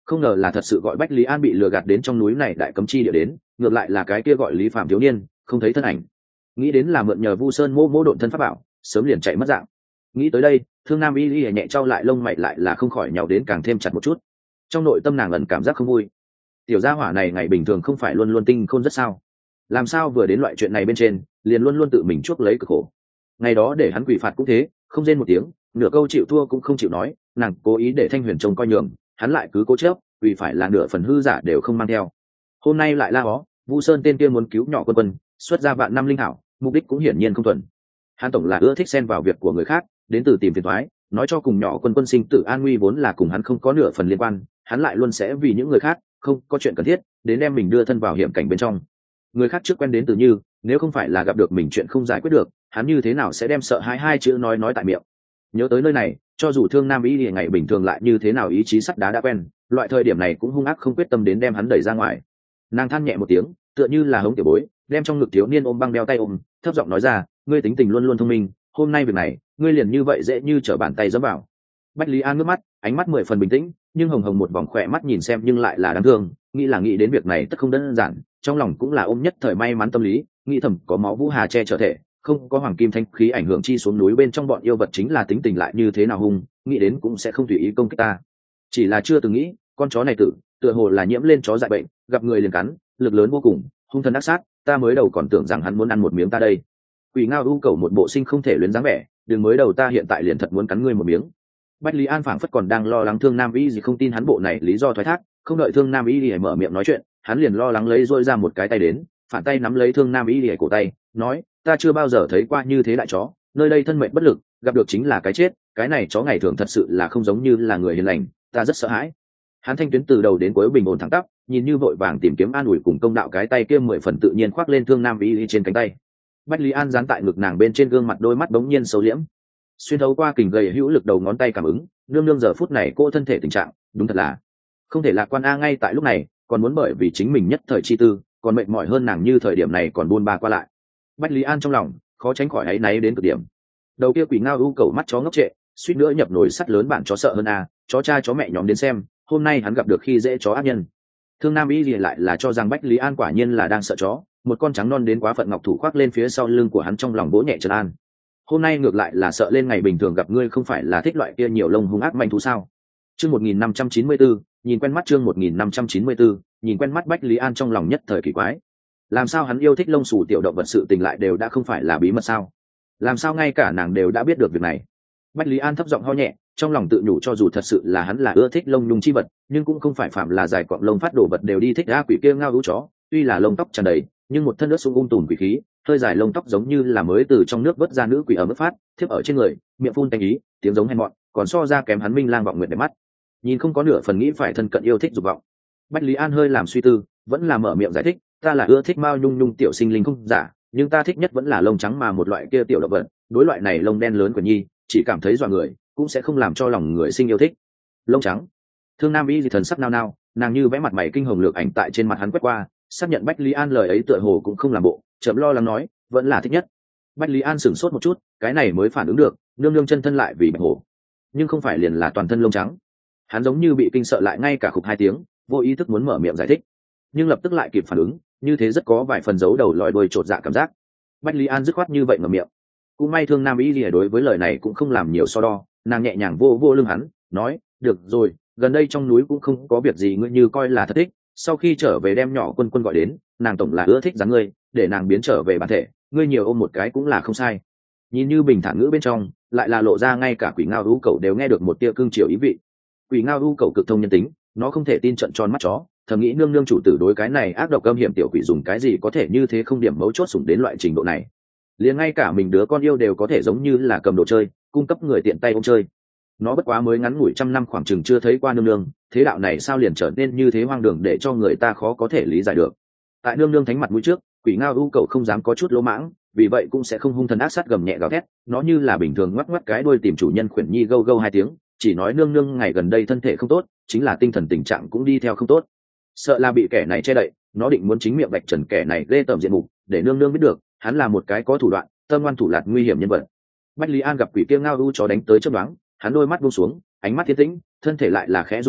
không ngờ là thật sự gọi Bách Lý An bị lừa gạt đến trong núi này đại cấm chi địa đến, ngược lại là cái kia gọi Lý Phạm thiếu niên không thấy thân ảnh, nghĩ đến là mượn nhờ Vu Sơn mô mô độn thân pháp bảo, sớm liền chạy mất dạng. Nghĩ tới đây, Thương Nam Y Y nhẹ trao lại lông mày, lại là không khỏi nhào đến càng thêm chặt một chút. Trong nội tâm nàng ẩn cảm giác không vui. Tiểu gia hỏa này ngày bình thường không phải luôn luôn tinh khôn rất sao? Làm sao vừa đến loại chuyện này bên trên, liền luôn luôn tự mình chuốc lấy cực khổ. Ngày đó để hắn quỷ phạt cũng thế, không rên một tiếng, nửa câu chịu thua cũng không chịu nói, nàng cố ý để Thanh Huyền trông coi nhường, hắn lại cứ cố chấp, vì phải là nửa phần hư giả đều không mang theo. Hôm nay lại la hó, Vu Sơn tên kia muốn cứu nhỏ quân quân, xuất ra vạn năm linh hảo, mục đích cũng hiển nhiên không thuần. Hắn tổng là ưa thích xen vào việc của người khác, đến từ tìm phiền toái, nói cho cùng nhỏ quân quân sinh tử an nguy vốn là cùng hắn không có nửa phần liên quan, hắn lại luôn sẽ vì những người khác, không có chuyện cần thiết, đến đem mình đưa thân vào hiểm cảnh bên trong. Người khác trước quen đến từ Như, nếu không phải là gặp được mình chuyện không giải quyết được, hắn như thế nào sẽ đem sợ hãi hai chữ nói nói tại miệng. Nhớ tới nơi này, cho dù Thương Nam Y ngày bình thường lại như thế nào ý chí sắt đá đã quen, loại thời điểm này cũng hung ác không quyết tâm đến đem hắn đẩy ra ngoài. Nàng than nhẹ một tiếng, tựa như là hống tiểu bối, đem trong ngực thiếu niên ôm băng đeo tay ôm, thấp giọng nói ra, ngươi tính tình luôn luôn thông minh, hôm nay việc này ngươi liền như vậy dễ như trở bàn tay giẫm vào. Bách Lý An ngước mắt, ánh mắt mười phần bình tĩnh, nhưng hồng hồng một vòng khỏe mắt nhìn xem nhưng lại là đáng thương, nghĩ là nghĩ đến việc này tất không đơn giản, trong lòng cũng là ôm nhất thời may mắn tâm lý, nghĩ thầm có máu Vũ Hà che chở thể, không có hoàng kim thanh khí ảnh hưởng chi xuống núi bên trong bọn yêu vật chính là tính tình lại như thế nào hung, nghĩ đến cũng sẽ không tùy ý công kích ta. Chỉ là chưa từng nghĩ, con chó này tự, tựa hồ là nhiễm lên chó dại bệnh, gặp người liền cắn, lực lớn vô cùng, hung thần ác sát, ta mới đầu còn tưởng rằng hắn muốn ăn một miếng ta đây. Quỷ Ngao u cầu một bộ sinh không thể luyến dáng vẻ, đừng mới đầu ta hiện tại liền thật muốn cắn ngươi một miếng. Bách Lý An phảng phất còn đang lo lắng Thương Nam Y gì không tin hắn bộ này lý do thoái thác, không đợi Thương Nam Y gì mở miệng nói chuyện, hắn liền lo lắng lấy rôi ra một cái tay đến, phản tay nắm lấy Thương Nam Y gì cổ tay, nói, ta chưa bao giờ thấy qua như thế đại chó, nơi đây thân mệnh bất lực, gặp được chính là cái chết, cái này chó ngày thường thật sự là không giống như là người hiền lành, ta rất sợ hãi. Hắn thanh tuyến từ đầu đến cuối bình ổn thẳng tắp, nhìn như vội vàng tìm kiếm an ủi cùng công đạo, cái tay kia mười phần tự nhiên khoác lên Thương Nam Y trên cánh tay. Bách Lý An dán tại ngực nàng bên trên gương mặt, đôi mắt bỗng nhiên sâu liễm, xuyên thấu qua kình gầy hữu lực đầu ngón tay cảm ứng, nương nương giờ phút này cô thân thể tình trạng đúng thật là không thể lạc quan a. Ngay tại lúc này còn muốn bởi vì chính mình nhất thời chi tư, còn mệt mỏi hơn nàng như thời điểm này còn buôn ba qua lại. Bách Lý An trong lòng khó tránh khỏi áy náy đến cực điểm. Đầu kia Quỷ Ngao u cầu mắt chó ngốc trệ, suýt nữa nhập nồi sắt lớn, bạn chó sợ hơn a, chó cha chó mẹ nhóm đến xem, hôm nay hắn gặp được khi dễ chó ác nhân. Thương Nam Y lại là cho rằng Bách Lý An quả nhiên là đang sợ chó, một con trắng non đến quá phận ngọc thủ khoác lên phía sau lưng của hắn, trong lòng vỗ nhẹ trấn an. Hôm nay ngược lại là sợ lên ngày bình thường gặp ngươi không phải là thích loại kia nhiều lông hung ác manh thú sao? Chương một nghìn năm trăm chín mươi bốn, nhìn quen mắt chương một nghìn năm trăm chín mươi bốn, nhìn quen mắt. Bách Lý An trong lòng nhất thời kỳ quái. Làm sao hắn yêu thích lông xù tiểu động vật sự tình lại đều đã không phải là bí mật sao? Làm sao ngay cả nàng đều đã biết được việc này? Bách Lý An thấp giọng ho nhẹ, trong lòng tự nhủ cho dù thật sự là hắn là ưa thích lông nhung chi vật, nhưng cũng không phải phạm là dài quặng lông phát đồ vật đều đi thích. A quỷ kia Ngao u chó, tuy là lông tóc tràn đầy, nhưng một thân nước sung ung tùm quỷ khí, hơi dài lông tóc giống như là mới từ trong nước vớt ra nữ quỷ ở mức phát, thiếp ở trên người, miệng phun tanh ý, tiếng giống hèn mọn, còn so ra kém hắn Minh Lang vọng nguyện đẹp mắt, nhìn không có nửa phần nghĩ phải thân cận yêu thích dục vọng. Bách Lý An hơi làm suy tư, vẫn là mở miệng giải thích, ta là ưa thích mao nhung nhung tiểu sinh linh không giả, nhưng ta thích nhất vẫn là lông trắng mà một loại kia tiểu động vật, đối loại này lông đen lớn của nhi, chỉ cảm thấy dọa người, cũng sẽ không làm cho lòng người sinh yêu thích. Lông trắng. Thương Nam Y thì thần sắc nao nao, nàng như vẽ mặt mày kinh hồng lược ảnh tại trên mặt hắn quét qua, xác nhận Bách Lý An lời ấy tựa hồ cũng không làm bộ, chậm lo lắng nói, vẫn là thích nhất. Bách Lý An sửng sốt một chút, cái này mới phản ứng được, nương nương chân thân lại vì bạch hổ, nhưng không phải liền là toàn thân lông trắng. Hắn giống như bị kinh sợ lại ngay cả khục hai tiếng, vô ý thức muốn mở miệng giải thích, nhưng lập tức lại kịp phản ứng, như thế rất có vài phần giấu đầu lòi đuôi chột dạ cảm giác. Bách Lý An dứt khoát như vậy mở miệng. Cũng may Thương Nam Y lìa đối với lời này cũng không làm nhiều so đo, nàng nhẹ nhàng vô vô lưng hắn, nói, được rồi, gần đây trong núi cũng không có việc gì, ngươi như coi là thật thích, sau khi trở về đem nhỏ quân quân gọi đến, nàng tổng là ưa thích dáng ngươi, để nàng biến trở về bản thể, ngươi nhiều ôm một cái cũng là không sai. Nhìn như bình thản ngữ bên trong, lại là lộ ra ngay cả Quỷ Ngao u cầu đều nghe được một tia cương triều ý vị. Quỷ Ngao u cầu cực thông nhân tính, nó không thể tin trận tròn mắt chó, thầm nghĩ nương nương chủ tử đối cái này ác độc âm hiểm tiểu quỷ dùng cái gì có thể như thế không điểm mấu chốt sủng đến loại trình độ này. Liền ngay cả mình đứa con yêu đều có thể giống như là cầm đồ chơi, cung cấp người tiện tay ôm chơi. Nó bất quá mới ngắn ngủi trăm năm khoảng chừng chưa thấy qua nương nương, thế đạo này sao liền trở nên như thế hoang đường để cho người ta khó có thể lý giải được. Tại nương nương thánh mặt mũi trước, Quỷ Ngao u cầu không dám có chút lỗ mãng, vì vậy cũng sẽ không hung thần ác sát gầm nhẹ gào thét, nó như là bình thường ngoắc ngoắc cái đuôi tìm chủ nhân khuyển nhi gâu gâu hai tiếng, chỉ nói nương nương ngày gần đây thân thể không tốt, chính là tinh thần tình trạng cũng đi theo không tốt, sợ là bị kẻ này che đậy, nó định muốn chính miệng vạch trần kẻ này ghê tởm diện mục, để nương nương biết được hắn là một cái có thủ đoạn, tâm ngoan thủ lạt nguy hiểm nhân vật. Bách Lý An gặp quỷ kia Ngao u chó đánh tới chớp nhoáng, hắn đôi mắt buông xuống, ánh mắt thiên tĩnh, thân thể lại là khẽ run lên,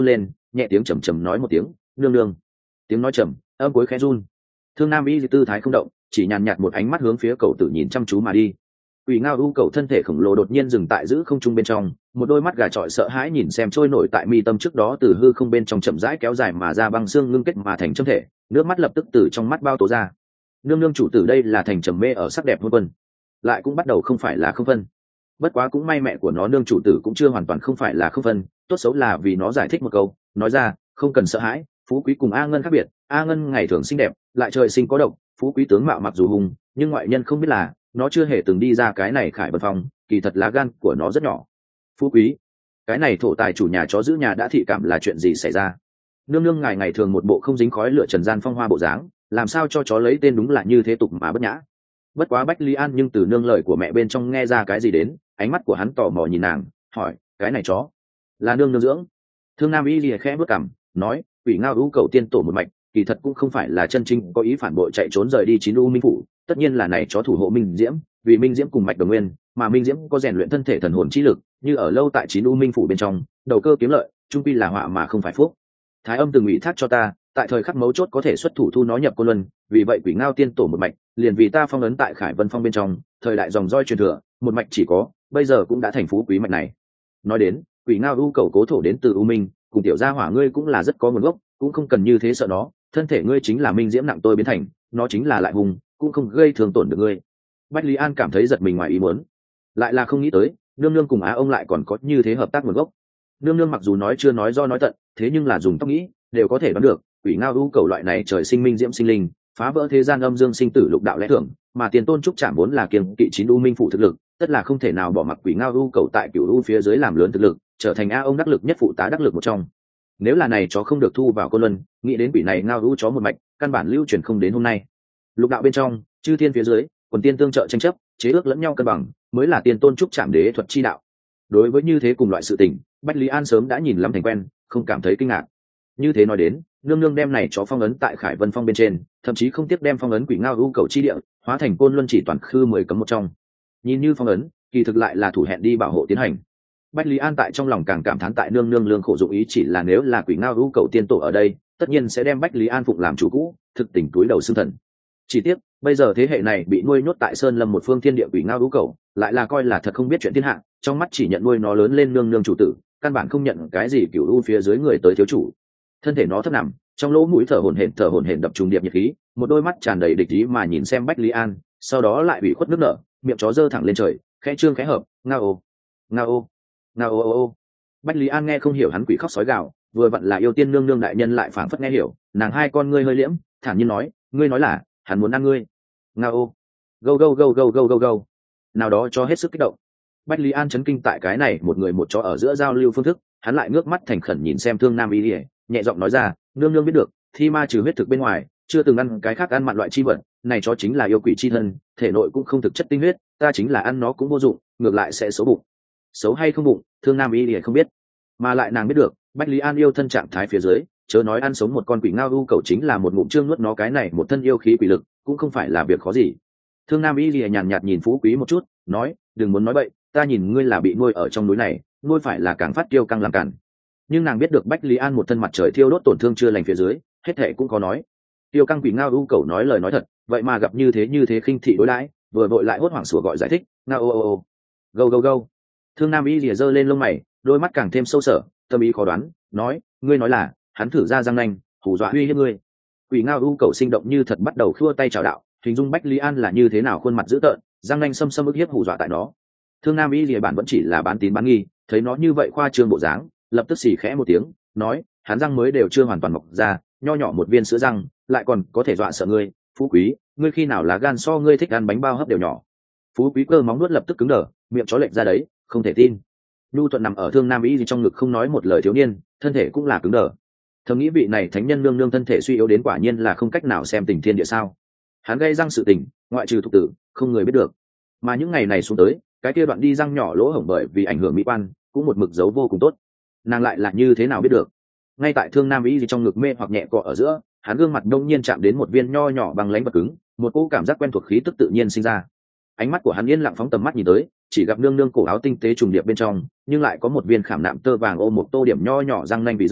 nhẹ tiếng trầm trầm nói một tiếng nương nương. Tiếng nói trầm, âm cuối khẽ run. Thương Nam Y tư thái không động, chỉ nhàn nhạt một ánh mắt hướng phía cậu tử nhìn chăm chú mà đi. Quỷ Ngao U cậu thân thể khổng lồ đột nhiên dừng tại giữ không trung bên trong, một đôi mắt gà trọi sợ hãi nhìn xem trôi nổi tại mi tâm trước đó từ hư không bên trong chậm rãi kéo dài mà ra băng xương ngưng kết mà thành châm thể, nước mắt lập tức từ trong mắt bao tố ra. Nương nương chủ tử đây là thành trầm mê ở sắc đẹp hôn quân, lại cũng bắt đầu không phải là không phân. Bất quá cũng may mẹ của nó nương chủ tử cũng chưa hoàn toàn không phải là không phân, tốt xấu là vì nó giải thích một câu, nói ra, không cần sợ hãi, phú quý cùng A Ngân khác biệt, A Ngân ngày thường xinh đẹp, lại trời sinh có độc, phú quý tướng mạo mặc dù hùng, nhưng ngoại nhân không biết là nó chưa hề từng đi ra cái này Khải Vân Phong, kỳ thật lá gan của nó rất nhỏ. Phú quý, cái này thổ tài chủ nhà chó giữ nhà đã thị cảm là chuyện gì xảy ra? Nương nương ngài ngày thường một bộ không dính khói lửa trần gian phong hoa bộ dáng, làm sao cho chó lấy tên đúng là như thế tục mà bất nhã. Bất quá Bách Lý An nhưng từ nương lời của mẹ bên trong nghe ra cái gì đến, ánh mắt của hắn tò mò nhìn nàng, hỏi, cái này chó là nương nương dưỡng? Thương Nam Y lìa khẽ bước cằm, nói, Quỷ Ngao U cầu tiên tổ một mạch, kỳ thật cũng không phải là chân chính có ý phản bội chạy trốn rời đi chín u minh phủ, tất nhiên là này chó thủ hộ Minh Diễm, vì Minh Diễm cùng mạch đồng nguyên, mà Minh Diễm có rèn luyện thân thể thần hồn chi lực, như ở lâu tại chín u minh phủ bên trong, đầu cơ kiếm lợi, trung quy là họa mà không phải phúc. Thái Âm từng ủy thác cho ta, tại thời khắc mấu chốt có thể xuất thủ thu nó nhập Côn Luân, vì vậy Quỷ Ngao tiên tổ một mạch, liền vì ta phong ấn tại Khải Vân Phong bên trong, thời đại dòng roi truyền thừa, một mạch chỉ có, bây giờ cũng đã thành phú quý mạch này. Nói đến, Quỷ Ngao U cầu cố thổ đến từ U Minh, cùng tiểu gia hỏa ngươi cũng là rất có nguồn gốc, cũng không cần như thế sợ nó, thân thể ngươi chính là Minh Diễm nặng tôi biến thành, nó chính là lại hùng, cũng không gây thương tổn được ngươi. Bách Lý An cảm thấy giật mình ngoài ý muốn, lại là không nghĩ tới, nương nương cùng Á ông lại còn có như thế hợp tác nguồn gốc. Nương nương mặc dù nói chưa nói do nói tận, thế nhưng là dùng tóc nghĩ đều có thể đoán được, Quỷ Ngao U cầu loại này trời sinh Minh Diễm sinh linh, phá vỡ thế gian âm dương sinh tử lục đạo lẽ thường, mà tiền tôn trúc chạm vốn là kiêng kỵ chín u minh phụ thực lực, tất là không thể nào bỏ mặc Quỷ Ngao U cầu tại Cửu U phía dưới làm lớn thực lực, trở thành a ông đắc lực nhất phụ tá đắc lực một trong. Nếu là này chó không được thu vào Côn Luân, nghĩ đến quỷ này Ngao U chó một mạch, căn bản lưu truyền không đến hôm nay. Lục đạo bên trong, chư thiên phía dưới, quần tiên tương trợ tranh chấp, chế ước lẫn nhau cân bằng, mới là tiền tôn trúc chạm đế thuật chi đạo. Đối với như thế cùng loại sự tình, Bách Lý An sớm đã nhìn lắm thành quen, không cảm thấy kinh ngạc. Như thế nói đến, nương nương đem này chó phong ấn tại Khải Vân Phong bên trên, thậm chí không tiếc đem phong ấn Quỷ Ngao U cầu chi địa, hóa thành Côn Luân chỉ toàn khư mười cấm một trong. Nhìn như phong ấn, kỳ thực lại là thủ hẹn đi bảo hộ tiến hành. Bách Lý An tại trong lòng càng cảm thán tại nương nương lương khổ dụng ý, chỉ là nếu là Quỷ Ngao U cầu tiên tổ ở đây, tất nhiên sẽ đem Bách Lý An phụng làm chủ cũ, thực tình túi đầu xưng thần. Chỉ tiếc, bây giờ thế hệ này bị nuôi nhốt tại Sơn Lâm một phương thiên địa Quỷ Ngao U cầu, lại là coi là thật không biết chuyện thiên hạ, trong mắt chỉ nhận nuôi nó lớn lên nương nương chủ tử, căn bản không nhận cái gì Cửu U phía dưới người tới thiếu chủ. Thân thể nó thấp nằm, trong lỗ mũi thở hổn hển thở hổn hển đập trùng điệp nhiệt khí, một đôi mắt tràn đầy địch ý mà nhìn xem Bách Lý An, sau đó lại bị khuất nước nở, miệng chó giơ thẳng lên trời, khẽ trương khẽ hợp, ngao ô, ngao ô, ngao ô ô ô. Bách Lý An nghe không hiểu hắn quỷ khóc sói gào, vừa vặn là yêu tiên nương nương đại nhân lại phảng phất nghe hiểu, nàng hai con ngươi hơi liễm, thản nhiên nói, ngươi nói là hắn muốn ăn ngươi. Ngao ô, go go go go go go go. Nào đó cho hết sức kích động. Bách Lý An chấn kinh tại cái này một người một chó ở giữa giao lưu phương thức, hắn lại ngước mắt thành khẩn nhìn xem Thương Nam Y Lìa, nhẹ giọng nói ra, nương nương biết được, thi ma trừ huyết thực bên ngoài, chưa từng ăn cái khác ăn mặn loại chi vật, này chó chính là yêu quỷ chi thân, thể nội cũng không thực chất tinh huyết, ta chính là ăn nó cũng vô dụng, ngược lại sẽ xấu bụng. Xấu hay không bụng, Thương Nam Y Lìa không biết, mà lại nàng biết được, Bách Lý An yêu thân trạng thái phía dưới, chớ nói ăn sống một con quỷ Ngao U cầu chính là một ngụm trương nuốt nó cái này một thân yêu khí quỷ lực, cũng không phải là việc khó gì. Thương Nam Y Lìa nhàn nhạt nhìn Phú Quý một chút, nói, đừng muốn nói bậy, ta nhìn ngươi là bị nuôi ở trong núi này, nuôi phải là càng phát tiêu căng làm cản. Nhưng nàng biết được Bách Lý An một thân mặt trời thiêu đốt tổn thương chưa lành phía dưới, hết thệ cũng có nói. Tiêu căng quỷ Ngao U cầu nói lời nói thật, vậy mà gặp như thế như thế khinh thị đối đãi, vừa vội lại hốt hoảng sủa gọi giải thích, Ngao ô ô ô, go go go. Thương Nam Y lìa giơ lên lông mày, đôi mắt càng thêm sâu sở, tâm ý khó đoán, nói, ngươi nói là hắn thử ra răng nanh, hù dọa uy hiếp ngươi. Quỷ Ngao U cầu sinh động như thật bắt đầu khua tay chào đạo, hình dung Bách Lý An là như thế nào khuôn mặt dữ tợn, răng nanh xâm xâm ức hiếp hù dọa tại nó. Thương Nam Y lìa bản vẫn chỉ là bán tín bán nghi, thấy nó như vậy khoa trương bộ dáng, lập tức xì khẽ một tiếng, nói, hắn răng mới đều chưa hoàn toàn mọc ra, nho nhỏ một viên sữa răng, lại còn có thể dọa sợ ngươi. Phú Quý, ngươi khi nào là gan so ngươi thích ăn bánh bao hấp đều nhỏ. Phú Quý cơ móng nuốt lập tức cứng đờ, miệng chó lệch ra đấy, không thể tin. Nhu Thuận nằm ở Thương Nam Y gì trong ngực không nói một lời thiếu niên, thân thể cũng là cứng đờ. Thầm nghĩ vị này thánh nhân nương nương thân thể suy yếu đến quả nhiên là không cách nào xem tình thiên địa sao. Hắn gây răng sự tình, ngoại trừ thục tử, không người biết được. Mà những ngày này xuống tới, cái kia đoạn đi răng nhỏ lỗ hổng bởi vì ảnh hưởng mỹ quan, cũng một mực dấu vô cùng tốt. Nàng lại là như thế nào biết được? Ngay tại Thương Nam Y gì trong ngực mê hoặc nhẹ cọ ở giữa, hắn gương mặt đông nhiên chạm đến một viên nho nhỏ bằng lánh vật cứng, một cỗ cảm giác quen thuộc khí tức tự nhiên sinh ra. Ánh mắt của hắn yên lặng phóng tầm mắt nhìn tới, chỉ gặp nương nương cổ áo tinh tế trùng điệp bên trong, nhưng lại có một viên khảm nạm tơ vàng ôm một tô điểm nho nhỏ răng nanh bị rơi,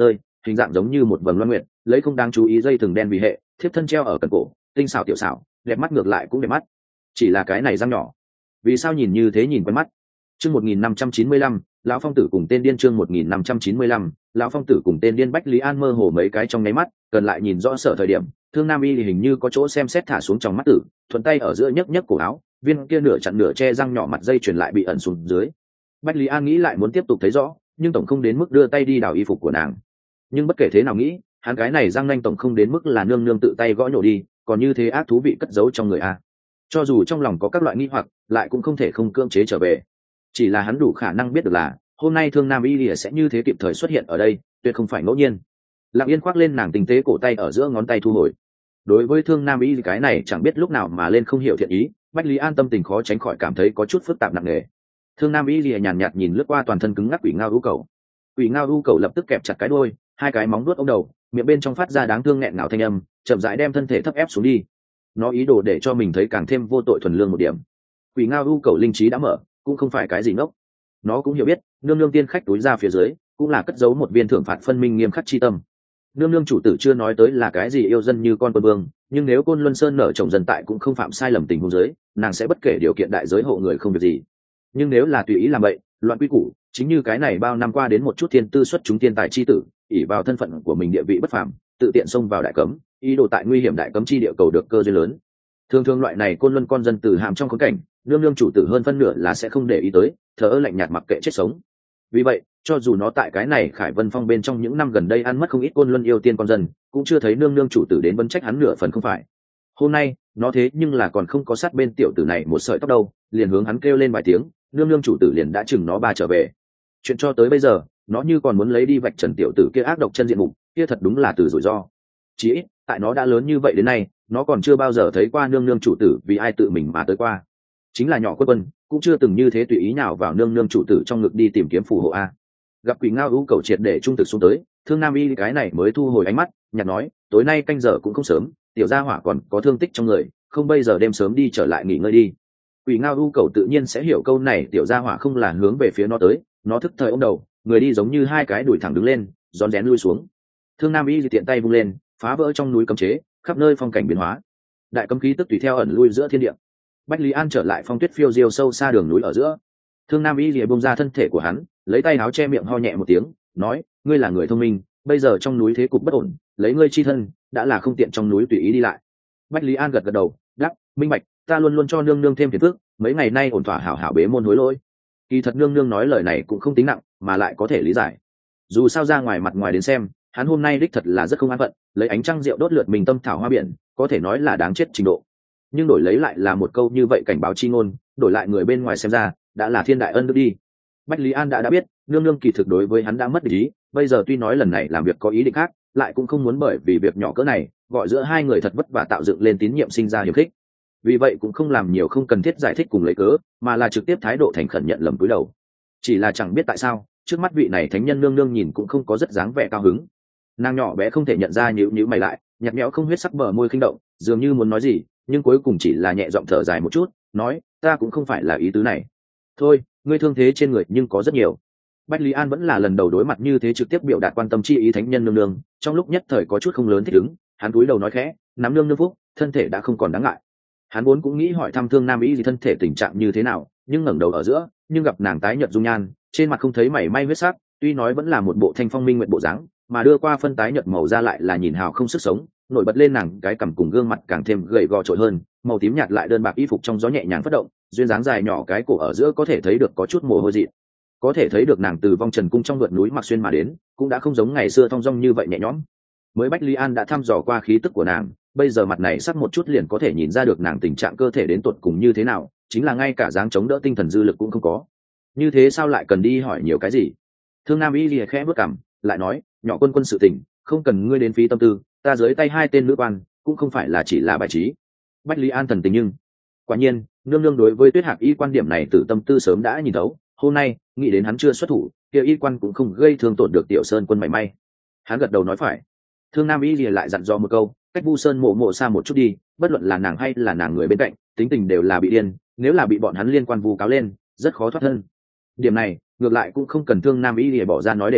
hình dạng giống như một vầng loan nguyệt, lấy không đáng chú ý dây thừng đen vì hệ, thiếp thân treo ở cần cổ, tinh xảo tiểu xảo, đẹp mắt ngược lại cũng đẹp mắt. Chỉ là cái này răng nhỏ, vì sao nhìn như thế nhìn quen mắt. Chương một nghìn năm trăm chín mươi lăm, lão phong tử cùng tên điên. Chương một nghìn năm trăm chín mươi lăm, lão phong tử cùng tên điên. Bách Lý An mơ hồ mấy cái trong nháy mắt, cần lại nhìn rõ sở thời điểm, Thương Nam Y thì hình như có chỗ xem xét thả xuống trong mắt tử, thuận tay ở giữa nhấc nhấc cổ áo, viên kia nửa chặn nửa che răng nhỏ mặt dây truyền lại bị ẩn xuống dưới. Bách Lý An nghĩ lại muốn tiếp tục thấy rõ, nhưng tổng không đến mức đưa tay đi đào y phục của nàng. Nhưng bất kể thế nào nghĩ, hắn cái này răng nanh tổng không đến mức là nương nương tự tay gõ nhổ đi, còn như thế ác thú vị cất giấu trong người a. Cho dù trong lòng có các loại nghi hoặc, lại cũng không thể không cưỡng chế trở về. Chỉ là hắn đủ khả năng biết được là hôm nay Thương Nam Y Lìa sẽ như thế kịp thời xuất hiện ở đây, tuyệt không phải ngẫu nhiên. Lặng Yên khoác lên nàng tinh tế cổ tay ở giữa ngón tay thu hồi. Đối với Thương Nam Y cái này chẳng biết lúc nào mà lên không hiểu thiện ý, Bách Lý An tâm tình khó tránh khỏi cảm thấy có chút phức tạp nặng nề. Thương Nam Y Lìa nhàn nhạt nhìn lướt qua toàn thân cứng ngắc quỷ ngao u cầu. Quỷ ngao u cầu lập tức kẹp chặt cái đuôi, hai cái móng vuốt ống đầu, miệng bên trong phát ra đáng thương nghẹn ngào thanh âm, chậm rãi đem thân thể thấp ép xuống đi. Nó ý đồ để cho mình thấy càng thêm vô tội thuần lương một điểm. Quỷ ngao u cầu linh trí đã mở, cũng không phải cái gì ngốc. Nó cũng hiểu biết, nương nương tiên khách túi ra phía dưới, cũng là cất giấu một viên thưởng phạt phân minh nghiêm khắc chi tâm. Nương nương chủ tử chưa nói tới là cái gì yêu dân như con quân vương, nhưng nếu Côn Luân Sơn nở trồng dân tại cũng không phạm sai lầm tình huống giới, nàng sẽ bất kể điều kiện đại giới hộ người không việc gì. Nhưng nếu là tùy ý làm vậy, loạn quy củ, chính như cái này bao năm qua đến một chút thiên tư xuất chúng tiên tài chi tử, ỷ vào thân phận của mình địa vị bất phàm, tự tiện xông vào đại cấm, ý đồ tại nguy hiểm đại cấm chi địa cầu được cơ duyên lớn. Thường thường loại này Côn Luân con dân từ hàm trong khốn cảnh, nương nương chủ tử hơn phân nửa là sẽ không để ý tới, thờ ơ lạnh nhạt mặc kệ chết sống. Vì vậy, cho dù nó tại cái này Khải Vân Phong bên trong những năm gần đây ăn mất không ít Côn Luân yêu tiên con dân, cũng chưa thấy nương nương chủ tử đến vấn trách hắn nửa phần không phải. Hôm nay, nó thế nhưng là còn không có sát bên tiểu tử này một sợi tóc đâu, liền hướng hắn kêu lên vài tiếng, nương nương chủ tử liền đã chừng nó ba trở về. Chuyện cho tới bây giờ, nó như còn muốn lấy đi vạch trần tiểu tử kia ác độc chân diện mục, kia thật đúng là từ rủi ro. Chỉ ít, tại nó đã lớn như vậy đến nay, nó còn chưa bao giờ thấy qua nương nương chủ tử vì ai tự mình mà tới qua. Chính là nhỏ Quân Quân, cũng chưa từng như thế tùy ý nào vào nương nương chủ tử trong ngực đi tìm kiếm phù hộ a. Gặp quỷ ngao ưu cầu triệt để trung thực xuống tới, Thương Nam Y cái này mới thu hồi ánh mắt, nhặt nói, tối nay canh giờ cũng không sớm, tiểu gia hỏa còn có thương tích trong người, không bây giờ đêm sớm đi trở lại nghỉ ngơi đi. Quỷ ngao ưu cầu tự nhiên sẽ hiểu câu này, tiểu gia hỏa không là hướng về phía nó tới, nó thức thời ôm đầu, người đi giống như hai cái đuổi thẳng đứng lên, rón rén lui xuống. Thương Nam Y tiện tay vung lên, phá vỡ trong núi cấm chế, khắp nơi phong cảnh biến hóa, đại cấm khí tức tùy theo ẩn lui giữa thiên địa. Bách Lý An trở lại phong tuyết phiêu diêu sâu xa đường núi ở giữa. Thương Nam Y lìa bông ra thân thể của hắn, lấy tay áo che miệng ho nhẹ một tiếng, nói, ngươi là người thông minh, bây giờ trong núi thế cục bất ổn, lấy ngươi chi thân đã là không tiện trong núi tùy ý đi lại. Bách Lý An gật gật đầu, đáp, minh bạch, ta luôn luôn cho nương nương thêm phiền phức, mấy ngày nay ổn thỏa hảo hảo bế môn hối lỗi. Kỳ thật nương nương nói lời này cũng không tính nặng, mà lại có thể lý giải. Dù sao ra ngoài mặt ngoài đến xem, hắn hôm nay đích thật là rất không an phận, lấy ánh trăng rượu đốt lượt mình tâm thảo hoa biển, có thể nói là đáng chết trình độ. Nhưng đổi lấy lại là một câu như vậy cảnh báo chi ngôn, đổi lại người bên ngoài xem ra đã là thiên đại ân đức đi. Bách Lý An đã đã biết nương nương kỳ thực đối với hắn đã mất ý, bây giờ tuy nói lần này làm việc có ý định khác, lại cũng không muốn bởi vì việc nhỏ cỡ này gọi giữa hai người thật vất vả tạo dựng lên tín nhiệm sinh ra hiềm khích. Vì vậy cũng không làm nhiều không cần thiết giải thích cùng lấy cớ, mà là trực tiếp thái độ thành khẩn nhận lầm cúi đầu. Chỉ là chẳng biết tại sao trước mắt vị này thánh nhân nương nương nhìn cũng không có rất dáng vẻ cao hứng. Nàng nhỏ bé không thể nhận ra, nhíu nhíu mày lại, nhạt nhẽo không huyết sắc bờ môi khinh động, dường như muốn nói gì, nhưng cuối cùng chỉ là nhẹ giọng thở dài một chút, nói, ta cũng không phải là ý tứ này. Thôi, ngươi thương thế trên người nhưng có rất nhiều. Bách Lý An vẫn là lần đầu đối mặt như thế trực tiếp biểu đạt quan tâm chi ý thánh nhân nương nương, trong lúc nhất thời có chút không lớn thích ứng, hắn cúi đầu nói khẽ, nắm nương nương phúc, thân thể đã không còn đáng ngại. Hắn vốn cũng nghĩ hỏi thăm Thương Nam Y gì thân thể tình trạng như thế nào, nhưng ngẩng đầu ở giữa, nhưng gặp nàng tái nhợt dung nhan, trên mặt không thấy mảy may huyết sắc, tuy nói vẫn là một bộ thanh phong minh nguyện bộ dáng, mà đưa qua phân tái nhợt màu da lại là nhìn hào không sức sống, nổi bật lên nàng cái cằm cùng gương mặt càng thêm gầy gò trội hơn, màu tím nhạt lại đơn bạc y phục trong gió nhẹ nhàng phất động, duyên dáng dài nhỏ cái cổ ở giữa có thể thấy được có chút mồ hôi dị, có thể thấy được nàng từ vong trần cung trong vượt núi mặc xuyên mà đến, cũng đã không giống ngày xưa thong dong như vậy nhẹ nhõm. Mới Bách Lý An đã thăm dò qua khí tức của nàng, bây giờ mặt này sắc một chút liền có thể nhìn ra được nàng tình trạng cơ thể đến tột cùng như thế nào, chính là ngay cả dáng chống đỡ tinh thần dư lực cũng không có. Như thế sao lại cần đi hỏi nhiều cái gì? Thương Nam Y lìa khẽ bước cằm, lại nói, nhỏ Quân Quân sự tình, không cần ngươi đến phí tâm tư, ta dưới tay hai tên nữ quan, cũng không phải là chỉ là bài trí. Bách Lý An thần tình nhưng, quả nhiên, nương nương đối với Tuyết Hạc Y quan điểm này từ tâm tư sớm đã nhìn thấu, hôm nay nghĩ đến hắn chưa xuất thủ, kia y quan cũng không gây thương tổn được Tiểu Sơn Quân mảy may. Hắn gật đầu nói phải. Thương Nam Y lìa lại dặn dò một câu, cách Vu Sơn mộ mộ xa một chút đi, bất luận là nàng hay là nàng người bên cạnh, tính tình đều là bị điên, nếu là bị bọn hắn liên quan vu cáo lên, rất khó thoát thân. Điểm này ngược lại cũng không cần Thương Nam Y lìa bỏ ra nói đề điểm,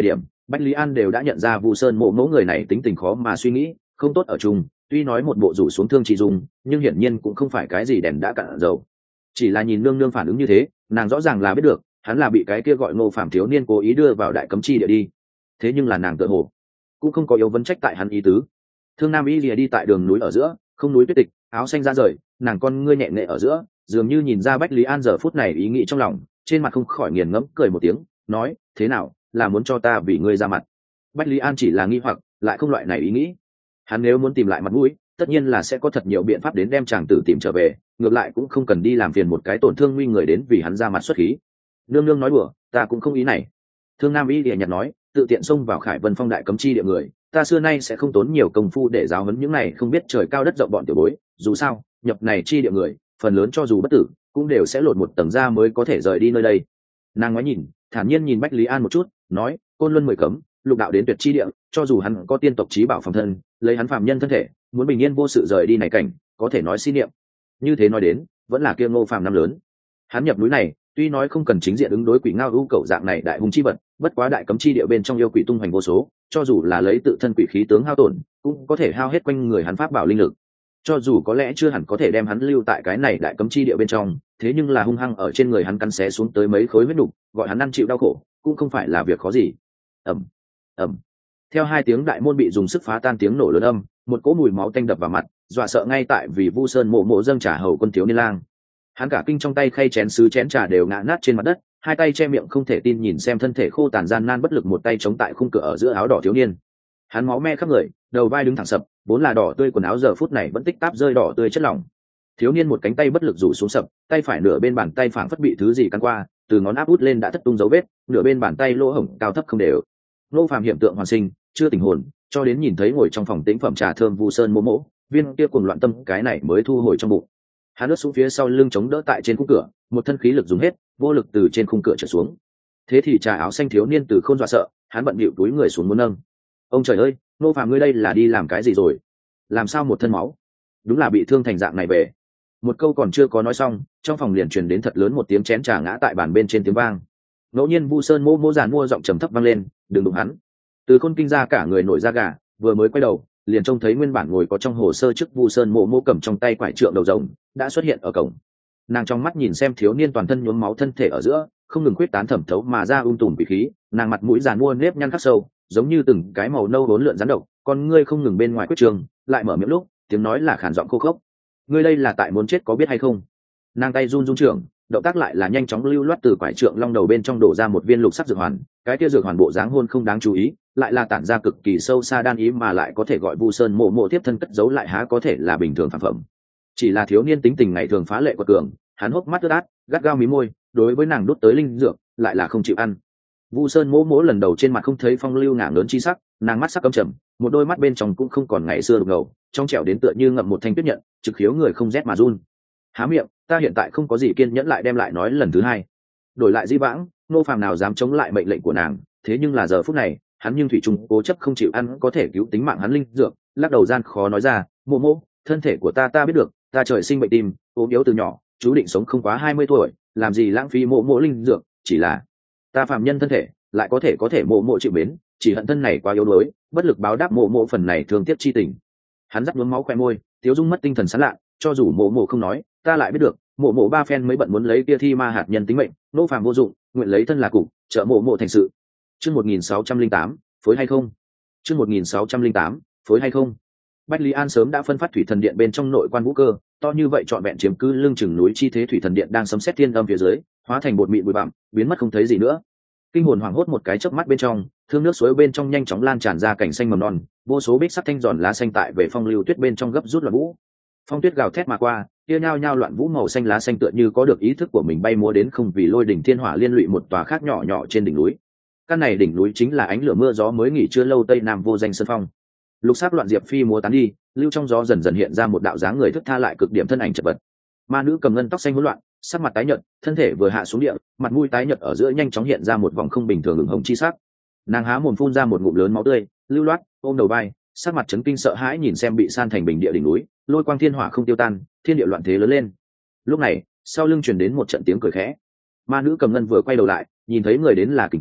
Bách Lý An đều đã nhận ra Vu Sơn Mộ mẫu người này tính tình khó mà suy nghĩ, không tốt ở chung, tuy nói một bộ rủ xuống thương chỉ dùng, nhưng hiển nhiên cũng không phải cái gì đèn đã cạn dầu. Chỉ là nhìn nương nương phản ứng như thế, nàng rõ ràng là biết được, hắn là bị cái kia gọi Ngô Phạm thiếu niên cố ý đưa vào đại cấm chi địa đi. Thế nhưng là nàng tựa hồ cũng không có yếu vấn trách tại hắn ý tứ. Thương Nam Y Lìa đi tại đường núi ở giữa, không núi tuyết tịch, áo xanh ra rời, nàng con ngươi nhẹ nhẹ ở giữa, dường như nhìn ra Bách Lý An giờ phút này ý nghĩ trong lòng, trên mặt không khỏi nghiền ngẫm cười một tiếng, nói: thế nào, là muốn cho ta vì ngươi ra mặt? Bách Lý An chỉ là nghi hoặc, lại không loại này ý nghĩ. Hắn nếu muốn tìm lại mặt mũi, tất nhiên là sẽ có thật nhiều biện pháp đến đem chàng tử tìm trở về, ngược lại cũng không cần đi làm phiền một cái tổn thương nguy người đến vì hắn ra mặt xuất khí. Nương nương nói đùa, ta cũng không ý này. Thương Nam Y Lìa nhạt nói, tự tiện xông vào Khải Vân Phong đại cấm chi địa người, ta xưa nay sẽ không tốn nhiều công phu để giáo huấn những này không biết trời cao đất rộng bọn tiểu bối, dù sao nhập này chi địa người phần lớn cho dù bất tử cũng đều sẽ lột một tầng da mới có thể rời đi nơi đây. Nàng ngoái nhìn, thản nhiên nhìn Bách Lý An một chút, nói: côn luân mười cấm, lục đạo đến tuyệt chi địa, cho dù hắn có tiên tộc trí bảo phòng thân, lấy hắn phàm nhân thân thể muốn bình yên vô sự rời đi này cảnh, có thể nói xin niệm. Như thế nói đến, vẫn là kia Ngô Phàm năm lớn. Hắn nhập núi này tuy nói không cần chính diện ứng đối quỷ ngao ưu cẩu dạng này đại hung chi vật, bất quá đại cấm chi địa bên trong yêu quỷ tung hoành vô số, cho dù là lấy tự thân quỷ khí tướng hao tổn cũng có thể hao hết quanh người hắn pháp bảo linh lực. Cho dù có lẽ chưa hẳn có thể đem hắn lưu tại cái này đại cấm chi địa bên trong, thế nhưng là hung hăng ở trên người hắn cắn xé xuống tới mấy khối huyết nục, gọi hắn ăn chịu đau khổ cũng không phải là việc khó gì. Ầm ầm, theo hai tiếng đại môn bị dùng sức phá tan tiếng nổ lớn âm, một cỗ mùi máu tanh đập vào mặt, dọa sợ ngay tại vì Vu Sơn Mộ Mộ dâng trà hầu quân thiếu niên lang. Hắn cả kinh trong tay khay chén sứ chén trà đều ngã nát trên mặt đất, hai tay che miệng không thể tin nhìn xem thân thể khô tàn gian nan bất lực một tay chống tại khung cửa ở giữa áo đỏ thiếu niên. Hắn máu me khắp người, đầu vai đứng thẳng sập, vốn là đỏ tươi quần áo giờ phút này vẫn tích táp rơi đỏ tươi chất lỏng. Thiếu niên một cánh tay bất lực rủ xuống sập, tay phải nửa bên bàn tay phảng phất bị thứ gì căn qua, từ ngón áp út lên đã thất tung dấu vết, nửa bên bàn tay lỗ hổng cao thấp không đều. Ngô Phàm hiện tượng hoàn sinh, chưa tỉnh hồn, cho đến nhìn thấy ngồi trong phòng tĩnh phẩm trà thơm Vu Sơn Mộ Mộ, viên kia cuồng loạn tâm cái này mới thu hồi trong bụng. Hắn lướt xuống phía sau lưng chống đỡ tại trên khung cửa, một thân khí lực dùng hết, vô lực từ trên khung cửa trở xuống. Thế thì trà áo xanh thiếu niên từ khôn dọa sợ, hắn bận bịu túi người xuống muốn nâng. Ông trời ơi, Ngô Phàm ngươi đây là đi làm cái gì rồi? Làm sao một thân máu? Đúng là bị thương thành dạng này về. Một câu còn chưa có nói xong, trong phòng liền truyền đến thật lớn một tiếng chén trà ngã tại bàn bên trên tiếng vang. Ngẫu nhiên Vu Sơn Mô Mô giàn mua giọng trầm thấp vang lên, đừng đụng hắn. Từ khôn kinh ra cả người nổi da gà, vừa mới quay đầu liền trông thấy nguyên bản ngồi có trong hồ sơ trước Vu Sơn Mộ Mộ cầm trong tay quải trượng đầu rồng đã xuất hiện ở cổng. Nàng trong mắt nhìn xem thiếu niên toàn thân nhuốm máu thân thể ở giữa không ngừng quyết tán thẩm thấu mà ra ung tùm bị khí, nàng mặt mũi giàn mua nếp nhăn khắc sâu, giống như từng cái màu nâu đốn lượn rắn độc, con ngươi không ngừng bên ngoài quyết trường, lại mở miệng lúc tiếng nói là khàn giọng khô khốc. Ngươi đây là tại muốn chết có biết hay không? Nàng tay run run trưởng, động tác lại là nhanh chóng lưu loát từ quải trượng long đầu bên trong đổ ra một viên lục sắc dược hoàn, cái kia dược hoàn bộ dáng hôn không đáng chú ý, lại là tản ra cực kỳ sâu xa đan ý mà lại có thể gọi Vu Sơn Mộ Mộ tiếp thân cất giấu lại há có thể là bình thường phản phẩm. Chỉ là thiếu niên tính tình ngày thường phá lệ quật cường, hắn hốc mắt ướt át, gắt gao mí môi, đối với nàng đút tới linh dược lại là không chịu ăn. Vu Sơn Mộ Mộ lần đầu trên mặt không thấy phong lưu ngả lớn chi sắc, nàng mắt sắc căm trầm, một đôi mắt bên trong cũng không còn ngày xưa đục ngầu, trong trẻo đến tựa như ngậm một thanh tuyết nhận, trực khiếu người không rét mà run. Há miệng, ta hiện tại không có gì kiên nhẫn lại đem lại nói lần thứ hai. Đổi lại di vãng, Nô Phàm nào dám chống lại mệnh lệnh của nàng, thế nhưng là giờ phút này, hắn nhưng thủy chung cố chấp không chịu ăn có thể cứu tính mạng hắn linh dược, lắc đầu gian khó nói ra, Mộ Mộ, thân thể của ta ta biết được, ta trời sinh bệnh tim, ốm yếu từ nhỏ, chú định sống không quá hai mươi tuổi, làm gì lãng phí Mộ Mộ linh dược, chỉ là ta phàm nhân thân thể, lại có thể có thể Mộ Mộ chịu mến, chỉ hận thân này quá yếu đuối, bất lực báo đáp Mộ Mộ phần này thương tiếc chi tình. Hắn dắt nhuốm máu khoe môi, Tiếu Dung mất tinh thần sán lạ, cho dù Mộ Mộ không nói, ta lại biết được, Mộ Mộ ba phen mới bận muốn lấy kia thi ma hạt nhân tính mệnh, Nô Phàm vô dụng, nguyện lấy thân là cục, trợ Mộ Mộ thành sự. Chương một nghìn sáu trăm lẻ tám, phối hay không? Chương một nghìn sáu trăm lẻ tám, phối hay không? Bách Lý An sớm đã phân phát thủy thần điện bên trong nội quan vũ cơ, to như vậy trọn vẹn chiếm cứ lưng chừng núi chi thế thủy thần điện đang sấm sét thiên âm phía dưới, hóa thành bột mịn bụi bặm, biến mất không thấy gì nữa. Kinh hồn hoảng hốt một cái chớp mắt bên trong, thương nước suối bên trong nhanh chóng lan tràn ra cảnh xanh mầm non, vô số bích sắc thanh giòn lá xanh tại về phong lưu tuyết bên trong gấp rút loạn vũ. Phong tuyết gào thét mà qua, kia nhao nhao loạn vũ màu xanh lá xanh tựa như có được ý thức của mình bay múa đến không vì lôi đỉnh thiên hỏa liên lụy một tòa khác nhỏ nhỏ trên đỉnh núi. Căn này đỉnh núi chính là ánh lửa mưa gió mới nghỉ chưa lâu tây nam vô danh sơn phong. Lục sắc loạn diệp phi múa tán đi, lưu trong gió dần dần hiện ra một đạo dáng người thức tha lại cực điểm thân ảnh chật vật. Ma nữ cầm ngân tóc xanh hỗn loạn, sắc mặt tái nhợt, thân thể vừa hạ xuống địa, mặt mũi tái nhợt ở giữa nhanh chóng hiện ra một vòng không bình thường ửng hồng chi sắc. Nàng há mồm phun ra một ngụm lớn máu tươi, lưu loát ôm đầu vai, sắc mặt chấn kinh sợ hãi nhìn xem bị san thành bình địa đỉnh núi, lôi quang thiên hỏa không tiêu tan, thiên địa loạn thế lớn lên. Lúc này, sau lưng truyền đến một trận tiếng cười khẽ. Ma nữ cầm ngân vừa quay đầu lại, nhìn thấy người đến là Kình Cao,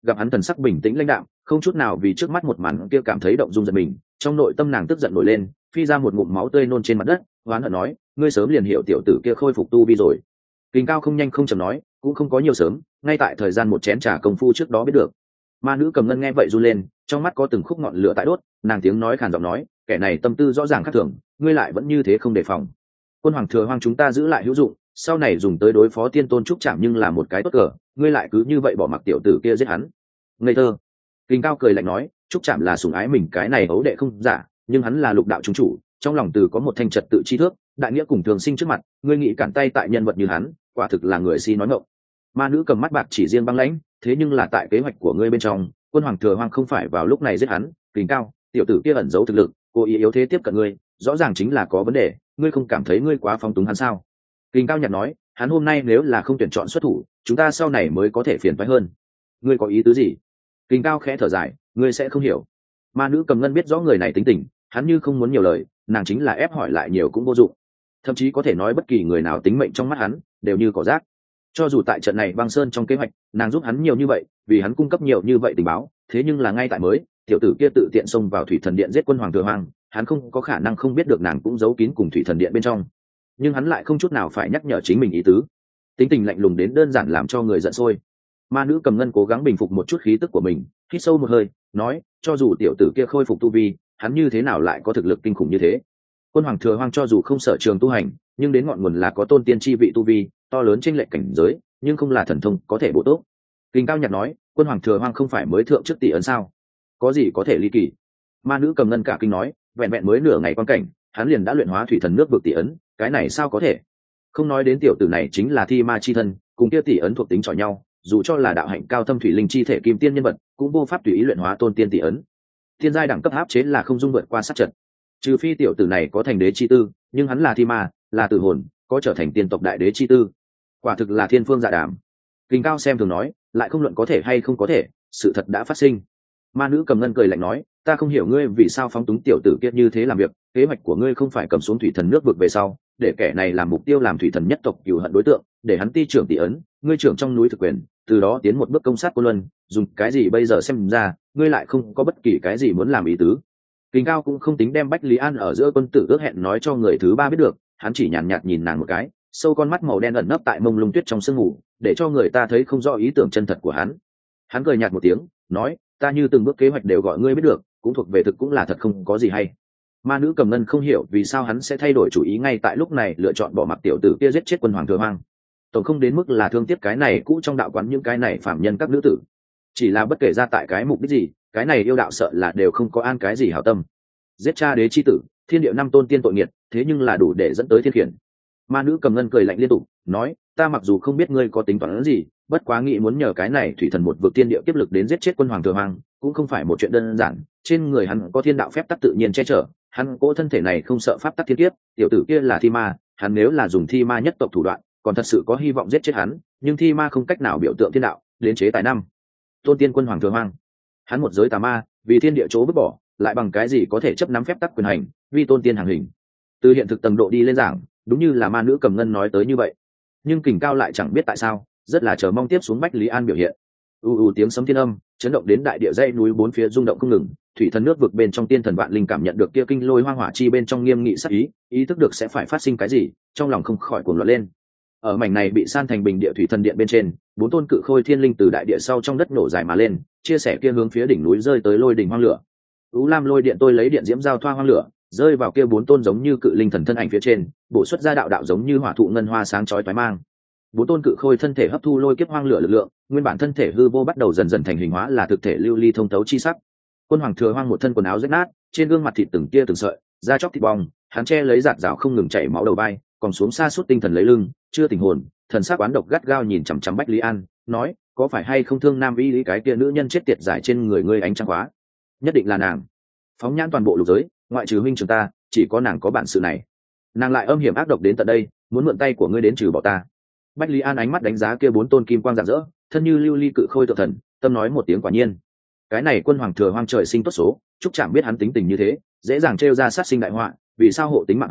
gặp hắn thần sắc bình tĩnh lãnh đạm, không chút nào vì trước mắt một màn kia cảm thấy động dung giận mình, trong nội tâm nàng tức giận nổi lên, phi ra một ngụm máu tươi nôn trên mặt đất, oán hận nói, ngươi sớm liền hiểu tiểu tử kia khôi phục tu vi rồi. Kình Cao không nhanh không chậm nói, cũng không có nhiều sớm, ngay tại thời gian một chén trà công phu trước đó biết được. Ma nữ cầm ngân nghe vậy run lên, trong mắt có từng khúc ngọn lửa tại đốt, nàng tiếng nói khàn giọng nói, kẻ này tâm tư rõ ràng khác thường, ngươi lại vẫn như thế không đề phòng. Quân hoàng thừa hoang chúng ta giữ lại hữu dụng, sau này dùng tới đối phó tiên tôn trúc chạm nhưng là một cái tốt cờ, ngươi lại cứ như vậy bỏ mặc tiểu tử kia giết hắn. Ngây thơ. Kình Cao cười lạnh nói, trúc chạm là sủng ái mình cái này ấu đệ không giả, nhưng hắn là lục đạo trung chủ, trong lòng từ có một thanh trật tự chi thước, đại nghĩa cùng thường sinh trước mặt, ngươi nghĩ cản tay tại nhân vật như hắn, quả thực là người si nói ngọng. Ma nữ cầm mắt bạc chỉ riêng băng lãnh, thế nhưng là tại kế hoạch của ngươi bên trong, quân hoàng thừa hoang không phải vào lúc này giết hắn. Kình Cao, tiểu tử kia ẩn giấu thực lực, cố ý yếu thế tiếp cận ngươi, rõ ràng chính là có vấn đề, ngươi không cảm thấy ngươi quá phóng túng hắn sao? Kình Cao nhạt nói, hắn hôm nay nếu là không tuyển chọn xuất thủ, chúng ta sau này mới có thể phiền toái hơn. Ngươi có ý tứ gì? Kình Cao khẽ thở dài, ngươi sẽ không hiểu. Ma nữ cầm ngân biết rõ người này tính tình, hắn như không muốn nhiều lời, nàng chính là ép hỏi lại nhiều cũng vô dụng, thậm chí có thể nói bất kỳ người nào tính mệnh trong mắt hắn đều như cỏ rác. Cho dù tại trận này băng sơn trong kế hoạch, nàng giúp hắn nhiều như vậy, vì hắn cung cấp nhiều như vậy tình báo, thế nhưng là ngay tại mới, tiểu tử kia tự tiện xông vào thủy thần điện giết quân hoàng thừa hoang, hắn không có khả năng không biết được nàng cũng giấu kín cùng thủy thần điện bên trong, nhưng hắn lại không chút nào phải nhắc nhở chính mình ý tứ, tính tình lạnh lùng đến đơn giản làm cho người giận sôi. Ma nữ cầm ngân cố gắng bình phục một chút khí tức của mình, hít sâu một hơi, nói, cho dù tiểu tử kia khôi phục tu vi, hắn như thế nào lại có thực lực kinh khủng như thế? Quân hoàng thừa hoang cho dù không sở trường tu hành, nhưng đến ngọn nguồn là có tôn tiên chi vị tu vi to lớn trên lệnh cảnh giới, nhưng không là thần thông có thể bổ tốt. Kình Cao nhạt nói, quân hoàng thừa hoang không phải mới thượng trước tỷ ấn sao? Có gì có thể ly kỳ? Ma nữ cầm ngân cả kinh nói, vẹn vẹn mới nửa ngày quan cảnh, hắn liền đã luyện hóa thủy thần nước vực tỷ ấn, cái này sao có thể? Không nói đến tiểu tử này chính là thi ma chi thân, cùng kia tỷ ấn thuộc tính chọi nhau, dù cho là đạo hạnh cao thâm thủy linh chi thể kim tiên nhân vật, cũng vô pháp tùy ý luyện hóa tôn tiên tỷ ấn. Thiên giai đẳng cấp áp chế là không dung vượt qua sát trận. Trừ phi tiểu tử này có thành đế chi tư, nhưng hắn là thi ma, là tử hồn, có trở thành tiên tộc đại đế chi tư, quả thực là thiên phương dạ đàm. Kình Cao xem thường nói, lại không luận có thể hay không có thể, sự thật đã phát sinh. Ma nữ cầm ngân cười lạnh nói, ta không hiểu ngươi vì sao phóng túng tiểu tử kia như thế làm việc, kế hoạch của ngươi không phải cầm xuống thủy thần nước vực về sau, để kẻ này làm mục tiêu làm thủy thần nhất tộc cừu hận đối tượng, để hắn ti trưởng tỷ ấn, ngươi trưởng trong núi thực quyền, từ đó tiến một bước công sát Côn Luân, dùng cái gì bây giờ xem ra, ngươi lại không có bất kỳ cái gì muốn làm ý tứ. Kình Cao cũng không tính đem Bách Lý An ở giữa quân tử ước hẹn nói cho người thứ ba biết được, hắn chỉ nhàn nhạt, nhạt nhìn nàng một cái, sâu con mắt màu đen ẩn nấp tại mông lung tuyết trong sương mù, để cho người ta thấy không rõ ý tưởng chân thật của hắn. Hắn cười nhạt một tiếng, nói, ta như từng bước kế hoạch đều gọi ngươi biết được, cũng thuộc về thực cũng là thật không có gì hay. Ma nữ cầm ngân không hiểu vì sao hắn sẽ thay đổi chủ ý ngay tại lúc này lựa chọn bỏ mặc tiểu tử kia giết chết quân hoàng thừa hoang. Tổng không đến mức là thương tiếc cái này cũ trong đạo quán những cái này phạm nhân các nữ tử, chỉ là bất kể ra tại cái mục đích gì, cái này yêu đạo sợ là đều không có an cái gì hảo tâm. Giết cha đế chi tử, thiên địa năm tôn tiên tội nghiệt, thế nhưng là đủ để dẫn tới thiên khiển. Ma nữ cầm ngân cười lạnh liên tục, nói, ta mặc dù không biết ngươi có tính toán gì, bất quá nghĩ muốn nhờ cái này thủy thần một vực tiên địa kiếp lực đến giết chết quân hoàng thừa hoang, cũng không phải một chuyện đơn giản. Trên người hắn có thiên đạo phép tắc tự nhiên che chở, hắn cỗ thân thể này không sợ pháp tắc thiên kiếp, tiểu tử kia là thi ma, hắn nếu là dùng thi ma nhất tộc thủ đoạn, còn thật sự có hy vọng giết chết hắn, nhưng thi ma không cách nào biểu tượng thiên đạo, đến chế tài năm tôn tiên quân hoàng thừa hoang. Hắn một giới tà ma, vì thiên địa chỗ vứt bỏ, lại bằng cái gì có thể chấp nắm phép tắc quyền hành, vi tôn tiên hàng hình. Từ hiện thực tầng độ đi lên giảng, đúng như là ma nữ cầm ngân nói tới như vậy. Nhưng Kình Cao lại chẳng biết tại sao, rất là chờ mong tiếp xuống Bách Lý An biểu hiện. U u tiếng sấm thiên âm, chấn động đến đại địa dãy núi bốn phía rung động không ngừng, thủy thần nước vực bên trong tiên thần vạn linh cảm nhận được kia kinh lôi hoang hỏa chi bên trong nghiêm nghị sát ý, ý thức được sẽ phải phát sinh cái gì, trong lòng không khỏi cuồng loạn lên. Ở mảnh này bị san thành bình địa thủy thần điện bên trên, bốn tôn cự khôi thiên linh từ đại địa sau trong đất nổ dài mà lên, chia sẻ kia hướng phía đỉnh núi rơi tới lôi đỉnh hoang lửa. U lam lôi điện tôi lấy điện diễm giao thoa hoang lửa, rơi vào kia bốn tôn giống như cự linh thần thân ảnh phía trên, bổ xuất ra đạo đạo giống như hỏa thụ ngân hoa sáng chói toái mang. Bốn tôn cự khôi thân thể hấp thu lôi kiếp hoang lửa lực lượng, nguyên bản thân thể hư vô bắt đầu dần dần thành hình hóa là thực thể lưu ly thông thấu chi sắc. Quân hoàng thừa hoang một thân quần áo rách nát, trên gương mặt thịt từng tia từng sợi, da chóc thịt bong, hắn che lấy giạt rào không ngừng chảy máu đầu vai, còn xuống xa suốt tinh thần lấy lưng, chưa tỉnh hồn, thần sắc oán độc gắt gao nhìn chằm chằm Bách Lý An, nói, có phải hay không thương nam y lý cái kia nữ nhân chết tiệt giải trên người ngươi ánh trăng quá? Nhất định là nàng. Phóng nhãn toàn bộ lục giới, ngoại trừ huynh trưởng ta, chỉ có nàng có bản sự này. Nàng lại âm hiểm ác độc đến tận đây, muốn mượn tay của ngươi đến trừ bỏ ta. Bách Lý An ánh mắt đánh giá kia bốn tôn kim quang rạng rỡ, thân như lưu ly cự khôi tự thần, tâm nói một tiếng quả nhiên. Cái này quân hoàng thừa hoang trời sinh tốt số, chúc chẳng biết hắn tính tình như thế, dễ dàng trêu ra sát sinh đại họa, vì sao hộ tính mạng hắn,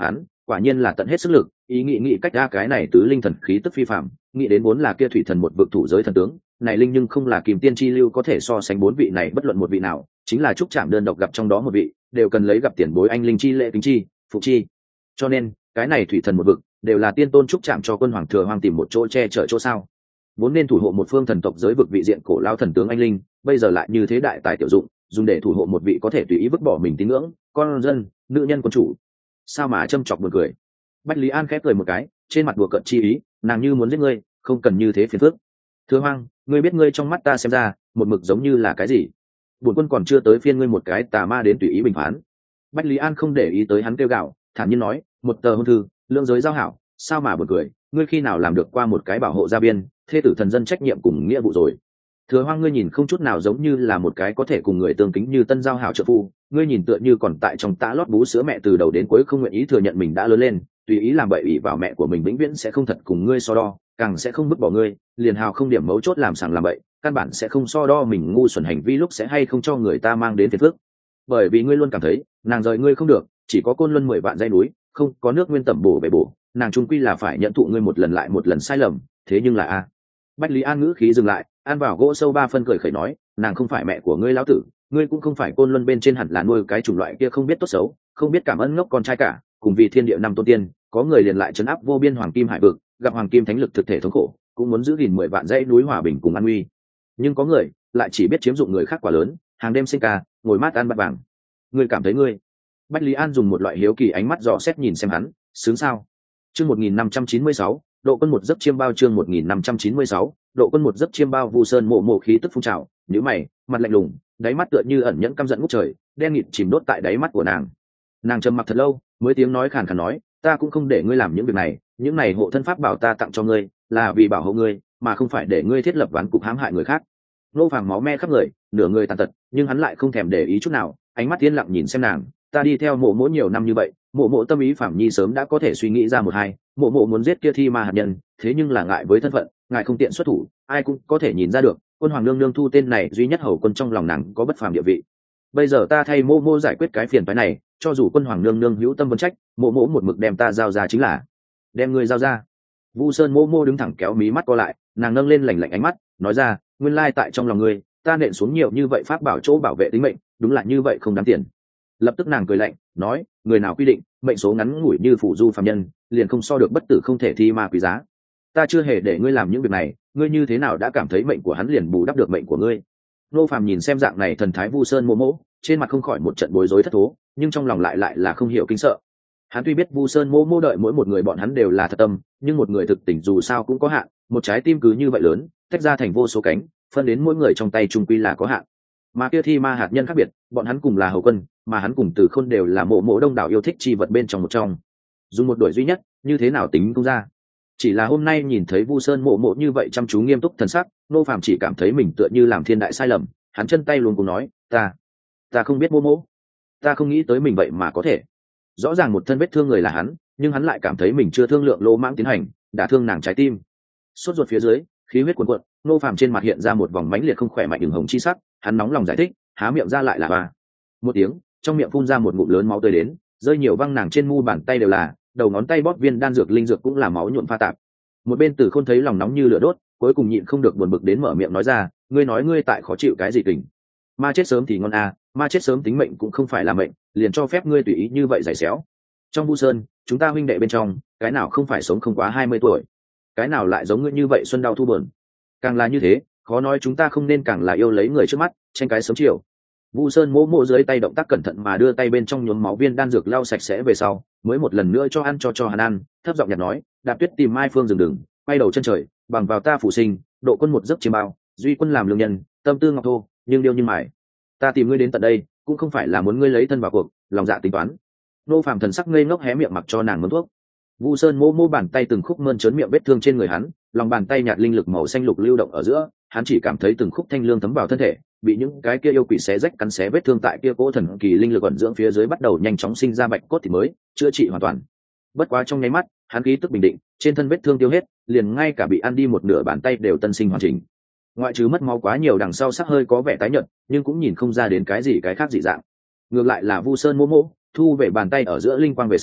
quả nhiên là tận hết sức lực, ý nghĩ nghĩ cách ra cái này tứ linh thần khí tức phi phạm, nghĩ đến bốn là kia thủy thần một vực thủ giới thần tướng, này linh nhưng không là kìm tiên chi lưu có thể so sánh bốn vị này bất luận một vị nào, chính là trúc trạm đơn độc gặp trong đó một vị, đều cần lấy gặp tiền bối anh linh chi lễ kính chi, phục chi. Cho nên, cái này thủy thần một vực, đều là tiên tôn trúc trạm cho quân hoàng thừa hoang tìm một chỗ che chở chỗ sao. Vốn nên thủ hộ một phương thần tộc giới vực vị diện cổ lao thần tướng anh linh, bây giờ lại như thế đại tài tiểu dụng, dùng để thủ hộ một vị có thể tùy ý vứt bỏ mình tín ngưỡng, con dân, nữ nhân quân chủ. Sao mà châm chọc buồn cười. Bách Lý An khép cười một cái, trên mặt đùa cợt chi ý, nàng như muốn giết ngươi, không cần như thế phiền phức. Thừa hoang, ngươi biết ngươi trong mắt ta xem ra, một mực giống như là cái gì? Bổn quân còn chưa tới phiên ngươi một cái tà ma đến tùy ý bình phán. Bách Lý An không để ý tới hắn kêu gạo, thản nhiên nói, một tờ hôn thư, lương giới giao hảo, sao mà buồn cười, ngươi khi nào làm được qua một cái bảo hộ gia biên, thê tử thần dân trách nhiệm cùng nghĩa vụ rồi. Thừa hoang, ngươi nhìn không chút nào giống như là một cái có thể cùng người tương kính như tân giao hảo trợ phu, ngươi nhìn tựa như còn tại trong tã lót bú sữa mẹ từ đầu đến cuối không nguyện ý thừa nhận mình đã lớn lên, tùy ý làm bậy ỷ vào mẹ của mình vĩnh viễn sẽ không thật cùng ngươi so đo, càng sẽ không vứt bỏ ngươi, liền hào không điểm mấu chốt làm sàng làm bậy, căn bản sẽ không so đo mình ngu xuẩn hành vi lúc sẽ hay không cho người ta mang đến phiền phức. Bởi vì ngươi luôn cảm thấy, nàng rời ngươi không được, chỉ có côn luân mười vạn dãy núi, không có nước nguyên tẩm bổ bể bổ, nàng trung quy là phải nhận thụ ngươi một lần lại một lần sai lầm, thế nhưng là a. Bách Lý An ngữ khí dừng lại, an vào gỗ sâu ba phân cười khẩy nói, nàng không phải mẹ của ngươi lão tử, ngươi cũng không phải côn luân bên trên hẳn là nuôi cái chủng loại kia không biết tốt xấu, không biết cảm ơn ngốc con trai cả, cùng vì thiên địa năm tôn tiên, có người liền lại trấn áp vô biên hoàng kim hải vực, gặp hoàng kim thánh lực thực thể thống khổ, cũng muốn giữ gìn mười vạn dãy núi hòa bình cùng an nguy. Nhưng có người lại chỉ biết chiếm dụng người khác quả lớn, hàng đêm sinh ca, ngồi mát ăn bát vàng. Ngươi cảm thấy ngươi? Bách Lý An dùng một loại hiếu kỳ ánh mắt dò xét nhìn xem hắn, sướng sao? Chương một nghìn năm trăm chín mươi sáu, độ quân một giấc chiêm bao chương một nghìn năm trăm chín mươi sáu, độ quân một giấc chiêm bao. Vu Sơn mộ mộ khí tức phun trào, nhíu mày, mặt lạnh lùng, đáy mắt tựa như ẩn nhẫn căm giận ngút trời, đen nghịt chìm đốt tại đáy mắt của nàng. Nàng trầm mặc thật lâu, mới tiếng nói khàn khàn nói, ta cũng không để ngươi làm những việc này, những này hộ thân pháp bảo ta tặng cho ngươi, là vì bảo hộ ngươi, mà không phải để ngươi thiết lập ván cục hãm hại người khác. Nô Phàm máu me khắp người, nửa người tàn tật, nhưng hắn lại không thèm để ý chút nào, ánh mắt yên lặng nhìn xem nàng, ta đi theo mộ mỗ nhiều năm như vậy, mộ mộ tâm ý Phàm Nhi sớm đã có thể suy nghĩ ra một hai, mộ mộ muốn giết kia thi ma hạt nhân, thế nhưng là ngại với thân phận, ngài không tiện xuất thủ, ai cũng có thể nhìn ra được, quân hoàng nương nương thu tên này duy nhất hầu quân trong lòng nàng có bất phàm địa vị. Bây giờ ta thay mộ mộ giải quyết cái phiền phái này, cho dù quân hoàng nương nương hữu tâm vấn trách, mộ mộ một mực đem ta giao ra chính là đem ngươi giao ra. Vu Sơn mộ mộ đứng thẳng kéo mí mắt co lại, nàng nâng lên lạnh lạnh ánh mắt, nói ra, nguyên lai tại trong lòng ngươi, ta nện xuống nhiều như vậy pháp bảo chỗ bảo vệ tính mệnh, đúng là như vậy không đáng tiền. Lập tức nàng cười lạnh, nói, người nào quy định mệnh số ngắn ngủi như phủ du phàm nhân, liền không so được bất tử không thể thi ma quý giá. Ta chưa hề để ngươi làm những việc này, ngươi như thế nào đã cảm thấy mệnh của hắn liền bù đắp được mệnh của ngươi? Nô Phàm nhìn xem dạng này thần thái Vu Sơn mộ mộ, trên mặt không khỏi một trận bối rối thất thố, nhưng trong lòng lại lại là không hiểu kinh sợ. Hắn tuy biết Vu Sơn mộ mộ đợi mỗi một người bọn hắn đều là thật tâm, nhưng một người thực tình dù sao cũng có hạn, một trái tim cứ như vậy lớn, tách ra thành vô số cánh, phân đến mỗi người trong tay trung quy là có hạn. Mà kia thi ma hạt nhân khác biệt, bọn hắn cùng là hầu quân, mà hắn cùng Từ Khôn đều là mộ mộ đông đảo yêu thích chi vật bên trong một trong. Dùng một đuổi duy nhất, như thế nào tính không ra? Chỉ là hôm nay nhìn thấy Vu Sơn mộ mộ như vậy chăm chú nghiêm túc thần sắc, Nô Phàm chỉ cảm thấy mình tựa như làm thiên đại sai lầm, hắn chân tay luôn cùng nói, ta, ta không biết mộ mộ, ta không nghĩ tới mình vậy mà có thể. Rõ ràng một thân vết thương người là hắn, nhưng hắn lại cảm thấy mình chưa thương lượng lô mãng tiến hành, đã thương nàng trái tim. Sốt ruột phía dưới, khí huyết cuồn cuộn, Nô Phàm trên mặt hiện ra một vòng mãnh liệt không khỏe mạnh ửng hồng chi sắc, hắn nóng lòng giải thích, há miệng ra lại là ba. Một tiếng, trong miệng phun ra một ngụm lớn máu tươi đến, rơi nhiều văng nàng trên mu bàn tay đều là, đầu ngón tay bóp viên đan dược linh dược cũng là máu nhuộm pha tạp. Một bên Từ Khôn thấy lòng nóng như lửa đốt, cuối cùng nhịn không được buồn bực đến mở miệng nói ra, ngươi nói ngươi tại khó chịu cái gì kình? Ma chết sớm thì ngon à, ma chết sớm tính mệnh cũng không phải là mệnh, liền cho phép ngươi tùy ý như vậy giày xéo. Trong Vu Sơn, chúng ta huynh đệ bên trong, cái nào không phải sống không quá hai mươi tuổi, cái nào lại giống ngươi như vậy xuân đau thu buồn. Càng là như thế, khó nói chúng ta không nên càng là yêu lấy người trước mắt, tranh cái sớm chiều. Vu Sơn mỗ mỗ dưới tay động tác cẩn thận mà đưa tay bên trong nhuốm máu viên đan dược lau sạch sẽ về sau, mới một lần nữa cho ăn cho cho hắn ăn, thấp giọng nhạt nói, Đạp Tuyết tìm Mai Phương dừng đừng, quay đầu chân trời, bằng vào ta phủ sinh, độ quân một giấc chiêm bao, duy quân làm lương nhân, tâm tư ngọc thô, nhưng điêu như mài. Ta tìm ngươi đến tận đây, cũng không phải là muốn ngươi lấy thân vào cuộc, lòng dạ tính toán. Nô Phàm thần sắc ngây ngốc hé miệng mặc cho nàng mớn thuốc. Vu Sơn mô mô bàn tay từng khúc mơn trớn miệng vết thương trên người hắn, lòng bàn tay nhạt linh lực màu xanh lục lưu động ở giữa, hắn chỉ cảm thấy từng khúc thanh lương thấm vào thân thể, bị những cái kia yêu quỷ xé rách cắn xé vết thương tại kia cỗ thần kỳ linh lực ẩn dưỡng phía dưới bắt đầu nhanh chóng sinh ra bạch cốt thì mới chữa trị hoàn toàn. Bất quá trong nháy mắt, hắn khí tức bình định, trên thân vết thương tiêu hết, liền ngay cả bị ăn đi một nửa bàn tay đều tân sinh hoàn chỉnh. Ngoại trừ mất máu quá nhiều đằng sau sắc hơi có vẻ tái nhợt, nhưng cũng nhìn không ra đến cái gì cái khác dị dạng. Ngược lại là Vu Sơn mô mô thu về bàn tay ở giữa linh quang về sau,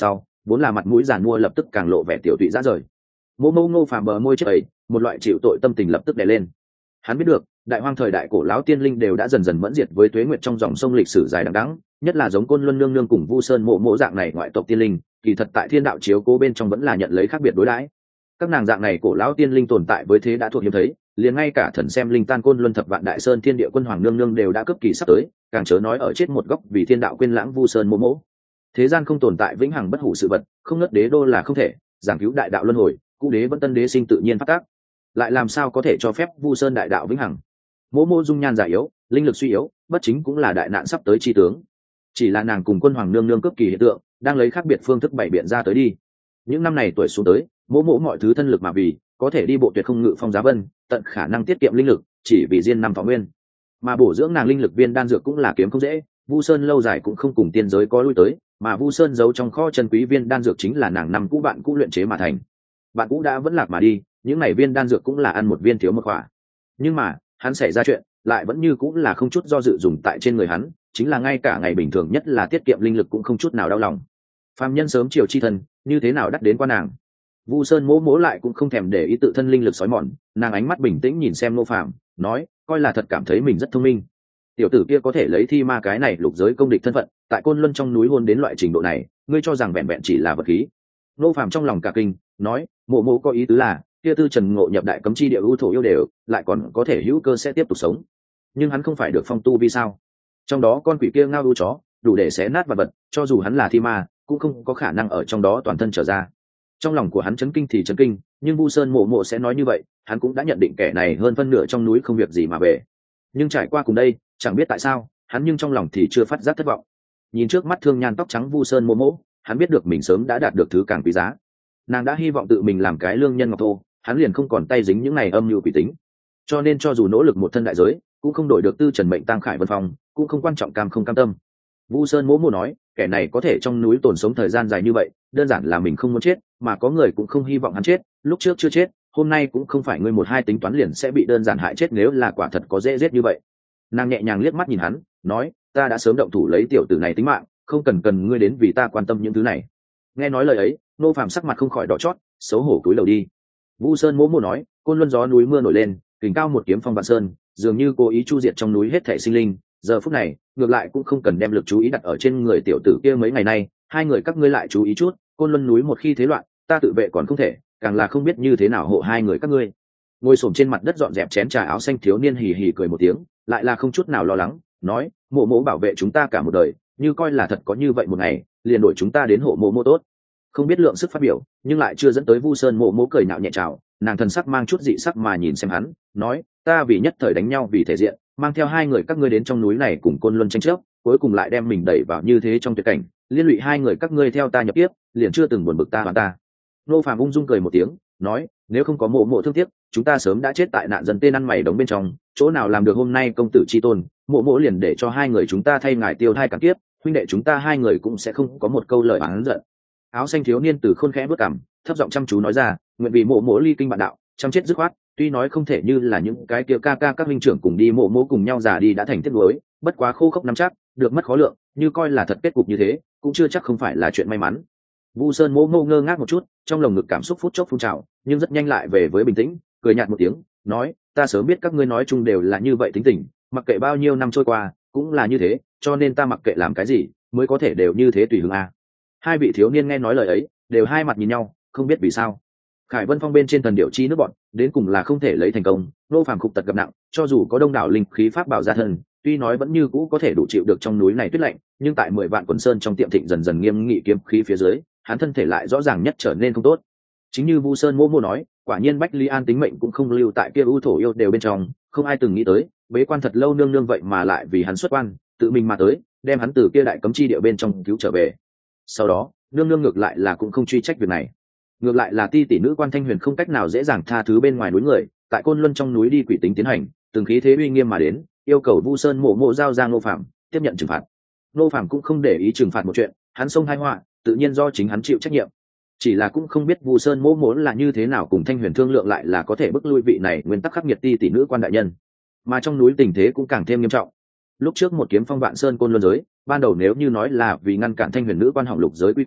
vốn là mặt mũi giàn mua lập tức càng lộ vẻ tiểu tụy ra rời. Mỗ mỗ Ngô Phàm bờ môi chảy, một loại chịu tội tâm tình lập tức đè lên. Hắn biết được, đại hoang thời đại cổ lão tiên linh đều đã dần dần mẫn diệt với tuế nguyệt trong dòng sông lịch sử dài đằng đẵng, nhất là giống Côn Luân nương nương cùng Vu Sơn mộ mộ dạng này ngoại tộc tiên linh, kỳ thật tại thiên đạo chiếu cố bên trong vẫn là nhận lấy khác biệt đối đãi. Các nàng dạng này cổ lão tiên linh tồn tại với thế đã thuộc hiếm thấy, liền ngay cả thần xem linh tan Côn Luân thập vạn đại sơn thiên địa quân hoàng nương nương đều đã cấp kỳ sắp tới, càng chớ nói ở chết một góc vì thiên đạo quên lãng Vu Sơn mộ mộ. Thế gian không tồn tại vĩnh hằng bất hủ sự vật, không nứt đế đô là không thể, giảng cứu đại đạo luân hồi, cũ đế vẫn tân đế sinh tự nhiên phát tác, lại làm sao có thể cho phép Vu Sơn đại đạo vĩnh hằng. Mỗ mỗ dung nhan già yếu, linh lực suy yếu, bất chính cũng là đại nạn sắp tới chi tướng. Chỉ là nàng cùng quân hoàng nương nương cấp kỳ hiện tượng, đang lấy khác biệt phương thức bày biện ra tới đi. Những năm này tuổi xuống tới, mỗ mỗ mọi thứ thân lực mà vì, có thể đi bộ tuyệt không ngự phong giá vân, tận khả năng tiết kiệm linh lực, chỉ vì riêng năm thọ nguyên. Mà bổ dưỡng nàng linh lực viên đan dược cũng là kiếm không dễ, Vu Sơn lâu dài cũng không cùng tiên giới có lui tới, mà Vu Sơn giấu trong kho chân quý viên đan dược chính là nàng năm cũ bạn cũ luyện chế mà thành. Bạn cũ đã vẫn lạc mà đi, những này viên đan dược cũng là ăn một viên thiếu một khỏa. Nhưng mà, hắn xảy ra chuyện, lại vẫn như cũng là không chút do dự dùng tại trên người hắn, chính là ngay cả ngày bình thường nhất là tiết kiệm linh lực cũng không chút nào đau lòng. Phàm nhân sớm chiều chi thân, như thế nào đắc đến qua nàng. Vu Sơn mỗ mỗ lại cũng không thèm để ý tự thân linh lực sói mòn, nàng ánh mắt bình tĩnh nhìn xem Ngô Phàm, nói, coi là thật cảm thấy mình rất thông minh. Tiểu tử kia có thể lấy thi ma cái này lục giới công địch thân phận, tại Côn Luân trong núi hôn đến loại trình độ này, ngươi cho rằng vẹn vẹn chỉ là vật khí. Ngô Phàm trong lòng cả kinh, nói, mộ mỗ có ý tứ là, kia tư trần ngộ nhập đại cấm chi địa ưu thổ yêu đều, lại còn có thể hữu cơ sẽ tiếp tục sống. Nhưng hắn không phải được phong tu vì sao? Trong đó con quỷ kia ngao ưu chó, đủ để xé nát vật vật, cho dù hắn là thi ma, cũng không có khả năng ở trong đó toàn thân trở ra. Trong lòng của hắn chấn kinh thì chấn kinh, nhưng Vu Sơn mộ mộ sẽ nói như vậy, hắn cũng đã nhận định kẻ này hơn phân nửa trong núi không việc gì mà về. Nhưng trải qua cùng đây, chẳng biết tại sao, hắn nhưng trong lòng thì chưa phát giác thất vọng. Nhìn trước mắt thương nhan tóc trắng Vu Sơn mộ mộ, hắn biết được mình sớm đã đạt được thứ càng quý giá. Nàng đã hy vọng tự mình làm cái lương nhân ngọc thô, hắn liền không còn tay dính những này âm mưu quỷ tính. Cho nên cho dù nỗ lực một thân đại giới, cũng không đổi được tư trần mệnh tăng khải vân phong, cũng không quan trọng cam không cam tâm. Vu Sơn mỗ mỗ nói, kẻ này có thể trong núi tồn sống thời gian dài như vậy, đơn giản là mình không muốn chết, mà có người cũng không hy vọng hắn chết, lúc trước chưa chết, hôm nay cũng không phải ngươi một hai tính toán liền sẽ bị đơn giản hại chết nếu là quả thật có dễ giết như vậy. Nàng nhẹ nhàng liếc mắt nhìn hắn, nói, ta đã sớm động thủ lấy tiểu tử này tính mạng, không cần cần ngươi đến vì ta quan tâm những thứ này. Nghe nói lời ấy, Nô Phàm sắc mặt không khỏi đỏ chót, xấu hổ cúi đầu đi. Vu Sơn mỗ mỗ nói, Côn Luân gió núi mưa nổi lên, kình cao một kiếm phong vạn sơn, dường như cố ý chu diệt trong núi hết thảy sinh linh. Giờ phút này, ngược lại cũng không cần đem lực chú ý đặt ở trên người tiểu tử kia mấy ngày nay, hai người các ngươi lại chú ý chút, Côn Luân núi một khi thế loạn, ta tự vệ còn không thể, càng là không biết như thế nào hộ hai người các ngươi. Ngồi xổm trên mặt đất dọn dẹp chén trà áo xanh thiếu niên hì hì cười một tiếng, lại là không chút nào lo lắng, nói, mộ mỗ bảo vệ chúng ta cả một đời, như coi là thật có như vậy một ngày, liền đổi chúng ta đến hộ mộ mỗ tốt. Không biết lượng sức phát biểu, nhưng lại chưa dẫn tới Vu Sơn mộ mỗ cười nhạo nhẹ chào, nàng thần sắc mang chút dị sắc mà nhìn xem hắn, nói, ta vì nhất thời đánh nhau vì thể diện, mang theo hai người các ngươi đến trong núi này cùng Côn Luân tranh chấp, cuối cùng lại đem mình đẩy vào như thế trong tuyệt cảnh, liên lụy hai người các ngươi theo ta nhập tiếp, liền chưa từng buồn bực ta và ta. Nô Phàm ung dung cười một tiếng, nói, nếu không có mộ mộ thương tiếc, chúng ta sớm đã chết tại nạn dân tên ăn mày đống bên trong, chỗ nào làm được hôm nay công tử chi tôn, mộ mộ liền để cho hai người chúng ta thay ngài tiêu thai cả kiếp, huynh đệ chúng ta hai người cũng sẽ không có một câu lời oán giận. Áo xanh thiếu niên từ khôn khẽ bước cằm, thấp giọng chăm chú nói ra, nguyện vì mộ mộ ly kinh bạn đạo, chăm chết dứt khoát, tuy nói không thể như là những cái kia ca ca các huynh trưởng cùng đi mộ mộ cùng nhau già đi đã thành tiếc nuối, bất quá khô khốc nắm chắc, được mất khó lượng, như coi là thật kết cục như thế, cũng chưa chắc không phải là chuyện may mắn. Vu Sơn mộ ngô ngơ ngác một chút, trong lồng ngực cảm xúc phút chốc phun trào, nhưng rất nhanh lại về với bình tĩnh, cười nhạt một tiếng, nói, ta sớm biết các ngươi nói chung đều là như vậy tính tình, mặc kệ bao nhiêu năm trôi qua, cũng là như thế, cho nên ta mặc kệ làm cái gì, mới có thể đều như thế tùy hứng a. Hai vị thiếu niên nghe nói lời ấy, đều hai mặt nhìn nhau, không biết vì sao. Khải Vân Phong bên trên thần điệu chi nước bọn, đến cùng là không thể lấy thành công, Nô Phàm khục tật gặp nặng, cho dù có đông đảo linh khí pháp bảo gia thân, tuy nói vẫn như cũ có thể đủ chịu được trong núi này tuyết lạnh, nhưng tại mười vạn quần sơn trong tiệm thịnh dần dần nghiêm nghị kiếm khí phía dưới, hắn thân thể lại rõ ràng nhất trở nên không tốt. Chính như Vu Sơn mô mô nói, quả nhiên Bách Lý An tính mệnh cũng không lưu tại kia ưu thổ yêu đều bên trong, không ai từng nghĩ tới, bế quan thật lâu nương nương vậy mà lại vì hắn xuất quan, tự mình mà tới, đem hắn từ kia đại cấm chi địa bên trong cứu trở về. Sau đó, nương nương ngược lại là cũng không truy trách việc này, ngược lại là ti tỷ nữ quan Thanh Huyền không cách nào dễ dàng tha thứ bên ngoài núi người, tại Côn Luân trong núi đi quỷ tính tiến hành, từng khí thế uy nghiêm mà đến, yêu cầu Vu Sơn mộ mộ giao ra Ngô Phạm tiếp nhận trừng phạt. Ngô Phạm cũng không để ý trừng phạt một chuyện, hắn xông hai họa, tự nhiên do chính hắn chịu trách nhiệm. Chỉ là cũng không biết Vu Sơn mộ mộ là như thế nào cùng Thanh Huyền thương lượng lại là có thể bức lui vị này nguyên tắc khắc nghiệt ti tỷ nữ quan đại nhân, mà trong núi tình thế cũng càng thêm nghiêm trọng. Lúc trước một kiếm phong vạn sơn Côn Luân giới, ban đầu nếu như nói là vì ngăn cản Thanh Huyền nữ quan hỏng lục giới quy củ,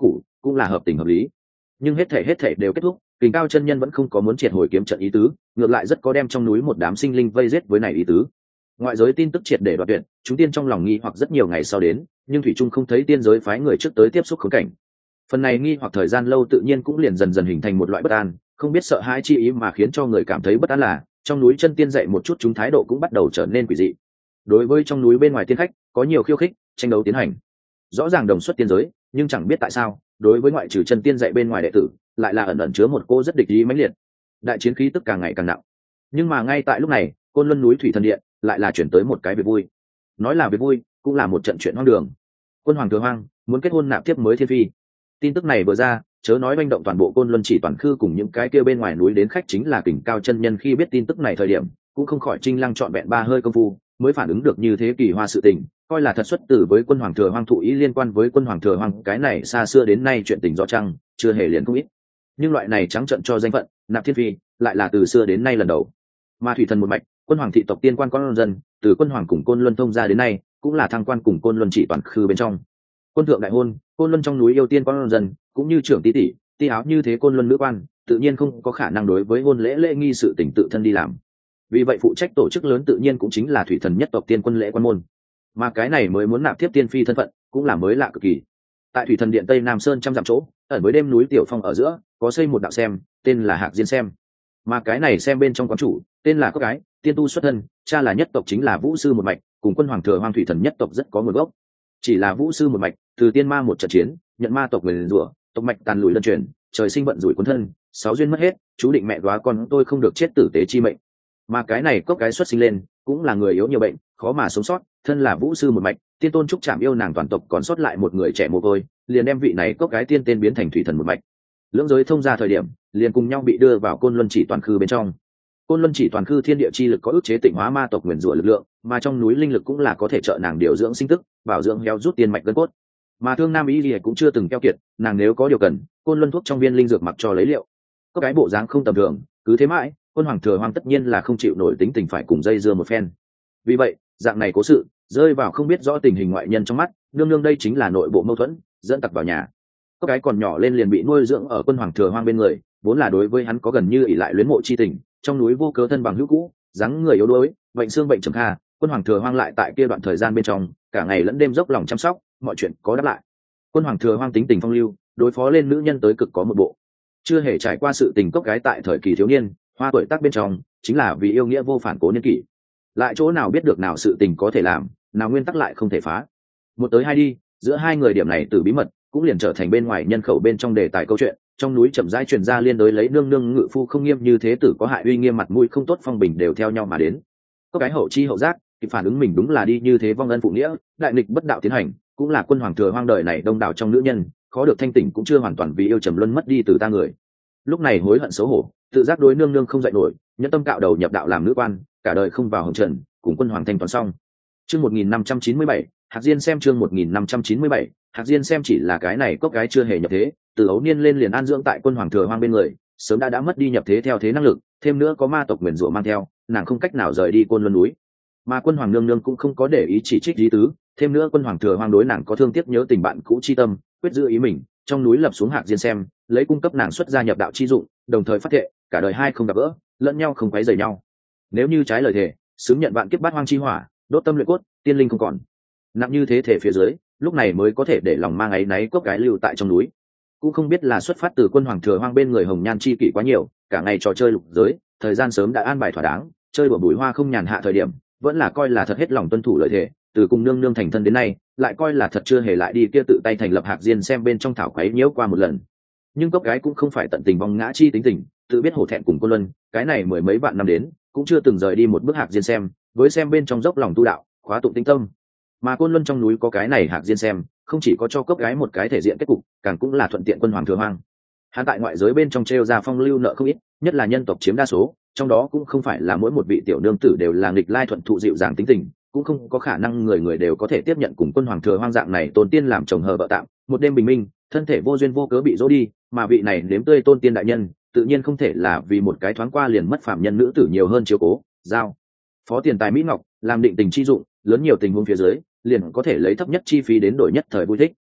cũng là hợp tình hợp lý. Nhưng hết thể hết thể đều kết thúc, Kình Cao chân nhân vẫn không có muốn triệt hồi kiếm trận ý tứ, ngược lại rất có đem trong núi một đám sinh linh vây giết với này ý tứ. Ngoại giới tin tức triệt để đoạt tuyệt, chúng tiên trong lòng nghi hoặc rất nhiều ngày sau đến, nhưng thủy trung không thấy tiên giới phái người trước tới tiếp xúc khốn cảnh. Phần này nghi hoặc thời gian lâu tự nhiên cũng liền dần dần hình thành một loại bất an, không biết sợ hãi chi ý mà khiến cho người cảm thấy bất an là trong núi chân tiên dậy một chút chúng thái độ cũng bắt đầu trở nên quỷ dị. Đối với trong núi bên ngoài tiên khách, có nhiều khiêu khích, tranh đấu tiến hành. Rõ ràng đồng xuất tiên giới, nhưng chẳng biết tại sao, đối với ngoại trừ chân tiên dạy bên ngoài đệ tử, lại là ẩn ẩn chứa một cô rất địch ý mãnh liệt. Đại chiến khí tức càng ngày càng nặng. Nhưng mà ngay tại lúc này, Côn Luân núi Thủy Thần Điện lại là chuyển tới một cái việc vui. Nói là việc vui, cũng là một trận chuyện hoang đường. Quân hoàng Thừa Hoang muốn kết hôn nạp tiếp mới thiên phi. Tin tức này vừa ra, chớ nói manh động toàn bộ Côn Luân chỉ toàn khư cùng những cái kia bên ngoài núi đến khách chính là Kình Cao chân nhân khi biết tin tức này thời điểm, cũng không khỏi trinh lăng trọn vẹn ba hơi công phu, mới phản ứng được như thế kỳ hoa sự tình, coi là thật xuất từ với quân hoàng Thừa Hoang thụ ý liên quan với quân hoàng Thừa Hoang, cái này xa xưa đến nay chuyện tình rõ chăng, chưa hề liền không ít. Nhưng loại này trắng trợn cho danh phận, nạp thiên phi, lại là từ xưa đến nay lần đầu. Mà thủy thần một mạch, quân hoàng thị tộc tiên quan con dân, từ quân hoàng cùng Côn Luân thông ra đến nay, cũng là thăng quan cùng Côn Luân chỉ toàn khư bên trong. Quân thượng đại hôn, Côn Luân trong núi yêu tiên con dân, cũng như trưởng tỷ tỷ, ti áo như thế Côn Luân nữ quan, tự nhiên không có khả năng đối với hôn lễ lễ nghi sự tình tự thân đi làm. Vì vậy phụ trách tổ chức lớn tự nhiên cũng chính là thủy thần nhất tộc tiên quân lễ quan môn. Mà cái này mới muốn nạp tiếp tiên phi thân phận, cũng là mới lạ cực kỳ. Tại thủy thần điện Tây Nam Sơn trăm dặm chỗ, ẩn với đêm núi tiểu phong ở giữa, có xây một đạo xem, tên là Hạc Diên xem. Mà cái này xem bên trong quán chủ, tên là Cốc Cái, tiên tu xuất thân, cha là nhất tộc chính là Vũ sư một mạch, cùng quân hoàng Thừa Hoang thủy thần nhất tộc rất có nguồn gốc. Chỉ là Vũ sư một mạch, từ tiên ma một trận chiến, nhận ma tộc nguyền rủa, tộc mạch tàn lùi lân truyền, trời sinh vận rủi cuốn thân, sáu duyên mất hết, chú định mẹ góa con tôi không được chết tử tế chi mệnh. Mà cái này Cốc Cái xuất sinh lên, cũng là người yếu nhiều bệnh, khó mà sống sót, thân là Vũ sư một mạch, tiên tôn trúc chạm yêu nàng toàn tộc còn sót lại một người trẻ mồ côi, liền đem vị này Cốc Cái tiên tên biến thành thủy thần một mạch. Lưỡng giới thông ra thời điểm, liền cùng nhau bị đưa vào Côn Luân chỉ toàn khư bên trong. Côn Luân chỉ toàn khư thiên địa chi lực có ức chế tịnh hóa ma tộc nguyền rủa lực lượng, mà trong núi linh lực cũng là có thể trợ nàng điều dưỡng sinh tức, bảo dưỡng heo rút tiên mạch gân cốt. Mà Thương Nam Ý Liễu cũng chưa từng keo kiệt, nàng nếu có điều cần, Côn Luân thuốc trong viên linh dược mặc cho lấy liệu. Có cái bộ dáng không tầm thường, cứ thế mãi, quân hoàng Thừa Hoang tất nhiên là không chịu nổi tính tình phải cùng dây dưa một phen. Vì vậy, dạng này cố sự rơi vào không biết rõ tình hình ngoại nhân trong mắt, nương nương đây chính là nội bộ mâu thuẫn, dẫn tặc vào nhà. Có cái còn nhỏ lên liền bị nuôi dưỡng ở quân hoàng Thừa Hoang bên người, vốn là đối với hắn có gần như ỷ lại luyến mộ chi tình, trong núi vô cớ thân bằng hữu cũ, dáng người yếu đuối, bệnh xương bệnh trầm kha, quân hoàng Thừa Hoang lại tại kia đoạn thời gian bên trong, cả ngày lẫn đêm dốc lòng chăm sóc, mọi chuyện có đáp lại. Quân hoàng Thừa Hoang tính tình phong lưu, đối phó lên nữ nhân tới cực có một bộ. Chưa hề trải qua sự tình cốc gái tại thời kỳ thiếu niên, hoa tuổi tác bên trong, chính là vì yêu nghĩa vô phản cố niên kỷ. Lại chỗ nào biết được nào sự tình có thể làm, nào nguyên tắc lại không thể phá. Một tới hai đi, giữa hai người điểm này từ bí mật, cũng liền trở thành bên ngoài nhân khẩu bên trong đề tài câu chuyện. Trong núi chậm rãi truyền ra liên đối lấy nương nương ngự phu không nghiêm như thế tử có hại uy nghiêm mặt mũi không tốt phong bình đều theo nhau mà đến. Có cái hậu chi hậu giác, kịp phản ứng mình đúng là đi như thế vong ân phụ nghĩa, đại nghịch bất đạo tiến hành, cũng là quân hoàng Thừa Hoang đời này đông đảo trong nữ nhân, khó được thanh tỉnh cũng chưa hoàn toàn vì yêu trầm luân mất đi từ ta người. Lúc này hối hận xấu hổ, tự giác đối nương nương không dạy nổi, nhẫn tâm cạo đầu nhập đạo làm nữ quan, cả đời không vào hồng trần, cùng quân hoàng thanh toán xong. Chương một nghìn năm trăm chín mươi bảy, Hạc Diên xem chương một nghìn năm trăm chín mươi bảy, Hạc Diên xem chỉ là cái này cốc gái chưa hề nhập thế, từ ấu niên lên liền an dưỡng tại quân hoàng Thừa Hoang bên người, sớm đã đã mất đi nhập thế theo thế năng lực, thêm nữa có ma tộc nguyền rủa mang theo, nàng không cách nào rời đi Côn Luân núi. Mà quân hoàng nương nương cũng không có để ý chỉ trích lý tứ, thêm nữa quân hoàng Thừa Hoang đối nàng có thương tiếc nhớ tình bạn cũ chi tâm, quyết giữ ý mình, trong núi lập xuống Hạc Diên xem, lấy cung cấp nàng xuất gia nhập đạo chi dụng, đồng thời phát thệ, cả đời hai không gặp gỡ, lẫn nhau không quấy rầy nhau. Nếu như trái lời thề, xứng nhận vạn kiếp bát hoang chi hỏa, đốt tâm luyện cốt, tiên linh không còn. Nặng như thế thể phía dưới, lúc này mới có thể để lòng mang ấy náy cốc gái lưu tại trong núi. Cũng không biết là xuất phát từ quân hoàng Thừa Hoang bên người hồng nhan chi kỷ quá nhiều, cả ngày trò chơi lục giới, thời gian sớm đã an bài thỏa đáng, chơi đùa bùi hoa không nhàn hạ thời điểm, vẫn là coi là thật hết lòng tuân thủ lời thề, từ cùng nương nương thành thân đến nay, lại coi là thật chưa hề lại đi kia tự tay thành lập Hạc Diên xem bên trong thảo quấy nhiễu qua một lần. Nhưng cốc gái cũng không phải tận tình vong ngã chi tính tình, tự biết hổ thẹn cùng Côn Luân, cái này mười mấy vạn năm đến, cũng chưa từng rời đi một bước Hạc Diên xem, với xem bên trong dốc lòng tu đạo, khóa tụng tinh tâm. Mà Côn Luân trong núi có cái này Hạc Diên xem, không chỉ có cho cốc gái một cái thể diện kết cục, càng cũng là thuận tiện quân hoàng Thừa Hoang. Hắn tại ngoại giới bên trong trêu ra phong lưu nợ không ít, nhất là nhân tộc chiếm đa số, trong đó cũng không phải là mỗi một vị tiểu nương tử đều là nghịch lai thuận thụ dịu dàng tính tình, cũng không có khả năng người người đều có thể tiếp nhận cùng quân hoàng Thừa Hoang dạng này tôn tiên làm chồng hờ vợ tạm, một đêm bình minh, thân thể vô duyên vô cớ bị dỗ đi, mà vị này nếm tươi tôn tiên đại nhân, tự nhiên không thể là vì một cái thoáng qua liền mất phạm nhân nữ tử nhiều hơn chiếu cố, giao phó tiền tài mỹ ngọc, làm định tình chi dụng, lớn nhiều tình huống phía dưới, liền có thể lấy thấp nhất chi phí đến đổi nhất thời vui thích.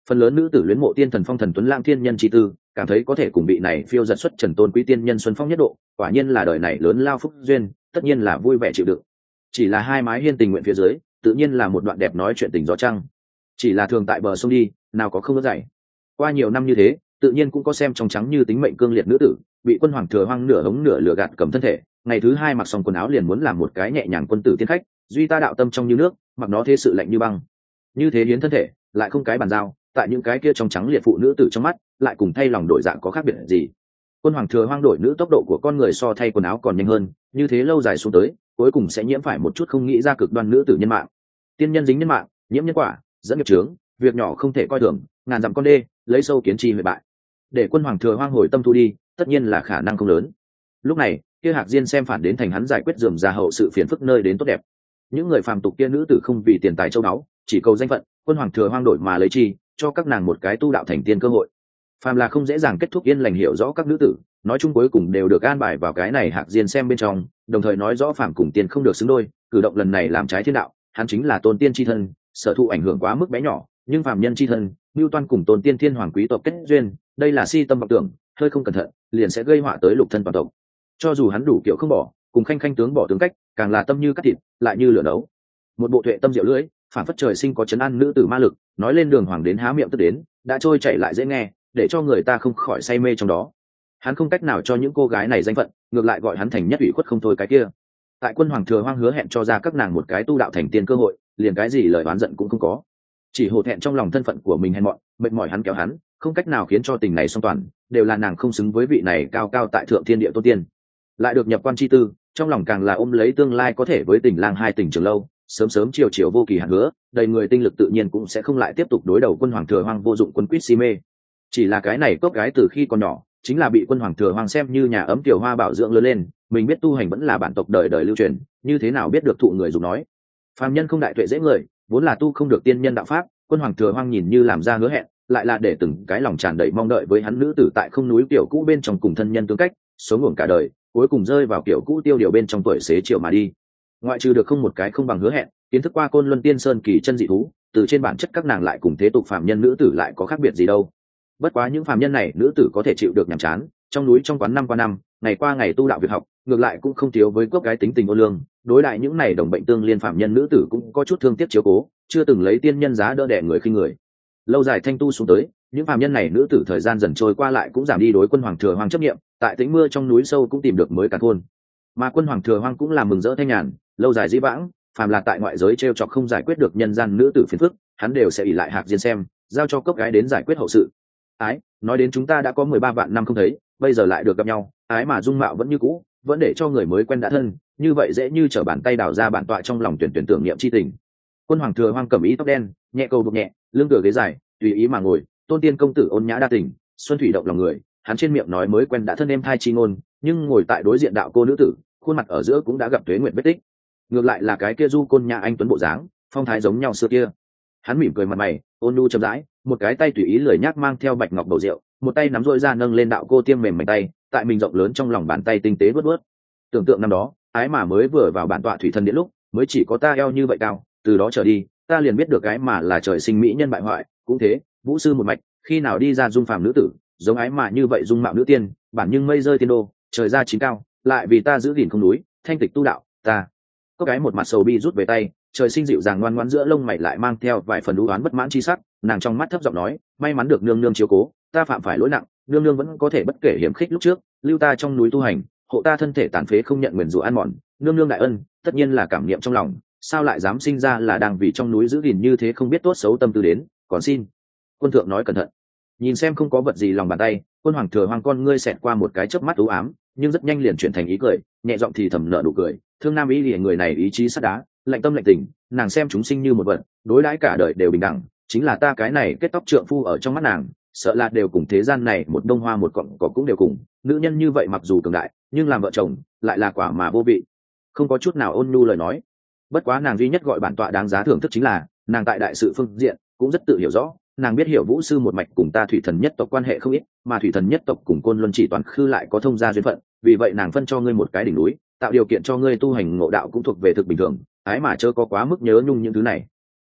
Phần lớn nữ tử luyến mộ tiên thần phong thần tuấn lãng thiên nhân chi tư, cảm thấy có thể cùng vị này phiêu giật xuất trần tôn quý tiên nhân xuân phong nhất độ, quả nhiên là đời này lớn lao phúc duyên, tất nhiên là vui vẻ chịu đựng. Chỉ là hai mái hiên tình nguyện phía dưới, tự nhiên là một đoạn đẹp nói chuyện tình gió trăng. Chỉ là thường tại bờ sông đi, nào có không ướt dày. Qua nhiều năm như thế, tự nhiên cũng có xem trong trắng như tính mệnh cương liệt nữ tử, bị quân hoàng thừa hoang nửa hống nửa lửa gạt cầm thân thể, ngày thứ hai mặc xong quần áo liền muốn làm một cái nhẹ nhàng quân tử tiên khách, duy ta đạo tâm trong như nước, mặc nó thế sự lạnh như băng. Như thế hiến thân thể, lại không cái bàn giao, tại những cái kia trong trắng liệt phụ nữ tử trong mắt, lại cùng thay lòng đổi dạng có khác biệt gì. Quân hoàng thừa hoang đổi nữ tốc độ của con người so thay quần áo còn nhanh hơn, như thế lâu dài xuống tới, cuối cùng sẽ nhiễm phải một chút không nghĩ ra cực đoan nữ tử nhân mạng. Tiên nhân dính nhân mạng, nhiễm nhân quả, dẫn nghiệp chướng, việc nhỏ không thể coi thường, ngàn dặm con đê, lấy sâu kiến chi huệ bại. Để quân hoàng thừa hoang hồi tâm thu đi, tất nhiên là khả năng không lớn. Lúc này, kia Hạc Diên xem phản đến thành hắn giải quyết dườm ra hậu sự phiền phức nơi đến tốt đẹp. Những người phàm tục kia nữ tử không vì tiền tài châu báu, chỉ cầu danh phận, quân hoàng thừa hoang đổi mà lấy chi, cho các nàng một cái tu đạo thành tiên cơ hội. Phàm là không dễ dàng kết thúc yên lành hiểu rõ các nữ tử, nói chung cuối cùng đều được an bài vào cái này Hạc Diên xem bên trong, đồng thời nói rõ phàm cùng tiền không được xứng đôi, cử động lần này làm trái thiên đạo, hắn chính là tôn tiên chi thân, sở thụ ảnh hưởng quá mức bé nhỏ, nhưng phàm nhân chi thân, Nưu Toan cùng tôn tiên thiên hoàng quý tộc kết duyên, đây là si tâm vọng tưởng, hơi không cẩn thận, liền sẽ gây họa tới lục thân toàn tộc. Cho dù hắn đủ kiểu không bỏ, cùng khanh khanh tướng bỏ tướng cách, càng là tâm như cắt thịt, lại như lửa nấu. Một bộ tuệ tâm diệu lưỡi, phản phất trời sinh có chấn an nữ tử ma lực, nói lên đường hoàng đến há miệng tức đến, đã trôi chảy lại dễ nghe, để cho người ta không khỏi say mê trong đó. Hắn không cách nào cho những cô gái này danh phận, ngược lại gọi hắn thành nhất ủy khuất không thôi cái kia. Tại quân hoàng thừa hoang hứa hẹn cho ra các nàng một cái tu đạo thành tiên cơ hội, liền cái gì lời oán giận cũng không có, chỉ hổ thẹn trong lòng thân phận của mình hèn mọn, mệt mỏi hắn kéo hắn, không cách nào khiến cho tình này song toàn, đều là nàng không xứng với vị này cao cao tại thượng thiên địa tôn tiên. Lại được nhập quan chi tư, trong lòng càng là ôm lấy tương lai có thể với tình lang hai tình trường lâu, sớm sớm chiều chiều vô kỳ hạn hứa, đầy người tinh lực tự nhiên cũng sẽ không lại tiếp tục đối đầu quân hoàng thừa hoang vô dụng quân quýt si mê. Chỉ là cái này cốc gái từ khi còn nhỏ, chính là bị quân hoàng thừa hoang xem như nhà ấm tiểu hoa bảo dưỡng lớn lên, mình biết tu hành vẫn là bản tộc đời đời lưu truyền, như thế nào biết được thụ người dùng nói. Phàm nhân không đại tuệ dễ người, vốn là tu không được tiên nhân đạo pháp, quân hoàng thừa hoang nhìn như làm ra hứa hẹn, lại là để từng cái lòng tràn đầy mong đợi với hắn nữ tử tại không núi tiểu cũ bên trong cùng thân nhân tương cách, sống ngủ cả đời, cuối cùng rơi vào kiểu cũ tiêu điều bên trong tuổi xế chiều mà đi. Ngoại trừ được không một cái không bằng hứa hẹn, kiến thức qua Côn Luân Tiên Sơn kỳ chân dị thú, từ trên bản chất các nàng lại cùng thế tục phàm nhân nữ tử lại có khác biệt gì đâu. Bất quá những phàm nhân này nữ tử có thể chịu được nhàm chán, trong núi trong quán năm qua năm, ngày qua ngày tu đạo việc học, ngược lại cũng không thiếu với cốc gái tính tình ô lương, đối đại những này đồng bệnh tương liên phàm nhân nữ tử cũng có chút thương tiếc chiếu cố, chưa từng lấy tiên nhân giá đỡ đẻ người khinh người. Lâu dài thanh tu xuống tới, những phàm nhân này nữ tử thời gian dần trôi qua lại cũng giảm đi đối quân hoàng thừa hoang chấp niệm, tại tĩnh mưa trong núi sâu cũng tìm được mới cả thôn. Mà quân hoàng thừa hoang cũng làm mừng rỡ thanh nhàn, lâu dài dĩ vãng, phàm là tại ngoại giới trêu chọc không giải quyết được nhân gian nữ tử phiền phức, hắn đều sẽ ỷ lại Hạc Diên xem, giao cho cốc gái đến giải quyết hậu sự. Ái, nói đến chúng ta đã có mười ba vạn năm không thấy, bây giờ lại được gặp nhau, ái mà dung mạo vẫn như cũ, vẫn để cho người mới quen đã thân, như vậy dễ như trở bàn tay đào ra bản tọa trong lòng tuyển tuyển tưởng niệm chi tình. Quân hoàng thừa hoang cầm ý tóc đen, nhẹ cầu buộc nhẹ, lưng tựa ghế dài, tùy ý mà ngồi, tôn tiên công tử ôn nhã đa tình, xuân thủy động lòng người, hắn trên miệng nói mới quen đã thân em thai chi ngôn, nhưng ngồi tại đối diện đạo cô nữ tử, khuôn mặt ở giữa cũng đã gặp tuế nguyện vết tích. Ngược lại là cái kia du côn nhã anh tuấn bộ dáng, phong thái giống nhau xưa kia. Hắn mỉm cười mặt mày, ôn nhu chậm rãi, một cái tay tùy ý lười nhác mang theo bạch ngọc bầu rượu, một tay nắm rỗi ra nâng lên đạo cô tiêm mềm mảnh tay, tại mình rộng lớn trong lòng bàn tay tinh tế vớt vớt. Tưởng tượng năm đó, ái mà mới vừa vào bản tọa thủy thần điện lúc, mới chỉ có ta eo như vậy cao, từ đó trở đi, ta liền biết được cái mà là trời sinh mỹ nhân bại hoại, cũng thế, vũ sư một mạch, khi nào đi ra dung phàm nữ tử, giống ái mà như vậy dung mạo nữ tiên, bản nhưng mây rơi tiên đô, trời ra chín cao, lại vì ta giữ gìn không núi, thanh tịch tu đạo, ta. Có cái một mặt sầu bi rút về tay, trời sinh dịu dàng ngoan ngoãn giữa lông mày lại mang theo vài phần đú oán bất mãn chi sắc, nàng trong mắt thấp giọng nói, may mắn được nương nương chiếu cố, ta phạm phải lỗi nặng, nương nương vẫn có thể bất kể hiểm khích lúc trước, lưu ta trong núi tu hành, hộ ta thân thể tàn phế không nhận nguyền rủa ăn mòn, nương nương đại ân, tất nhiên là cảm niệm trong lòng, sao lại dám sinh ra là đang vì trong núi giữ gìn như thế không biết tốt xấu tâm tư đến, còn xin. Quân thượng nói cẩn thận. Nhìn xem không có vật gì lòng bàn tay, quân hoàng thừa hoang con ngươi xẹt qua một cái chớp mắt u ám, nhưng rất nhanh liền chuyển thành ý cười, nhẹ giọng thì thầm nở nụ cười, thương nam ý liễu người này ý chí sắt đá, lạnh tâm lạnh tình, nàng xem chúng sinh như một vật, đối đãi cả đời đều bình đẳng, chính là ta cái này kết tóc trượng phu ở trong mắt nàng, sợ là đều cùng thế gian này một đông hoa một cọng cỏ cũng đều cùng, nữ nhân như vậy mặc dù cường đại, nhưng làm vợ chồng lại là quả mà vô vị. Không có chút nào ôn nhu lời nói. Bất quá nàng duy nhất gọi bản tọa đáng giá thưởng thức chính là, nàng tại đại sự phương diện cũng rất tự hiểu rõ, nàng biết hiểu vũ sư một mạch cùng ta thủy thần nhất tộc quan hệ không ít, mà thủy thần nhất tộc cùng côn luân chỉ toàn khư lại có thông gia duyên phận, vì vậy nàng phân cho ngươi một cái đỉnh núi, tạo điều kiện cho ngươi tu hành ngộ đạo cũng thuộc về thực bình thường, ái mà chớ có quá mức nhớ nhung những thứ này.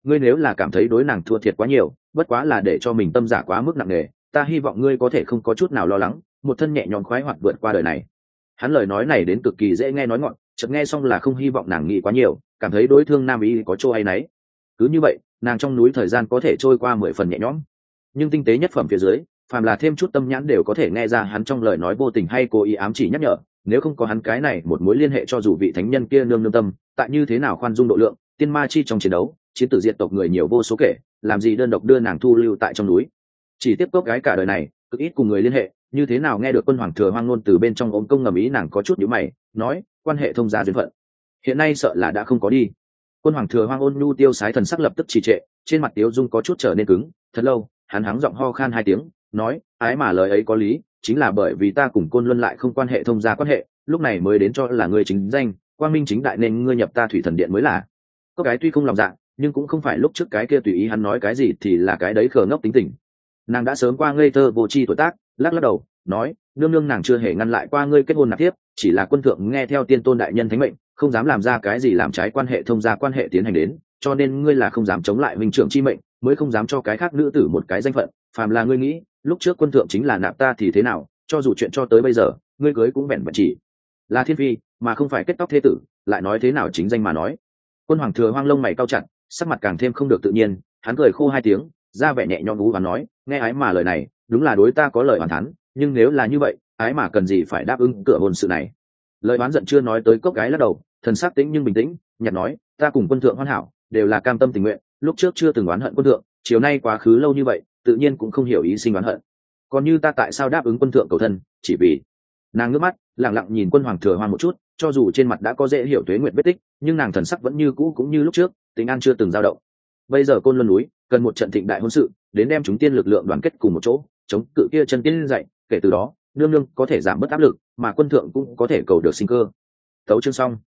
ngươi nếu là cảm thấy đối nàng thua thiệt quá nhiều, bất quá là để cho mình tâm giả quá mức nặng nề, ta hy vọng ngươi có thể không có chút nào lo lắng, một thân nhẹ nhõm khoái hoạt vượt qua đời này. Hắn lời nói này đến cực kỳ dễ nghe nói ngọn, chợt nghe xong là không hy vọng nàng nghĩ quá nhiều, cảm thấy đối thương nam ý có chỗ hay nấy. Cứ như vậy, nàng trong núi thời gian có thể trôi qua mười phần nhẹ nhõm. Nhưng tinh tế nhất phẩm phía dưới, phàm là thêm chút tâm nhãn đều có thể nghe ra hắn trong lời nói vô tình hay cố ý ám chỉ nhắc nhở, nếu không có hắn cái này một mối liên hệ, cho dù vị thánh nhân kia nương nương tâm, tại như thế nào khoan dung độ lượng, tiên ma chi trong chiến đấu, chiến tử diệt tộc người nhiều vô số kể, làm gì đơn độc đưa nàng thu lưu tại trong núi. Chỉ tiếp cốc gái cả đời này, cực ít cùng người liên hệ, như thế nào nghe được quân hoàng thừa hoang ngôn từ bên trong ôm công ngầm ý, nàng có chút nhíu mày, nói, quan hệ thông gia duyên phận, hiện nay sợ là đã không có đi. Quân hoàng thừa hoang ôn nhu tiêu sái thần sắc lập tức trì trệ, trên mặt tiếu dung có chút trở nên cứng, thật lâu, hắn hắng giọng ho khan hai tiếng, nói, ái mà lời ấy có lý, chính là bởi vì ta cùng Côn Luân lại không quan hệ thông gia quan hệ, lúc này mới đến cho là ngươi chính danh, quang minh chính đại nên ngươi nhập ta thủy thần điện mới là. Có cái tuy không lòng dạ, nhưng cũng không phải lúc trước cái kia tùy ý hắn nói cái gì thì là cái đấy khờ ngốc tính tình. Nàng đã sớm qua ngây thơ vô tri tuổi tác, lắc lắc đầu, nói, nương nương nàng chưa hề ngăn lại qua ngươi kết hôn nạp tiếp, chỉ là quân thượng nghe theo tiên tôn đại nhân thánh mệnh, không dám làm ra cái gì làm trái quan hệ thông gia quan hệ tiến hành đến, cho nên ngươi là không dám chống lại minh trưởng chi mệnh, mới không dám cho cái khác nữ tử một cái danh phận. Phàm là ngươi nghĩ, lúc trước quân thượng chính là nạp ta thì thế nào, cho dù chuyện cho tới bây giờ, ngươi cưới cũng vẹn vẹn chỉ là thiên phi, mà không phải kết tóc thế tử, lại nói thế nào chính danh mà nói. Quân hoàng thừa hoang lông mày cau chặt, sắc mặt càng thêm không được tự nhiên, hắn cười khô hai tiếng, ra vẻ nhẹ nhõm ú và nói, nghe ái mà lời này, đúng là đối ta có lời hoàn thắn, nhưng nếu là như vậy, ái mà cần gì phải đáp ứng cửa hôn sự này. Lời oán giận chưa nói tới, cốc gái lắc đầu, thần sắc tĩnh nhưng bình tĩnh, nhạt nói, ta cùng quân thượng hoàn hảo, đều là cam tâm tình nguyện, lúc trước chưa từng oán hận quân thượng, chiều nay quá khứ lâu như vậy, tự nhiên cũng không hiểu ý sinh oán hận. Còn như ta tại sao đáp ứng quân thượng cầu thân, chỉ vì nàng ngước mắt lẳng lặng nhìn quân hoàng thừa hoang một chút, cho dù trên mặt đã có dễ hiểu tuế nguyệt vết tích, nhưng nàng thần sắc vẫn như cũ cũng như lúc trước, tình an chưa từng dao động. Bây giờ Côn Luân núi cần một trận thịnh đại hôn sự, đến đem chúng tiên lực lượng đoàn kết cùng một chỗ, chống cự kia chân tiên dậy, kể từ đó nương nương có thể giảm bớt áp lực, mà quân thượng cũng có thể cầu được sinh cơ. Tấu chương xong.